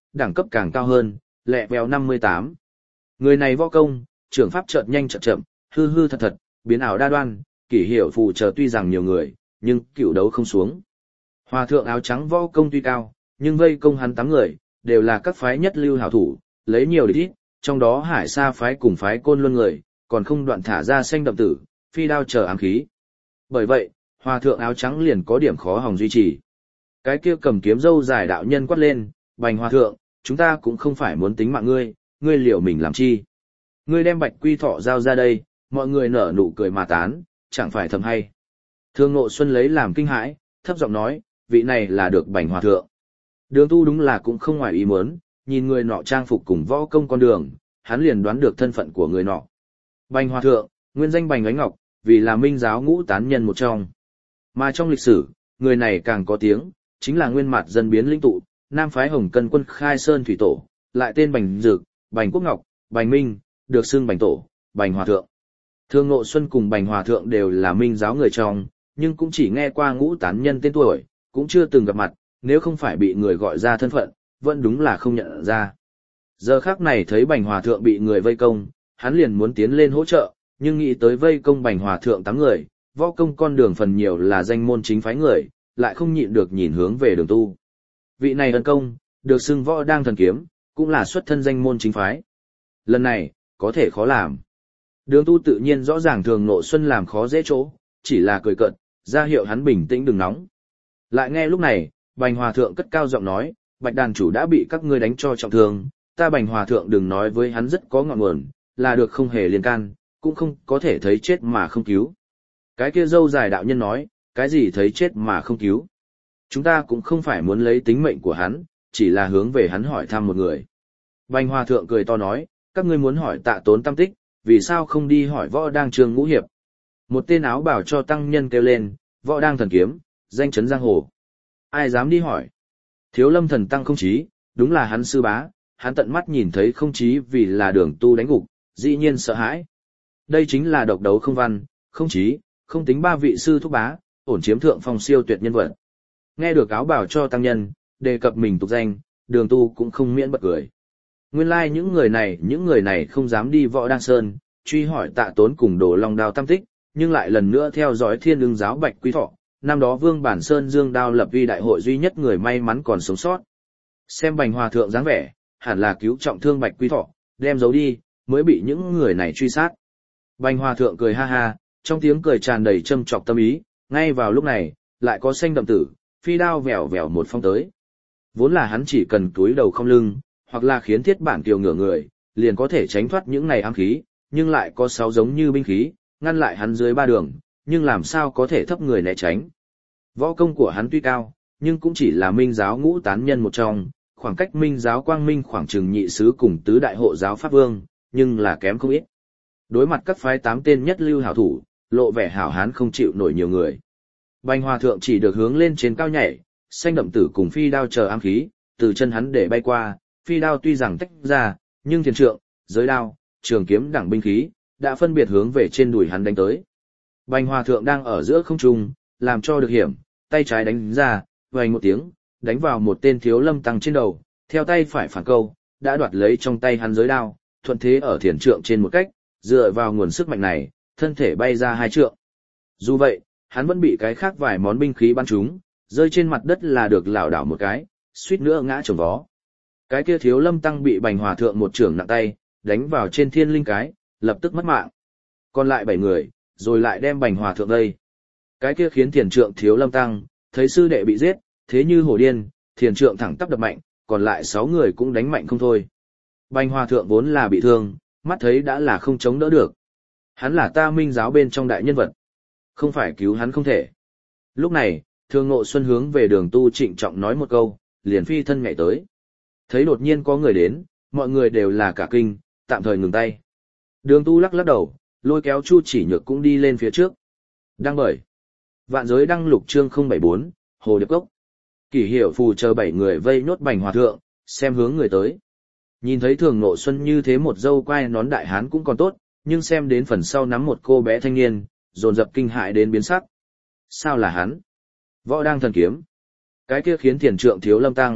S1: đẳng cấp càng cao hơn, lẹ vèo 58. Người này võ công, trưởng pháp chợt nhanh chợt chậm, hư hư thật thật, biến ảo đa đoan, kỷ hiệu phù chờ tuy rằng nhiều người, nhưng cựu đấu không xuống. Hòa thượng áo trắng võ công tuy cao, nhưng vây công hắn 8 người, đều là các phái nhất lưu hảo thủ, lấy nhiều địch ít, trong đó Hải Sa phái cùng phái Côn Luân người, còn không đoạn thả ra xanh đậm tử, phi đao chờ ám khí. Bởi vậy, hòa thượng áo trắng liền có điểm khó hòng duy trì. Cái kia cầm kiếm râu dài đạo nhân quát lên, Bành hòa thượng, chúng ta cũng không phải muốn tính mạng ngươi, ngươi liệu mình làm chi? Ngươi đem Bạch Quy Thọ giao ra đây, mọi người nở nụ cười mà tán, chẳng phải thầm hay. Thương Ngộ Xuân lấy làm kinh hãi, thấp giọng nói, vị này là được Bành hòa thượng. Đường Tu đúng là cũng không ngoài ý muốn, nhìn người nọ trang phục cùng võ công con đường, hắn liền đoán được thân phận của người nọ. Bành hòa thượng, nguyên danh Bành Ánh Ngọc, vì là Minh giáo ngũ tán nhân một trong. Mà trong lịch sử, người này càng có tiếng, chính là nguyên mặt dân biến linh tụ, nam phái Hồng Cân quân khai sơn thủy tổ, lại tên Bành Dực, Bành Quốc Ngọc, Bành Minh, được xưng Bành Tổ, Bành Hòa Thượng. Thương Ngộ Xuân cùng Bành Hòa Thượng đều là Minh giáo người trong, nhưng cũng chỉ nghe qua ngũ tán nhân tên tuổi, cũng chưa từng gặp mặt, nếu không phải bị người gọi ra thân phận, vẫn đúng là không nhận ra. Giờ khắc này thấy Bành Hòa Thượng bị người vây công, hắn liền muốn tiến lên hỗ trợ, nhưng nghĩ tới vây công Bành Hòa Thượng 8 người, võ công con đường phần nhiều là danh môn chính phái người, lại không nhịn được nhìn hướng về Đường Tu. Vị này ân công, được xưng võ đang thần kiếm, cũng là xuất thân danh môn chính phái. Lần này, có thể khó làm. Đường Tu tự nhiên rõ ràng Thường Ngộ Xuân làm khó dễ chỗ, chỉ là cười cợt, ra hiệu hắn bình tĩnh đừng nóng. Lại nghe lúc này, Bành Hòa Thượng cất cao giọng nói, Bạch đàn chủ đã bị các ngươi đánh cho trọng thương, ta Bành Hòa Thượng đừng nói với hắn rất có ngọn nguồn, là được không hề liên can, cũng không có thể thấy chết mà không cứu. Cái kia râu dài đạo nhân nói, cái gì thấy chết mà không cứu. Chúng ta cũng không phải muốn lấy tính mệnh của hắn, chỉ là hướng về hắn hỏi thăm một người. Bành Hòa Thượng cười to nói, các ngươi muốn hỏi Tạ Tốn Tam Tích, vì sao không đi hỏi võ đang Trương Ngũ Hiệp. Một tên áo bảo cho tăng nhân kêu lên, võ đang thần kiếm, danh chấn giang hồ. Ai dám đi hỏi. Thiếu Lâm thần tăng Không Chí, đúng là hắn sư bá, hắn tận mắt nhìn thấy Không Chí vì là Đường Tu đánh gục, dĩ nhiên sợ hãi. Đây chính là độc đấu không văn, Không Chí, không tính 3 vị sư thúc bá, ổn chiếm thượng phong siêu tuyệt nhân vật. Nghe được áo bảo cho tăng nhân, đề cập mình tục danh, Đường Tu cũng không miễn bật cười. Nguyên lai những người này không dám đi võ đăng sơn, truy hỏi Tạ Tốn cùng Đồ Long Đao Tam Tích, nhưng lại lần nữa theo dõi Thiên Ưng giáo Bạch Quy Thọ, năm đó Vương Bản Sơn Dương Đao lập vi đại hội duy nhất người may mắn còn sống sót. Xem Bành Hòa Thượng dáng vẻ, hẳn là cứu trọng thương Bạch Quy Thọ, đem giấu đi, mới bị những người này truy sát. Bành Hòa Thượng cười ha ha, trong tiếng cười tràn đầy châm chọc tâm ý, ngay vào lúc này, lại có xanh đậm tử, phi đao vèo vèo một phong tới. Vốn là hắn chỉ cần túi đầu không lưng, hoặc là khiến thiết bản kiều ngửa người, liền có thể tránh thoát những này ám khí, nhưng lại có 6 giống như binh khí, ngăn lại hắn dưới 3 đường, nhưng làm sao có thể thấp người né tránh. Võ công của hắn tuy cao, nhưng cũng chỉ là Minh giáo ngũ tán nhân một trong, khoảng cách Minh giáo Quang Minh khoảng chừng nhị sứ cùng tứ đại hộ giáo Pháp Vương, nhưng là kém không ít. Đối mặt các phái 8 tên nhất lưu hảo thủ, lộ vẻ hảo hán không chịu nổi nhiều người. Bành Hòa Thượng chỉ được hướng lên trên cao nhảy, xanh đậm tử cùng phi đao chờ ám khí, từ chân hắn để bay qua, phi đao tuy rằng tách ra, nhưng thiền trượng, giới đao, trường kiếm đẳng binh khí, đã phân biệt hướng về trên đùi hắn đánh tới. Bành Hòa Thượng đang ở giữa không trung, làm cho được hiểm, tay trái đánh ra, vành một tiếng, đánh vào một tên Thiếu Lâm tăng trên đầu, theo tay phải phản câu, đã đoạt lấy trong tay hắn giới đao, thuận thế ở thiền trượng trên một cách, dựa vào nguồn sức mạnh này, thân thể bay ra 2 trượng. Dù vậy, hắn vẫn bị cái khác vài món binh khí bắn trúng, rơi trên mặt đất là được lảo đảo một cái, suýt nữa ngã chồng vó. Cái kia Thiếu Lâm tăng bị Bành Hòa Thượng một chưởng nặng tay, đánh vào trên thiên linh cái, lập tức mất mạng. Còn lại 7 người, rồi lại đem Bành Hòa Thượng đây. Cái kia khiến thiền trượng Thiếu Lâm tăng, thấy sư đệ bị giết, thế như hổ điên, thiền trượng thẳng tắp đập mạnh, còn lại 6 người cũng đánh mạnh không thôi. Bành Hòa Thượng vốn là bị thương, mắt thấy đã là không chống đỡ được. Hắn là ta Minh giáo bên trong đại nhân vật, không phải cứu hắn không thể. Lúc này, Thương Ngộ Xuân hướng về Đường Tu trịnh trọng nói một câu, liền phi thân nhảy tới. Thấy đột nhiên có người đến, mọi người đều là cả kinh, tạm thời ngừng tay. Đường Tu lắc lắc đầu, lôi kéo Chu Chỉ Nhược cũng đi lên phía trước. Đăng bởi Vạn Giới đăng lục chương 074, Hồ Điệp Cốc. Kỷ Hiểu Phù chờ 7 người vây nhốt Bành Hòa Thượng, xem hướng người tới. Nhìn thấy Thường Ngộ Xuân như thế một dâu quai nón đại hán cũng còn tốt, nhưng xem đến phần sau nắm một cô bé thanh niên, dồn dập kinh hại đến biến sắc. Sao là hắn? Võ đang thần kiếm. Cái kia khiến thiền trượng Thiếu Lâm tăng,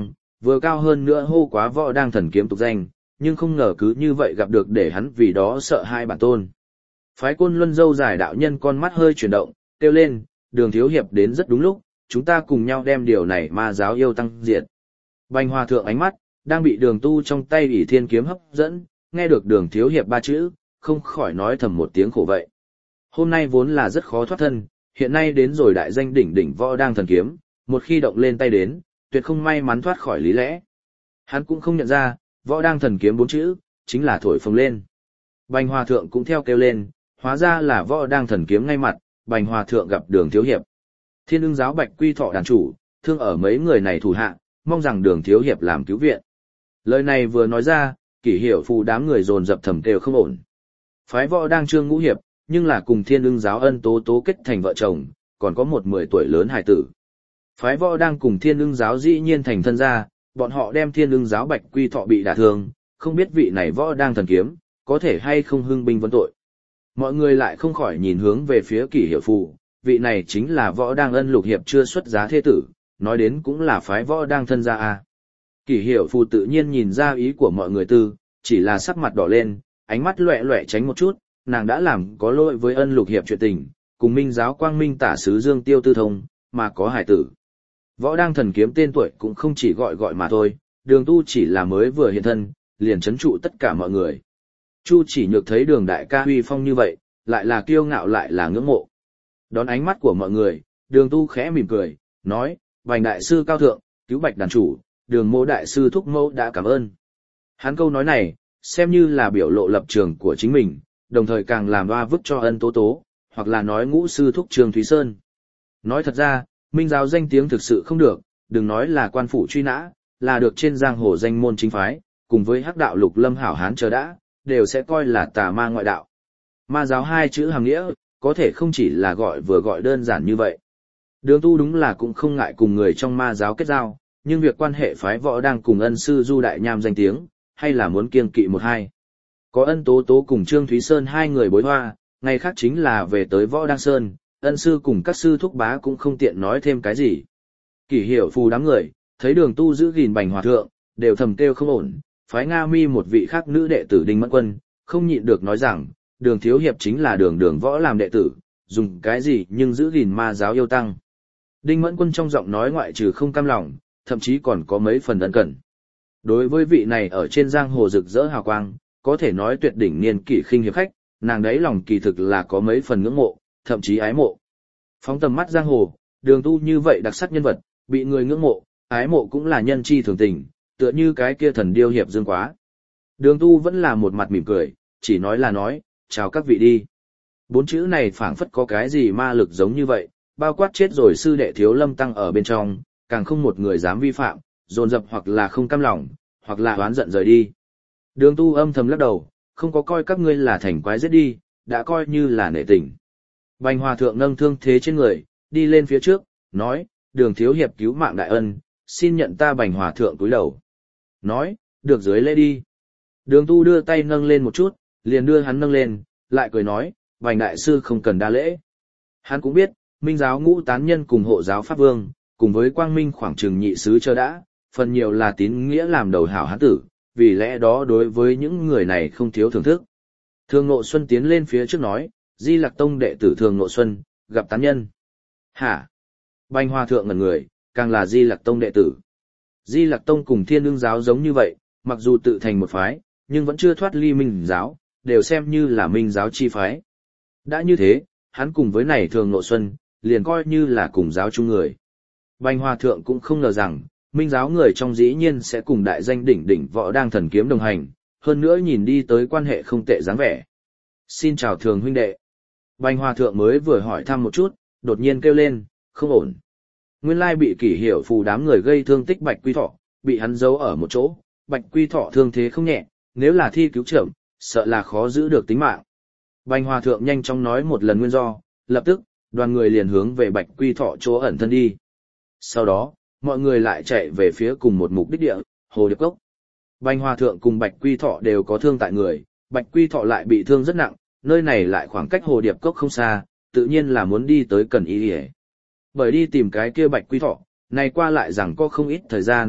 S1: vừa cao hơn nữa hô quá võ đang thần kiếm tục danh, nhưng không ngờ cứ như vậy gặp được để hắn vì đó sợ hai bản tôn. Phái Côn Luân dâu dài đạo nhân con mắt hơi chuyển động, kêu lên, Đường thiếu hiệp đến rất đúng lúc, chúng ta cùng nhau đem điều này ma giáo yêu tăng diệt. Bành Hòa thượng ánh mắt đang bị Đường Tu trong tay ỷ thiên kiếm hấp dẫn, nghe được Đường thiếu hiệp ba chữ, không khỏi nói thầm một tiếng khổ vậy. Hôm nay vốn là rất khó thoát thân, hiện nay đến rồi đại danh đỉnh đỉnh võ đang thần kiếm, một khi động lên tay đến, tuyệt không may mắn thoát khỏi lý lẽ. Hắn cũng không nhận ra, võ đang thần kiếm bốn chữ, chính là thổi phồng lên. Bành Hòa thượng cũng theo kêu lên, hóa ra là võ đang thần kiếm ngay mặt, Bành Hòa thượng gặp Đường thiếu hiệp. Thiên Ưng giáo Bạch Quy Thọ đàn chủ, thương ở mấy người này thủ hạ, mong rằng Đường thiếu hiệp làm cứu viện. Lời này vừa nói ra, Kỷ Hiểu Phù đám người dồn dập thầm kêu không ổn. Phái võ đang Trương Ngũ hiệp, nhưng là cùng Thiên Ưng giáo Ân Tố Tố kết thành vợ chồng, còn có một 10 tuổi lớn hài tử. Phái võ đang cùng Thiên Ưng giáo dĩ nhiên thành thân gia, bọn họ đem Thiên Ưng giáo Bạch Quy Thọ bị đả thương, không biết vị này võ đang thần kiếm, có thể hay không hưng binh vấn tội. Mọi người lại không khỏi nhìn hướng về phía Kỷ Hiểu Phù, vị này chính là võ đang Ân Lục hiệp chưa xuất giá thế tử, nói đến cũng là phái võ đang thân gia a. Kỷ Hiểu Phù tự nhiên nhìn ra ý của mọi người tư, chỉ là sắc mặt đỏ lên, ánh mắt loẹt loẹt tránh một chút, nàng đã làm có lỗi với Ân Lục hiệp chuyện tình, cùng Minh giáo Quang Minh tả sứ Dương Tiêu Tư Thông, mà có hài tử. Võ đang thần kiếm tên tuổi cũng không chỉ gọi gọi mà thôi, Đường Tu chỉ là mới vừa hiện thân, liền trấn trụ tất cả mọi người. Chu Chỉ Nhược thấy Đường đại ca uy phong như vậy, lại là kiêu ngạo lại là ngưỡng mộ. Đón ánh mắt của mọi người, Đường Tu khẽ mỉm cười, nói, Bành đại sư cao thượng, cứu Bạch đàn chủ, Đường Mỗ đại sư thúc mẫu đã cảm ơn. Hắn câu nói này, xem như là biểu lộ lập trường của chính mình, đồng thời càng làm oa vức cho Ân Tố Tố, hoặc là nói ngũ sư thúc Trương Thúy Sơn. Nói thật ra, Minh giáo danh tiếng thực sự không được, đừng nói là quan phủ truy nã, là được trên giang hồ danh môn chính phái, cùng với hắc đạo Lục Lâm hảo hán chờ đã, đều sẽ coi là tà ma ngoại đạo. Ma giáo hai chữ hàm nghĩa, có thể không chỉ là vừa gọi đơn giản như vậy. Đường Tu đúng là cũng không ngại cùng người trong ma giáo kết giao, nhưng việc quan hệ phái võ đang cùng Ân sư Du Đại Nham danh tiếng, hay là muốn kiêng kỵ một hai. Có Ân Tố Tố cùng Trương Thúy Sơn hai người bối hoa, ngày khác chính là về tới Võ Đăng Sơn, Ân sư cùng các sư thúc bá cũng không tiện nói thêm cái gì. Kỷ Hiểu Phù đám người, thấy Đường Tu giữ gìn Bành Hòa thượng, đều thầm kêu không ổn, phái Nga Mi một vị khác nữ đệ tử Đinh Mẫn Quân, không nhịn được nói rằng, Đường thiếu hiệp chính là Đường Võ làm đệ tử, dùng cái gì nhưng giữ gìn ma giáo yêu tăng. Đinh Mẫn Quân trong giọng nói ngoại trừ không cam lòng, thậm chí còn có mấy phần ân cần. Đối với vị này ở trên giang hồ rực rỡ hào quang, có thể nói tuyệt đỉnh niên kỷ khinh hiệp khách, nàng đấy lòng kỳ thực là có mấy phần ngưỡng mộ, thậm chí ái mộ. Phóng tầm mắt giang hồ, Đường Tu như vậy đặc sắc nhân vật, bị người ngưỡng mộ, ái mộ cũng là nhân chi thường tình, tựa như cái kia thần điêu hiệp dương quá. Đường Tu vẫn là một mặt mỉm cười, chỉ nói là nói, chào các vị đi. Bốn chữ này phảng phất có cái gì ma lực giống như vậy, bao quát chết rồi sư đệ Thiếu Lâm Tăng ở bên trong, càng không một người dám vi phạm, dồn dập hoặc là không cam lòng, hoặc là oán giận rời đi. Đường Tu âm thầm lắc đầu, không có coi các ngươi là thành quái giết đi, đã coi như là nể tình. Bành Hòa thượng nâng thương thế trên người, đi lên phía trước, nói, Đường thiếu hiệp cứu mạng đại ân, xin nhận ta Bành Hòa thượng cúi đầu. Nói, được dưới lễ đi. Đường Tu đưa tay nâng lên một chút, liền đưa hắn nâng lên, lại cười nói, Bành đại sư không cần đa lễ. Hắn cũng biết, Minh giáo ngũ tán nhân cùng hộ giáo Pháp Vương, cùng với Quang Minh khoảng trừng nhị sứ chờ đã, phần nhiều là tín nghĩa làm đầu hảo hán tử, vì lẽ đó đối với những người này không thiếu thưởng thức. Thường Ngộ Xuân tiến lên phía trước nói, Di Lặc Tông đệ tử Thường Ngộ Xuân, gặp tán nhân. Hả? Bành Hòa thượng ngẩn người, càng là Di Lặc Tông đệ tử. Di Lặc Tông cùng Thiên Ưng giáo giống như vậy, mặc dù tự thành một phái, nhưng vẫn chưa thoát ly Minh giáo, đều xem như là Minh giáo chi phái. Đã như thế, hắn cùng với này Thường Ngộ Xuân, liền coi như là cùng giáo chung người. Bành Hòa thượng cũng không ngờ rằng, Minh giáo người trong dĩ nhiên sẽ cùng đại danh đỉnh đỉnh Võ đang thần kiếm đồng hành, hơn nữa nhìn đi tới quan hệ không tệ dáng vẻ. Xin chào Thường huynh đệ. Bành Hòa thượng mới vừa hỏi thăm một chút, đột nhiên kêu lên, không ổn. Nguyên lai bị Kỷ Hiểu Phù đám người gây thương tích Bạch Quy Thọ, bị hắn giấu ở một chỗ, Bạch Quy Thọ thương thế không nhẹ, nếu là thi cứu chậm, sợ là khó giữ được tính mạng. Bành Hòa thượng nhanh chóng nói một lần nguyên do, lập tức, đoàn người liền hướng về Bạch Quy Thọ chỗ ẩn thân đi. Sau đó, mọi người lại chạy về phía cùng một mục đích địa, Hồ Điệp Cốc. Bành Hòa thượng cùng Bạch Quy Thọ đều có thương tại người, Bạch Quy Thọ lại bị thương rất nặng, nơi này lại khoảng cách Hồ Điệp Cốc không xa, tự nhiên là muốn đi tới Cần Y Điề. Bởi đi tìm cái kia Bạch Quy Thọ, này qua lại rằng có không ít thời gian,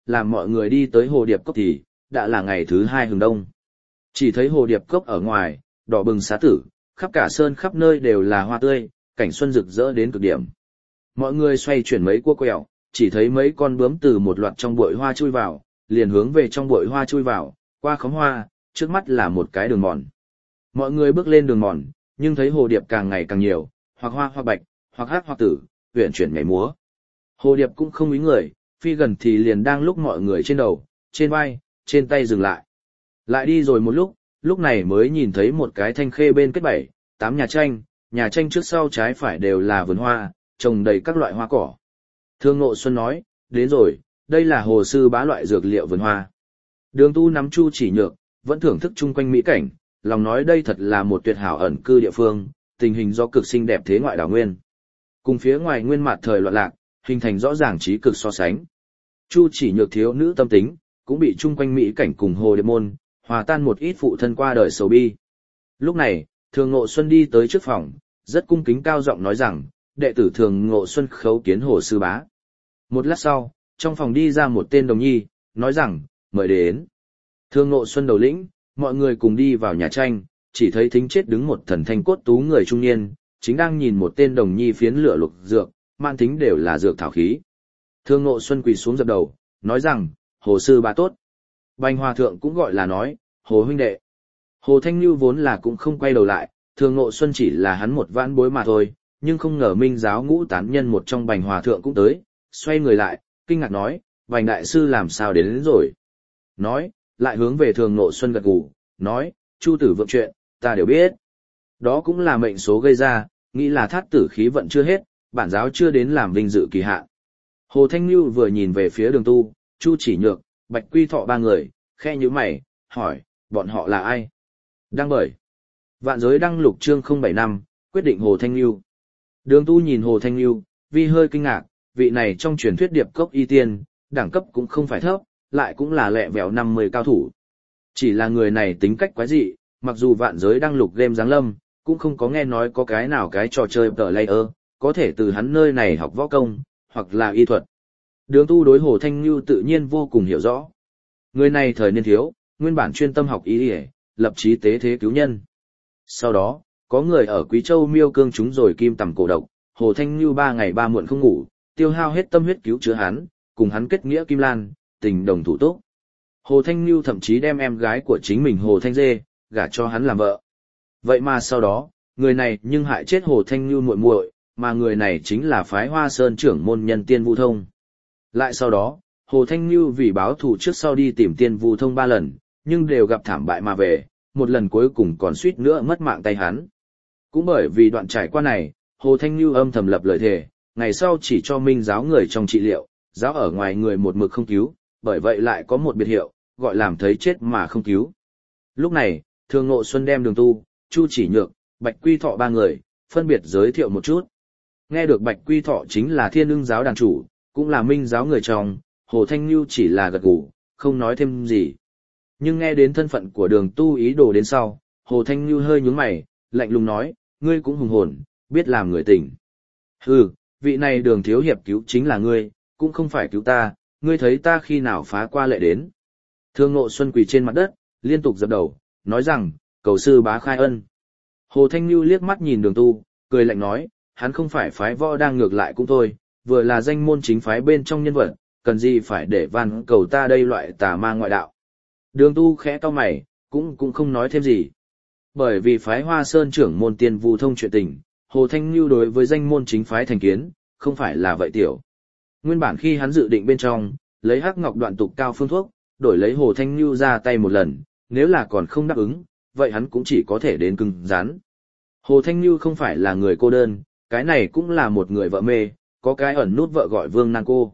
S1: làm mọi người đi tới hồ điệp cốc thì, đã là ngày thứ 2 hừng đông. Chỉ thấy hồ điệp cốc ở ngoài, đỏ bừng xá tử, khắp cả sơn khắp nơi đều là hoa tươi, cảnh xuân rực rỡ đến cực điểm. Mọi người xoay chuyển mấy cua quẹo, chỉ thấy mấy con bướm từ một loạt trong bụi hoa chui vào, liền hướng về trong bụi hoa chui vào, qua khóm hoa, trước mắt là một cái đường mòn. Mọi người bước lên đường mòn, nhưng thấy hồ điệp càng ngày càng nhiều, hoặc hoa hoặc bạch, hoặc hắc hoặc tử, uyển chuyển nhảy múa. Hồ điệp cũng không ý người, phi gần thì liền đang lúc mọi người trên đầu, trên vai, trên tay dừng lại. Lại đi rồi một lúc này mới nhìn thấy một cái thanh khê bên kết 7, 8 nhà tranh trước sau trái phải đều là vườn hoa, trồng đầy các loại hoa cỏ. Thương Ngộ Xuân nói, đến rồi, đây là hồ sư bá loại dược liệu vườn hoa. Đường Tu nắm Chu Chỉ Nhược, vẫn thưởng thức chung quanh mỹ cảnh, lòng nói đây thật là một tuyệt hảo ẩn cư địa phương, tình hình do cực xinh đẹp thế ngoại đảo nguyên. Cùng phía ngoài nguyên mạt thời loạn lạc, hình thành rõ ràng trí cực so sánh. Chu Chỉ Nhược thiếu nữ tâm tính, cũng bị chung quanh mỹ cảnh cùng hồ điệp môn, hòa tan một ít phụ thân qua đời sầu bi. Lúc này, Thường Ngộ Xuân đi tới trước phòng, rất cung kính cao giọng nói rằng, đệ tử Thường Ngộ Xuân khấu kiến hồ sư bá. Một lát sau, trong phòng đi ra một tên đồng nhi, nói rằng, mời đến. Thường Ngộ Xuân đầu lĩnh, mọi người cùng đi vào nhà tranh, chỉ thấy thính chết đứng một thần thanh cốt tú người trung niên, chính đang nhìn một tên đồng nhi phiến lửa lục dược, man thính đều là dược thảo khí. Thường Ngộ Xuân quỳ xuống dập đầu, nói rằng, hồ sư bá tốt. Bành Hòa Thượng cũng gọi là nói, hồ huynh đệ. Hồ Thanh Nhu vốn là cũng không quay đầu lại, Thường Ngộ Xuân chỉ là hắn một vãn bối mà thôi, nhưng không ngờ Minh giáo ngũ tán nhân một trong Bành Hòa Thượng cũng tới, xoay người lại, kinh ngạc nói, Bành đại sư làm sao đến rồi. Nói, lại hướng về Thường Ngộ Xuân gật gù, nói, Chu tử vượng chuyện, ta đều biết. Đó cũng là mệnh số gây ra, nghĩ là thát tử khí vận chưa hết, bản giáo chưa đến làm vinh dự kỳ hạn. Hồ Thanh Nhu vừa nhìn về phía Đường Tu, Chu Chỉ Nhược, Bạch Quy Thọ ba người, khe nhíu mày, hỏi, bọn họ là ai? Đăng bởi. Vạn giới đăng lục chương 075, quyết định Hồ Thanh Nhu. Đường Tu nhìn Hồ Thanh Nhu, vì hơi kinh ngạc, vị này trong truyền thuyết điệp cốc y tiên, đẳng cấp cũng không phải thấp, lại cũng là lẹ vẹo 50 cao thủ. Chỉ là người này tính cách quái dị, mặc dù vạn giới đăng lục game giáng lâm, cũng không có nghe nói có cái nào cái trò chơi tờ layer, có thể từ hắn nơi này học võ công, hoặc là y thuật. Đường Tu đối Hồ Thanh Nhu tự nhiên vô cùng hiểu rõ. Người này thời niên thiếu, nguyên bản chuyên tâm học y, lập chí tế thế cứu nhân. Sau đó, có người ở Quý Châu miêu cương chúng rồi kim tầm cổ độc, Hồ Thanh Nhu 3 ngày 3 muộn không ngủ, tiêu hao hết tâm huyết cứu chữa hắn, cùng hắn kết nghĩa kim lan, tình đồng thủ tốt. Hồ Thanh Nhu thậm chí đem em gái của chính mình Hồ Thanh Dê, gả cho hắn làm vợ. Vậy mà sau đó, người này nhưng hại chết Hồ Thanh Nhu muội muội, mà người này chính là phái Hoa Sơn trưởng môn nhân Tiên Vu Thông. Lại sau đó, Hồ Thanh Nhu vì báo thù trước sau đi tìm Tiên Vu Thông 3 lần, nhưng đều gặp thảm bại mà về, một lần cuối cùng còn suýt nữa mất mạng tay hắn. Cũng bởi vì đoạn trải qua này, Hồ Thanh Nhu âm thầm lập lời thề, ngày sau chỉ cho Minh giáo người trong trị liệu, giáo ở ngoài người một mực không cứu, bởi vậy lại có một biệt hiệu, gọi làm thấy chết mà không cứu. Lúc này, Thường Ngộ Xuân đem Đường Tu, Chu Chỉ Nhược, Bạch Quy Thọ ba người, phân biệt giới thiệu một chút. Nghe được Bạch Quy Thọ chính là Thiên Ưng giáo đàn chủ, cũng là Minh giáo người trong, Hồ Thanh Nhu chỉ là gật gù, không nói thêm gì. Nhưng nghe đến thân phận của Đường Tu ý đồ đến sau, Hồ Thanh Nhu hơi nhướng mày, lạnh lùng nói, ngươi cũng hùng hồn, biết làm người tình. Hừ, vị này Đường thiếu hiệp cứu chính là ngươi, cũng không phải cứu ta, ngươi thấy ta khi nào phá qua lệ đến. Thường Ngộ Xuân quỳ trên mặt đất, liên tục dập đầu, nói rằng, cầu sư bá khai ân. Hồ Thanh Nhu liếc mắt nhìn Đường Tu, cười lạnh nói, hắn không phải phái võ đang ngược lại cũng thôi, vừa là danh môn chính phái bên trong nhân vật, cần gì phải để van cầu ta đây loại tà ma ngoại đạo. Đường Tu khẽ cau mày, cũng không nói thêm gì. Bởi vì phái Hoa Sơn trưởng môn Tiên Vu Thông chuyện tình, Hồ Thanh Nhu đối với danh môn chính phái thành kiến, không phải là vậy tiểu. Nguyên bản khi hắn dự định bên trong, lấy hắc ngọc đoạn tục cao phương thuốc, đổi lấy Hồ Thanh Nhu ra tay một lần, nếu là còn không đáp ứng, vậy hắn cũng chỉ có thể đến cứng rắn. Hồ Thanh Nhu không phải là người cô đơn, cái này cũng là một người vợ mê, có cái ẩn nút vợ gọi Vương Nan Cô.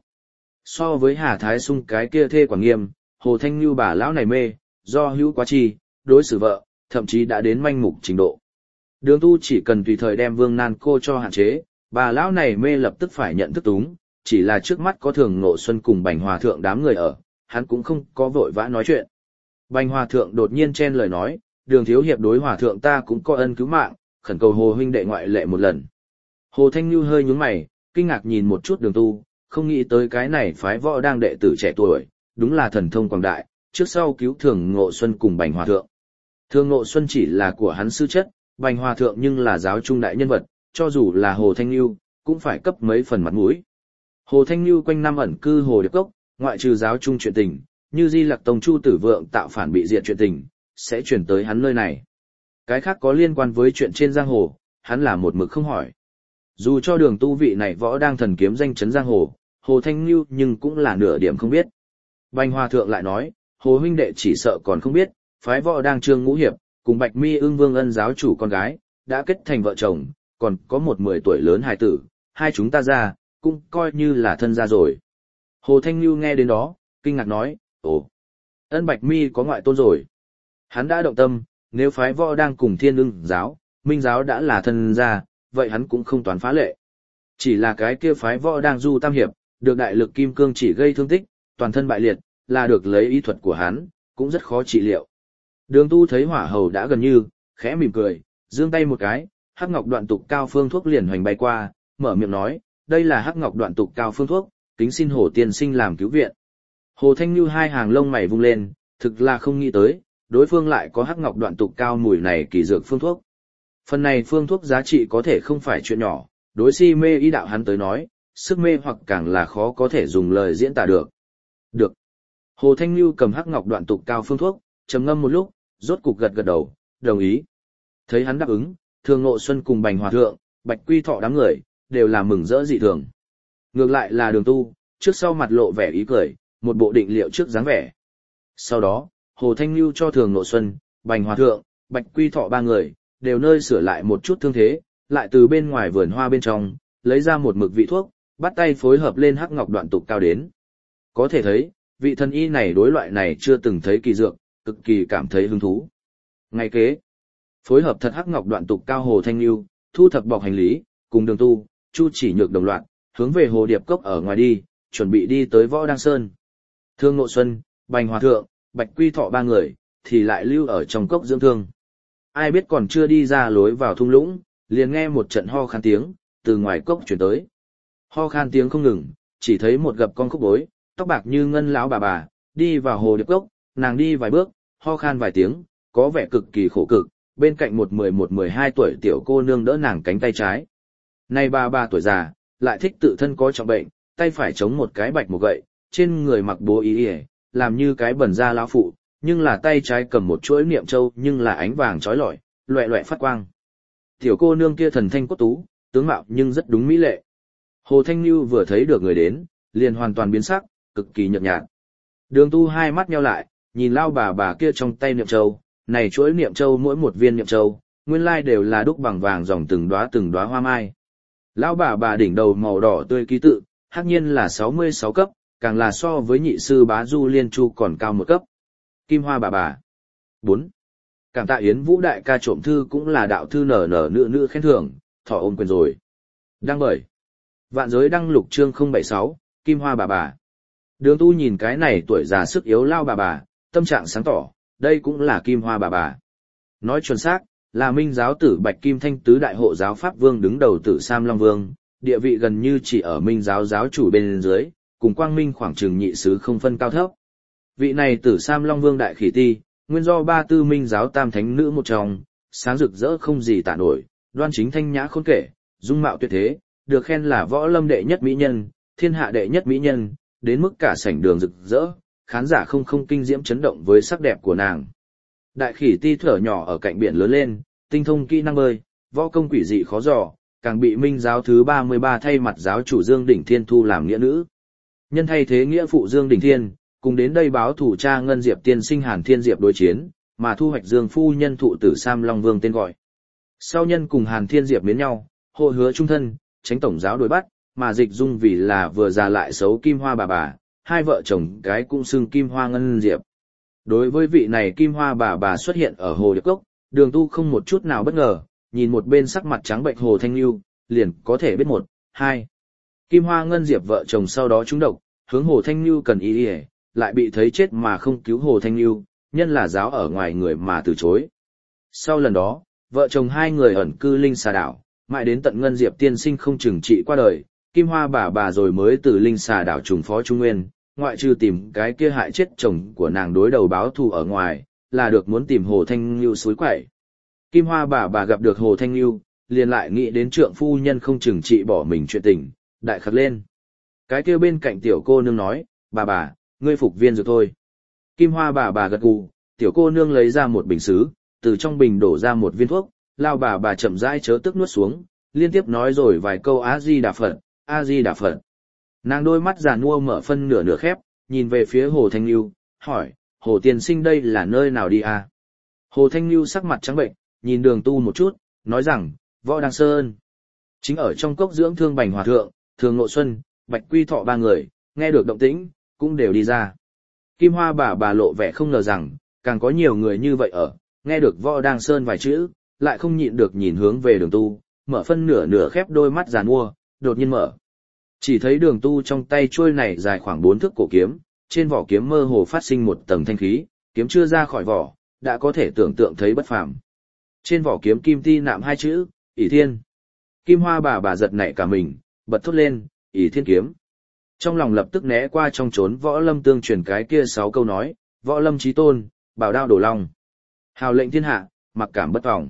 S1: So với Hà Thái Sung cái kia thê quản nghiêm, Hồ Thanh Nhu bà lão này mê, do hữu quá chi, đối xử vợ, thậm chí đã đến manh mục trình độ. Đường Tu chỉ cần tùy thời đem Vương Nan Cô cho hạn chế, bà lão này mê lập tức phải nhận thức túng, chỉ là trước mắt có Thường Ngộ Xuân cùng Bành Hòa Thượng đám người ở, hắn cũng không có vội vã nói chuyện. Bành Hòa Thượng đột nhiên chen lời nói, Đường thiếu hiệp đối Hòa Thượng ta cũng có ân cứu mạng, khẩn cầu Hồ huynh đệ ngoại lệ một lần. Hồ Thanh Nhu hơi nhướng mày, kinh ngạc nhìn một chút Đường Tu, không nghĩ tới cái này phái võ đang đệ tử trẻ tuổi, đúng là thần thông quảng đại, trước sau cứu Thường Ngộ Xuân cùng Bành Hòa Thượng. Thường Ngộ Xuân chỉ là của hắn sư chất, Bành Hòa Thượng nhưng là giáo trung đại nhân vật, cho dù là Hồ Thanh Nhu, cũng phải cấp mấy phần mặt mũi. Hồ Thanh Nhu quanh năm ẩn cư Hồ Điệp Cốc, ngoại trừ giáo trung chuyện tình, như Di Lặc Tông Chu Tử Vượng tạo phản bị diệt chuyện tình, sẽ chuyển tới hắn nơi này. Cái khác có liên quan với chuyện trên giang hồ, hắn là một mực không hỏi. Dù cho Đường Tu vị này võ đang thần kiếm danh chấn giang hồ, Hồ Thanh Nhu nhưng cũng là nửa điểm không biết. Bành Hòa Thượng lại nói, Hồ huynh đệ chỉ sợ còn không biết, phái võ đang Trương Ngũ Hiệp, cùng Bạch Mi Ưng Vương Ân giáo chủ con gái, đã kết thành vợ chồng, còn có một 10 tuổi lớn hài tử, hai chúng ta ra, cũng coi như là thân gia rồi. Hồ Thanh Nhu nghe đến đó, kinh ngạc nói, ồ, Ân Bạch Mi có ngoại tôn rồi. Hắn đã động tâm, nếu phái võ đang cùng Thiên Ưng giáo, Minh giáo đã là thân gia, vậy hắn cũng không toán phá lệ. Chỉ là cái kia phái võ đang Du Tam Hiệp, được đại lực kim cương chỉ gây thương tích, toàn thân bại liệt, là được lấy ý thuật của hắn, cũng rất khó trị liệu. Đường Tu thấy hỏa hầu đã gần như, khẽ mỉm cười, giương tay một cái, hắc ngọc đoạn tục cao phương thuốc liền hoành bay qua, mở miệng nói, đây là hắc ngọc đoạn tục cao phương thuốc, kính xin Hồ tiên sinh làm cứu viện. Hồ Thanh Như hai hàng lông mày vung lên, thực là không nghĩ tới, đối phương lại có hắc ngọc đoạn tục cao mùi này kỳ dược phương thuốc. Phần này phương thuốc giá trị có thể không phải chuyện nhỏ, đối si mê ý đạo hắn tới nói, sức mê hoặc càng là khó có thể dùng lời diễn tả được. Được. Hồ Thanh Như cầm hắc ngọc đoạn tục cao phương thuốc, trầm ngâm một lúc, rốt cục gật gật đầu, đồng ý. Thấy hắn đáp ứng, Thường Ngộ Xuân cùng Bành Hòa Thượng, Bạch Quy Thọ đám người, đều là mừng rỡ dị thường. Ngược lại là Đường Tu, trước sau mặt lộ vẻ ý cười, một bộ định liệu trước dáng vẻ. Sau đó, Hồ Thanh Như cho Thường Ngộ Xuân, Bành Hòa Thượng, Bạch Quy Thọ ba người, đều nơi sửa lại một chút thương thế, lại từ bên ngoài vườn hoa bên trong, lấy ra một mực vị thuốc, bắt tay phối hợp lên hắc ngọc đoạn tục cao đến. Có thể thấy, vị thần y này đối loại này chưa từng thấy kỳ dược, cực kỳ cảm thấy hứng thú. Ngay kế, phối hợp thật hắc ngọc đoạn tục cao Hồ Thanh Như, thu thập bọc hành lý, cùng Đường Tu, Chu Chỉ Nhược đồng loạt, hướng về Hồ Điệp Cốc ở ngoài đi, chuẩn bị đi tới Võ Đăng Sơn. Thương Ngộ Xuân, Bành Hòa Thượng, Bạch Quy Thọ ba người, thì lại lưu ở trong cốc dưỡng thương. Ai biết còn chưa đi ra lối vào thung lũng, liền nghe một trận ho khan tiếng, từ ngoài cốc chuyển tới. Ho khan tiếng không ngừng, chỉ thấy một gập con khúc bối, tóc bạc như ngân lão bà, đi vào Hồ Điệp Cốc, nàng đi vài bước, ho khan vài tiếng, có vẻ cực kỳ khổ cực, bên cạnh một 11-12 tuổi tiểu cô nương đỡ nàng cánh tay trái. Nay bà tuổi già, lại thích tự thân có trọng bệnh, tay phải chống một cái bạch một gậy, trên người mặc bố y, làm như cái bẩn da lão phụ, nhưng là tay trái cầm một chuỗi niệm châu nhưng là ánh vàng chói lọi, loẹ loẹ phát quang. Tiểu cô nương kia thần thanh cốt tú, tướng mạo nhưng rất đúng mỹ lệ. Hồ Thanh Như vừa thấy được người đến, liền hoàn toàn biến sắc, cực kỳ nhợt nhạt. Đường Tu hai mắt nheo lại, nhìn lao bà kia trong tay niệm châu, này chuỗi niệm châu mỗi một viên niệm châu, nguyên lai đều là đúc bằng vàng dòng từng đóa hoa mai. Lão bà đỉnh đầu màu đỏ tươi ký tự, hắc nhiên là 66 cấp, càng là so với nhị sư Bá Du Liên Chu còn cao một cấp. Kim Hoa bà. 4. Cảm tạ Yến Vũ đại ca trộm thư cũng là đạo thư nở nữ khen thưởng, thọ ôm quyền rồi. Đăng bởi Vạn Giới đăng lục chương 076, Kim Hoa bà. Đường Tu nhìn cái này tuổi già sức yếu lao bà, tâm trạng sáng tỏ, đây cũng là Kim Hoa bà. Nói chuẩn xác, là Minh giáo tử Bạch Kim Thanh tứ đại hộ giáo pháp vương đứng đầu tử Sam Long Vương, địa vị gần như chỉ ở Minh giáo giáo chủ bên dưới, cùng Quang Minh khoảng chừng nhị sứ không phân cao thấp. Vị này tử Sam Long Vương đại khỉ ti, nguyên do ba tư Minh giáo tam thánh nữ một trong, sáng rực rỡ không gì tả nổi, đoan chính thanh nhã khôn kể, dung mạo tuyệt thế, được khen là võ lâm đệ nhất mỹ nhân, thiên hạ đệ nhất mỹ nhân, đến mức cả sảnh đường rực rỡ, khán giả không kinh diễm chấn động với sắc đẹp của nàng. Đại khỉ ti thở nhỏ ở cạnh biển lớn lên, tinh thông kỹ năng bơi, võ công quỷ dị khó dò, càng bị Minh giáo thứ 33 thay mặt giáo chủ Dương Đỉnh Thiên thu làm nghĩa nữ. Nhân thay thế nghĩa phụ Dương Đỉnh Thiên, cùng đến đây báo thủ cha Ngân Diệp tiên sinh Hàn Thiên Diệp đối chiến, mà thu hoạch Dương phu nhân thụ tử Sam Long Vương tên gọi. Sau nhân cùng Hàn Thiên Diệp miến nhau, hộ hứa trung thân, tránh tổng giáo đối bắt, mà dịch dung vì là vừa già lại xấu Kim Hoa bà, hai vợ chồng cái cũng xưng Kim Hoa Ngân Diệp. Đối với vị này Kim Hoa bà xuất hiện ở Hồ Điệp Cốc, Đường Tu không một chút nào bất ngờ, nhìn một bên sắc mặt trắng bệnh Hồ Thanh Nhu, liền có thể biết 1, 2. Kim Hoa Ngân Diệp vợ chồng sau đó trúng độc, hướng Hồ Thanh Nhu cần y, lại bị thấy chết mà không cứu Hồ Thanh Nhu, nhân là giáo ở ngoài người mà từ chối. Sau lần đó, vợ chồng hai người ẩn cư Linh Xà đảo, mãi đến tận Ngân Diệp tiên sinh không chừng trị qua đời, Kim Hoa bà rồi mới từ Linh Xà đảo trùng phó Trung Nguyên, ngoại trừ tìm cái kia hại chết chồng của nàng đối đầu báo thù ở ngoài, là được muốn tìm Hồ Thanh Nhu suối quẩy. Kim Hoa bà gặp được Hồ Thanh Nhu, liền lại nghĩ đến trượng phu nhân không chừng trị bỏ mình chuyện tình, đại khắc lên. Cái kia bên cạnh tiểu cô nương nói, bà, ngươi phục viên rồi thôi. Kim Hoa bà gật gù, tiểu cô nương lấy ra một bình sứ, từ trong bình đổ ra một viên thuốc, lao bà chậm rãi chớ tức nuốt xuống, liên tiếp nói rồi vài câu A-di-đà Phật, A-di-đà Phật. Nàng đôi mắt già nua mở phân nửa khép, nhìn về phía Hồ Thanh Nhu, hỏi, Hồ tiên sinh đây là nơi nào đi à? Hồ Thanh Nhu sắc mặt trắng bệnh, nhìn Đường Tu một chút, nói rằng, Võ Đăng Sơn. Chính ở trong cốc dưỡng thương Bành Hòa Thượng, Thường Ngộ Xuân, Bạch Quy Thọ ba người, nghe được động tĩnh, cũng đều đi ra. Kim Hoa bà lộ vẻ không ngờ rằng, càng có nhiều người như vậy ở, nghe được Võ Đăng Sơn vài chữ, lại không nhịn được nhìn hướng về Đường Tu, mở phân nửa khép đôi mắt già nua, đột nhiên mở. Chỉ thấy Đường Tu trong tay chuôi này dài khoảng 4 thước cổ kiếm, trên vỏ kiếm mơ hồ phát sinh một tầng thanh khí, kiếm chưa ra khỏi vỏ, đã có thể tưởng tượng thấy bất phàm. Trên vỏ kiếm kim ti nạm 2 chữ, ỷ thiên. Kim Hoa bà giật nảy cả mình, bật thốt lên, ỷ thiên kiếm. Trong lòng lập tức né qua trong trốn Võ Lâm tương truyền cái kia 6 câu nói, Võ Lâm chí tôn, bảo đao đổ long. Hào lệnh thiên hạ, mặc cảm bất vọng.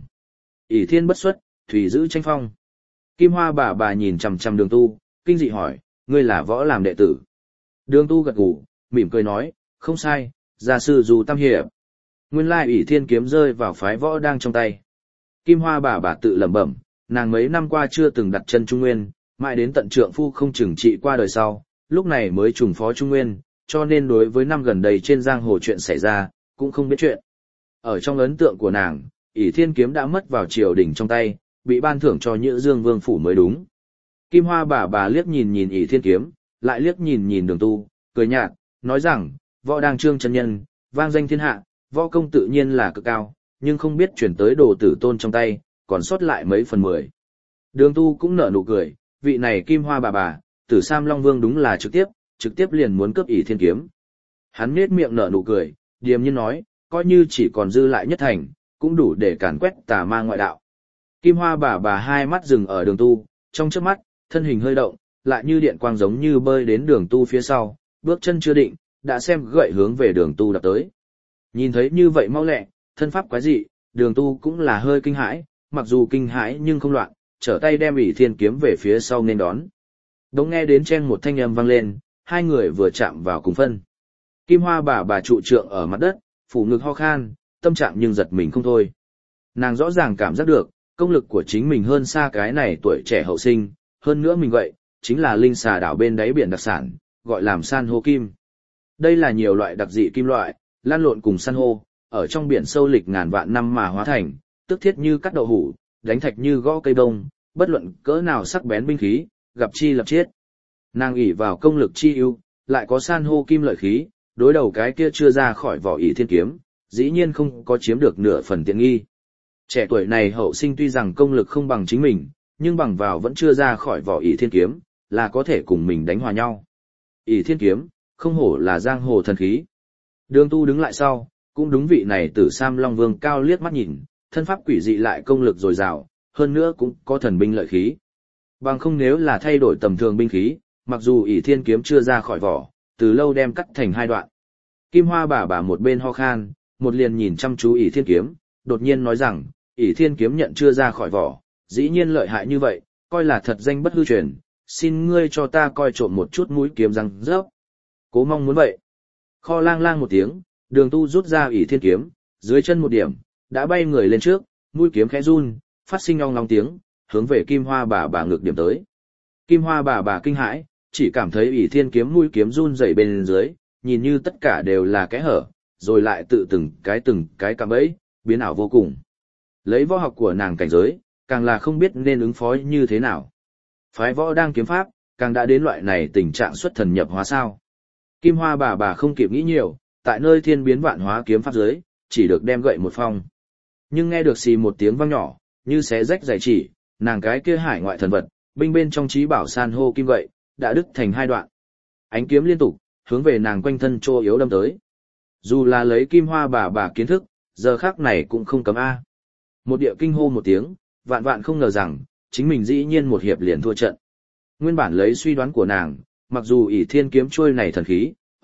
S1: ỷ thiên bất xuất, thủy giữ tranh phong. Kim Hoa bà nhìn chằm chằm Đường Tu, kinh dị hỏi, ngươi là Võ làm đệ tử. Đường Tu gật gù, mỉm cười nói, không sai, gia sư dù tam hiệp. Nguyên lai ỷ thiên kiếm rơi vào phái Võ đang trong tay. Kim Hoa bà tự lẩm bẩm, nàng mấy năm qua chưa từng đặt chân Trung Nguyên, mãi đến tận trượng phu không chừng trị qua đời sau, lúc này mới trùng phó Trung Nguyên, cho nên đối với năm gần đây trên giang hồ chuyện xảy ra, cũng không biết chuyện. Ở trong ấn tượng của nàng, ỷ thiên kiếm đã mất vào triều đình trong tay, bị ban thưởng cho Nhữ Dương Vương phủ mới đúng. Kim Hoa bà liếc nhìn ỷ thiên kiếm, lại liếc nhìn Đường Tu, cười nhạt, nói rằng, Võ đang trương chân nhân, vang danh thiên hạ, võ công tự nhiên là cực cao, nhưng không biết chuyển tới đồ tử tôn trong tay, còn sót lại mấy phần 10. Đường Tu cũng nở nụ cười, vị này Kim Hoa bà, Tử Sam Long Vương đúng là trực tiếp liền muốn cướp ỷ thiên kiếm. Hắn nhếch miệng nở nụ cười, điềm nhiên nói, coi như chỉ còn dư lại nhất thành, cũng đủ để càn quét tà ma ngoại đạo. Kim Hoa bà hai mắt dừng ở Đường Tu, trong chớp mắt, thân hình hơi động, lại như điện quang giống như bơi đến Đường Tu phía sau, bước chân chưa định, đã xem gậy hướng về Đường Tu đập tới. Nhìn thấy như vậy mau lẹ, thân pháp quái dị, Đường Tu cũng là hơi kinh hãi, mặc dù kinh hãi nhưng không loạn, trở tay đem ỷ thiên kiếm về phía sau nên đón. Đống nghe đến chen một thanh âm vang lên, hai người vừa chạm vào cùng phân. Kim Hoa bà trụ trượng ở mặt đất, phủ ngực ho khan, tâm trạng nhưng giật mình không thôi. Nàng rõ ràng cảm giác được, công lực của chính mình hơn xa cái này tuổi trẻ hậu sinh, hơn nữa mình vậy, chính là linh xà đảo bên đáy biển đặc sản, gọi làm san hô kim. Đây là nhiều loại đặc dị kim loại, lan lộn cùng san hô, ở trong biển sâu lịch ngàn vạn năm mà hóa thành, tức thiết như cắt đậu hủ, đánh thạch như gõ cây bông, bất luận cỡ nào sắc bén binh khí, gặp chi lập chiết. Nàng ỷ vào công lực chi ưu, lại có san hô kim lợi khí, đối đầu cái kia chưa ra khỏi vỏ ỷ thiên kiếm, dĩ nhiên không có chiếm được nửa phần tiện nghi. Trẻ tuổi này hậu sinh tuy rằng công lực không bằng chính mình, nhưng bằng vào vẫn chưa ra khỏi vỏ ỷ thiên kiếm, là có thể cùng mình đánh hòa nhau. ỷ thiên kiếm, không hổ là giang hồ thần khí. Đường Tu đứng lại sau, cũng đúng vị này Tử Sam Long Vương cao liếc mắt nhìn, thân pháp quỷ dị lại công lực dồi dào, hơn nữa cũng có thần binh lợi khí. Bằng không nếu là thay đổi tầm thường binh khí, mặc dù ỷ thiên kiếm chưa ra khỏi vỏ, từ lâu đem cắt thành hai đoạn. Kim Hoa bà một bên ho khan, một liền nhìn chăm chú ỷ thiên kiếm, đột nhiên nói rằng, ỷ thiên kiếm nhận chưa ra khỏi vỏ, dĩ nhiên lợi hại như vậy, coi là thật danh bất hư truyền, xin ngươi cho ta coi trộm một chút mũi kiếm răng rớp. Cố mong muốn vậy. Kho lang lang một tiếng, Đường Tu rút ra ỷ thiên kiếm, dưới chân một điểm, đã bay người lên trước, mũi kiếm khẽ run, phát sinh ong long tiếng, hướng về Kim Hoa bà ngược điểm tới. Kim Hoa bà kinh hãi, chỉ cảm thấy ỷ thiên kiếm mũi kiếm run rẩy bên dưới, nhìn như tất cả đều là kẽ hở, rồi lại tự từng cái cạm bẫy, biến ảo vô cùng. Lấy võ học của nàng cảnh giới, càng là không biết nên ứng phó như thế nào. Phái Võ đang kiếm pháp, càng đã đến loại này tình trạng xuất thần nhập hóa sao. Kim Hoa bà không kịp nghĩ nhiều, tại nơi thiên biến vạn hóa kiếm pháp dưới, chỉ được đem gậy một phong. Nhưng nghe được xì một tiếng vang nhỏ, như xé rách giày chỉ, nàng cái kia hải ngoại thần vật, binh bên trong trí bảo san hô kim gậy, đã đứt thành hai đoạn. Ánh kiếm liên tục, hướng về nàng quanh thân trô yếu đâm tới. Dù là lấy Kim Hoa bà kiến thức, giờ khắc này cũng không cấm A. Một địa kinh hô một tiếng, vạn không ngờ rằng, chính mình dĩ nhiên một hiệp liền thua trận. Nguyên bản lấy suy đoán của nàng, mặc dù ỷ thiên kiếm trôi này thần khí,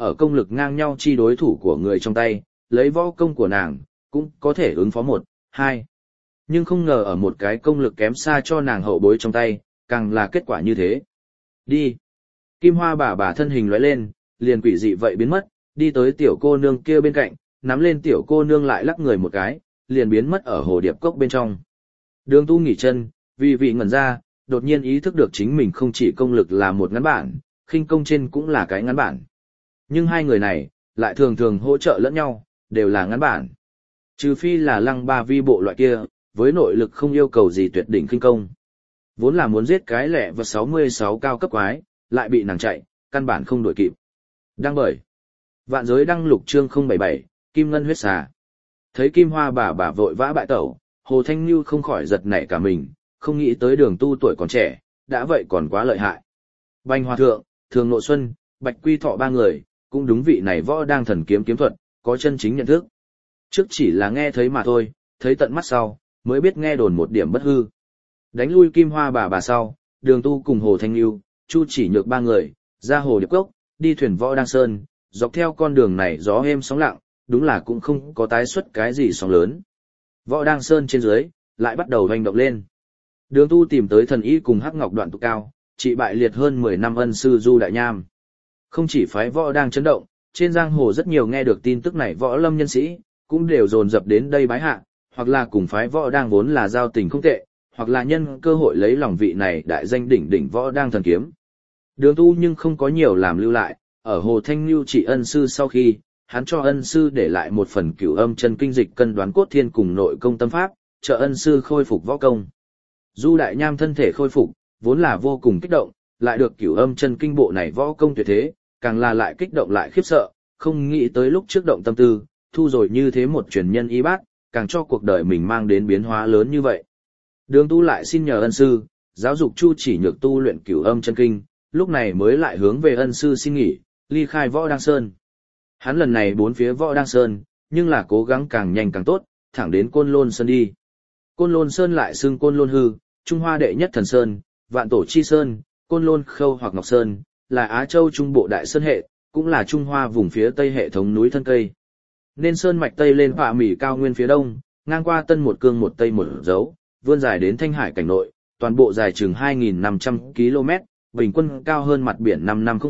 S1: ở công lực ngang nhau chi đối thủ của người trong tay, lấy võ công của nàng, cũng có thể ứng phó 1, 2. Nhưng không ngờ ở một cái công lực kém xa cho nàng hậu bối trong tay, càng là kết quả như thế. Đi. Kim Hoa bà thân hình lóe lên, liền quỷ dị vậy biến mất, đi tới tiểu cô nương kia bên cạnh, nắm lên tiểu cô nương lại lắc người một cái, liền biến mất ở hồ điệp cốc bên trong. Đường Tu nghỉ chân, vì vị ngẩn ra, đột nhiên ý thức được chính mình không chỉ công lực là một ngắn bản, khinh công trên cũng là cái ngắn bản. Nhưng hai người này, lại thường thường hỗ trợ lẫn nhau, đều là ngắn bản. Trừ phi là Lăng Ba Vi bộ loại kia, với nội lực không yêu cầu gì tuyệt đỉnh khinh công. Vốn là muốn giết cái lẻ và 66 cao cấp quái, lại bị nàng chạy, căn bản không đuổi kịp. Đăng bởi Vạn Giới đăng lục chương 077, Kim Ngân huyết xà. Thấy Kim Hoa bà vội vã bại tẩu, Hồ Thanh Nhu không khỏi giật nảy cả mình, không nghĩ tới Đường Tu tuổi còn trẻ, đã vậy còn quá lợi hại. Bành Hòa Thượng, Thường Nộ Xuân, Bạch Quy Thọ ba người, cũng đúng vị này võ đang thần kiếm kiếm thuật, có chân chính nhận thức. Trước chỉ là nghe thấy mà thôi, thấy tận mắt sau, mới biết nghe đồn một điểm bất hư. Đánh lui Kim Hoa bà sau, Đường Tu cùng Hồ Thanh Nhu, Chu Chỉ Nhược ba người, ra hồ điệp cốc, đi thuyền võ đang sơn, dọc theo con đường này gió êm sóng lặng, đúng là cũng không có tái xuất cái gì sóng lớn. Võ đang sơn trên dưới, lại bắt đầu hoành động lên. Đường Tu tìm tới thần y cùng Hắc Ngọc Đoạn Tụ Cao, trị bại liệt hơn 10 năm ân sư Du Đại Nham. Không chỉ phái võ đang chấn động, trên giang hồ rất nhiều nghe được tin tức này võ lâm nhân sĩ, cũng đều dồn dập đến đây bái hạ, hoặc là cùng phái võ đang vốn là giao tình không tệ, hoặc là nhân cơ hội lấy lòng vị này đại danh đỉnh võ đang thần kiếm. Đường Tu nhưng không có nhiều làm lưu lại, ở Hồ Thanh Nhu trị ân sư sau khi, hắn cho ân sư để lại một phần Cửu Âm chân kinh dịch cân đoán cốt thiên cùng nội công tâm pháp, trợ ân sư khôi phục võ công. Du Đại Nham thân thể khôi phục, vốn là vô cùng kích động, lại được Cửu Âm chân kinh bộ này võ công tuyệt thế, càng là lại kích động lại khiếp sợ, không nghĩ tới lúc trước động tâm tư, thu rồi như thế một truyền nhân y bác, càng cho cuộc đời mình mang đến biến hóa lớn như vậy. Đường Tu lại xin nhờ ân sư, giáo dục Chu Chỉ Nhược tu luyện Cửu Âm chân kinh, lúc này mới lại hướng về ân sư xin nghỉ, ly khai võ đang sơn. Hắn lần này bốn phía võ đang sơn, nhưng là cố gắng càng nhanh càng tốt, thẳng đến Côn Lôn Sơn đi. Côn Lôn Sơn lại xưng Côn Lôn Hư, Trung Hoa đệ nhất thần sơn, Vạn Tổ Chi Sơn, Côn Lôn Khâu hoặc Ngọc Sơn, là Á Châu Trung Bộ Đại Sơn hệ, cũng là Trung Hoa vùng phía Tây hệ thống núi thân cây. Nên sơn mạch Tây lên Họa Mỹ cao nguyên phía đông, ngang qua Tân một cương một Tây một dấu, vươn dài đến Thanh Hải cảnh nội, toàn bộ dài chừng 2.500 km, bình quân cao hơn mặt biển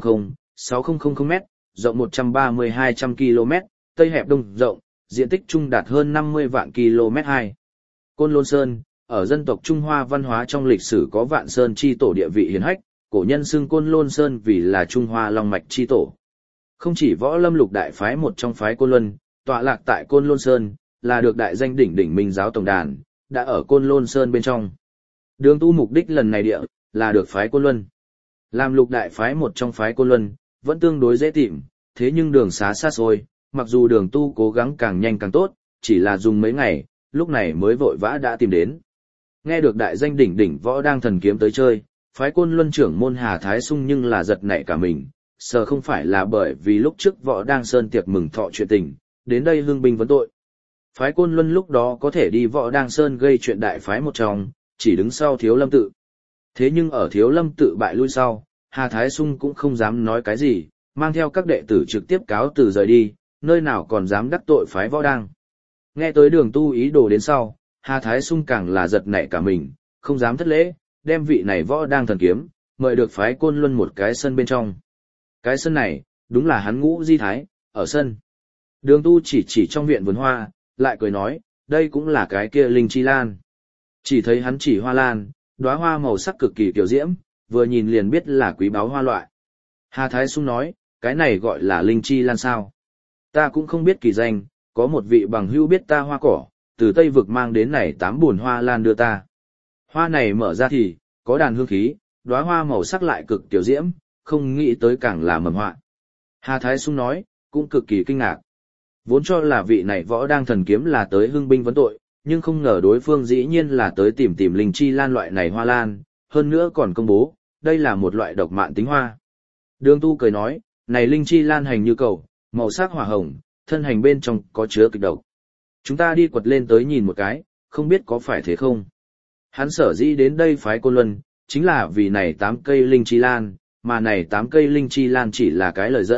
S1: 5500-6000 m, rộng 130-200 km, Tây hẹp đông rộng, diện tích trung đạt hơn 50 vạn km2. Côn Lôn Sơn, ở dân tộc Trung Hoa văn hóa trong lịch sử có Vạn Sơn chi tổ địa vị hiển hách, cổ nhân xưng Côn Lôn Sơn vì là Trung Hoa Long Mạch chi tổ. Không chỉ võ lâm lục đại phái một trong phái Côn Luân, tọa lạc tại Côn Lôn Sơn, là được đại danh đỉnh Minh giáo tổng đàn, đã ở Côn Lôn Sơn bên trong. Đường Tu mục đích lần này địa, là được phái Côn Luân. Làm lục đại phái một trong phái Côn Luân, vẫn tương đối dễ tìm, thế nhưng đường xá xa xôi, mặc dù Đường Tu cố gắng càng nhanh càng tốt, chỉ là dùng mấy ngày, lúc này mới vội vã đã tìm đến. Nghe được đại danh đỉnh võ đang thần kiếm tới chơi, phái Côn Luân trưởng môn Hà Thái Sung nhưng là giật nảy cả mình, sợ không phải là bởi vì lúc trước võ đang sơn tiệc mừng thọ chuyện tình, đến đây hương binh vấn tội. Phái Côn Luân lúc đó có thể đi võ đang sơn gây chuyện đại phái một trong, chỉ đứng sau Thiếu Lâm tự. Thế nhưng ở Thiếu Lâm tự bại lui sau, Hà Thái Sung cũng không dám nói cái gì, mang theo các đệ tử trực tiếp cáo từ rời đi, nơi nào còn dám đắc tội phái võ đang. Nghe tới Đường Tu ý đồ đến sau, Hà Thái Sung càng là giật nảy cả mình, không dám thất lễ, đem vị này võ đang thần kiếm, mời được phái Côn Luân một cái sân bên trong. Cái sân này, đúng là hắn Ngũ Di Thái, ở sân. Đường Tu chỉ trong viện vườn hoa, lại cười nói, đây cũng là cái kia linh chi lan. Chỉ thấy hắn chỉ hoa lan, đóa hoa màu sắc cực kỳ kiểu diễm, vừa nhìn liền biết là quý báu hoa loại. Hà Thái Sung nói, cái này gọi là linh chi lan sao? Ta cũng không biết kỳ danh, có một vị bằng hữu biết ta hoa cỏ, từ Tây Vực mang đến này 8 buồn hoa lan đưa ta. Hoa này mở ra thì, có đàn hương khí, đóa hoa màu sắc lại cực tiểu diễm, không nghĩ tới càng là mầm họa. Hà Thái Sung nói, cũng cực kỳ kinh ngạc. Vốn cho là vị này võ đang thần kiếm là tới hưng binh vấn tội, nhưng không ngờ đối phương dĩ nhiên là tới tìm linh chi lan loại này hoa lan, hơn nữa còn công bố, đây là một loại độc mạn tính hoa. Đường Tu cười nói, này linh chi lan hành như cầu, màu sắc hỏa hồng, thân hành bên trong có chứa kịch độc. Chúng ta đi quật lên tới nhìn một cái, không biết có phải thế không? Hắn sở dĩ đến đây phái Côn Luân, chính là vì này 8 cây linh chi lan, mà này 8 cây linh chi lan chỉ là cái lời dẫn,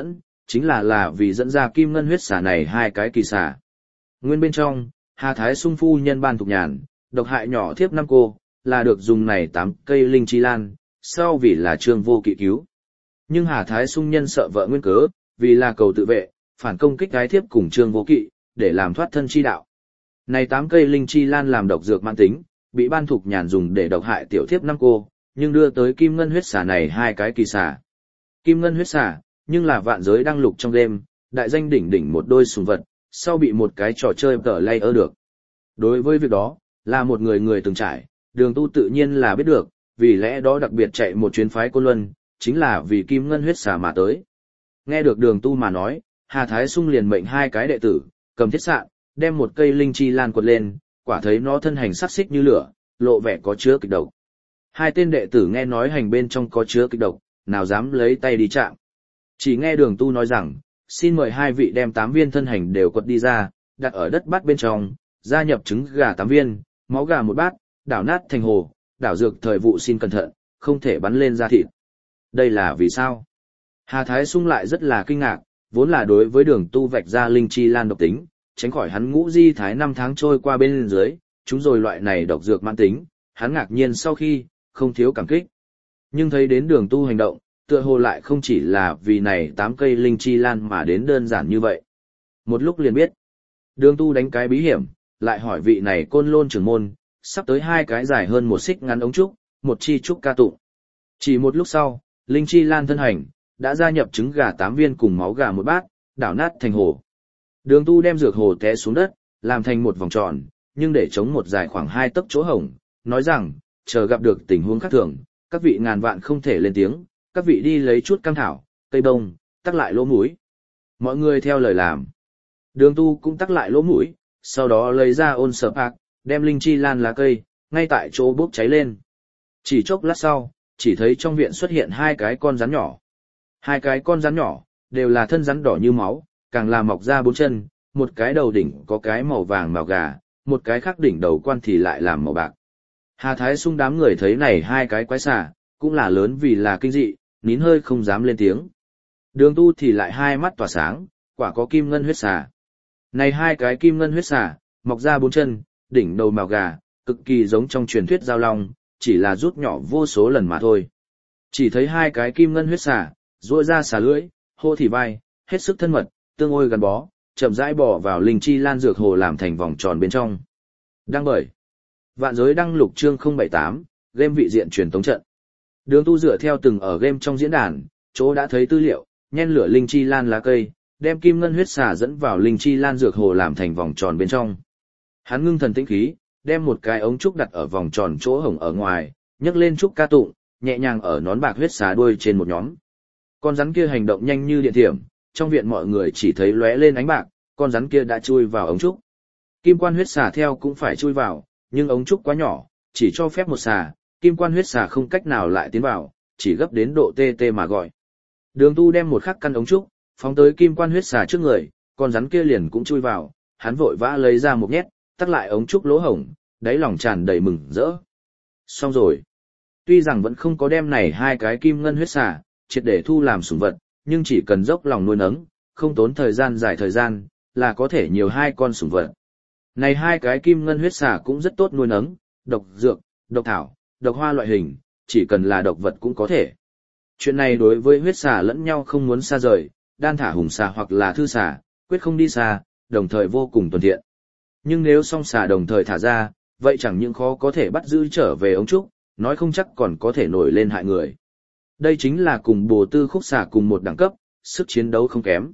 S1: chính là vì dẫn ra kim ngân huyết xà này hai cái kỳ xà. Nguyên bên trong, Hà Thái Sung phu nhân ban thục nhàn, độc hại nhỏ thiếp năm cô, là được dùng này 8 cây linh chi lan, sau vì là Trương Vô Kỵ cứu. Nhưng Hà Thái Sung nhân sợ vợ nguyên cớ, vì là cầu tự vệ, phản công kích gái thiếp cùng Trương Vô Kỵ, để làm thoát thân chi đạo. Này 8 cây linh chi lan làm độc dược mãn tính, bị ban thục nhàn dùng để độc hại tiểu thiếp năm cô, nhưng đưa tới kim ngân huyết xà này hai cái kỳ xà. Kim ngân huyết xà, nhưng là vạn giới đăng lục trong đêm, đại danh đỉnh đỉnh một đôi sùng vật, sau bị một cái trò chơi tờ lay ơ được. Đối với việc đó, là một người từng trải, Đường Tu tự nhiên là biết được, vì lẽ đó đặc biệt chạy một chuyến phái Côn Luân, chính là vì kim ngân huyết xà mà tới. Nghe được Đường Tu mà nói, Hà Thái Sung liền mệnh hai cái đệ tử, cầm thiết sạn, đem một cây linh chi lan quật lên, quả thấy nó thân hành sắc xích như lửa, lộ vẻ có chứa kịch độc. Hai tên đệ tử nghe nói hành bên trong có chứa kịch độc, nào dám lấy tay đi chạm. Chỉ nghe Đường Tu nói rằng, xin mời hai vị đem 8 viên thân hành đều quật đi ra, đặt ở đất bát bên trong, gia nhập trứng gà 8 viên, máu gà 1 bát, đảo nát thành hồ, đảo dược thời vụ xin cẩn thận, không thể bắn lên da thịt. Đây là vì sao? Hà Thái Sung lại rất là kinh ngạc, vốn là đối với Đường Tu vạch ra linh chi lan độc tính, tránh khỏi hắn ngũ di thái 5 tháng trôi qua bên dưới, chúng rồi loại này độc dược mãn tính, hắn ngạc nhiên sau khi, không thiếu cảm kích. Nhưng thấy đến Đường Tu hành động, tựa hồ lại không chỉ là vì này 8 cây linh chi lan mà đến đơn giản như vậy. Một lúc liền biết, Đường Tu đánh cái bí hiểm, lại hỏi vị này Côn Lôn trưởng môn, sắp tới 2 cái dài hơn 1 xích ngắn ống trúc, một chi trúc ca tụng. Chỉ một lúc sau, linh chi lan thân hành, đã gia nhập trứng gà 8 viên cùng máu gà 1 bát, đảo nát thành hồ. Đường Tu đem dược hồ té xuống đất, làm thành một vòng tròn, nhưng để chống một dài khoảng 2 tấc chỗ hổng, nói rằng, chờ gặp được tình huống khác thường, các vị ngàn vạn không thể lên tiếng, các vị đi lấy chút cam thảo, cây bông, tắc lại lỗ mũi. Mọi người theo lời làm. Đường Tu cũng tắc lại lỗ mũi, sau đó lấy ra ôn sở bạc, đem linh chi lan lá cây, ngay tại chỗ bốc cháy lên. Chỉ chốc lát sau, chỉ thấy trong viện xuất hiện 2 cái con rắn nhỏ. 2 cái con rắn nhỏ, đều là thân rắn đỏ như máu, càng là mọc ra 4 chân, một cái đầu đỉnh có cái màu vàng màu gà, một cái khác đỉnh đầu quan thì lại làm màu bạc. Hà Thái Sung đám người thấy này 2 cái quái xà, cũng là lớn vì là kinh dị, nín hơi không dám lên tiếng. Đường Tu thì lại 2 mắt tỏa sáng, quả có kim ngân huyết xà. Này 2 cái kim ngân huyết xà, mọc ra 4 chân, đỉnh đầu màu gà, cực kỳ giống trong truyền thuyết giao long, chỉ là rút nhỏ vô số lần mà thôi. Chỉ thấy 2 cái kim ngân huyết xà, duỗi ra xà lưỡi, hô thì vai, hết sức thân mật, tương ôi gắn bó, chậm rãi bỏ vào linh chi lan dược hồ làm thành vòng tròn bên trong. Đăng bởi Vạn Giới đăng lục chương 078, game vị diện truyền tống trận. Đường Tu dựa theo từng ở game trong diễn đàn, chỗ đã thấy tư liệu, nhen lửa linh chi lan lá cây, đem kim ngân huyết xà dẫn vào linh chi lan dược hồ làm thành vòng tròn bên trong. Hắn ngưng thần tĩnh khí, đem một cái ống trúc đặt ở vòng tròn chỗ hổng ở ngoài, nhấc lên trúc ca tụng, nhẹ nhàng ở nón bạc huyết xà đuôi trên một nhóm. Con rắn kia hành động nhanh như điện thiểm, trong viện mọi người chỉ thấy lóe lên ánh bạc, con rắn kia đã chui vào ống trúc. Kim quan huyết xà theo cũng phải chui vào, nhưng ống trúc quá nhỏ, chỉ cho phép một xà, kim quan huyết xà không cách nào lại tiến vào, chỉ gấp đến độ tê tê mà gọi. Đường Tu đem một khắc căn ống trúc, phóng tới kim quan huyết xà trước người, con rắn kia liền cũng chui vào, hắn vội vã lấy ra một nhét, tắt lại ống trúc lỗ hổng, đáy lòng tràn đầy mừng rỡ. Xong rồi. Tuy rằng vẫn không có đem này 2 cái kim ngân huyết xà, triệt để thu làm sủng vật, nhưng chỉ cần dốc lòng nuôi nấng, không tốn thời gian dài thời gian, là có thể nhiều 2 con sủng vật. Này 2 cái kim ngân huyết xà cũng rất tốt nuôi nấng, độc dược, độc thảo, độc hoa loại hình, chỉ cần là độc vật cũng có thể. Chuyện này đối với huyết xà lẫn nhau không muốn xa rời, đan thả hùng xà hoặc là thư xà, quyết không đi xa, đồng thời vô cùng tuần thiện. Nhưng nếu song xà đồng thời thả ra, vậy chẳng những khó có thể bắt giữ trở về ống trúc, nói không chắc còn có thể nổi lên hại người. Đây chính là cùng bồ tư khúc xà cùng một đẳng cấp, sức chiến đấu không kém.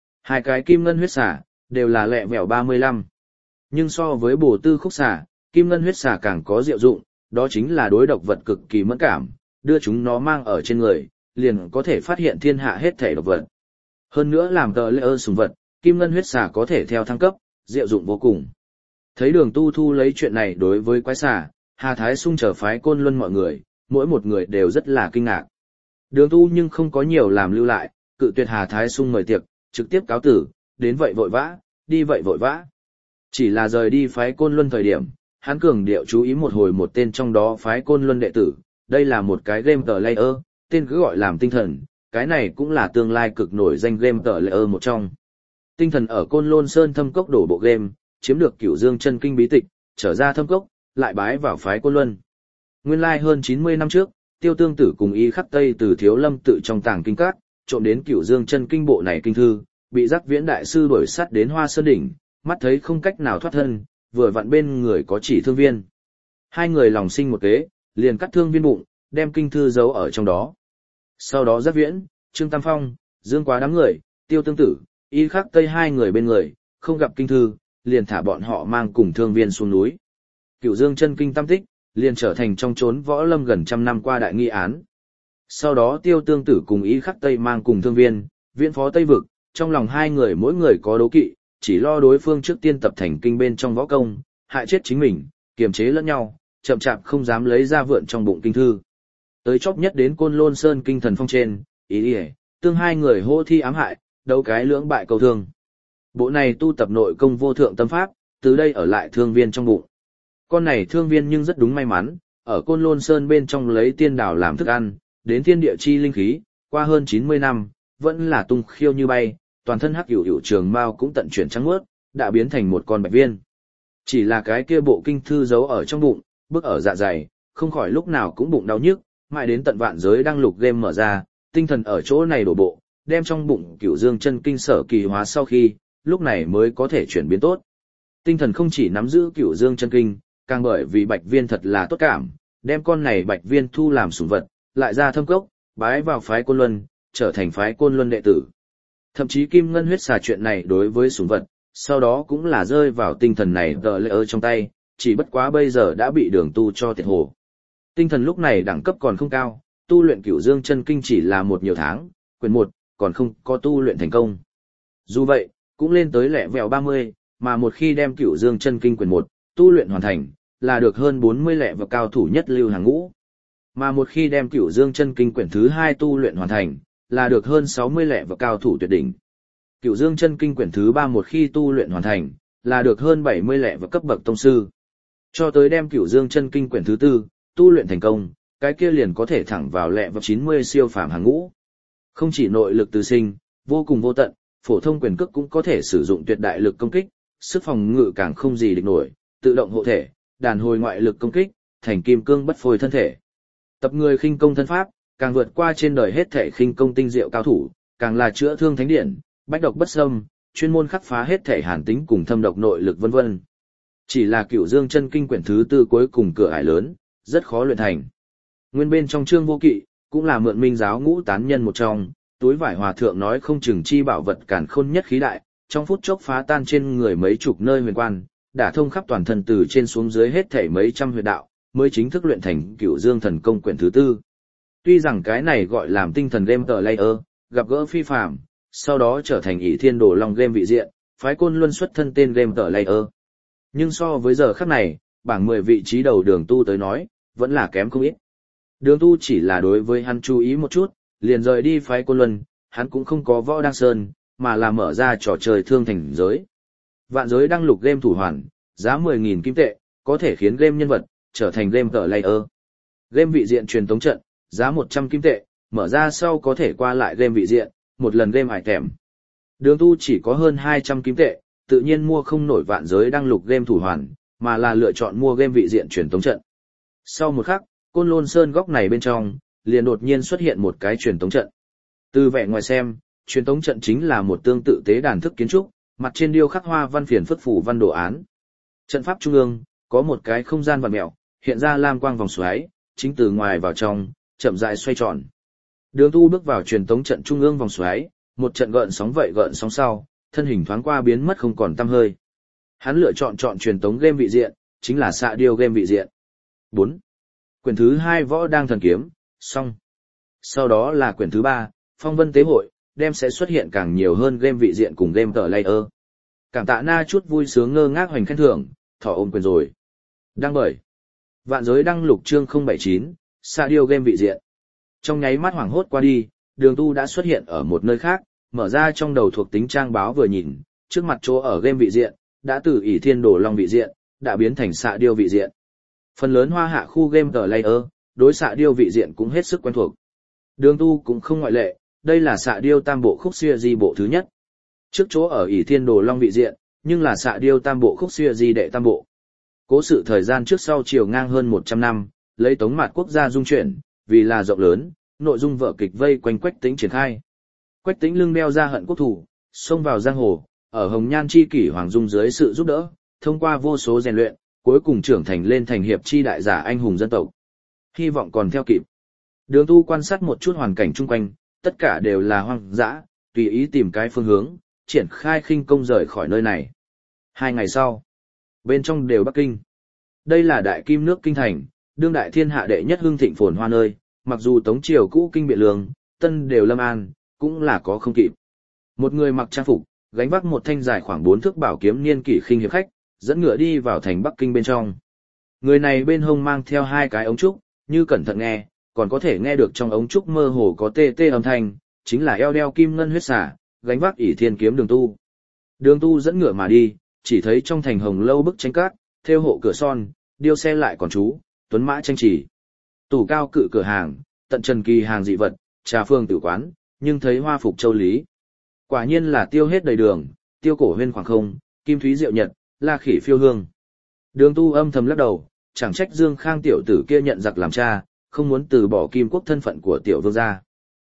S1: 2 cái kim ngân huyết xà, đều là lẹ vẻo 35. Nhưng so với bồ tư khúc xà, kim ngân huyết xà càng có diệu dụng, đó chính là đối độc vật cực kỳ mẫn cảm, đưa chúng nó mang ở trên người, liền có thể phát hiện thiên hạ hết thể độc vật. Hơn nữa làm tờ lễ sùng vật, kim ngân huyết xà có thể theo thăng cấp, diệu dụng vô cùng. Thấy Đường Tu thu lấy chuyện này đối với quái xà, Hà Thái Sung trở phái Côn Luân mọi người, mỗi một người đều rất là kinh ngạc. Đường Tu nhưng không có nhiều làm lưu lại, cự tuyệt Hà Thái Sung mời tiệc, trực tiếp cáo tử, đến vậy vội vã, đi vậy vội vã. Chỉ là rời đi phái Côn Luân thời điểm, hắn cường điệu chú ý một hồi một tên trong đó phái Côn Luân đệ tử, đây là một cái game player, tên cứ gọi làm tinh thần, cái này cũng là tương lai cực nổi danh game tờ lệ một trong. Tinh thần ở Côn Lôn Sơn thâm cốc đổ bộ game, chiếm được Cửu Dương chân kinh bí tịch, trở ra thâm cốc, lại bái vào phái Côn Luân. Nguyên lai hơn 90 năm trước, Tiêu Tương Tử cùng Y Khắc Tây từ Thiếu Lâm tự trong tàng kinh các, trộm đến Cửu Dương chân kinh bộ này kinh thư, bị Giác Viễn đại sư đuổi sát đến Hoa Sơn đỉnh, mắt thấy không cách nào thoát thân, vừa vặn bên người có chỉ thương viên. Hai người lòng sinh một kế, liền cắt thương viên bụng, đem kinh thư giấu ở trong đó. Sau đó Giác Viễn, Trương Tam Phong, Dương Quá đám người, Tiêu Tương Tử, Y Khắc Tây hai người bên người, không gặp kinh thư, liền thả bọn họ mang cùng thương viên xuống núi. Cửu Dương chân kinh tam tích, liền trở thành trong chốn võ lâm gần trăm năm qua đại nghi án. Sau đó Tiêu Tương Tử cùng Y Khắc Tây mang cùng thương viên, viễn phó Tây Vực, trong lòng hai người mỗi người có đố kỵ, chỉ lo đối phương trước tiên tập thành kinh bên trong võ công, hại chết chính mình, kiềm chế lẫn nhau, chậm chạp không dám lấy ra vượn trong bụng kinh thư. Tới chóp nhất đến Côn Lôn Sơn kinh thần phong trên, ý tương hai người hô thi ám hại, đấu cái lưỡng bại cầu thương. Bộ này tu tập nội công vô thượng tâm pháp, từ đây ở lại thương viên trong bụng. Con này thương viên nhưng rất đúng may mắn, ở Côn Lôn Sơn bên trong lấy tiên đảo làm thức ăn, đến thiên địa chi linh khí, qua hơn 90 năm, vẫn là tung khiêu như bay, toàn thân hắc hữu trường mao cũng tận chuyển trắng mướt, đã biến thành một con bạch viên. Chỉ là cái kia bộ kinh thư giấu ở trong bụng, bước ở dạ dày, không khỏi lúc nào cũng bụng đau nhức, mãi đến tận vạn giới đăng lục game mở ra, tinh thần ở chỗ này đổ bộ, đem trong bụng Cửu Dương chân kinh sở kỳ hóa sau khi, lúc này mới có thể chuyển biến tốt. Tinh thần không chỉ nắm giữ Cửu Dương chân kinh, càng bởi vì bạch viên thật là tốt cảm, đem con này bạch viên thu làm sủng vật, lại ra thâm cốc, bái vào phái Côn Luân, trở thành phái Côn Luân đệ tử. Thậm chí Kim Ngân huyết xà chuyện này đối với sủng vật, sau đó cũng là rơi vào tinh thần này tờ lệ ở trong tay, chỉ bất quá bây giờ đã bị đường tu cho tiệt hồ. Tinh thần lúc này đẳng cấp còn không cao, tu luyện Cửu Dương chân kinh chỉ là một nhiều tháng, quyển 1, còn không có tu luyện thành công. Dù vậy, cũng lên tới lẹ vẹo 30, mà một khi đem Cửu Dương chân kinh quyển 1, tu luyện hoàn thành, là được hơn 40 lẹ và cao thủ nhất lưu hàng ngũ. Mà một khi đem Cửu Dương chân kinh quyển thứ 2 tu luyện hoàn thành, là được hơn 60 lẹ và cao thủ tuyệt đỉnh. Cửu Dương chân kinh quyển thứ 3 một khi tu luyện hoàn thành, là được hơn 70 lẹ và cấp bậc tông sư. Cho tới đem Cửu Dương chân kinh quyển thứ 4 tu luyện thành công, cái kia liền có thể thẳng vào lẹ và 90 siêu phàm hàng ngũ. Không chỉ nội lực từ sinh, vô cùng vô tận, phổ thông quyền cước cũng có thể sử dụng tuyệt đại lực công kích, sức phòng ngự càng không gì địch nổi, tự động hộ thể, đàn hồi ngoại lực công kích, thành kim cương bất phôi thân thể. Tập người khinh công thân pháp, càng vượt qua trên đời hết thể khinh công tinh diệu cao thủ, càng là chữa thương thánh điển, bách độc bất xâm, chuyên môn khắc phá hết thể hàn tính cùng thâm độc nội lực vân vân. Chỉ là Cửu Dương chân kinh quyển thứ 4 cuối cùng cửa ải lớn, rất khó luyện thành. Nguyên bên trong Trương Vô Kỵ, cũng là mượn minh giáo ngũ tán nhân một trong, túi vải hòa thượng nói không chừng chi bảo vật càn khôn nhất khí đại, trong phút chốc phá tan trên người mấy chục nơi huyền quan, đả thông khắp toàn thân từ trên xuống dưới hết thảy mấy trăm huyệt đạo, mới chính thức luyện thành Cửu Dương thần công quyển thứ 4. Tuy rằng cái này gọi làm tinh thần game tờ layer, gặp gỡ phi phàm, sau đó trở thành ỷ thiên đồ long game vị diện, phái Côn Luân xuất thân tên game tờ layer. Nhưng so với giờ khắc này, bảng 10 vị trí đầu đường tu tới nói, vẫn là kém không ít. Đường tu chỉ là đối với hắn chú ý một chút, liền rời đi phái Côn Luân, hắn cũng không có võ đăng sơn, mà là mở ra trò chơi thương thành giới. Vạn giới đăng lục game thủ hoàn, giá 10.000 kim tệ, có thể khiến game nhân vật, trở thành game tờ layer. Game vị diện truyền tống trận, giá 100 kim tệ, mở ra sau có thể qua lại game vị diện, một lần game hải thèm. Đường tu chỉ có hơn 200 kim tệ, tự nhiên mua không nổi vạn giới đăng lục game thủ hoàn, mà là lựa chọn mua game vị diện truyền tống trận. Sau một khắc, Côn Lôn Sơn góc này bên trong, liền đột nhiên xuất hiện một cái truyền tống trận. Từ vẻ ngoài xem, truyền tống trận chính là một tương tự tế đàn thức kiến trúc, mặt trên điêu khắc hoa văn phiền phức phủ văn đồ án. Trận pháp trung ương, có một cái không gian vặn mèo, hiện ra lam quang vòng xoáy, chính từ ngoài vào trong, chậm rãi xoay tròn. Đường tu bước vào truyền tống trận trung ương vòng xoáy, một trận gợn sóng vậy gợn sóng sau, thân hình thoáng qua biến mất không còn tăm hơi. Hắn lựa chọn truyền tống game vị diện, chính là xạ điêu game vị diện. 4. Quyển thứ 2 võ đang thần kiếm, xong. Sau đó là quyển thứ 3, phong vân tế hội, đem sẽ xuất hiện càng nhiều hơn game vị diện cùng game tờ layer. Cảm tạ na chút vui sướng ngơ ngác hoành khen thưởng, thỏ ôm quyền rồi. Đăng bởi. Vạn giới đăng lục chương 079, xạ điêu game vị diện. Trong nháy mắt hoảng hốt qua đi, đường tu đã xuất hiện ở một nơi khác, mở ra trong đầu thuộc tính trang báo vừa nhìn, trước mặt chỗ ở game vị diện, đã từ ỷ thiên đồ long vị diện, đã biến thành xạ điêu vị diện. Phần lớn hoa hạ khu game tờ layer, đối xạ điêu vị diện cũng hết sức quen thuộc. Đường tu cũng không ngoại lệ, đây là xạ điêu tam bộ khúc xưa di bộ thứ nhất. Trước chỗ ở ỷ thiên đồ long vị diện, nhưng là xạ điêu tam bộ khúc xưa di đệ tam bộ. Cố sự thời gian trước sau chiều ngang hơn 100 năm, lấy Tống Mạt quốc gia dung chuyển, vì là rộng lớn, nội dung vở kịch vây quanh Quách Tĩnh triển khai. Quách Tĩnh lưng đeo ra hận quốc thủ, xông vào giang hồ, ở Hồng Nhan chi kỷ hoàng dung dưới sự giúp đỡ, thông qua vô số rèn luyện, cuối cùng trưởng thành lên thành hiệp chi đại giả anh hùng dân tộc. Hy vọng còn theo kịp. Đường Tu quan sát một chút hoàn cảnh chung quanh, tất cả đều là hoang dã, tùy ý tìm cái phương hướng, triển khai khinh công rời khỏi nơi này. 2 ngày sau, bên trong đều Bắc Kinh. Đây là đại kim nước kinh thành, đương đại thiên hạ đệ nhất hưng thịnh phồn hoa nơi, mặc dù Tống triều cũ kinh biện lương, tân đều lâm an, cũng là có không kịp. Một người mặc trang phục, gánh vác một thanh dài khoảng 4 thước bảo kiếm niên kỷ khinh hiệp khách, dẫn ngựa đi vào thành Bắc Kinh bên trong. Người này bên hông mang theo 2 cái ống trúc, như cẩn thận nghe, còn có thể nghe được trong ống trúc mơ hồ có tê tê âm thanh, chính là eo đeo kim ngân huyết xả, gánh vác ỷ thiên kiếm Đường Tu. Đường Tu dẫn ngựa mà đi, chỉ thấy trong thành hồng lâu bức tranh cát, thêu hộ cửa son, điêu xe lại còn chú, tuấn mã tranh chỉ. Tủ cao cự cửa hàng, tận trần kỳ hàng dị vật, trà phương tử quán, nhưng thấy hoa phục châu lý. Quả nhiên là tiêu hết đầy đường, tiêu cổ huyên khoảng không, kim thúy diệu nhật, la khỉ phiêu hương. Đường Tu âm thầm lắc đầu, chẳng trách Dương Khang tiểu tử kia nhận giặc làm cha, không muốn từ bỏ kim quốc thân phận của tiểu vương gia.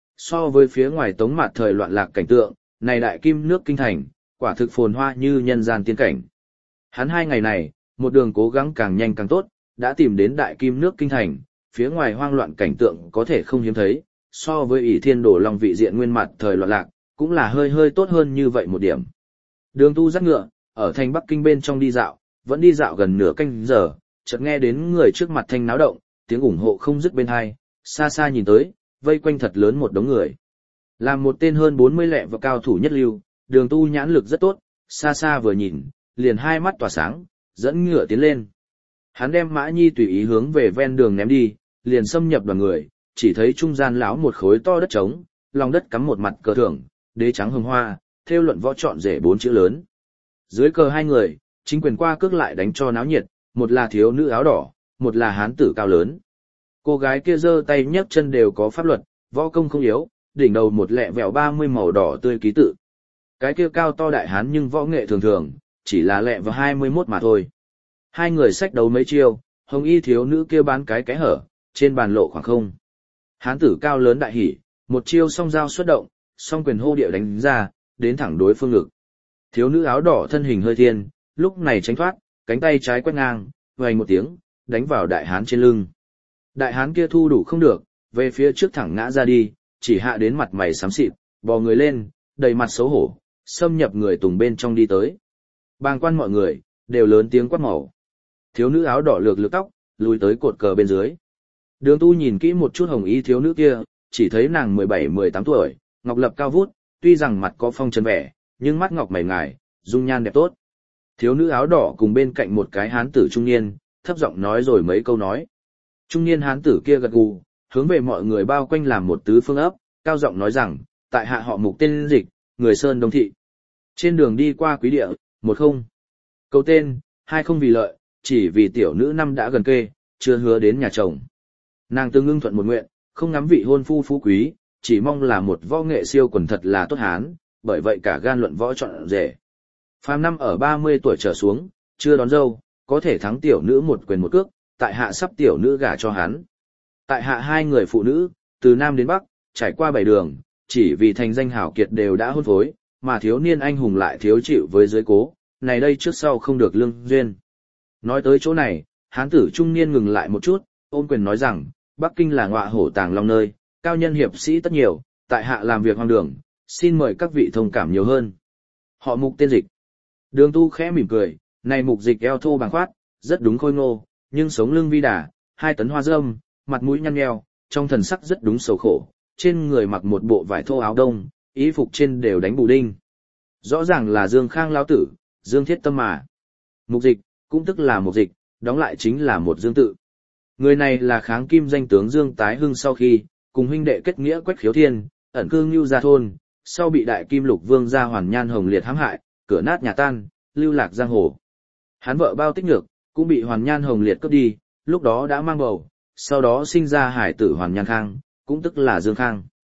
S1: So với phía ngoài Tống Mạt thời loạn lạc cảnh tượng, này đại kim nước kinh thành, quả thực phồn hoa như nhân gian tiên cảnh. Hắn 2 ngày này, một đường cố gắng càng nhanh càng tốt, đã tìm đến đại kim nước kinh thành, phía ngoài hoang loạn cảnh tượng có thể không hiếm thấy, so với ỷ thiên đổ long vị diện nguyên mặt thời loạn lạc, cũng là hơi hơi tốt hơn như vậy một điểm. Đường Tu dắt ngựa, ở thành Bắc Kinh bên trong đi dạo, vẫn đi dạo gần nửa canh giờ, chợt nghe đến người trước mặt thanh náo động, tiếng ủng hộ không dứt bên tai, xa xa nhìn tới, vây quanh thật lớn một đống người. Làm một tên hơn 40 lẹ và cao thủ nhất lưu, Đường Tu nhãn lực rất tốt, xa xa vừa nhìn, liền 2 mắt tỏa sáng, dẫn ngựa tiến lên. Hắn đem Mã Nhi tùy ý hướng về ven đường ném đi, liền xâm nhập đoàn người, chỉ thấy trung gian lão một khối to đất trống, lòng đất cắm một mặt cờ thưởng, đế trắng hồng hoa, thêu luận võ trọn rể 4 chữ lớn. Dưới cờ 2 người, chính quyền qua cước lại đánh cho náo nhiệt, một là thiếu nữ áo đỏ, một là hán tử cao lớn. Cô gái kia giơ tay nhấc chân đều có pháp luật, võ công không yếu, đỉnh đầu một lẹ vẹo 30 màu đỏ tươi ký tự. Cái kia cao to đại hán nhưng võ nghệ thường thường, chỉ là lẹ vào 21 mà thôi. 2 người xách đấu mấy chiêu, hồng y thiếu nữ kia bán cái hở, trên bàn lộ khoảng không. Hán tử cao lớn đại hỉ, một chiêu song dao xuất động, song quyền hô địa đánh ra, đến thẳng đối phương ngực. Thiếu nữ áo đỏ thân hình hơi thiên, lúc này tránh thoát, cánh tay trái quét ngang, vành một tiếng, đánh vào đại hán trên lưng. Đại hán kia thu đủ không được, về phía trước thẳng ngã ra đi, chỉ hạ đến mặt mày xám xịt, bò người lên, đầy mặt xấu hổ, xâm nhập người tùng bên trong đi tới. Bàng quan mọi người, đều lớn tiếng quát màu. Thiếu nữ áo đỏ lược tóc, lùi tới cột cờ bên dưới. Đường Tu nhìn kỹ một chút hồng y thiếu nữ kia, chỉ thấy nàng 17-18 tuổi, ngọc lập cao vút, tuy rằng mặt có phong trần vẻ, nhưng mắt ngọc mày ngài, dung nhan đẹp tốt. Thiếu nữ áo đỏ cùng bên cạnh một cái hán tử trung niên, thấp giọng nói rồi mấy câu nói. Trung niên hán tử kia gật gù, hướng về mọi người bao quanh làm một tứ phương ấp, cao giọng nói rằng, tại hạ họ Mục tên Dịch, người Sơn Đông Thị. Trên đường đi qua quý địa, 10. Câu tên, 20 vì lợi, chỉ vì tiểu nữ năm đã gần kê, chưa hứa đến nhà chồng. Nàng tương ưng thuận một nguyện, không ngắm vị hôn phu phú quý, chỉ mong là một võ nghệ siêu quần thật là tốt hán, bởi vậy cả gan luận võ chọn rể. Phàm năm ở 30 tuổi trở xuống, chưa đón dâu, có thể thắng tiểu nữ một quyền một cước, tại hạ sắp tiểu nữ gả cho hắn. Tại hạ 2 người phụ nữ, từ Nam đến Bắc, trải qua 7 đường, chỉ vì thành danh hảo kiệt đều đã hôn phối, mà thiếu niên anh hùng lại thiếu chịu với giới cố, này đây trước sau không được lương duyên. Nói tới chỗ này, hán tử trung niên ngừng lại một chút, ôm quyền nói rằng, Bắc Kinh là ngọa hổ tàng long nơi, cao nhân hiệp sĩ tất nhiều, tại hạ làm việc hoang đường, xin mời các vị thông cảm nhiều hơn. Họ Mục tên Dịch. Đường Tu khẽ mỉm cười, này Mục Dịch eo thô bằng khoát, rất đúng khôi ngô, nhưng sống lưng vi đà, 2 tấn hoa râm, mặt mũi nhăn nheo, trong thần sắc rất đúng sầu khổ, trên người mặc một bộ vải thô áo đông, y phục trên đều đánh bù đinh. Rõ ràng là Dương Khang lão tử, Dương Thiết Tâm mà. Mục Dịch, cũng tức là Mục Dịch, đóng lại chính là một Dương tự. Người này là kháng kim danh tướng Dương Tái Hưng sau khi, cùng huynh đệ kết nghĩa Quách Khiếu Thiên, ẩn cư Ngưu Gia thôn, sau bị đại kim lục vương gia Hoàn Nhan Hồng Liệt hãm hại, cửa nát nhà tan, lưu lạc giang hồ. Hắn vợ Bao Tích Nhược, cũng bị Hoàn Nhan Hồng Liệt cướp đi, lúc đó đã mang bầu, sau đó sinh ra hải tử Hoàn Nhan Khang, cũng tức là Dương Khang.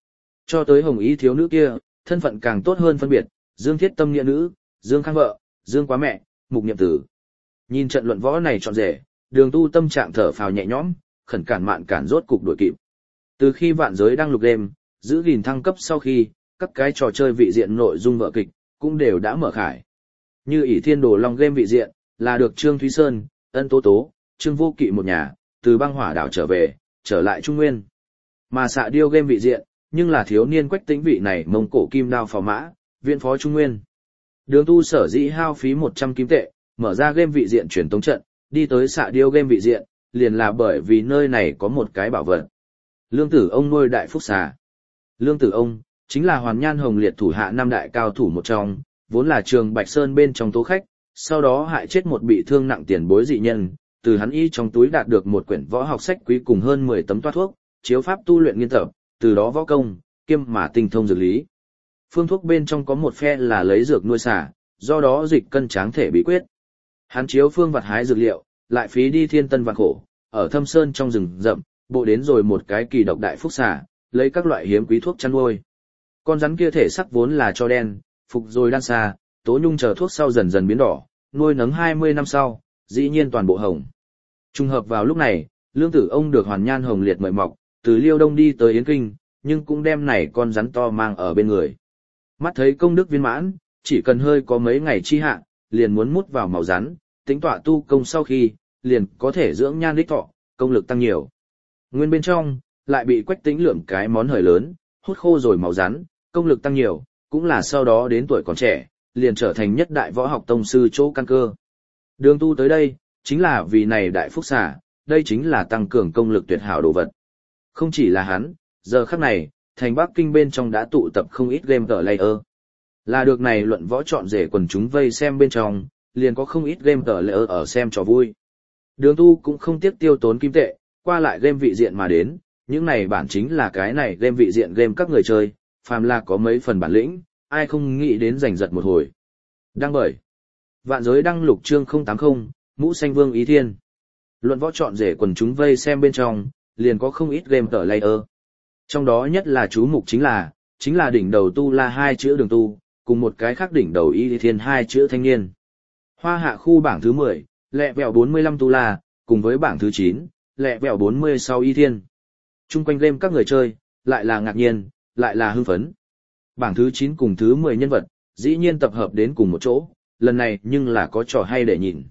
S1: Cho tới hồng y thiếu nữ kia, thân phận càng tốt hơn phân biệt, Dương Thiết Tâm nghĩa nữ, Dương Khang vợ, Dương Quá mẹ, Mục Niệm tử. Nhìn trận luận võ này trọn rể, Đường Tu tâm trạng thở phào nhẹ nhõm, khẩn cản mạn cản rốt cục đuổi kịp. Từ khi vạn giới đang lục đêm, giữ gìn thăng cấp sau khi, các cái trò chơi vị diện nội dung vở kịch cũng đều đã mở khải. Như ỷ Thiên Đồ Long game vị diện, là được Trương Thúy Sơn, Ân Tố Tố, Trương Vô Kỵ một nhà, từ băng hỏa đảo trở lại Trung Nguyên. Mà xạ điêu game vị diện, nhưng là thiếu niên Quách Tĩnh vị này Mông Cổ kim đao phò mã, viện phó Trung Nguyên. Đường Tu sở dĩ hao phí 100 kim tệ, mở ra game vị diện truyền tống trận, đi tới xạ điêu game vị diện, liền là bởi vì nơi này có một cái bảo vật. Lương Tử Ông nuôi đại phúc xà. Lương Tử Ông, chính là Hoàn Nhan Hồng Liệt thủ hạ 5 đại cao thủ một trong, vốn là Trường Bạch Sơn bên trong tố khách, sau đó hại chết một bị thương nặng tiền bối dị nhân, từ hắn y trong túi đạt được một quyển võ học sách quý cùng hơn 10 tấm toa thuốc, chiếu pháp tu luyện nghiên tập, từ đó võ công, kiêm mà tinh thông dược lý. Phương thuốc bên trong có một phe là lấy dược nuôi xà, do đó dịch cân tráng thể bí quyết. Hắn chiếu phương vật hái dược liệu, lại phí đi thiên tân vạn khổ, ở thâm sơn trong rừng rậm, bộ đến rồi một cái kỳ độc đại phúc xà, lấy các loại hiếm quý thuốc chăn nuôi. Con rắn kia thể sắc vốn là cho đen, phục rồi đan xà, tố nhung chờ thuốc sau dần dần biến đỏ, nuôi nấng 20 năm sau, dĩ nhiên toàn bộ hồng. Trùng hợp vào lúc này, Lương Tử Ông được Hoàn Nhan Hồng Liệt mời mọc, từ Liêu Đông đi tới Yến Kinh, nhưng cũng đem này con rắn to mang ở bên người. Mắt thấy công đức viên mãn, chỉ cần hơi có mấy ngày chi hạn, liền muốn mút vào màu rắn, tính tọa tu công sau khi, liền có thể dưỡng nhan đích thọ, công lực tăng nhiều. Nguyên bên trong, lại bị Quách Tĩnh lượm cái món hời lớn, hút khô rồi màu rắn, công lực tăng nhiều, cũng là sau đó đến tuổi còn trẻ, liền trở thành nhất đại võ học tông sư chỗ căn cơ. Đường Tu tới đây, chính là vì này đại phúc xả, đây chính là tăng cường công lực tuyệt hảo đồ vật. Không chỉ là hắn, giờ khắc này, thành Bắc Kinh bên trong đã tụ tập không ít game player. Là được này luận võ chọn rể quần chúng vây xem bên trong, liền có không ít game player ở xem trò vui. Đường Tu cũng không tiếc tiêu tốn kim tệ, qua lại game vị diện mà đến, những này bản chính là cái này game vị diện game các người chơi, phàm là có mấy phần bản lĩnh, ai không nghĩ đến giành giật một hồi. Đăng bởi Vạn Giới đăng lục chương 080, Mũ Xanh Vương Ý Thiên. Luận võ chọn rể quần chúng vây xem bên trong, liền có không ít game player. Trong đó nhất là chú mục chính là đỉnh đầu Tu La 2 chữ Đường Tu, cùng một cái khác đỉnh đầu Y Thiên 2 chữ Thanh Niên. Hoa hạ khu bảng thứ 10, lẹ vẹo 45 Tu La, cùng với bảng thứ 9, lẹ vẹo 46 Y Thiên. Trung quanh game các người chơi, lại là ngạc nhiên, lại là hưng phấn. Bảng thứ 9 cùng thứ 10 nhân vật, dĩ nhiên tập hợp đến cùng một chỗ, lần này nhưng là có trò hay để nhìn.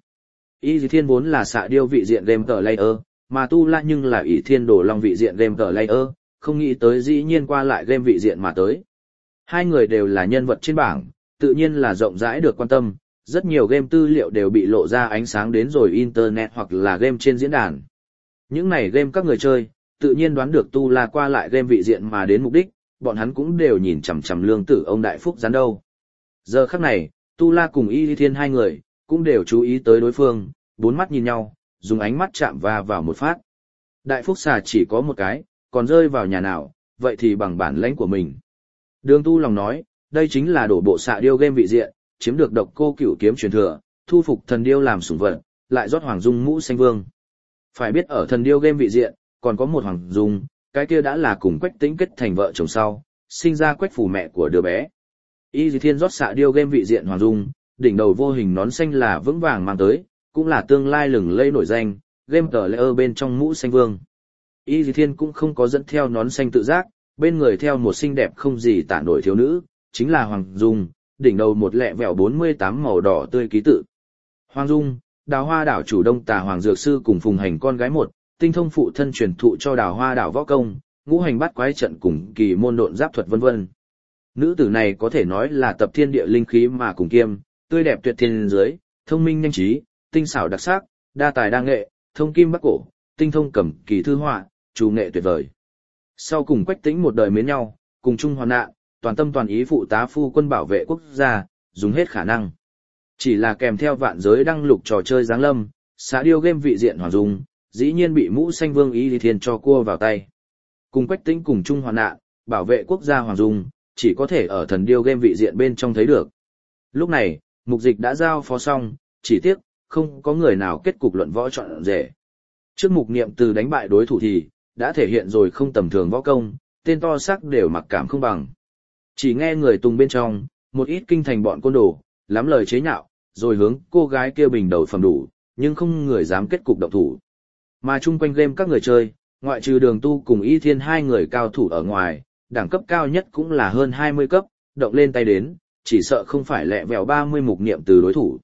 S1: Y Thiên vốn là xạ điêu vị diện game player, mà Tu La nhưng là ỷ Thiên Đồ Long vị diện game player, không nghĩ tới dĩ nhiên qua lại game vị diện mà tới. Hai người đều là nhân vật trên bảng, tự nhiên là rộng rãi được quan tâm, rất nhiều game tư liệu đều bị lộ ra ánh sáng đến rồi internet hoặc là game trên diễn đàn. Những này game các người chơi, tự nhiên đoán được Tu La qua lại game vị diện mà đến mục đích, bọn hắn cũng đều nhìn chằm chằm Lương Tử Ông đại phúc rắn đâu. Giờ khắc này, Tu La cùng Y Thiên hai người, cũng đều chú ý tới đối phương, bốn mắt nhìn nhau, dùng ánh mắt chạm vào một phát. Đại phúc xà chỉ có một cái, còn rơi vào nhà nào, vậy thì bằng bản lãnh của mình. Đường Tu lòng nói, đây chính là đổ bộ xạ điêu game vị diện, chiếm được độc cô cửu kiếm truyền thừa, thu phục thần điêu làm sủng vật, lại rót Hoàng Dung Mũ Xanh Vương. Phải biết ở thần điêu game vị diện, còn có một Hoàng Dung, cái kia đã là cùng Quách Tĩnh kết thành vợ chồng sau, sinh ra Quách phủ mẹ của đứa bé. Y Thiên rót xạ điêu game vị diện Hoàng Dung, đỉnh đầu vô hình nón xanh là vững vàng mang tới, cũng là tương lai lừng lẫy nổi danh, game player bên trong Mũ Xanh Vương. Y Thiên cũng không có dẫn theo nón xanh tự giác, bên người theo một xinh đẹp không gì tả nổi thiếu nữ, chính là Hoàng Dung, đỉnh đầu một lẹ vẹo 48 màu đỏ tươi ký tự. Hoàng Dung, Đào Hoa đảo chủ Đông Tà Hoàng Dược Sư cùng Phùng Hành con gái một, tinh thông phụ thân truyền thụ cho Đào Hoa đảo võ công, ngũ hành bát quái trận cùng kỳ môn độn giáp thuật vân vân. Nữ tử này có thể nói là tập thiên địa linh khí mà cùng kiêm, tươi đẹp tuyệt thiên dưới, thông minh nhanh trí, tinh xảo đặc sắc, đa tài đa nghệ, thông kim bắc cổ, tinh thông cẩm kỳ thư họa, chủ nghệ tuyệt vời. Sau cùng Quách Tĩnh một đời mến nhau, cùng chung hoạn nạn, toàn tâm toàn ý phụ tá phu quân bảo vệ quốc gia, dùng hết khả năng. Chỉ là kèm theo Vạn Giới đăng lục trò chơi giáng lâm, xạ điêu game vị diện Hoàng Dung, dĩ nhiên bị Mũ Xanh Vương Y Thiên cho cua vào tay. Cùng Quách Tĩnh cùng chung hoạn nạn, bảo vệ quốc gia Hoàng Dung, chỉ có thể ở thần điêu game vị diện bên trong thấy được. Lúc này, mục dịch đã giao phó xong, chỉ tiếc, không có người nào kết cục luận võ chọn rể. Trước mục niệm từ đánh bại đối thủ thì, đã thể hiện rồi không tầm thường võ công, tên to xác đều mặc cảm không bằng. Chỉ nghe người tùng bên trong, một ít kinh thành bọn côn đồ, lắm lời chế nhạo, rồi hướng cô gái kia bình đầu phẩm đủ, nhưng không người dám kết cục động thủ. Mà chung quanh game các người chơi, ngoại trừ Đường Tu cùng Y Thiên hai người cao thủ ở ngoài, đẳng cấp cao nhất cũng là hơn 20 cấp, động lên tay đến, chỉ sợ không phải lẹ vẹo 30 mục niệm từ đối thủ.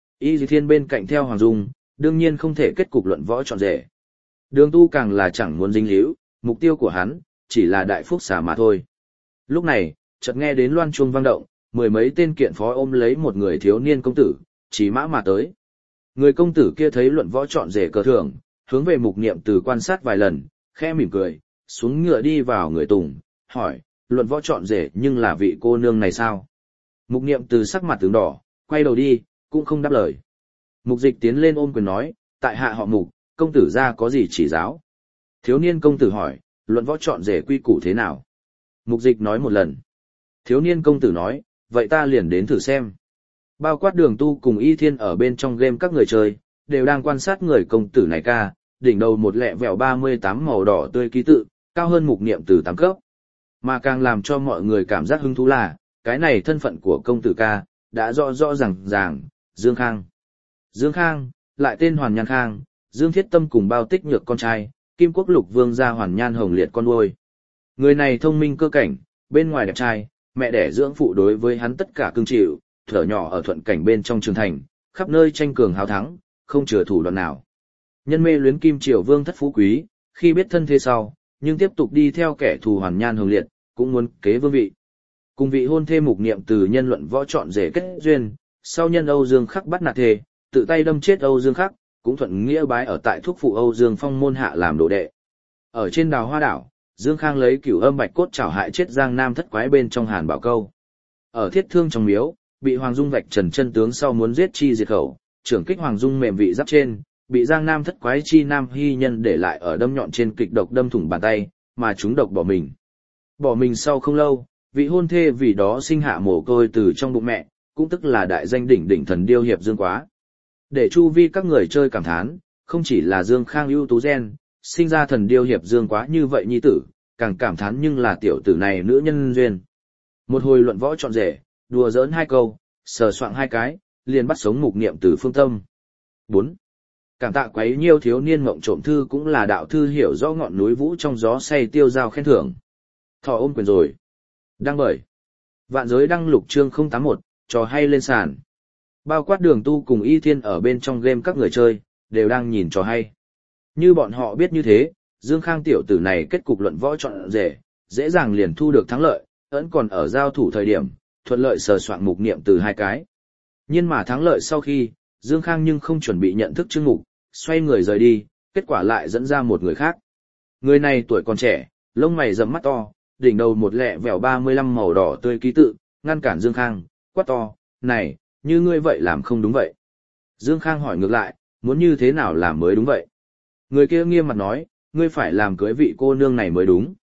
S1: Y Thiên bên cạnh theo Hoàng Dung, đương nhiên không thể kết cục luận võ trọn rể. Đường Tu càng là chẳng muốn dính líu, mục tiêu của hắn chỉ là đại phúc xà mà thôi. Lúc này, chợt nghe đến loan chuông vang động, mười mấy tên kiện phó ôm lấy một người thiếu niên công tử, chỉ mã mà tới. Người công tử kia thấy luận võ trọn rể cờ thưởng, hướng về mục niệm từ quan sát vài lần, khẽ mỉm cười, xuống ngựa đi vào người tùng, hỏi, luận võ trọn rể nhưng là vị cô nương này sao? Mục niệm từ sắc mặt tướng đỏ, quay đầu đi, cũng không đáp lời. Mục dịch tiến lên ôm quyền nói, tại hạ họ mục, công tử ra có gì chỉ giáo? Thiếu niên công tử hỏi, luận võ trọn rể quy củ thế nào? Mục dịch nói một lần. Thiếu niên công tử nói, vậy ta liền đến thử xem. Bao quát Đường Tu cùng Y Thiên ở bên trong game các người chơi, đều đang quan sát người công tử này ca, đỉnh đầu một lẹ vẹo 38 màu đỏ tươi ký tự, cao hơn mục niệm từ 8 cấp. Mà càng làm cho mọi người cảm giác hứng thú là, cái này thân phận của công tử ca, đã rõ rõ ràng, Dương Khang. Dương Khang, lại tên Hoàn Nhan Khang, Dương Thiết Tâm cùng Bao Tích Nhược con trai, Kim Quốc Lục Vương gia Hoàn Nhan Hồng Liệt con nuôi. Người này thông minh cơ cảnh, bên ngoài đẹp trai, mẹ đẻ dưỡng phụ đối với hắn tất cả cưng chịu, thở nhỏ ở thuận cảnh bên trong trường thành, khắp nơi tranh cường hào thắng, không chừa thủ đoạn nào. Nhân mê luyến Kim Triều Vương thất phú quý, khi biết thân thế sau, nhưng tiếp tục đi theo kẻ thù Hoàn Nhan Hồng Liệt, cũng muốn kế vương vị. Cùng vị hôn thê mục niệm từ nhân luận võ trọn rể kết duyên, sau nhân Âu Dương Khắc bắt nạt thề, tự tay đâm chết Âu Dương Khắc, cũng thuận nghĩa bái ở tại thuốc phụ Âu Dương Phong môn hạ làm đồ đệ. Ở trên Đào Hoa đảo, Dương Khang lấy Cửu Âm Bạch Cốt chảo hại chết Giang Nam thất quái bên trong Hàn Bảo Câu. Ở Thiết Thương trong miếu, bị Hoàng Dung vạch trần chân tướng sau muốn giết chi diệt khẩu, trưởng kích Hoàng Dung mềm vị giáp trên, bị Giang Nam thất quái chi Nam Hy nhân để lại ở đâm nhọn trên kịch độc đâm thủng bàn tay, mà chúng độc bỏ mình. Bỏ mình sau không lâu, vị hôn thê vì đó sinh hạ mồ côi từ trong bụng mẹ, cũng tức là đại danh đỉnh đỉnh thần điêu hiệp Dương Quá. Để chu vi các người chơi cảm thán, không chỉ là Dương Khang ưu tú gen, sinh ra thần điêu hiệp Dương Quá như vậy nhi tử, càng cảm thán nhưng là tiểu tử này nữ nhân duyên. Một hồi luận võ trọn rể, đùa giỡn hai câu, sờ soạng hai cái, liền bắt sống mục niệm từ phương tâm. 4. Cảm tạ quấy nhiêu thiếu niên mộng trộm thư cũng là đạo thư hiểu rõ ngọn núi vũ trong gió say tiêu giao khen thưởng. Thọ ôm quyền rồi. Đăng bởi. Vạn giới đăng lục chương 081, trò hay lên sàn. Bao quát Đường Tu cùng Y Thiên ở bên trong game các người chơi, đều đang nhìn trò hay. Như bọn họ biết như thế, Dương Khang tiểu tử này kết cục luận võ trọn rể, dễ dàng liền thu được thắng lợi, vẫn còn ở giao thủ thời điểm, thuận lợi sờ soạn mục niệm từ hai cái. Nhưng mà thắng lợi sau khi, Dương Khang nhưng không chuẩn bị nhận thức chương mục, xoay người rời đi, kết quả lại dẫn ra một người khác. Người này tuổi còn trẻ, lông mày rậm mắt to, đỉnh đầu một lẹ vẻo 35 màu đỏ tươi ký tự, ngăn cản Dương Khang, quát to, này, như ngươi vậy làm không đúng vậy. Dương Khang hỏi ngược lại, muốn như thế nào làm mới đúng vậy? Người kia nghiêm mặt nói, ngươi phải làm cưới vị cô nương này mới đúng.